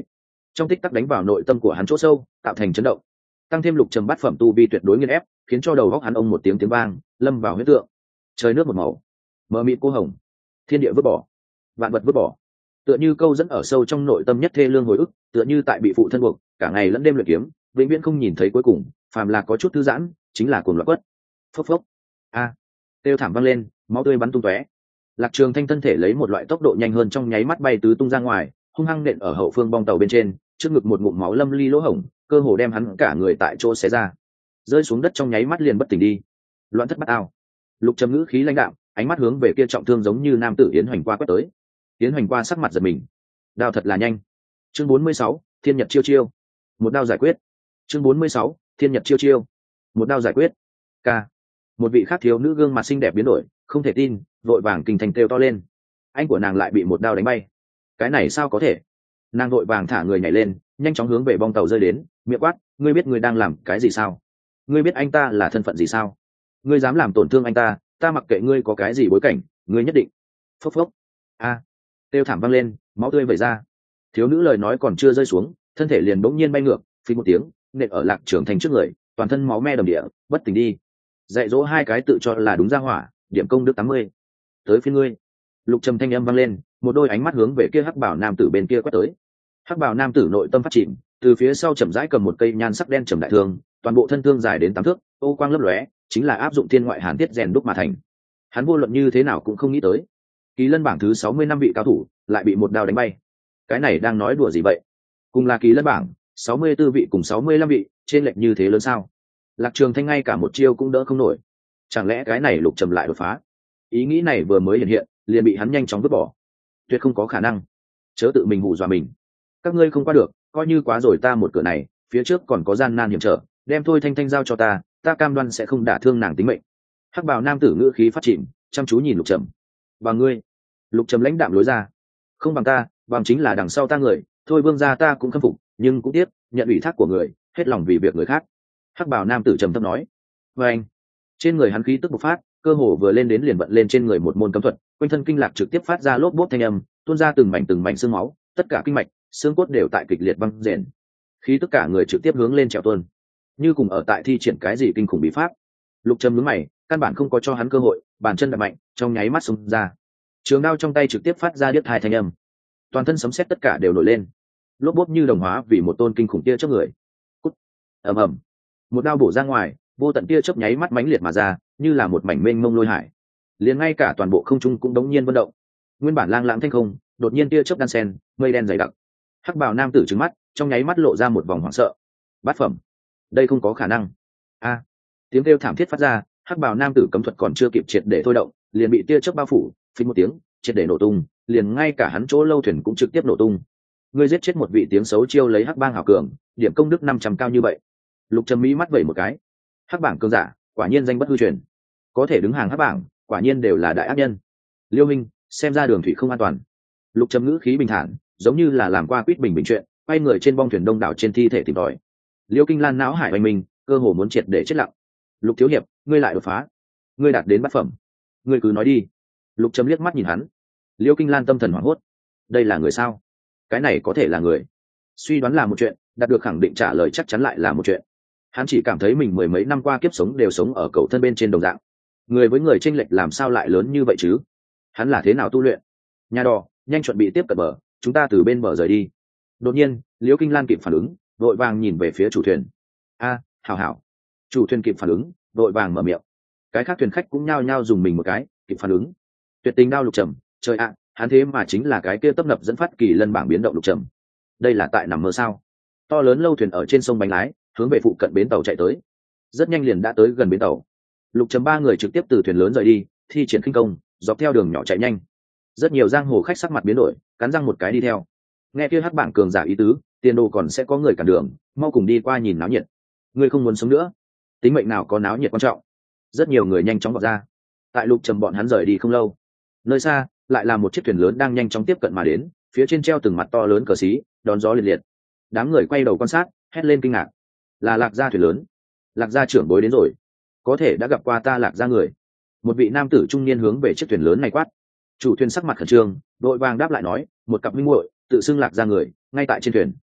trong tích tắc đánh vào nội tâm của hắn chỗ sâu, tạo thành chấn động. Tăng thêm lục trầm bát phẩm tu vi tuyệt đối nghiền ép, khiến cho đầu góc hắn ông một tiếng tiếng vang, lâm vào huyết tượng. Trời nước một màu, mờ mịt cô hồng, thiên địa vứt bỏ, vạn vật vứt bỏ, tựa như câu dẫn ở sâu trong nội tâm nhất thê lương hồi ức, tựa như tại bị phụ thân buộc, cả ngày lẫn đêm luyện kiếm, vĩnh viễn không nhìn thấy cuối cùng, phàm là có chút thư giãn, chính là cuồng loạn quất. Phốc phốc. A. Tiêu thảm vang lên, máu tươi bắn tung tóe. Lạc Trường Thanh thân thể lấy một loại tốc độ nhanh hơn trong nháy mắt bay tứ tung ra ngoài, hung hăng nện ở hậu phương bong tàu bên trên, trước ngực một ngụm máu lâm ly lỗ hổng, cơ hồ đem hắn cả người tại chỗ xé ra, rơi xuống đất trong nháy mắt liền bất tỉnh đi. Loạn thất bát ao. Lục Trầm ngữ khí lãnh đạm, ánh mắt hướng về kia trọng thương giống như nam tử Yến Hoành qua quét tới. Yến Hoành qua sắc mặt giật mình. Đao thật là nhanh. Chương 46, Thiên Nhật chiêu chiêu. Một đao giải quyết. Chương 46, Thiên Nhật chiêu chiêu. Một đao giải quyết. K. Một vị khác thiếu nữ gương mặt xinh đẹp biến đổi, không thể tin, vội vàng kinh thành kêu to lên. Anh của nàng lại bị một đao đánh bay. Cái này sao có thể? Nàng vội vàng thả người nhảy lên, nhanh chóng hướng về bong tàu rơi đến, miệng quát, ngươi biết ngươi đang làm cái gì sao? Ngươi biết anh ta là thân phận gì sao? Ngươi dám làm tổn thương anh ta, ta mặc kệ ngươi có cái gì bối cảnh, ngươi nhất định. Phốc phốc. A. Tiêu thảm vang lên, máu tươi vẩy ra. Thiếu nữ lời nói còn chưa rơi xuống, thân thể liền bỗng nhiên bay ngược, phí một tiếng, nện ở Lạc Trường Thanh trước người, toàn thân máu me đầm địa, bất tỉnh đi. Dạy dỗ hai cái tự cho là đúng ra hỏa, điểm công đức 80. Tới phiên ngươi. Lục Trầm thanh âm vang lên, một đôi ánh mắt hướng về kia hắc bảo nam tử bên kia quét tới. Hắc bảo nam tử nội tâm phát chìm, từ phía sau chậm rãi cầm một cây nhan sắc đen trầm đại thương, toàn bộ thân thương dài đến 8 thước, ô quang lấp lóe, chính là áp dụng thiên ngoại hàn tiết rèn đúc mà thành. Hắn vô luận như thế nào cũng không nghĩ tới, Kỳ Lân bảng thứ 60 năm vị cao thủ lại bị một đao đánh bay. Cái này đang nói đùa gì vậy? Cùng là Kỳ Lân bảng 64 vị cùng 65 vị, trên lệch như thế lớn sao? Lạc Trường Thanh ngay cả một chiêu cũng đỡ không nổi. Chẳng lẽ cái này Lục Trầm lại đột phá? Ý nghĩ này vừa mới hiện hiện, liền bị hắn nhanh chóng vứt bỏ. Tuyệt không có khả năng, chớ tự mình hù dọa mình. Các ngươi không qua được, coi như quá rồi ta một cửa này, phía trước còn có gian nan hiểm trở, đem Thôi Thanh Thanh giao cho ta, ta cam đoan sẽ không đả thương nàng tính mệnh. Hắc bào nam tử ngữ khí phát chìm, chăm chú nhìn Lục Trầm. Bằng ngươi. Lục Trầm lãnh đạm lối ra. Không bằng ta, bằng chính là đằng sau ta người, thôi vương gia ta cũng khâm phục, nhưng cũng tiếc, nhận ủy thác của người, hết lòng vì việc người khác. Hắc bào nam tử trầm thấp nói. Và anh. Trên người hắn khí tức bộc phát, cơ hồ vừa lên đến liền vận lên trên người một môn cấm thuật, quanh thân kinh lạc trực tiếp phát ra lốp bốp thanh âm, tuôn ra từng mảnh xương máu, tất cả kinh mạch, xương cốt đều tại kịch liệt băng rền. Khí tất cả người trực tiếp hướng lên trèo tuôn, như cùng ở tại thi triển cái gì kinh khủng bí pháp. Lục Trầm nhướng mày, căn bản không có cho hắn cơ hội, bàn chân đạp mạnh, trong nháy mắt xông ra. Trường đao trong tay trực tiếp phát ra điếc hai thanh âm, toàn thân sấm sét tất cả đều nổi lên, lốp bốp như đồng hóa vì một tôn kinh khủng tia chớp người. Cút. Ầm ầm. Một đao bổ ra ngoài, vô tận tia chớp nháy mắt mãnh liệt mà ra, như là một mảnh mênh mông lôi hải, liền ngay cả toàn bộ không trung cũng đống nhiên vận động. Nguyên bản lang lãng thanh không, đột nhiên tia chớp đan sen, mây đen dày đặc. Hắc bào nam tử trừng mắt, trong nháy mắt lộ ra một vòng hoảng sợ. Bát phẩm, đây không có khả năng. A. Tiếng kêu thảm thiết phát ra, hắc bào nam tử cấm thuật còn chưa kịp triệt để thôi động, liền bị tia chớp bao phủ, phình một tiếng, triệt để nổ tung, liền ngay cả hắn chỗ lâu thuyền cũng trực tiếp nổ tung. Ngươi giết chết một vị tiếng xấu chiêu lấy hắc bang hảo cường, điểm công đức 500 cao như vậy. Lục Trầm mỹ mắt vẩy một cái. Hắc bảng cường giả, quả nhiên danh bất hư truyền. Có thể đứng hàng hắc bảng, quả nhiên đều là đại ác nhân. Liêu Minh, xem ra đường thủy không an toàn. Lục Trầm ngữ khí bình thản, giống như là làm qua quýt bình bình chuyện, quay người trên bong thuyền đông đảo trên thi thể tìm tòi. Liêu Kinh Lan não hải oanh minh, cơ hồ muốn triệt để chết lặng. Lục thiếu hiệp, ngươi lại đột phá, ngươi đạt đến bát phẩm, ngươi cứ nói đi. Lục Trầm liếc mắt nhìn hắn. Liêu Kinh Lan tâm thần hoảng hốt. Đây là người sao? Cái này có thể là người? Suy đoán là một chuyện, đạt được khẳng định trả lời chắc chắn lại là một chuyện. Hắn chỉ cảm thấy mình mười mấy năm qua kiếp sống đều sống ở cầu thân bên trên đồng dạng. Người với người chênh lệch làm sao lại lớn như vậy chứ? Hắn là thế nào tu luyện? Nhà đò, nhanh chuẩn bị tiếp cận bờ, chúng ta từ bên bờ rời đi. Đột nhiên, Liễu Kinh Lan kịp phản ứng, vội vàng nhìn về phía chủ thuyền. A, hảo hảo. Chủ thuyền kịp phản ứng, vội vàng mở miệng. Cái khác thuyền khách cũng nhao nhao dùng mình một cái, kịp phản ứng. Tuyệt tình đao Lục Trầm, trời ạ, hắn thế mà chính là cái kia tấp nập dẫn phát Kỳ Lân bảng biến động Lục Trầm. Đây là tại nằm mơ sao? To lớn lâu thuyền ở trên sông bánh lái, hướng về phụ cận bến tàu chạy tới. Rất nhanh liền đã tới gần bến tàu. Lục Trầm ba người trực tiếp từ thuyền lớn rời đi, thi triển khinh công, dọc theo đường nhỏ chạy nhanh. Rất nhiều giang hồ khách sắc mặt biến đổi, cắn răng một cái đi theo. Nghe kia hắc bảng cường giả ý tứ, tiền đồ còn sẽ có người cản đường, mau cùng đi qua nhìn náo nhiệt. Ngươi không muốn sống nữa, tính mệnh nào có náo nhiệt quan trọng. Rất nhiều người nhanh chóng vọt ra. Tại Lục Trầm bọn hắn rời đi không lâu, nơi xa lại là một chiếc thuyền lớn đang nhanh chóng tiếp cận mà đến, phía trên treo từng mặt to lớn cờ xí, đón gió liệt liệt. Đám người quay đầu quan sát, hét lên kinh ngạc. Là Lạc gia thuyền lớn, Lạc gia trưởng bối đến rồi, có thể đã gặp qua ta Lạc gia người. Một vị nam tử trung niên hướng về chiếc thuyền lớn này quát. Chủ thuyền sắc mặt khẩn trương, đội vàng đáp lại nói, một cặp minh muội tự xưng Lạc gia người, ngay tại trên thuyền.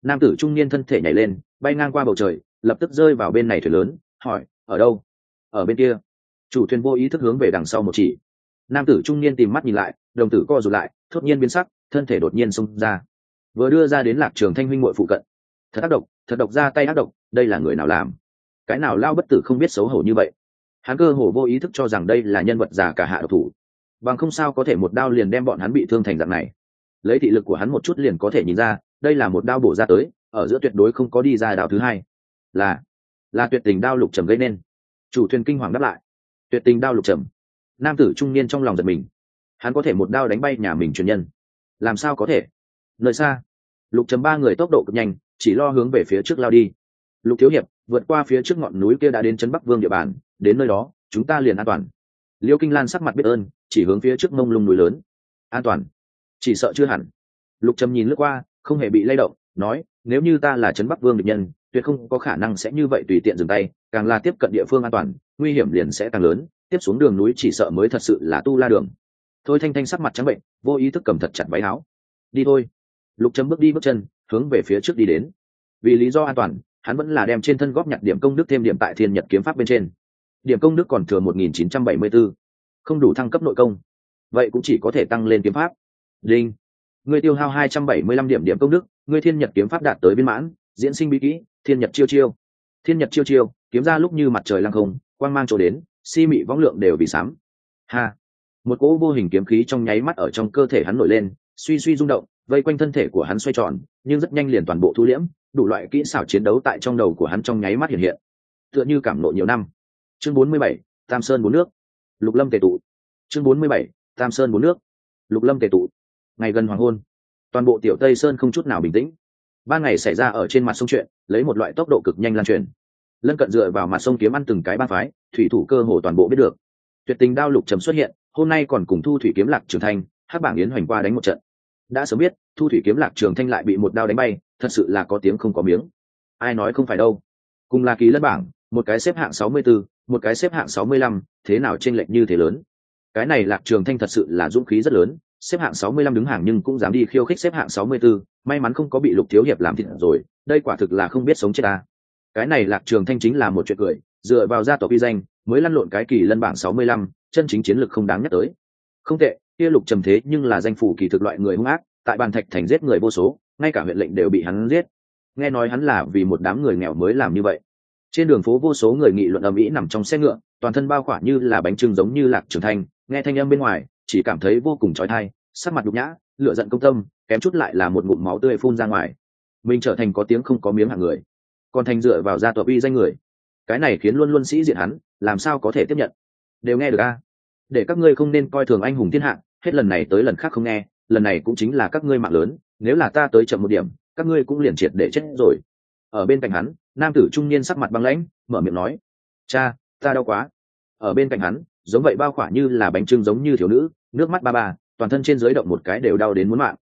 Nam tử trung niên thân thể nhảy lên, bay ngang qua bầu trời, lập tức rơi vào bên này thuyền lớn, hỏi, ở đâu? Ở bên kia. Chủ thuyền vô ý thức hướng về đằng sau một chỉ. Nam tử trung niên tìm mắt nhìn lại, đồng tử co rụt lại, thốt nhiên biến sắc, thân thể đột nhiên xông ra, vừa đưa ra đến Lạc Trường Thanh huynh muội phụ cận. Thật ác độc ra tay ác độc, đây là người nào làm? Cái nào lao bất tử không biết xấu hổ như vậy? Hắn cơ hồ vô ý thức cho rằng đây là nhân vật già cả hạ độc thủ, bằng không sao có thể một đao liền đem bọn hắn bị thương thành dạng này. Lấy thị lực của hắn một chút liền có thể nhìn ra, đây là một đao bổ ra tới, ở giữa tuyệt đối không có đi ra đao thứ hai. Là tuyệt tình đao lục trầm gây nên. Chủ thuyền kinh hoàng đáp lại. Tuyệt tình đao lục trầm. Nam tử trung niên trong lòng giật mình, hắn có thể một đao đánh bay nhà mình truyền nhân, làm sao có thể? Nơi xa, lục trầm ba người tốc độ cực nhanh, chỉ lo hướng về phía trước lao đi. Lục thiếu hiệp, vượt qua phía trước ngọn núi kia đã đến trấn Bắc Vương địa bàn, đến nơi đó chúng ta liền an toàn. Liêu Kinh Lan sắc mặt biết ơn, chỉ hướng phía trước mông lung núi lớn. An toàn? Chỉ sợ chưa hẳn. Lục trầm nhìn lướt qua, không hề bị lay động, nói, nếu như ta là trấn Bắc Vương địch nhân, tuyệt không có khả năng sẽ như vậy tùy tiện dừng tay, càng là tiếp cận địa phương an toàn, nguy hiểm liền sẽ càng lớn, tiếp xuống đường núi chỉ sợ mới thật sự là tu la đường. Thôi Thanh Thanh sắc mặt trắng bệnh, vô ý thức cầm thật chặt váy áo. Đi thôi. Lục trầm bước đi bước chân, hướng về phía trước đi đến. Vì lý do an toàn, hắn vẫn là đem trên thân góp nhặt điểm công đức thêm điểm tại Thiên Nhật kiếm pháp bên trên. Điểm công đức còn thừa 1974, không đủ thăng cấp nội công, vậy cũng chỉ có thể tăng lên kiếm pháp. Đinh, ngươi tiêu hao 275 điểm công đức, ngươi Thiên Nhật kiếm pháp đạt tới viên mãn, diễn sinh bí kỹ, Thiên Nhật chiêu chiêu. Thiên Nhật chiêu chiêu, kiếm ra lúc như mặt trời lăng không, quang mang trổ đến, si mị võng lượng đều bị sám. Ha, một cỗ vô hình kiếm khí trong nháy mắt ở trong cơ thể hắn nổi lên, suy suy rung động, vây quanh thân thể của hắn xoay tròn, nhưng rất nhanh liền toàn bộ thu liễm, đủ loại kỹ xảo chiến đấu tại trong đầu của hắn trong nháy mắt hiện hiện, tựa như cảm nộ nhiều năm. Chương 47, Tam Sơn bốn nước, Lục Lâm tề tụ. Chương 47, Tam Sơn bốn nước, Lục Lâm tề tụ. Ngày gần hoàng hôn, toàn bộ Tiểu Tây Sơn không chút nào bình tĩnh. Ban ngày xảy ra ở trên mặt sông chuyện, lấy một loại tốc độ cực nhanh lan truyền. Lân cận dựa vào mặt sông kiếm ăn từng cái bang phái, thủy thủ cơ hồ toàn bộ biết được. Tuyệt tình đao lục trầm xuất hiện, hôm nay còn cùng Thu Thủy kiếm Lạc Trường Thanh, Hắc Bảng Yến hoành qua đánh một trận. Đã sớm biết, Thu Thủy kiếm Lạc Trường Thanh lại bị một đao đánh bay, thật sự là có tiếng không có miếng. Ai nói không phải đâu? Cùng là Kỳ Lân bảng, một cái xếp hạng 64, một cái xếp hạng 65, thế nào chênh lệch như thế lớn? Cái này Lạc Trường Thanh thật sự là dũng khí rất lớn, xếp hạng 65 đứng hàng nhưng cũng dám đi khiêu khích xếp hạng 64, may mắn không có bị Lục thiếu hiệp làm thịt rồi, đây quả thực là không biết sống chết ta. Cái này Lạc Trường Thanh chính là một chuyện cười, dựa vào gia tộc uy danh, mới lăn lộn cái Kỳ Lân bảng 65, chân chính chiến lực không đáng nhắc tới. Không tệ, kia Lục trầm thế nhưng là danh phủ kỳ thực loại người hung ác, tại Bàn Thạch thành giết người vô số, ngay cả huyện lệnh đều bị hắn giết. Nghe nói hắn là vì một đám người nghèo mới làm như vậy. Trên đường phố vô số người nghị luận ầm ĩ nằm trong xe ngựa, toàn thân bao khỏa như là bánh trưng giống như Lạc Trường Thanh, nghe thanh âm bên ngoài, chỉ cảm thấy vô cùng chói tai, sắc mặt nhục nhã, lửa giận công tâm, kém chút lại là một ngụm máu tươi phun ra ngoài. Mình trở thành có tiếng không có miếng hạng người, còn thành dựa vào gia tộc uy danh người, cái này khiến luôn luôn sĩ diện hắn, làm sao có thể tiếp nhận? Đều nghe được a? Để các ngươi không nên coi thường anh hùng thiên hạ, hết lần này tới lần khác không nghe, lần này cũng chính là các ngươi mạng lớn, nếu là ta tới chậm một điểm, các ngươi cũng liền triệt để chết rồi. Ở bên cạnh hắn, nam tử trung niên sắc mặt băng lãnh, mở miệng nói: "Cha, ta đau quá." Ở bên cạnh hắn, giống vậy bao khỏa như là bánh trưng giống như thiếu nữ, nước mắt ba ba, toàn thân trên dưới động một cái đều đau đến muốn mạng.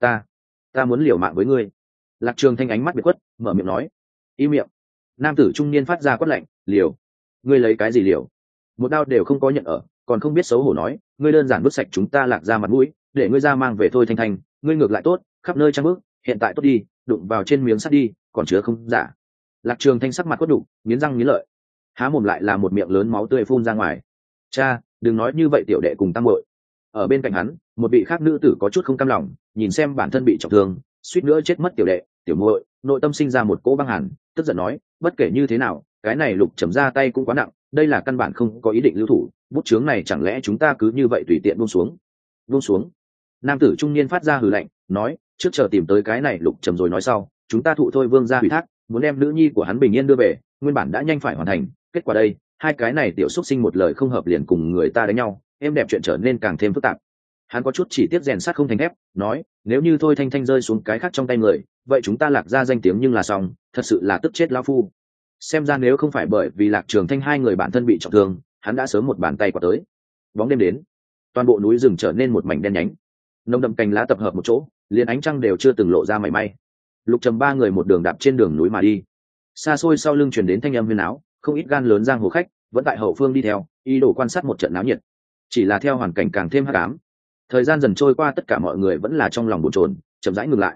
Ta muốn liều mạng với ngươi." Lạc Trường Thanh ánh mắt biệt khuất, mở miệng nói: "Im miệng." Nam tử trung niên phát ra quát lạnh: "Liều? Ngươi lấy cái gì liều? Một đao đều không có nhận ở, còn không biết xấu hổ nói, ngươi đơn giản vứt sạch chúng ta Lạc ra mặt mũi, để ngươi ra mang về thôi Thanh Thanh, ngươi ngược lại tốt, khắp nơi trang bước, hiện tại tốt đi, đụng vào trên miếng sắt đi, còn chứa không giả." Lạc Trường Thanh sắc mặt quất đục, nghiến răng nghiến lợi, há mồm lại là một miệng lớn máu tươi phun ra ngoài. "Cha, đừng nói như vậy tiểu đệ cùng tăng muội." Ở bên cạnh hắn, một vị khác nữ tử có chút không cam lòng, nhìn xem bản thân bị trọng thương, suýt nữa chết mất tiểu đệ, tiểu muội, nội tâm sinh ra một cỗ băng hàn, tức giận nói: "Bất kể như thế nào, cái này Lục trầm ra tay cũng quá nặng, đây là căn bản không có ý định lưu thủ, bút chướng này chẳng lẽ chúng ta cứ như vậy tùy tiện buông xuống?" "Buông xuống?" Nam tử trung niên phát ra hừ lạnh, nói: "Trước chờ tìm tới cái này Lục trầm rồi nói sau, chúng ta thụ thôi vương gia ủy thác, muốn đem nữ nhi của hắn bình yên đưa về, nguyên bản đã nhanh phải hoàn thành, kết quả đây, hai cái này tiểu xúc sinh một lời không hợp liền cùng người ta đánh nhau, em đẹp chuyện trở nên càng thêm phức tạp." Hắn có chút chỉ tiếc rèn sắt không thành thép, nói: "Nếu như thôi Thanh Thanh rơi xuống cái khác trong tay người, vậy chúng ta Lạc ra danh tiếng nhưng là xong, thật sự là tức chết lão phu." Xem ra nếu không phải bởi vì Lạc Trường Thanh hai người bản thân bị trọng thương, hắn đã sớm một bàn tay quả tới. Bóng đêm đến, toàn bộ núi rừng trở nên một mảnh đen nhánh, nồng đậm cành lá tập hợp một chỗ, liền ánh trăng đều chưa từng lộ ra mảy may. Lục trầm ba người một đường đạp trên đường núi mà đi, xa xôi sau lưng truyền đến thanh âm huyên áo, không ít gan lớn giang hồ khách vẫn tại hậu phương đi theo, ý đồ quan sát một trận náo nhiệt. Chỉ là theo hoàn cảnh càng thêm hắc ám, thời gian dần trôi qua, tất cả mọi người vẫn là trong lòng bồn chồn, chậm rãi ngừng lại.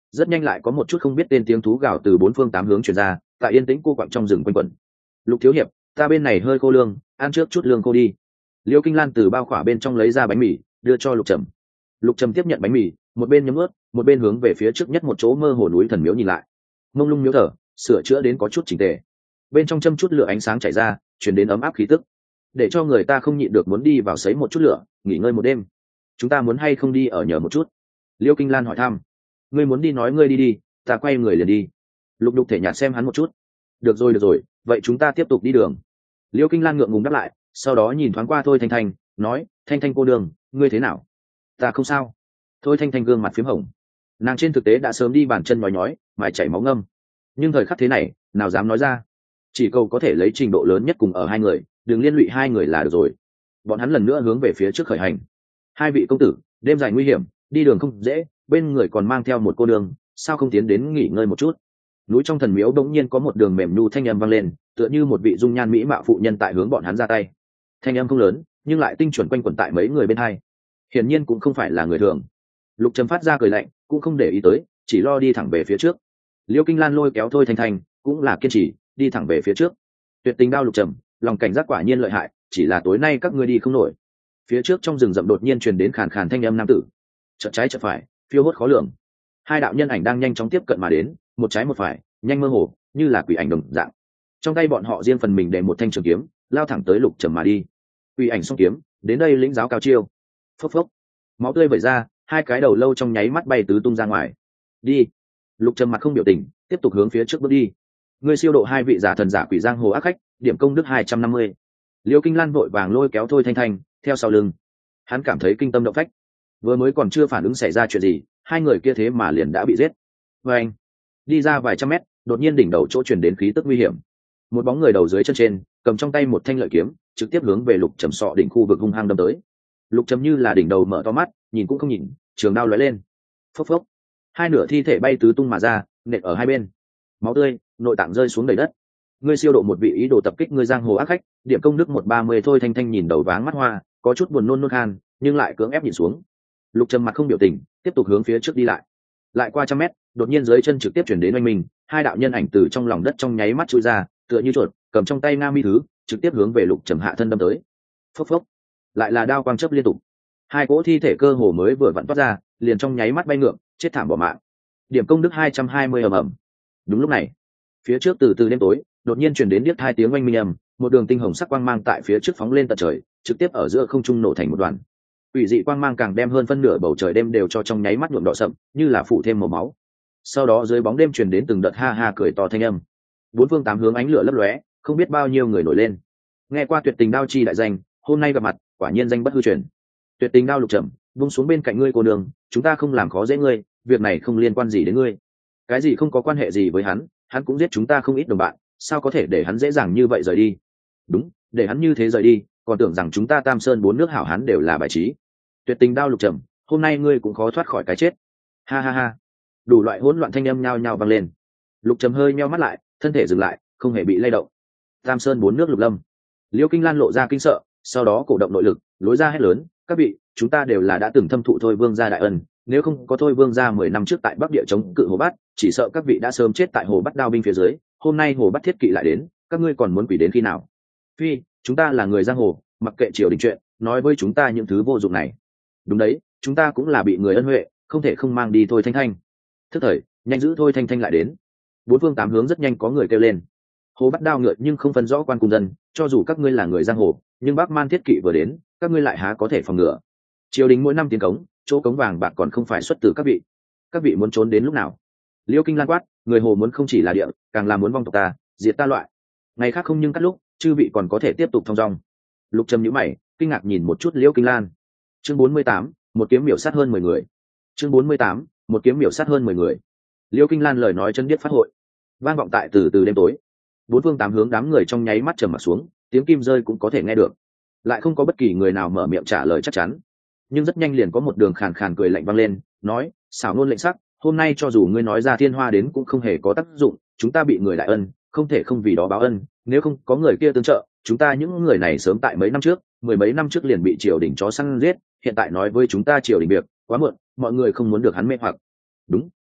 rất nhanh lại có một chút không biết tên tiếng thú gào từ bốn phương tám hướng truyền ra, tại yên tĩnh cô quặng trong rừng quanh quẩn. Lục thiếu hiệp, ta bên này hơi khô lương, ăn trước chút lương khô đi. Liêu Kinh Lan từ bao khỏa bên trong lấy ra bánh mì đưa cho Lục Trầm. Lục Trầm tiếp nhận bánh mì, một bên nhấm ướt, một bên hướng về phía trước nhất một chỗ mơ hồ núi thần miếu nhìn lại. Mông lung miếu thờ, sửa chữa đến có chút chỉnh tề, bên trong châm chút lửa ánh sáng chảy ra, truyền đến ấm áp khí tức, để cho người ta không nhịn được muốn đi vào sấy một chút lửa, nghỉ ngơi một đêm. Chúng ta muốn hay không đi ở nhờ một chút? Liêu Kinh Lan hỏi thăm. Ngươi muốn đi nói ngươi đi đi, ta quay người liền đi. Lục Đục thể nhạt xem hắn một chút. Được rồi, vậy chúng ta tiếp tục đi đường. Liêu Kinh Lan ngượng ngùng đáp lại, sau đó nhìn thoáng qua Thôi Thanh Thanh, nói, Thanh Thanh cô đường, ngươi thế nào? Ta không sao. Thôi Thanh Thanh gương mặt phím hồng, nàng trên thực tế đã sớm đi bàn chân nhói nhói, mải chảy máu ngâm, nhưng thời khắc thế này nào dám nói ra, chỉ cầu có thể lấy trình độ lớn nhất cùng ở hai người, đừng liên lụy hai người là được rồi. Bọn hắn lần nữa hướng về phía trước khởi hành. Hai vị công tử, đêm dài nguy hiểm, đi đường không dễ, bên người còn mang theo một cô đường, sao không tiến đến nghỉ ngơi một chút? Núi trong thần miếu đống nhiên có một đường mềm nhu thanh âm vang lên, tựa như một vị dung nhan mỹ mạo phụ nhân tại hướng bọn hắn ra tay. Thanh âm không lớn, nhưng lại tinh chuẩn quanh quẩn tại mấy người bên hai. Hiển nhiên cũng không phải là người thường. Lục Trầm phát ra cười lạnh, cũng không để ý tới, chỉ lo đi thẳng về phía trước. Liêu Kinh Lan lôi kéo Thôi Thanh Thanh, cũng là kiên trì đi thẳng về phía trước. Tuyệt tình đao Lục Trầm, lòng cảnh giác quả nhiên lợi hại, chỉ là tối nay các ngươi đi không nổi. Phía trước trong rừng rậm đột nhiên truyền đến khàn khàn thanh âm nam tử, chợt trái chợt phải, phiêu hốt khó lường. Hai đạo nhân ảnh đang nhanh chóng tiếp cận mà đến, một trái một phải, nhanh mơ hồ, như là quỷ ảnh đồng dạng. Trong tay bọn họ riêng phần mình để một thanh trường kiếm, lao thẳng tới Lục Trầm mà đi. Quỷ ảnh song kiếm, đến đây lĩnh giáo cao chiêu. Phốc phốc, máu tươi vẩy ra, hai cái đầu lâu trong nháy mắt bay tứ tung ra ngoài. Đi. Lục Trầm mặt không biểu tình, tiếp tục hướng phía trước bước đi. Ngươi siêu độ hai vị giả thần giả quỷ giang hồ ác khách, điểm công đức 250. Liêu Kinh Lan vội vàng lôi kéo Thôi Thanh Thanh theo sau lưng. Hắn cảm thấy kinh tâm động phách, vừa mới còn chưa phản ứng xảy ra chuyện gì, hai người kia thế mà liền đã bị giết. Và anh đi ra vài trăm mét, đột nhiên đỉnh đầu chỗ truyền đến khí tức nguy hiểm. Một bóng người đầu dưới chân trên, cầm trong tay một thanh lợi kiếm, trực tiếp hướng về Lục Trầm sọ đỉnh khu vực hung hăng đâm tới. Lục Trầm như là đỉnh đầu mở to mắt, nhìn cũng không nhìn, trường đao lóe lên. Phốc phốc, hai nửa thi thể bay tứ tung mà ra, nện ở hai bên. Máu tươi, nội tạng rơi xuống đầy đất. Ngươi siêu độ một vị ý đồ tập kích ngươi giang hồ ác khách, điểm công đức 130. Thôi Thanh Thanh nhìn đầu váng mắt hoa, có chút buồn nôn nôn khan, nhưng lại cưỡng ép nhìn xuống. Lục Trầm mặt không biểu tình, tiếp tục hướng phía trước đi lại. Lại qua trăm mét, đột nhiên dưới chân trực tiếp chuyển đến oanh mình, hai đạo nhân ảnh từ trong lòng đất trong nháy mắt chui ra, tựa như chuột, cầm trong tay nga mi thứ, trực tiếp hướng về Lục Trầm hạ thân đâm tới. Phốc phốc, lại là đao quang chớp liên tục. Hai cỗ thi thể cơ hồ mới vừa vặn toát ra, liền trong nháy mắt bay ngược, chết thảm bỏ mạng. Điểm công đức 220 ầm ầm. Đúng lúc này, phía trước từ từ đêm tối, đột nhiên truyền đến điếc hai tiếng oanh minh ầm, một đường tinh hồng sắc quang mang tại phía trước phóng lên tận trời, trực tiếp ở giữa không trung nổ thành một đoàn. Ủy dị quang mang càng đem hơn phân nửa bầu trời đêm đều cho trong nháy mắt nhuộm đỏ sậm, như là phủ thêm màu máu. Sau đó dưới bóng đêm truyền đến từng đợt ha ha cười to thanh âm. Bốn phương tám hướng ánh lửa lấp lóe, không biết bao nhiêu người nổi lên. Nghe qua tuyệt tình đao chi đại danh, hôm nay gặp mặt, quả nhiên danh bất hư truyền. Tuyệt tình đao Lục Trầm, buông xuống bên cạnh ngươi cô đường, chúng ta không làm khó dễ ngươi, việc này không liên quan gì đến ngươi. Cái gì không có quan hệ gì với hắn, hắn cũng giết chúng ta không ít đồng bạn, sao có thể để hắn dễ dàng như vậy rời đi? Đúng, để hắn như thế rời đi, còn tưởng rằng chúng ta Tam Sơn bốn nước hảo hán đều là bài trí. Tuyệt tình đao Lục Trầm, hôm nay ngươi cũng khó thoát khỏi cái chết. Ha ha ha. Đủ loại hỗn loạn thanh âm nhao nhao vang lên. Lục Trầm hơi nheo mắt lại, thân thể dừng lại, không hề bị lay động. Tam Sơn bốn nước Lục Lâm. Liêu Kinh Lan lộ ra kinh sợ, sau đó cổ động nội lực, lối ra hét lớn, các vị, chúng ta đều là đã từng thâm thụ Thôi Vương gia đại ân, nếu không có Thôi Vương gia 10 năm trước tại Bắc Địa chống cự Hồ Bát, chỉ sợ các vị đã sớm chết tại Hồ Bát đao binh phía dưới, hôm nay Hồ Bát thiết kỵ lại đến, các ngươi còn muốn quỷ đến khi nào? Phi, chúng ta là người giang hồ, mặc kệ triều đình chuyện, nói với chúng ta những thứ vô dụng này. Đúng đấy, chúng ta cũng là bị người ân huệ, không thể không mang đi Thôi Thanh Thanh. Thức thời, nhanh giữ Thôi Thanh Thanh lại đến. Bốn phương tám hướng rất nhanh có người kêu lên. Hồ Bát đao ngựa nhưng không phân rõ quan cùng dân, cho dù các ngươi là người giang hồ, nhưng Bắc Man thiết kỵ vừa đến, các ngươi lại há có thể phòng ngừa? Triều đình mỗi năm tiến cống, chỗ cống vàng bạc còn không phải xuất từ các vị muốn trốn đến lúc nào? Liêu Kinh Lan quát, người hồ muốn không chỉ là địa, càng là muốn vong tộc ta, diệt ta loại. Ngày khác không nhưng cắt lúc, chư vị còn có thể tiếp tục thong dong. Lục Trầm nhíu mày, kinh ngạc nhìn một chút Liêu Kinh Lan. Chương 48, một kiếm miểu sát hơn 10 người. Chương 48, một kiếm miểu sát hơn 10 người. Liêu Kinh Lan lời nói chân biết phát hội, vang vọng tại từ từ đêm tối. Bốn phương tám hướng đám người trong nháy mắt trầm mặt xuống, tiếng kim rơi cũng có thể nghe được. Lại không có bất kỳ người nào mở miệng trả lời chắc chắn. Nhưng rất nhanh liền có một đường khàn khàn cười lạnh vang lên, nói, xảo nôn lệnh sắc, hôm nay cho dù ngươi nói ra thiên hoa đến cũng không hề có tác dụng, chúng ta bị người đại ân, không thể không vì đó báo ân, nếu không có người kia tương trợ, chúng ta những người này sớm tại mấy năm trước, mười mấy năm trước liền bị triều đình chó săn giết, hiện tại nói với chúng ta triều đình việc, quá muộn, mọi người không muốn được hắn mê hoặc. Đúng,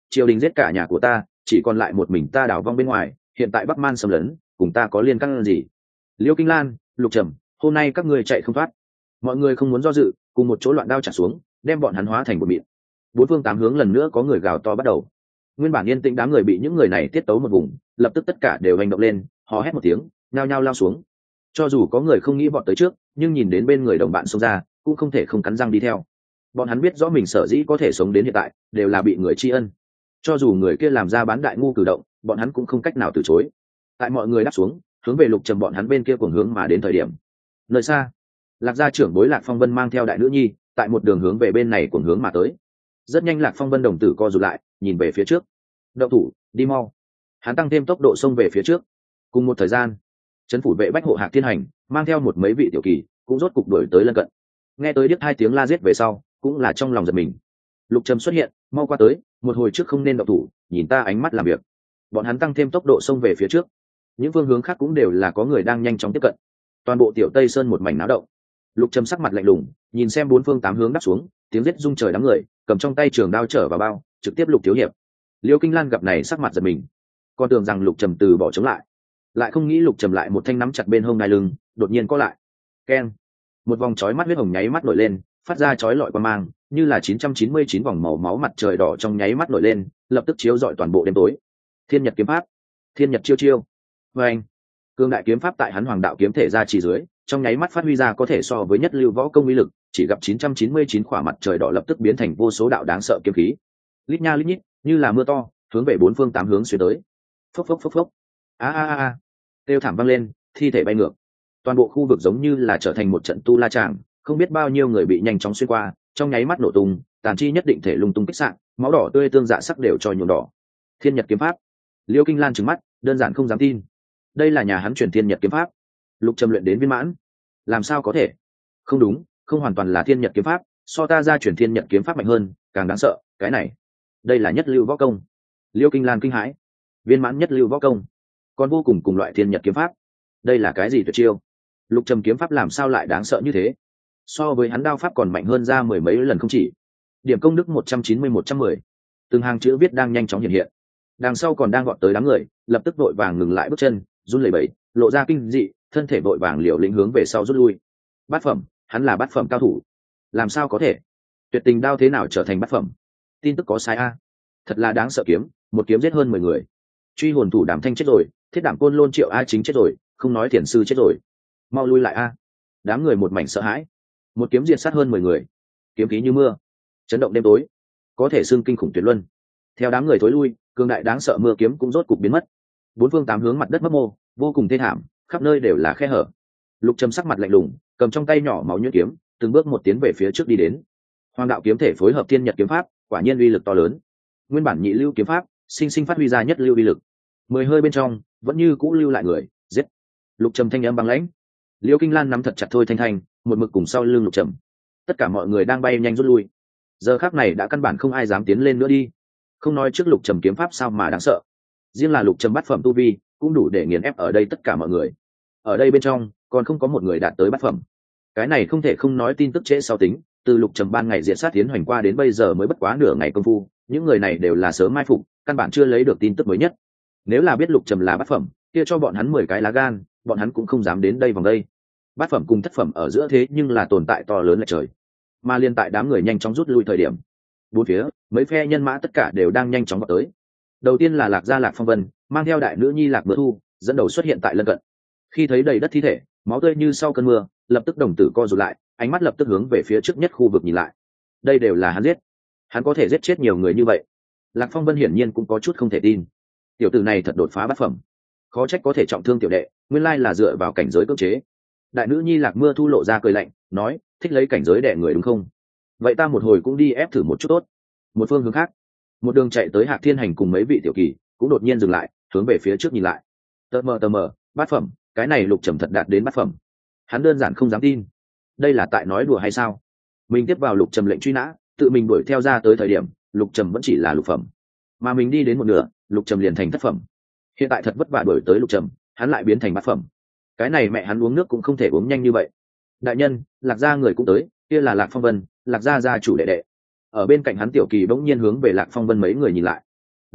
triều đình giết cả nhà của ta, chỉ còn lại một mình ta đảo vong bên ngoài, hiện tại Bắc Man xâm lấn, cùng ta có liên căn gì? Liêu Kinh Lan, Lục Trầm, hôm nay các ngươi chạy không thoát. Mọi người không muốn do dự, cùng một chỗ loạn đao trả xuống, đem bọn hắn hóa thành một mịn. Bốn phương tám hướng lần nữa có người gào to bắt đầu. Nguyên bản yên tĩnh đám người bị những người này tiết tấu một vùng, lập tức tất cả đều hành động lên, hò hét một tiếng, nhao nhao lao xuống. Cho dù có người không nghĩ bọn tới trước, nhưng nhìn đến bên người đồng bạn xông ra, cũng không thể không cắn răng đi theo. Bọn hắn biết rõ mình sở dĩ có thể sống đến hiện tại, đều là bị người tri ân. Cho dù người kia làm ra bán đại ngu cử động, bọn hắn cũng không cách nào từ chối. Tại mọi người đáp xuống, hướng về Lục Trầm bọn hắn bên kia cuồng hướng mà đến thời điểm. Nơi xa, Lạc gia trưởng bối Lạc Phong Vân mang theo đại nữ nhi, tại một đường hướng về bên này cuồng hướng mà tới. Rất nhanh Lạc Phong Vân đồng tử co rụt lại, nhìn về phía trước. Động thủ, đi mau. Hắn tăng thêm tốc độ xông về phía trước. Cùng một thời gian, trấn phủ vệ Bách Hộ Hạc Thiên Hành mang theo một mấy vị tiểu kỳ, cũng rốt cục đuổi tới lân cận. Nghe tới điếc hai tiếng la giết về sau, cũng là trong lòng giật mình. Lục Trầm xuất hiện, mau qua tới, một hồi trước không nên động thủ, nhìn ta ánh mắt làm việc. Bọn hắn tăng thêm tốc độ xông về phía trước. Những phương hướng khác cũng đều là có người đang nhanh chóng tiếp cận. Toàn bộ Tiểu Tây Sơn một mảnh náo động. Lục Trầm sắc mặt lạnh lùng, nhìn xem bốn phương tám hướng đáp xuống, tiếng giết rung trời đám người, cầm trong tay trường đao trở vào bao, trực tiếp Lục thiếu hiệp. Liêu Kinh Lan gặp này sắc mặt giật mình, còn tưởng rằng Lục Trầm từ bỏ chống lại không nghĩ Lục Trầm lại một thanh nắm chặt bên hông ngai lưng, đột nhiên co lại. Keng! Một vòng chói mắt huyết hồng nháy mắt nổi lên, phát ra chói lọi qua mang, như là 999 vòng màu máu mặt trời đỏ trong nháy mắt nổi lên, lập tức chiếu rọi toàn bộ đêm tối. Thiên Nhật kiếm pháp, Thiên Nhật chiêu chiêu. Vâng! Cương đại kiếm pháp tại hắn Hoàng đạo kiếm thể ra chỉ dưới, trong nháy mắt phát huy ra có thể so với nhất lưu võ công uy lực, chỉ gặp 999 khỏa mặt trời đỏ lập tức biến thành vô số đạo đáng sợ kiếm khí. Lít nha lít nhít, như là mưa to, hướng về bốn phương tám hướng xuyên tới. Phốc phốc phốc phốc. A a a. Kêu thảm vang lên, thi thể bay ngược. Toàn bộ khu vực giống như là trở thành một trận tu la tràng, không biết bao nhiêu người bị nhanh chóng xuyên qua, trong nháy mắt nổ tung, tàn chi nhất định thể lung tung kích sạn, máu đỏ tươi tương dạ sắc đều cho nhuộm đỏ. Thiên Nhật kiếm pháp. Liêu Kinh Lan trừng mắt, đơn giản không dám tin. Đây là nhà hắn truyền Thiên Nhật kiếm pháp. Lục Trầm luyện đến viên mãn. Làm sao có thể? Không đúng, không hoàn toàn là Thiên Nhật kiếm pháp, so ta ra truyền Thiên Nhật kiếm pháp mạnh hơn, càng đáng sợ, cái này, đây là nhất lưu võ công. Liêu Kinh Lan kinh hãi. Viên mãn nhất lưu võ công, còn vô cùng cùng loại Thiên Nhật kiếm pháp. Đây là cái gì tuyệt chiêu? Lục Trầm kiếm pháp làm sao lại đáng sợ như thế? So với hắn đao pháp còn mạnh hơn ra mười mấy lần không chỉ. Điểm công đức 190-110. Từng hàng chữ viết đang nhanh chóng hiện hiện. Đằng sau còn đang gọi tới đám người, lập tức vội vàng ngừng lại bước chân, run lẩy bẩy, lộ ra kinh dị, thân thể vội vàng liều lĩnh hướng về sau rút lui. Bát phẩm, hắn là bát phẩm cao thủ. Làm sao có thể? Tuyệt tình đao thế nào trở thành bát phẩm? Tin tức có sai a? Thật là đáng sợ kiếm, một kiếm giết hơn 10 người. Truy hồn thủ Đàm Thanh chết rồi, Thiết Đảm Côn Lôn Triệu A Chính chết rồi, không nói Thiền sư chết rồi. Mau lui lại a. Đám người một mảnh sợ hãi. Một kiếm diệt sát hơn 10 người. Kiếm khí như mưa, chấn động đêm tối, có thể xưng kinh khủng tuyệt luân. Theo đám người thối lui, cường đại đáng sợ mưa kiếm cũng rốt cục biến mất. Bốn phương tám hướng mặt đất mấp mô, vô cùng thê thảm, khắp nơi đều là khe hở. Lục Trầm sắc mặt lạnh lùng, cầm trong tay nhỏ máu nhuyễn kiếm, từng bước một tiến về phía trước đi đến. Hoàng đạo kiếm thể phối hợp Thiên Nhật kiếm pháp, quả nhiên uy lực to lớn. Nguyên bản nhị lưu kiếm pháp, sinh sinh phát huy ra nhất lưu uy lực. 10 hơi bên trong, vẫn như cũ lưu lại người, giết. Lục Trầm thanh âm băng lãnh. Liêu Kinh Lan nắm thật chặt Thôi Thanh Thanh, một mực cùng sau lưng Lục Trầm. Tất cả mọi người đang bay nhanh rút lui. Giờ khắc này đã căn bản không ai dám tiến lên nữa đi. Không nói trước Lục Trầm kiếm pháp sao mà đáng sợ, riêng là Lục Trầm bát phẩm tu vi cũng đủ để nghiền ép ở đây tất cả mọi người. Ở đây bên trong còn không có một người đạt tới bát phẩm. Cái này không thể không nói tin tức trễ sau tính, từ Lục Trầm ban ngày diệt sát tiến hoành qua đến bây giờ mới bất quá nửa ngày công phu, những người này đều là sớm mai phục, căn bản chưa lấy được tin tức mới nhất. Nếu là biết Lục Trầm là bát phẩm, kia cho bọn hắn 10 cái lá gan, bọn hắn cũng không dám đến đây vòng đây. Bát phẩm cùng thất phẩm ở giữa thế nhưng là tồn tại to lớn lệch trời. Mà liên tại đám người nhanh chóng rút lui thời điểm, bốn phía mấy phe nhân mã tất cả đều đang nhanh chóng vào tới. Đầu tiên là Lạc gia Lạc Phong Vân mang theo đại nữ nhi Lạc Mưa Thu dẫn đầu xuất hiện tại lân cận. Khi thấy đầy đất thi thể, máu tươi như sau cơn mưa, lập tức đồng tử co rụt lại, ánh mắt lập tức hướng về phía trước nhất khu vực nhìn lại. Đây đều là hắn giết, hắn có thể giết chết nhiều người như vậy. Lạc Phong Vân hiển nhiên cũng có chút không thể tin. Tiểu tử này thật đột phá bát phẩm, khó trách có thể trọng thương tiểu đệ, nguyên lai là dựa vào cảnh giới cưỡng chế. Đại nữ nhi Lạc Mưa Thu lộ ra cười lạnh, nói, thích lấy cảnh giới đè người đúng không? Vậy ta một hồi cũng đi ép thử một chút tốt. Một phương hướng khác, một đường chạy tới Hạc Thiên Hành cùng mấy vị tiểu kỳ cũng đột nhiên dừng lại, hướng về phía trước nhìn lại. Tờ mờ, bát phẩm, cái này Lục Trầm thật đạt đến bát phẩm. Hắn đơn giản không dám tin. Đây là tại nói đùa hay sao? Mình tiếp vào Lục Trầm lệnh truy nã, tự mình đuổi theo ra tới thời điểm, Lục Trầm vẫn chỉ là lục phẩm, mà mình đi đến một nửa, Lục Trầm liền thành thất phẩm. Hiện tại thật vất vả đuổi tới Lục Trầm, hắn lại biến thành bát phẩm. Cái này mẹ hắn uống nước cũng không thể uống nhanh như vậy. Đại nhân, Lạc gia người cũng tới, kia là Lạc Phong Vân, Lạc gia gia chủ đệ đệ. Ở bên cạnh hắn tiểu kỳ bỗng nhiên hướng về Lạc Phong Vân mấy người nhìn lại.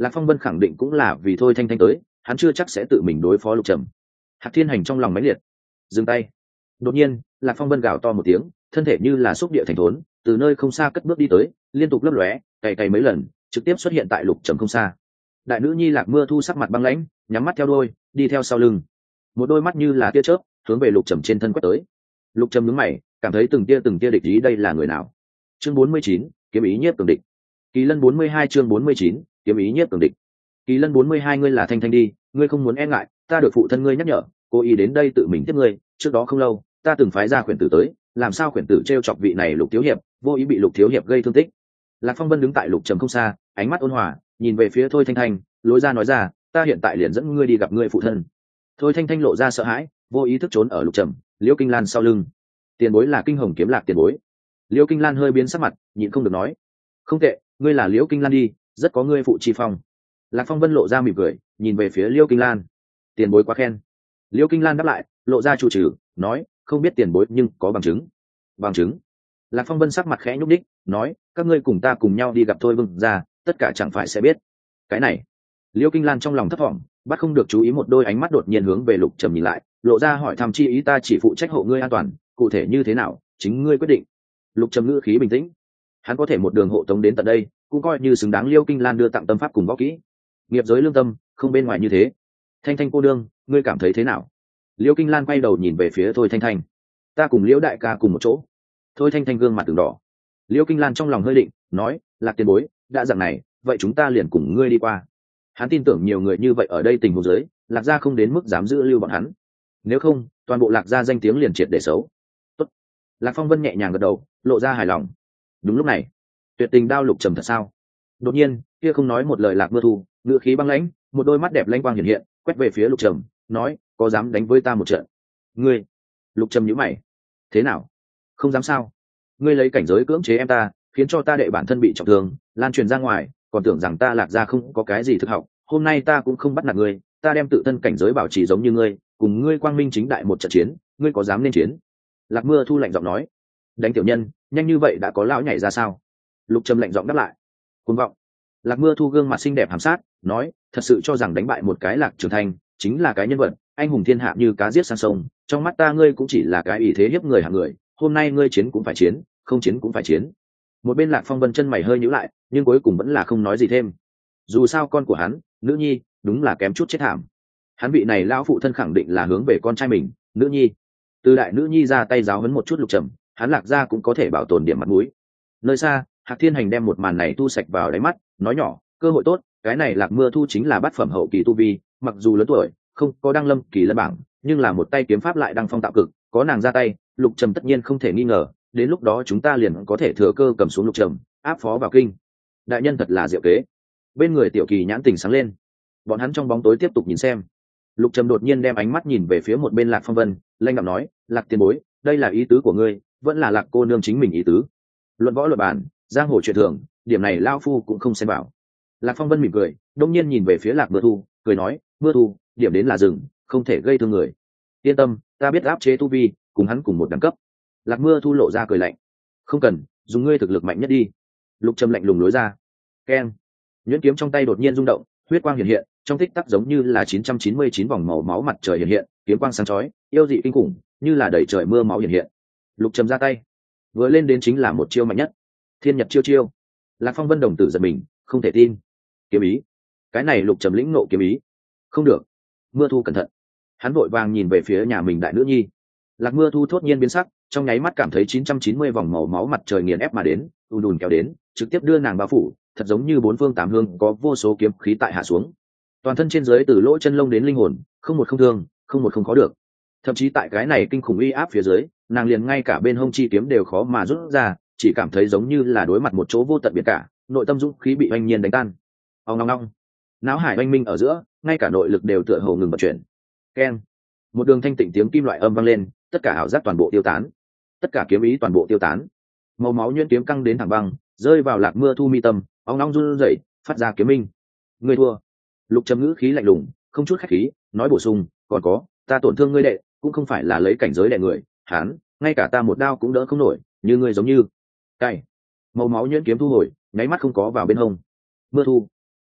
Lạc Phong Vân khẳng định cũng là vì Thôi Thanh Thanh tới, hắn chưa chắc sẽ tự mình đối phó Lục Trầm. Hạc Thiên Hành trong lòng máy liệt, dừng tay. Đột nhiên, Lạc Phong Vân gào to một tiếng, thân thể như là xúc địa thành thốn, từ nơi không xa cất bước đi tới, liên tục lấp lóe, cày cày mấy lần, trực tiếp xuất hiện tại Lục Trầm không xa. Đại nữ nhi Lạc Mưa Thu sắc mặt băng lãnh, nhắm mắt theo đuôi, đi theo sau lưng. Một đôi mắt như là tia chớp, hướng về Lục Trầm trên thân quét tới. Lục Trầm nhướng mày, cảm thấy từng tia địch ý, đây là người nào? Chương 49, kiếm ý nhiếp cường địch. Kỳ Lân 42 chương 49, kiếm ý nhiếp cường địch. Kỳ Lân 42 ngươi là Thanh Thanh đi, ngươi không muốn e ngại, ta được phụ thân ngươi nhắc nhở, cố ý đến đây tự mình tiếp ngươi, trước đó không lâu, ta từng phái ra khuyển tử tới, làm sao khuyển tử trêu chọc vị này Lục thiếu hiệp, vô ý bị Lục thiếu hiệp gây thương tích. Lạc Phong Vân đứng tại Lục Trầm không xa, ánh mắt ôn hòa, nhìn về phía Thôi Thanh Thanh, lối ra nói ra, ta hiện tại liền dẫn ngươi đi gặp ngươi phụ thân. Thôi Thanh Thanh lộ ra sợ hãi, vô ý thức trốn ở Lục Trầm, Liễu Kinh Lan sau lưng. Tiền bối là Kinh Hồng kiếm Lạc tiền bối. Liễu Kinh Lan hơi biến sắc mặt, nhịn không được nói, không tệ, ngươi là Liễu Kinh Lan đi, rất có ngươi phụ chi phong. Lạc Phong Vân lộ ra mỉm cười, nhìn về phía Liễu Kinh Lan. Tiền bối quá khen. Liễu Kinh Lan đáp lại, lộ ra chủ trừ, nói, không biết tiền bối nhưng có bằng chứng. Bằng chứng? Lạc Phong Vân sắc mặt khẽ nhúc đích, nói, các ngươi cùng ta cùng nhau đi gặp Thôi Vương ra, tất cả chẳng phải sẽ biết. Cái này, Liễu Kinh Lan trong lòng thấp thỏm, bắt không được chú ý, một đôi ánh mắt đột nhiên hướng về Lục Trầm nhìn lại, lộ ra hỏi thăm chi ý, ta chỉ phụ trách hộ ngươi an toàn, cụ thể như thế nào, chính ngươi quyết định. Lục Trầm ngữ khí bình tĩnh, hắn có thể một đường hộ tống đến tận đây, cũng coi như xứng đáng Liễu Kinh Lan đưa tặng tâm pháp cùng võ kỹ. Nghiệp giới lương tâm, không bên ngoài như thế. Thanh Thanh cô đương, ngươi cảm thấy thế nào? Liễu Kinh Lan quay đầu nhìn về phía Thôi Thanh Thanh. Ta cùng Liễu đại ca cùng một chỗ. Thôi Thanh Thanh gương mặt từng đỏ. Liễu Kinh Lan trong lòng hơi định, nói, Lạc tiền bối, đã dạng này, vậy chúng ta liền cùng ngươi đi qua. Hắn tin tưởng nhiều người như vậy ở đây tình huống giới, Lạc gia không đến mức dám giữ lưu bọn hắn. Nếu không, toàn bộ Lạc gia danh tiếng liền triệt để xấu. Tốt. Lạc Phong Vân nhẹ nhàng gật đầu, lộ ra hài lòng. Đúng lúc này, tuyệt tình đao Lục Trầm thật sao? Đột nhiên, kia không nói một lời Lạc Mưa Thu, ngữ khí băng lãnh, một đôi mắt đẹp lanh quang hiện hiện, quét về phía Lục Trầm, nói, có dám đánh với ta một trận? Ngươi? Lục Trầm nhíu mày. Thế nào? Không dám sao? Ngươi lấy cảnh giới cưỡng chế em ta, khiến cho ta đệ bản thân bị trọng thương, lan truyền ra ngoài, còn tưởng rằng ta Lạc gia không có cái gì thực học, hôm nay ta cũng không bắt nạt ngươi, ta đem tự thân cảnh giới bảo trì giống như ngươi, cùng ngươi quang minh chính đại một trận chiến, ngươi có dám nên chiến? Lạc Mưa Thu lạnh giọng nói. Đánh tiểu nhân, nhanh như vậy đã có lão nhảy ra sao? Lục Trầm lạnh giọng đáp lại. Cuồng vọng. Lạc Mưa Thu gương mặt xinh đẹp hàm sát, nói, thật sự cho rằng đánh bại một cái Lạc Trường Thanh chính là cái nhân vật anh hùng thiên hạ như cá giết sang sông, trong mắt ta ngươi cũng chỉ là cái ý thế hiếp người hạng người, hôm nay ngươi chiến cũng phải chiến, không chiến cũng phải chiến. Một bên Lạc Phong Vân chân mày hơi nhíu lại, nhưng cuối cùng vẫn là không nói gì thêm. Dù sao con của hắn, nữ nhi, đúng là kém chút chết thảm. Hắn vị này lão phụ thân khẳng định là hướng về con trai mình, nữ nhi. Từ đại nữ nhi ra tay giáo huấn một chút Lục Trầm, hắn Lạc gia cũng có thể bảo tồn điểm mặt mũi. Nơi xa, Hạc Thiên Hành đem một màn này thu sạch vào đáy mắt, nói nhỏ, cơ hội tốt, cái này Lạc Mưa Thu chính là bát phẩm hậu kỳ tu vi, mặc dù lớn tuổi, không có đăng lâm kỳ lân bảng, nhưng là một tay kiếm pháp lại đăng phong tạo cực, có nàng ra tay, Lục Trầm tất nhiên không thể nghi ngờ, đến lúc đó chúng ta liền có thể thừa cơ cầm xuống Lục Trầm, áp phó vào kinh. Đại nhân thật là diệu kế. Bên người Tiểu Kỳ nhãn tình sáng lên. Bọn hắn trong bóng tối tiếp tục nhìn xem. Lục Trầm đột nhiên đem ánh mắt nhìn về phía một bên Lạc Phong Vân, lanh ngậm nói, Lạc tiền bối, đây là ý tứ của ngươi, vẫn là Lạc cô nương chính mình ý tứ. Luận võ luận bàn, giang hồ chuyện thường, điểm này lao phu cũng không xem bảo. Lạc Phong Vân mỉm cười, đông nhiên nhìn về phía Lạc Mưa Thu, cười nói, Mưa Thu, điểm đến là rừng, không thể gây thương người. Yên tâm, ta biết áp chế tu vi, cùng hắn cùng một đẳng cấp. Lạc Mưa Thu lộ ra cười lạnh, không cần, dùng ngươi thực lực mạnh nhất đi. Lục Trầm lạnh lùng lối ra. Keng. Nhuyễn kiếm trong tay đột nhiên rung động, huyết quang hiện hiện, trong tích tắc giống như là 999 vòng màu máu mặt trời hiện hiện, kiếm quang sáng chói, yêu dị kinh khủng, như là đầy trời mưa máu hiện hiện. Lục Trầm ra tay, vừa lên đến chính là một chiêu mạnh nhất, Thiên Nhật chiêu chiêu. Lạc Phong Vân đồng tử giật mình, không thể tin. Kiếm ý? Cái này Lục Trầm lĩnh nộ kiếm ý? Không được. Mưa Thu cẩn thận. Hắn vội vàng nhìn về phía nhà mình đại nữ nhi. Lạc Mưa Thu thốt nhiên biến sắc, trong nháy mắt cảm thấy 990 vòng màu máu mặt trời nghiền ép mà đến, ùn ùn kéo đến, trực tiếp đưa nàng bao phủ, thật giống như bốn phương tám hướng có vô số kiếm khí tại hạ xuống. Toàn thân trên dưới từ lỗ chân lông đến linh hồn, không một không thương, không một không khó được. Thậm chí tại cái này kinh khủng uy áp phía dưới, nàng liền ngay cả bên hông chi kiếm đều khó mà rút ra, chỉ cảm thấy giống như là đối mặt một chỗ vô tận biển cả, nội tâm dũng khí bị oanh nhiên đánh tan. Ong ong ong. Náo hải oanh minh ở giữa, ngay cả nội lực đều tựa hồ ngừng vận chuyển. Keng. Một đường thanh tịnh tiếng kim loại âm vang lên, tất cả ảo giác toàn bộ tiêu tán, tất cả kiếm ý toàn bộ tiêu tán. Màu máu nhuyễn kiếm căng đến thẳng băng, rơi vào Lạc Mưa Thu mi tâm, ong ong run rẩy, phát ra kiếm minh. Ngươi thua. Lục Trầm ngữ khí lạnh lùng, không chút khách khí, nói bổ sung, còn có, ta tổn thương ngươi đệ, cũng không phải là lấy cảnh giới đệ người, hắn, ngay cả ta một đao cũng đỡ không nổi, như ngươi giống như. Cày. Màu máu nhuyễn kiếm thu hồi, nháy mắt không có vào bên hông. Mưa Thu.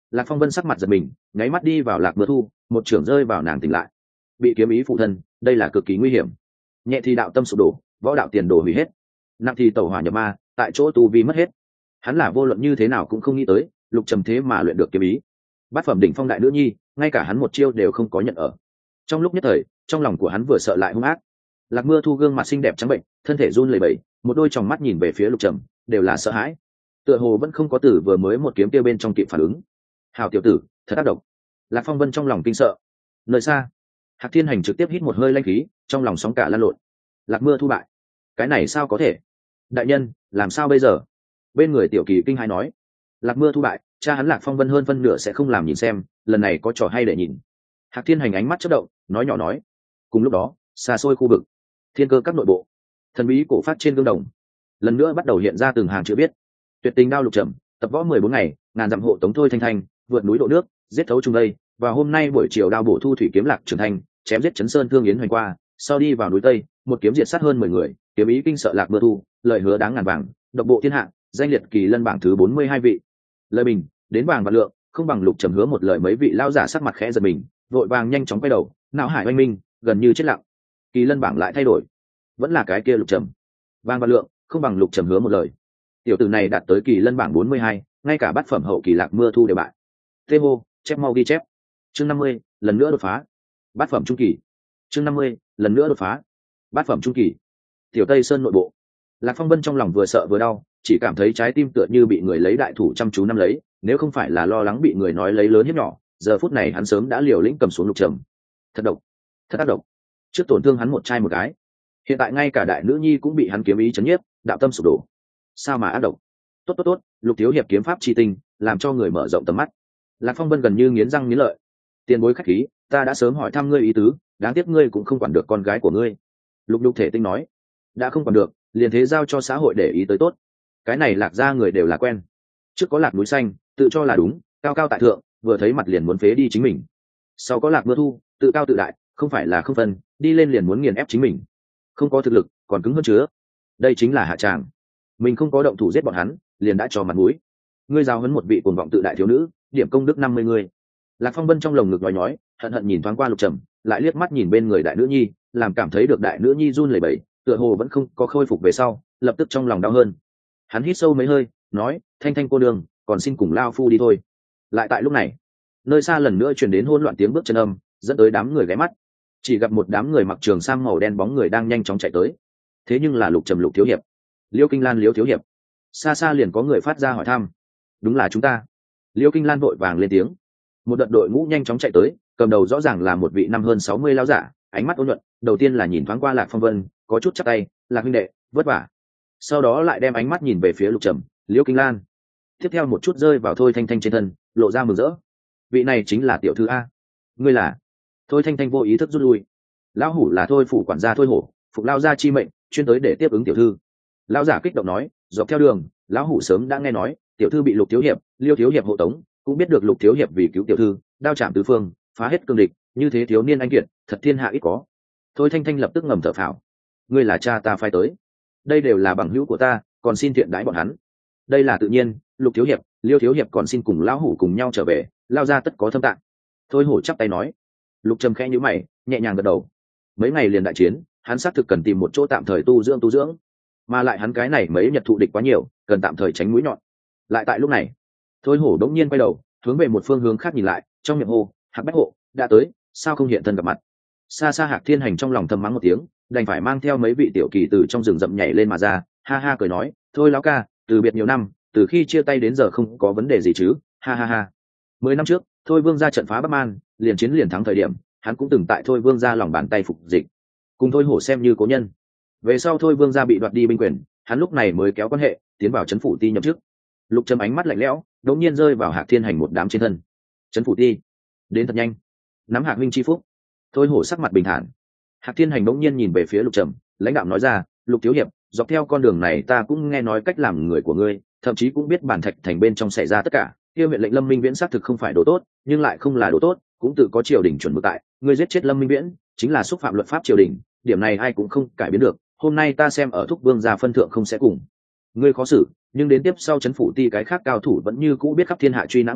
Lạc Phong Vân sắc mặt giật mình, nháy mắt đi vào Lạc Mưa Thu, một trưởng rơi vào nàng tỉnh lại. Bị kiếm ý phụ thân, đây là cực kỳ nguy hiểm. Nhẹ thì đạo tâm sụp đổ, võ đạo tiền đồ hủy hết, nặng thì tẩu hỏa nhập ma, tại chỗ tu vi mất hết. Hắn là vô luận như thế nào cũng không nghĩ tới, Lục Trầm thế mà luyện được kiếm ý. Bát phẩm đỉnh phong đại nữ nhi, ngay cả hắn một chiêu đều không có nhận ở. Trong lúc nhất thời, trong lòng của hắn vừa sợ lại hung ác. Lạc Mưa Thu gương mặt xinh đẹp trắng bệnh, thân thể run lẩy bẩy, một đôi tròng mắt nhìn về phía Lục Trầm, đều là sợ hãi. Tựa hồ vẫn không có tử vừa mới một kiếm kia bên trong kịp phản ứng. Hào tiểu tử, thật ác độc. Lạc Phong Vân trong lòng kinh sợ. Nơi xa, Hạc Thiên Hành trực tiếp hít một hơi lanh khí, trong lòng sóng cả lan lộn. Lạc Mưa Thu bại, cái này sao có thể? Đại nhân, làm sao bây giờ? Bên người Tiểu Kỳ kinh hãi nói. Lạc Mưa Thu bại, cha hắn Lạc Phong Vân hơn phân nửa sẽ không làm nhìn xem, lần này có trò hay để nhìn. Hạc Thiên Hành ánh mắt chớp động, nói nhỏ nói. Cùng lúc đó, xa xôi khu vực, thiên cơ các nội bộ, thần bí cổ phát trên gương đồng, lần nữa bắt đầu hiện ra từng hàng chữ viết. Tuyệt tình đao Lục Trầm, tập võ 14 ngày, ngàn dặm hộ tống Thôi Thanh Thanh, vượt núi độ nước, giết thấu trung đây, và hôm nay buổi chiều đao bổ thu thủy kiếm Lạc Trường Thanh, chém giết Chấn Sơn Thương Yến hoành qua, sau đi vào núi Tây, một kiếm diệt sát hơn 10 người, kiếm ý kinh sợ Lạc Mưa Thu, lời hứa đáng ngàn vàng, độc bộ thiên hạ, danh liệt kỳ lân bảng thứ 42 vị. Lời bình, đến vàng và lượng, không bằng Lục Trầm hứa một lời. Mấy vị lao giả sắc mặt khẽ giật mình, vội vàng nhanh chóng quay đầu, não hải oanh minh, gần như chết lặng. Kỳ lân bảng lại thay đổi, vẫn là cái kia Lục Trầm. Vàng và lượng, không bằng Lục Trầm hứa một lời. Tiểu tử này đạt tới kỳ lân bảng 42, ngay cả bát phẩm hậu kỳ Lạc Mưa Thu đều bại. Tê hô, chép mau ghi chép. Chương 50, lần nữa đột phá. Bát phẩm trung kỳ. Chương 50, lần nữa đột phá. Bát phẩm trung kỳ. Tiểu Tây Sơn nội bộ. Lạc Phong Vân trong lòng vừa sợ vừa đau, chỉ cảm thấy trái tim tựa như bị người lấy đại thủ chăm chú nắm lấy, nếu không phải là lo lắng bị người nói lấy lớn hiếp nhỏ, giờ phút này hắn sớm đã liều lĩnh cầm xuống Lục Trầm. Thật độc, thật ác độc. Trước tổn thương hắn một trai một gái, hiện tại ngay cả đại nữ nhi cũng bị hắn kiếm ý chấn nhiếp, đạo tâm sụp đổ. Sao mà ác độc? Tốt tốt tốt, Lục thiếu hiệp kiếm pháp chi tinh, làm cho người mở rộng tầm mắt. Lạc Phong Vân gần như nghiến răng nghiến lợi. Tiền bối khách khí, ta đã sớm hỏi thăm ngươi ý tứ, đáng tiếc ngươi cũng không quản được con gái của ngươi. Lục Lục Thể Tinh nói. Đã không quản được, liền thế giao cho xã hội để ý tới tốt. Cái này Lạc gia người đều là quen. Trước có Lạc núi xanh, tự cho là đúng, cao cao tại thượng, vừa thấy mặt liền muốn phế đi chính mình. Sau có Lạc Mưa Thu, tự cao tự đại, không phải là không phân, đi lên liền muốn nghiền ép chính mình. Không có thực lực, còn cứng hơn chứa. Đây chính là hạ tràng. Mình không có động thủ giết bọn hắn, liền đã cho mặt mũi. Ngươi giao huấn một vị cuồng vọng tự đại thiếu nữ, điểm công đức 50 người. Lạc Phong Vân trong lồng ngực nói, hận hận nhìn thoáng qua Lục Trầm, lại liếc mắt nhìn bên người đại nữ nhi, làm cảm thấy được đại nữ nhi run lẩy bẩy, tựa hồ vẫn không có khôi phục về sau, lập tức trong lòng đau hơn. Hắn hít sâu mấy hơi, nói, Thanh Thanh cô đường, còn xin cùng lao phu đi thôi. Lại tại lúc này, nơi xa lần nữa truyền đến hỗn loạn tiếng bước chân âm, dẫn tới đám người ghé mắt. Chỉ gặp một đám người mặc trường sam màu đen bóng người đang nhanh chóng chạy tới. Thế nhưng là Lục Trầm Lục thiếu hiệp, Liêu Kinh Lan Liêu thiếu hiệp. Xa xa liền có người phát ra hỏi thăm. Đúng là chúng ta. Liêu Kinh Lan vội vàng lên tiếng. Một đợt đội ngũ nhanh chóng chạy tới, cầm đầu rõ ràng là một vị năm hơn 60 lão giả, ánh mắt ôn nhuận, đầu tiên là nhìn thoáng qua Lạc Phong Vân, có chút chắp tay, Lạc huynh đệ, vất vả. Sau đó lại đem ánh mắt nhìn về phía Lục Trầm, Liêu Kinh Lan. Tiếp theo một chút rơi vào Thôi Thanh Thanh trên thân, lộ ra mừng rỡ. Vị này chính là tiểu thư a. Ngươi là? Thôi Thanh Thanh vô ý thức rút lui. Lão hủ là Thôi phủ quản gia Thôi hổ, phục lao gia chi mệnh, chuyên tới để tiếp ứng tiểu thư. Lão giả kích động nói, dọc theo đường, lão hủ sớm đã nghe nói, tiểu thư bị Lục thiếu hiệp, Liêu thiếu hiệp hộ tống, cũng biết được Lục thiếu hiệp vì cứu tiểu thư, đao chạm tứ phương, phá hết cương địch, như thế thiếu niên anh kiệt, thật thiên hạ ít có. Thôi Thanh Thanh lập tức ngầm thở phào. Ngươi là cha ta phái tới, đây đều là bằng hữu của ta, còn xin thiện đãi bọn hắn. Đây là tự nhiên, Lục thiếu hiệp, Liêu thiếu hiệp còn xin cùng lão hủ cùng nhau trở về, lao ra tất có thâm tạng. Thôi hổ chắp tay nói. Lục Trầm khẽ nhíu mày, nhẹ nhàng gật đầu. Mấy ngày liền đại chiến, hắn xác thực cần tìm một chỗ tạm thời tu dưỡng, mà lại hắn cái này mấy nhật thụ địch quá nhiều, cần tạm thời tránh mũi nhọn. Lại tại lúc này, Thôi hổ đống nhiên quay đầu, hướng về một phương hướng khác nhìn lại, trong miệng hô, Hạc Bách hộ đã tới, sao không hiện thân gặp mặt? Xa xa Hạc Thiên Hành trong lòng thầm mắng một tiếng, đành phải mang theo mấy vị tiểu kỳ từ trong rừng rậm nhảy lên mà ra, ha ha cười nói, thôi lão ca, từ biệt nhiều năm, từ khi chia tay đến giờ không có vấn đề gì chứ, ha ha ha. 10 năm trước, Thôi Vương ra trận phá Bắc Man, liền chiến liền thắng thời điểm, hắn cũng từng tại Thôi Vương ra lòng bàn tay phục dịch, cùng Thôi hổ xem như cố nhân. Về sau Thôi Vương ra bị đoạt đi binh quyền, hắn lúc này mới kéo quan hệ, tiến vào trấn phủ ti nhậm chức. Lục Trầm ánh mắt lạnh lẽo, đột nhiên rơi vào Hạc Thiên Hành một đám trên thân. Trấn phủ ti, đến thật nhanh. Nắm Hạc huynh chi phúc. Thôi hổ sắc mặt bình thản. Hạc Thiên Hành đột nhiên nhìn về phía Lục Trầm, lãnh đạo nói ra, Lục thiếu hiệp, dọc theo con đường này ta cũng nghe nói cách làm người của ngươi, thậm chí cũng biết bản thạch thành bên trong xảy ra tất cả. Tiêu huyện lệnh Lâm Minh Viễn xác thực không phải đồ tốt, nhưng lại không là đồ tốt, cũng tự có triều đình chuẩn mực tại. Ngươi giết chết Lâm Minh Viễn, chính là xúc phạm luật pháp triều đình, điểm này ai cũng không cải biến được. Hôm nay ta xem ở Thúc Vương gia phân thượng không sẽ cùng ngươi khó xử, nhưng đến tiếp sau trấn phủ ti cái khác cao thủ vẫn như cũ biết khắp thiên hạ truy nã ngươi,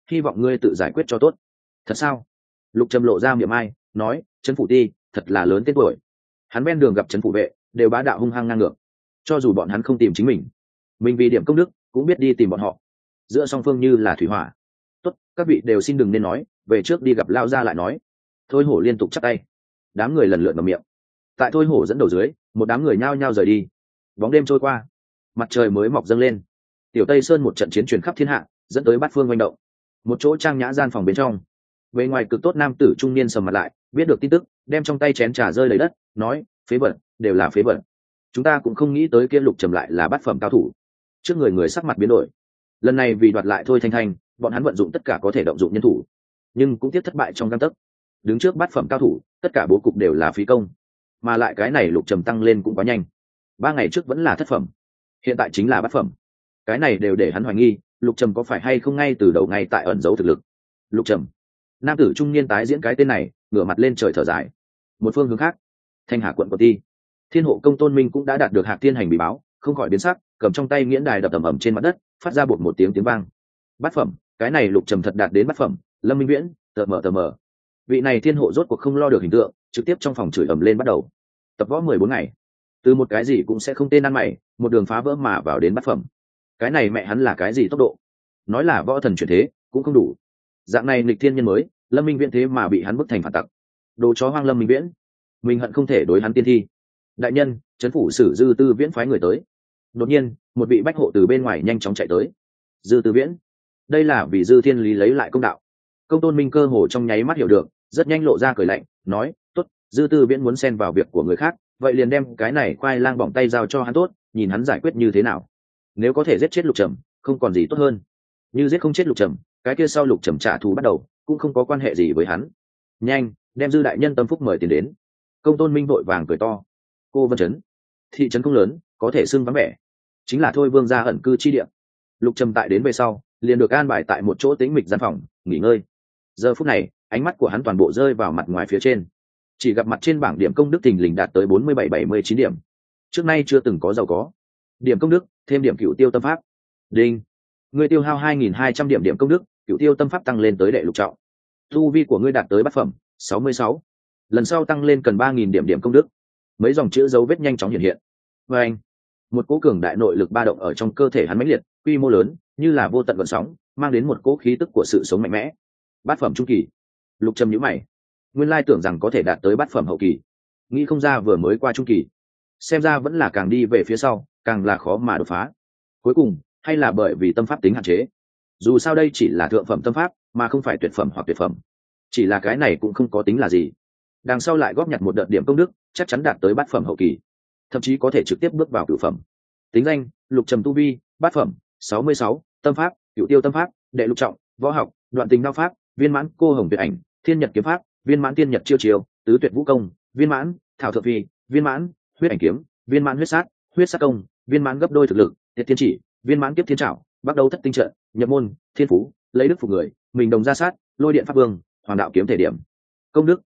hy vọng ngươi tự giải quyết cho tốt. Thật sao? Lục Trầm lộ ra miệng ai nói, trấn phủ ti thật là lớn tên tuổi. Hắn ven đường gặp trấn phủ vệ đều bá đạo hung hăng ngang ngược, cho dù bọn hắn không tìm chính mình vì điểm công đức cũng biết đi tìm bọn họ, giữa song phương như là thủy hỏa. Tốt, các vị đều xin đừng nên nói, về trước đi gặp Lao gia lại nói. Thôi Hổ liên tục chắp tay, đám người lần lượt mở miệng. Tại Thôi Hổ dẫn đầu dưới, một đám người nhao nhao rời đi. Bóng đêm trôi qua, mặt trời mới mọc dâng lên. Tiểu Tây Sơn một trận chiến truyền khắp thiên hạ, dẫn tới bát phương manh động. Một chỗ trang nhã gian phòng bên trong, bề ngoài cực tốt nam tử trung niên sầm mặt lại, biết được tin tức, đem trong tay chén trà rơi lấy đất, nói, phế vật, đều là phế vật. Chúng ta cũng không nghĩ tới kia Lục Trầm lại là bát phẩm cao thủ. Trước người sắc mặt biến đổi. Lần này vì đoạt lại Thôi Thanh Thanh, bọn hắn vận dụng tất cả có thể động dụng nhân thủ, nhưng cũng tiếp thất bại trong gang tấc. Đứng trước bát phẩm cao thủ, tất cả bố cục đều là phí công, mà lại cái này Lục Trầm tăng lên cũng quá nhanh. 3 ngày trước vẫn là thất phẩm, hiện tại chính là bát phẩm. Cái này đều để hắn hoài nghi Lục Trầm có phải hay không ngay từ đầu ngay tại ẩn giấu thực lực. Lục Trầm, nam tử trung niên tái diễn cái tên này, ngửa mặt lên trời thở dài. Một phương hướng khác, Thanh Hà quận của Ti, Thiên hộ công Tôn Minh cũng đã đạt được Hạc Thiên hành bị báo, không khỏi biến sắc, cầm trong tay nghiễn đài đập ầm ầm trên mặt đất, phát ra bột một tiếng vang. Bát phẩm, cái này Lục Trầm thật đạt đến bát phẩm. Lâm Minh Viễn, tờ mờ. Vị này thiên hộ rốt cuộc không lo được hình tượng, trực tiếp trong phòng chửi ầm lên bắt đầu. Tập võ 14 ngày, từ một cái gì cũng sẽ không tên ăn mày, một đường phá vỡ mà vào đến bát phẩm. Cái này mẹ hắn là cái gì tốc độ? Nói là võ thần chuyển thế cũng không đủ. Dạng này nghịch thiên nhân mới, Lâm Minh Viễn thế mà bị hắn bức thành phản tặc. Đồ chó hoang Lâm Minh Viễn, mình hận không thể đối hắn tiên thi. Đại nhân, trấn phủ sử Dư Tư Viễn phái người tới. Đột nhiên, một vị bách hộ từ bên ngoài nhanh chóng chạy tới. Dư Tư Viễn, đây là vì Dư Thiên Lý lấy lại công đạo. Công Tôn Minh cơ hồ trong nháy mắt hiểu được, rất nhanh lộ ra cười lạnh, nói, tốt, Dư Tư Viễn muốn xen vào việc của người khác, vậy liền đem cái này khoai lang bỏng tay giao cho hắn tốt, nhìn hắn giải quyết như thế nào. Nếu có thể giết chết Lục Trầm, không còn gì tốt hơn. Như giết không chết Lục Trầm, cái kia sau Lục Trầm trả thù bắt đầu, cũng không có quan hệ gì với hắn. Nhanh, đem Dư đại nhân tâm phúc mời tiền đến. Công Tôn Minh vội vàng cười to. Cô Vân Trấn, thị trấn không lớn, có thể xưng vắng vẻ, chính là Thôi Vương gia ẩn cư chi địa. Lục Trầm tại đến về sau, liền được an bài tại một chỗ tĩnh mịch gian phòng nghỉ ngơi. Giờ phút này, ánh mắt của hắn toàn bộ rơi vào mặt ngoài phía trên, chỉ gặp mặt trên bảng điểm công đức thình lình đạt tới 47-79 điểm, trước nay chưa từng có giàu có. Điểm công đức thêm điểm cửu tiêu tâm pháp. Đinh, ngươi tiêu hao 2.200 điểm công đức, cửu tiêu tâm pháp tăng lên tới đệ lục trọng. Tu vi của ngươi đạt tới bát phẩm 66. Lần sau tăng lên cần 3.000 điểm công đức. Mấy dòng chữ dấu vết nhanh chóng hiện hiện. Và anh, một cỗ cường đại nội lực ba động ở trong cơ thể hắn mãnh liệt, quy mô lớn, như là vô tận gợn sóng, mang đến một cỗ khí tức của sự sống mạnh mẽ. Bát phẩm trung kỳ. Lục Trầm nhíu mày, nguyên lai tưởng rằng có thể đạt tới bát phẩm hậu kỳ, nghĩ không ra vừa mới qua trung kỳ. Xem ra vẫn là càng đi về phía sau, càng là khó mà đột phá. Cuối cùng, hay là bởi vì tâm pháp tính hạn chế. Dù sao đây chỉ là thượng phẩm tâm pháp, mà không phải tuyệt phẩm hoặc tuyệt phẩm. Chỉ là cái này cũng không có tính là gì. Đằng sau lại góp nhặt một đợt điểm công đức, chắc chắn đạt tới bát phẩm hậu kỳ, thậm chí có thể trực tiếp bước vào cửu phẩm. Tính danh: Lục Trầm tu vi, bát phẩm 66, tâm pháp: Cửu Tiêu tâm pháp, đệ lục trọng, võ học: Đoạn tình đao pháp, viên mãn cô hồng tuyệt ảnh, thiên nhật kiếm pháp, viên mãn tiên nhật chiêu chiêu, tứ tuyệt vũ công, viên mãn thảo thượng phi, viên mãn huyết ảnh kiếm, viên mãn huyết sát công, viên mãn gấp đôi thực lực, tiệt thiên chỉ, viên mãn kiếp thiên trảo, bắt đầu thất tinh trận, nhập môn thiên phú, lấy đức phục người, mình đồng ra sát, lôi điện pháp vương, hoàng đạo kiếm thể điểm. Công đức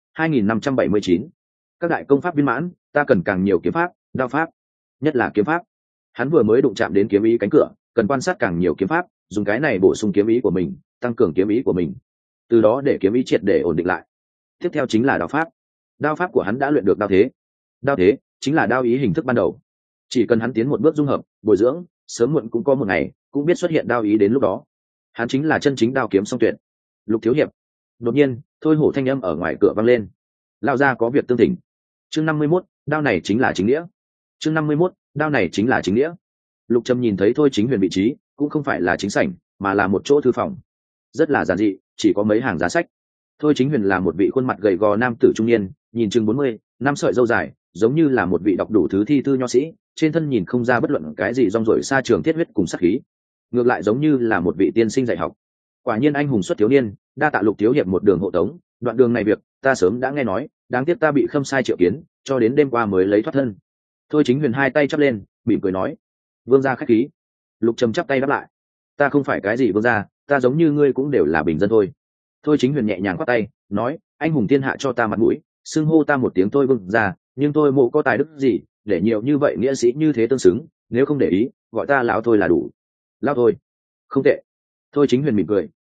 2.579. Các đại công pháp viên mãn, ta cần càng nhiều kiếm pháp, đao pháp, nhất là kiếm pháp. Hắn vừa mới đụng chạm đến kiếm ý cánh cửa, cần quan sát càng nhiều kiếm pháp, dùng cái này bổ sung kiếm ý của mình, tăng cường kiếm ý của mình, từ đó để kiếm ý triệt để ổn định lại. Tiếp theo chính là đao pháp. Đao pháp của hắn đã luyện được đao thế. Đao thế chính là đao ý hình thức ban đầu. Chỉ cần hắn tiến một bước dung hợp, bồi dưỡng, sớm muộn cũng có một ngày cũng biết xuất hiện đao ý, đến lúc đó hắn chính là chân chính đao kiếm song tuyệt. Lục thiếu hiệp. Đột nhiên, Thôi Hổ thanh âm ở ngoài cửa vang lên. Lao ra có việc tương thỉnh. Chương 51, đao này chính là chính nghĩa. Chương 51, đao này chính là chính nghĩa. Lục Trầm nhìn thấy Thôi Chính Huyền vị trí, cũng không phải là chính sảnh, mà là một chỗ thư phòng. Rất là giản dị, chỉ có mấy hàng giá sách. Thôi Chính Huyền là một vị khuôn mặt gầy gò nam tử trung niên, nhìn chừng 40, năm sợi râu dài, giống như là một vị đọc đủ thứ thi thư nho sĩ, trên thân nhìn không ra bất luận cái gì rong rổi xa trường thiết huyết cùng sát khí, ngược lại giống như là một vị tiên sinh dạy học. Quả nhiên anh hùng xuất thiếu niên, đa tạ Lục thiếu hiệp một đường hộ tống, đoạn đường này việc ta sớm đã nghe nói, đáng tiếc ta bị Khâm Sai triệu kiến, cho đến đêm qua mới lấy thoát thân. Thôi Chính Huyền hai tay chắp lên, mỉm cười nói: Vương gia khách khí. Lục Trầm chắp tay đáp lại: Ta không phải cái gì vương gia, ta giống như ngươi cũng đều là bình dân thôi. Thôi Chính Huyền nhẹ nhàng khoát tay, nói: Anh hùng thiên hạ cho ta mặt mũi, xưng hô ta một tiếng Thôi vương gia, nhưng tôi mộ có tài đức gì để nhiều như vậy nghĩa sĩ như thế tương xứng, nếu không để ý, gọi ta lão Thôi là đủ. Lão Thôi. Không tệ. Thôi Chính Huyền mỉm cười,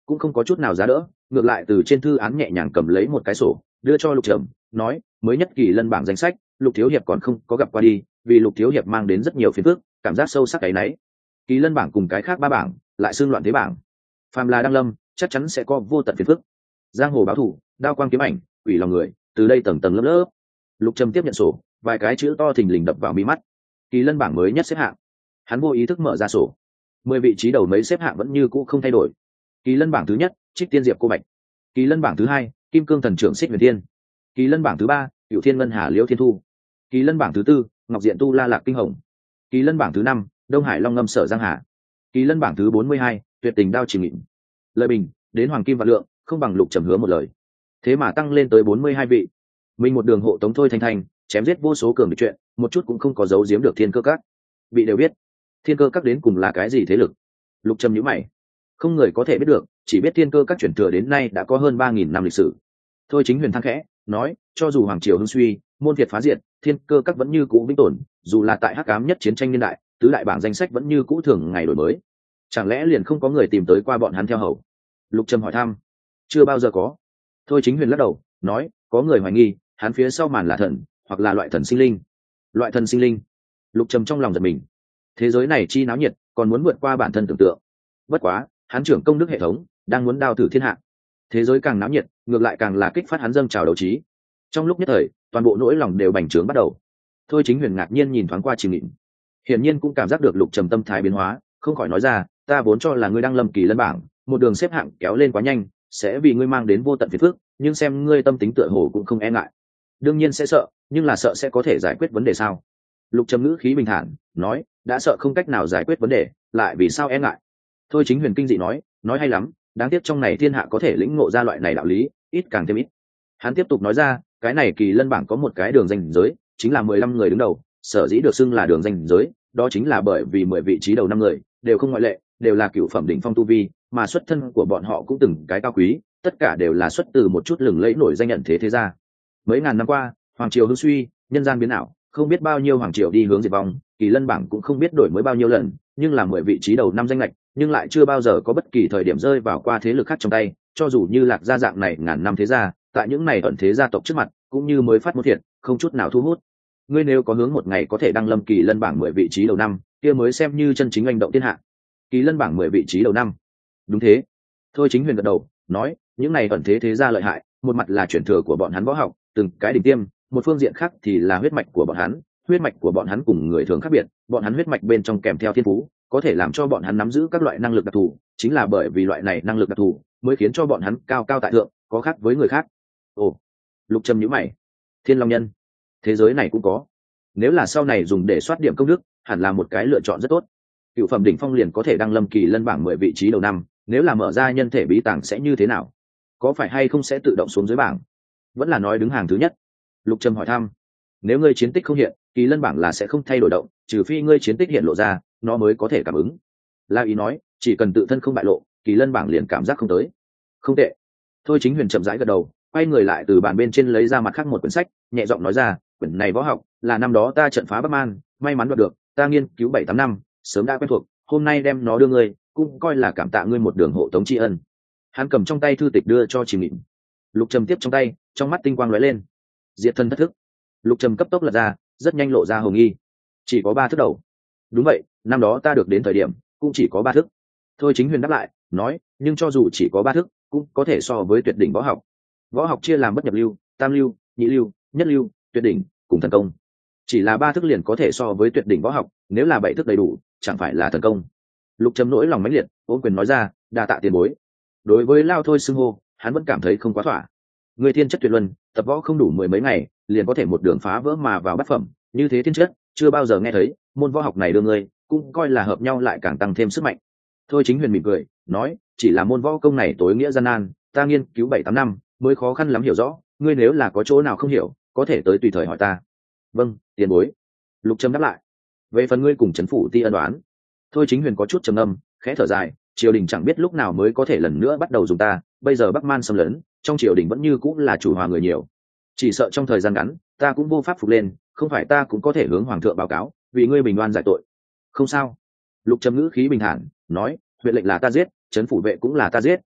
cũng không có chút nào giá đỡ, ngược lại từ trên thư án nhẹ nhàng cầm lấy một cái sổ đưa cho Lục Trầm, nói mới nhất kỳ lân bảng danh sách Lục thiếu hiệp còn không có gặp qua đi, vì Lục thiếu hiệp mang đến rất nhiều phiền phức, cảm giác sâu sắc cái nấy. Kỳ lân bảng cùng cái khác 3 bảng lại xương loạn thế bảng, phàm là đăng lâm chắc chắn sẽ có vô tận phiền phức. Giang hồ báo thủ, đao quang kiếm ảnh, quỷ lòng người, từ đây tầng tầng lớp lớp. Lục Trầm tiếp nhận sổ, vài cái chữ to thình lình đập vào mi mắt. Kỳ lân bảng mới nhất xếp hạng. Hắn vô ý thức mở ra sổ, 10 vị trí đầu mấy xếp hạng vẫn như cũ không thay đổi. Kỳ lân bảng thứ nhất, Trích Tiên Diệp Cô Bạch. Kỳ lân bảng thứ hai, Kim Cương Thần Trưởng Xích Huyền Thiên. Kỳ lân bảng thứ ba, Cửu Thiên Ngân Hà Liễu Thiên Thu. Kỳ lân bảng thứ tư, Ngọc Diện Tu La Lạc Kinh Hồng. Kỳ lân bảng thứ năm, Đông Hải Long Ngâm Sở Giang Hà. Kỳ lân bảng thứ 42, Tuyệt Tình Đao Chìm Nghịm. Lời bình, đến hoàng kim vạn lượng, không bằng Lục Trầm hứa một lời. Thế mà tăng lên tới 42 vị. Mình một đường hộ tống thôi thanh thanh, chém giết vô số cường địch chuyện, một chút cũng không có giấu giếm được Thiên Cơ Các. Bị đều biết, Thiên Cơ Các đến cùng là cái gì thế lực. Lục Trầm nhíu mày. Không người có thể biết được, chỉ biết Thiên Cơ Các chuyển thừa đến nay đã có hơn 3000 năm lịch sử. Thôi Chính Huyền than khẽ, nói, cho dù hoàng triều hưng suy, môn việt phá diệt, Thiên Cơ Các vẫn như cũ vĩnh tồn, dù là tại hắc ám nhất chiến tranh niên đại, tứ đại bảng danh sách vẫn như cũ thường ngày đổi mới. Chẳng lẽ liền không có người tìm tới qua bọn hắn theo hầu? Lục Trầm hỏi thăm. Chưa bao giờ có. Thôi Chính Huyền lắc đầu, nói, có người hoài nghi hắn phía sau màn là thần, hoặc là loại thần sinh linh. Loại thần sinh linh. Lục Trầm trong lòng giật mình. Thế giới này chi náo nhiệt, còn muốn vượt qua bản thân tưởng tượng. Bất quá, hắn trưởng công đức hệ thống, đang muốn đao thử thiên hạ. Thế giới càng náo nhiệt, ngược lại càng là kích phát hắn dâng trào đấu trí. Trong lúc nhất thời, toàn bộ nỗi lòng đều bành trướng bắt đầu. Thôi Chính Huyền ngạc nhiên nhìn thoáng qua Trình Nghị, hiển nhiên cũng cảm giác được Lục Trầm tâm thái biến hóa, không khỏi nói ra, ta vốn cho là ngươi đang lâm kỳ lân bảng, một đường xếp hạng kéo lên quá nhanh, sẽ vì ngươi mang đến vô tận phiền phức, nhưng xem ngươi tâm tính tựa hồ cũng không e ngại. Đương nhiên sẽ sợ, nhưng là sợ sẽ có thể giải quyết vấn đề sao? Lục Trầm ngữ khí bình thản, nói, đã sợ không cách nào giải quyết vấn đề, lại vì sao e ngại? Thôi Chính Huyền kinh dị nói hay lắm, đáng tiếc trong này thiên hạ có thể lĩnh ngộ ra loại này đạo lý, ít càng thêm ít. Hắn tiếp tục nói ra, cái này kỳ lân bảng có một cái đường danh giới, chính là 15 người đứng đầu, sở dĩ được xưng là đường danh giới, đó chính là bởi vì 10 vị trí đầu 5 người đều không ngoại lệ, đều là cửu phẩm đỉnh phong tu vi, mà xuất thân của bọn họ cũng từng cái cao quý, tất cả đều là xuất từ một chút lừng lẫy nổi danh nhận thế gia. Mấy ngàn năm qua, hoàng triều hưng suy, nhân gian biến ảo, không biết bao nhiêu hoàng triều đi hướng diệt vong, kỳ lân bảng cũng không biết đổi mới bao nhiêu lần, nhưng là 10 vị trí đầu 5 danh lệch, nhưng lại chưa bao giờ có bất kỳ thời điểm rơi vào qua thế lực khác trong tay, cho dù như Lạc gia dạng này ngàn năm thế gia, tại những này ẩn thế gia tộc trước mặt, cũng như mới phát một thiện, không chút nào thu hút. Ngươi nếu có hướng một ngày có thể đăng lâm kỳ lân bảng 10 vị trí đầu năm, kia mới xem như chân chính hành động thiên hạ. Kỳ lân bảng 10 vị trí đầu năm. Đúng thế. Thôi Chính Huyền gật đầu, nói, những này ẩn thế gia lợi hại, một mặt là chuyển thừa của bọn hắn võ học, từng cái đỉnh tiêm, một phương diện khác thì là huyết mạch của bọn hắn, huyết mạch của bọn hắn cùng người thường khác biệt, bọn hắn huyết mạch bên trong kèm theo thiên phú, có thể làm cho bọn hắn nắm giữ các loại năng lực đặc thù, chính là bởi vì loại này năng lực đặc thù, mới khiến cho bọn hắn cao cao tại thượng, có khác với người khác. Ồ, Lục Trầm nhíu mày. Thiên Long Nhân, thế giới này cũng có. Nếu là sau này dùng để soát điểm công đức, hẳn là một cái lựa chọn rất tốt. Cựu phẩm đỉnh phong liền có thể đăng lâm kỳ lân bảng 10 vị trí đầu năm, nếu là mở ra nhân thể bí tàng sẽ như thế nào? Có phải hay không sẽ tự động xuống dưới bảng? Vẫn là nói đứng hàng thứ nhất? Lục Trầm hỏi thăm. Nếu ngươi chiến tích không hiện, kỳ lân bảng là sẽ không thay đổi động, trừ phi ngươi chiến tích hiện lộ ra, nó mới có thể cảm ứng. La Ý nói, chỉ cần tự thân không bại lộ, kỳ lân bảng liền cảm giác không tới. Không tệ. Thôi Chính Huyền chậm rãi gật đầu, quay người lại từ bàn bên trên lấy ra mặt khác một quyển sách, nhẹ giọng nói ra, quyển này võ học là năm đó ta trận phá Bắc Man, may mắn đoạt được, ta nghiên cứu 7-8 năm, sớm đã quen thuộc, hôm nay đem nó đưa ngươi, cũng coi là cảm tạ ngươi một đường hộ tống tri ân. Hắn cầm trong tay thư tịch đưa cho Trình Nghị. Lục Trầm tiếp trong tay, trong mắt tinh quang lóe lên. Diệt thân thất thức. Lục Trầm cấp tốc lật ra, rất nhanh lộ ra hồng nghi. Chỉ có 3 thức đầu. Đúng vậy, năm đó ta được đến thời điểm cũng chỉ có 3 thức. Thôi Chính Huyền đáp lại, nói, nhưng cho dù chỉ có 3 thức, cũng có thể so với tuyệt đỉnh võ học. Võ học chia làm bất nhập lưu, tam lưu, nhị lưu, nhất lưu, tuyệt đỉnh cùng thần công. Chỉ là 3 thức liền có thể so với tuyệt đỉnh võ học, nếu là 7 thức đầy đủ, chẳng phải là thần công. Lục Trầm nỗi lòng mãnh liệt, ôm quyền nói ra, đa tạ tiền bối. Đối với Lao Thôi xưng hô, hắn vẫn cảm thấy không quá thỏa. Người thiên chất tuyệt luân, tập võ không đủ 10 mấy ngày, liền có thể một đường phá vỡ mà vào bát phẩm, như thế thiên chất, chưa bao giờ nghe thấy, môn võ học này đưa ngươi, cũng coi là hợp nhau lại càng tăng thêm sức mạnh. Thôi Chính Huyền mỉm cười, nói, chỉ là môn võ công này tối nghĩa gian nan, ta nghiên cứu 7-8 năm, mới khó khăn lắm hiểu rõ, ngươi nếu là có chỗ nào không hiểu, có thể tới tùy thời hỏi ta. Vâng, tiền bối. Lục Trầm đáp lại. Về phần ngươi cùng trấn phủ ti ân đoán. Thôi Chính Huyền có chút trầm ngâm, khẽ thở dài, triều đình chẳng biết lúc nào mới có thể lần nữa bắt đầu dùng ta, bây giờ Bắc Man xâm lấn, trong triều đình vẫn như cũng là chủ hòa người nhiều, chỉ sợ trong thời gian ngắn ta cũng vô pháp phục lên, không phải ta cũng có thể hướng hoàng thượng báo cáo, vì ngươi bình oan giải tội. Không sao. Lục Trầm ngữ khí bình thản, nói, huyện lệnh là ta giết, trấn phủ vệ cũng là ta giết,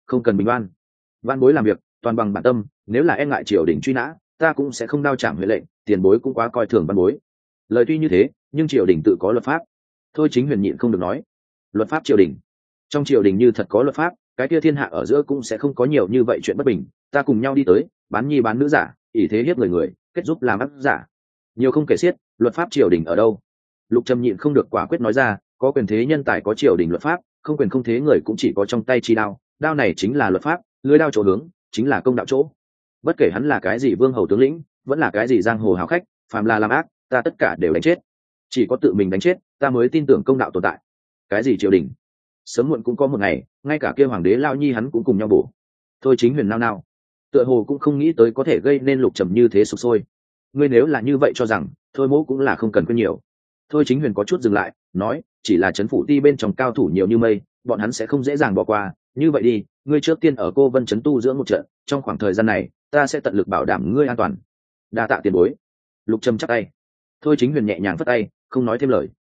không cần bình oan. Văn bối làm việc toàn bằng bản tâm, nếu là e ngại triều đình truy nã, ta cũng sẽ không đao chạm huệ lệnh, tiền bối cũng quá coi thường văn bối. Lời tuy như thế, nhưng triều đình tự có luật pháp. Thôi Chính Huyền nhịn không được nói. Luật pháp triều đình? Trong triều đình như thật có luật pháp, cái kia thiên hạ ở giữa cũng sẽ không có nhiều như vậy chuyện bất bình. Ta cùng nhau đi tới, bán nhi bán nữ giả, ỷ thế hiếp người, kết giúp làm ác giả, nhiều không kể xiết. Luật pháp triều đình ở đâu? Lục Trầm nhịn không được quả quyết nói ra, có quyền thế nhân tài có triều đình luật pháp, không quyền không thế người cũng chỉ có trong tay chi đao, đao này chính là luật pháp, lưỡi đao chỗ hướng chính là công đạo chỗ. Bất kể hắn là cái gì vương hầu tướng lĩnh, vẫn là cái gì giang hồ hào khách, phàm là làm ác, ta tất cả đều đánh chết. Chỉ có tự mình đánh chết, ta mới tin tưởng công đạo tồn tại. Cái gì triều đình? Sớm muộn cũng có một ngày, ngay cả kia hoàng đế lao nhi hắn cũng cùng nhau bổ. Thôi Chính Huyền nao nao, tựa hồ cũng không nghĩ tới có thể gây nên Lục Trầm như thế sục sôi. Ngươi nếu là như vậy cho rằng, thôi mỗ cũng là không cần quên nhiều. Thôi Chính Huyền có chút dừng lại, nói, chỉ là trấn phủ ti bên trong cao thủ nhiều như mây, bọn hắn sẽ không dễ dàng bỏ qua. Như vậy đi, ngươi trước tiên ở Cô Vân trấn tu dưỡng một trận, trong khoảng thời gian này, ta sẽ tận lực bảo đảm ngươi an toàn. Đa tạ tiền bối. Lục Trầm chắp tay. Thôi Chính Huyền nhẹ nhàng phất tay, không nói thêm lời.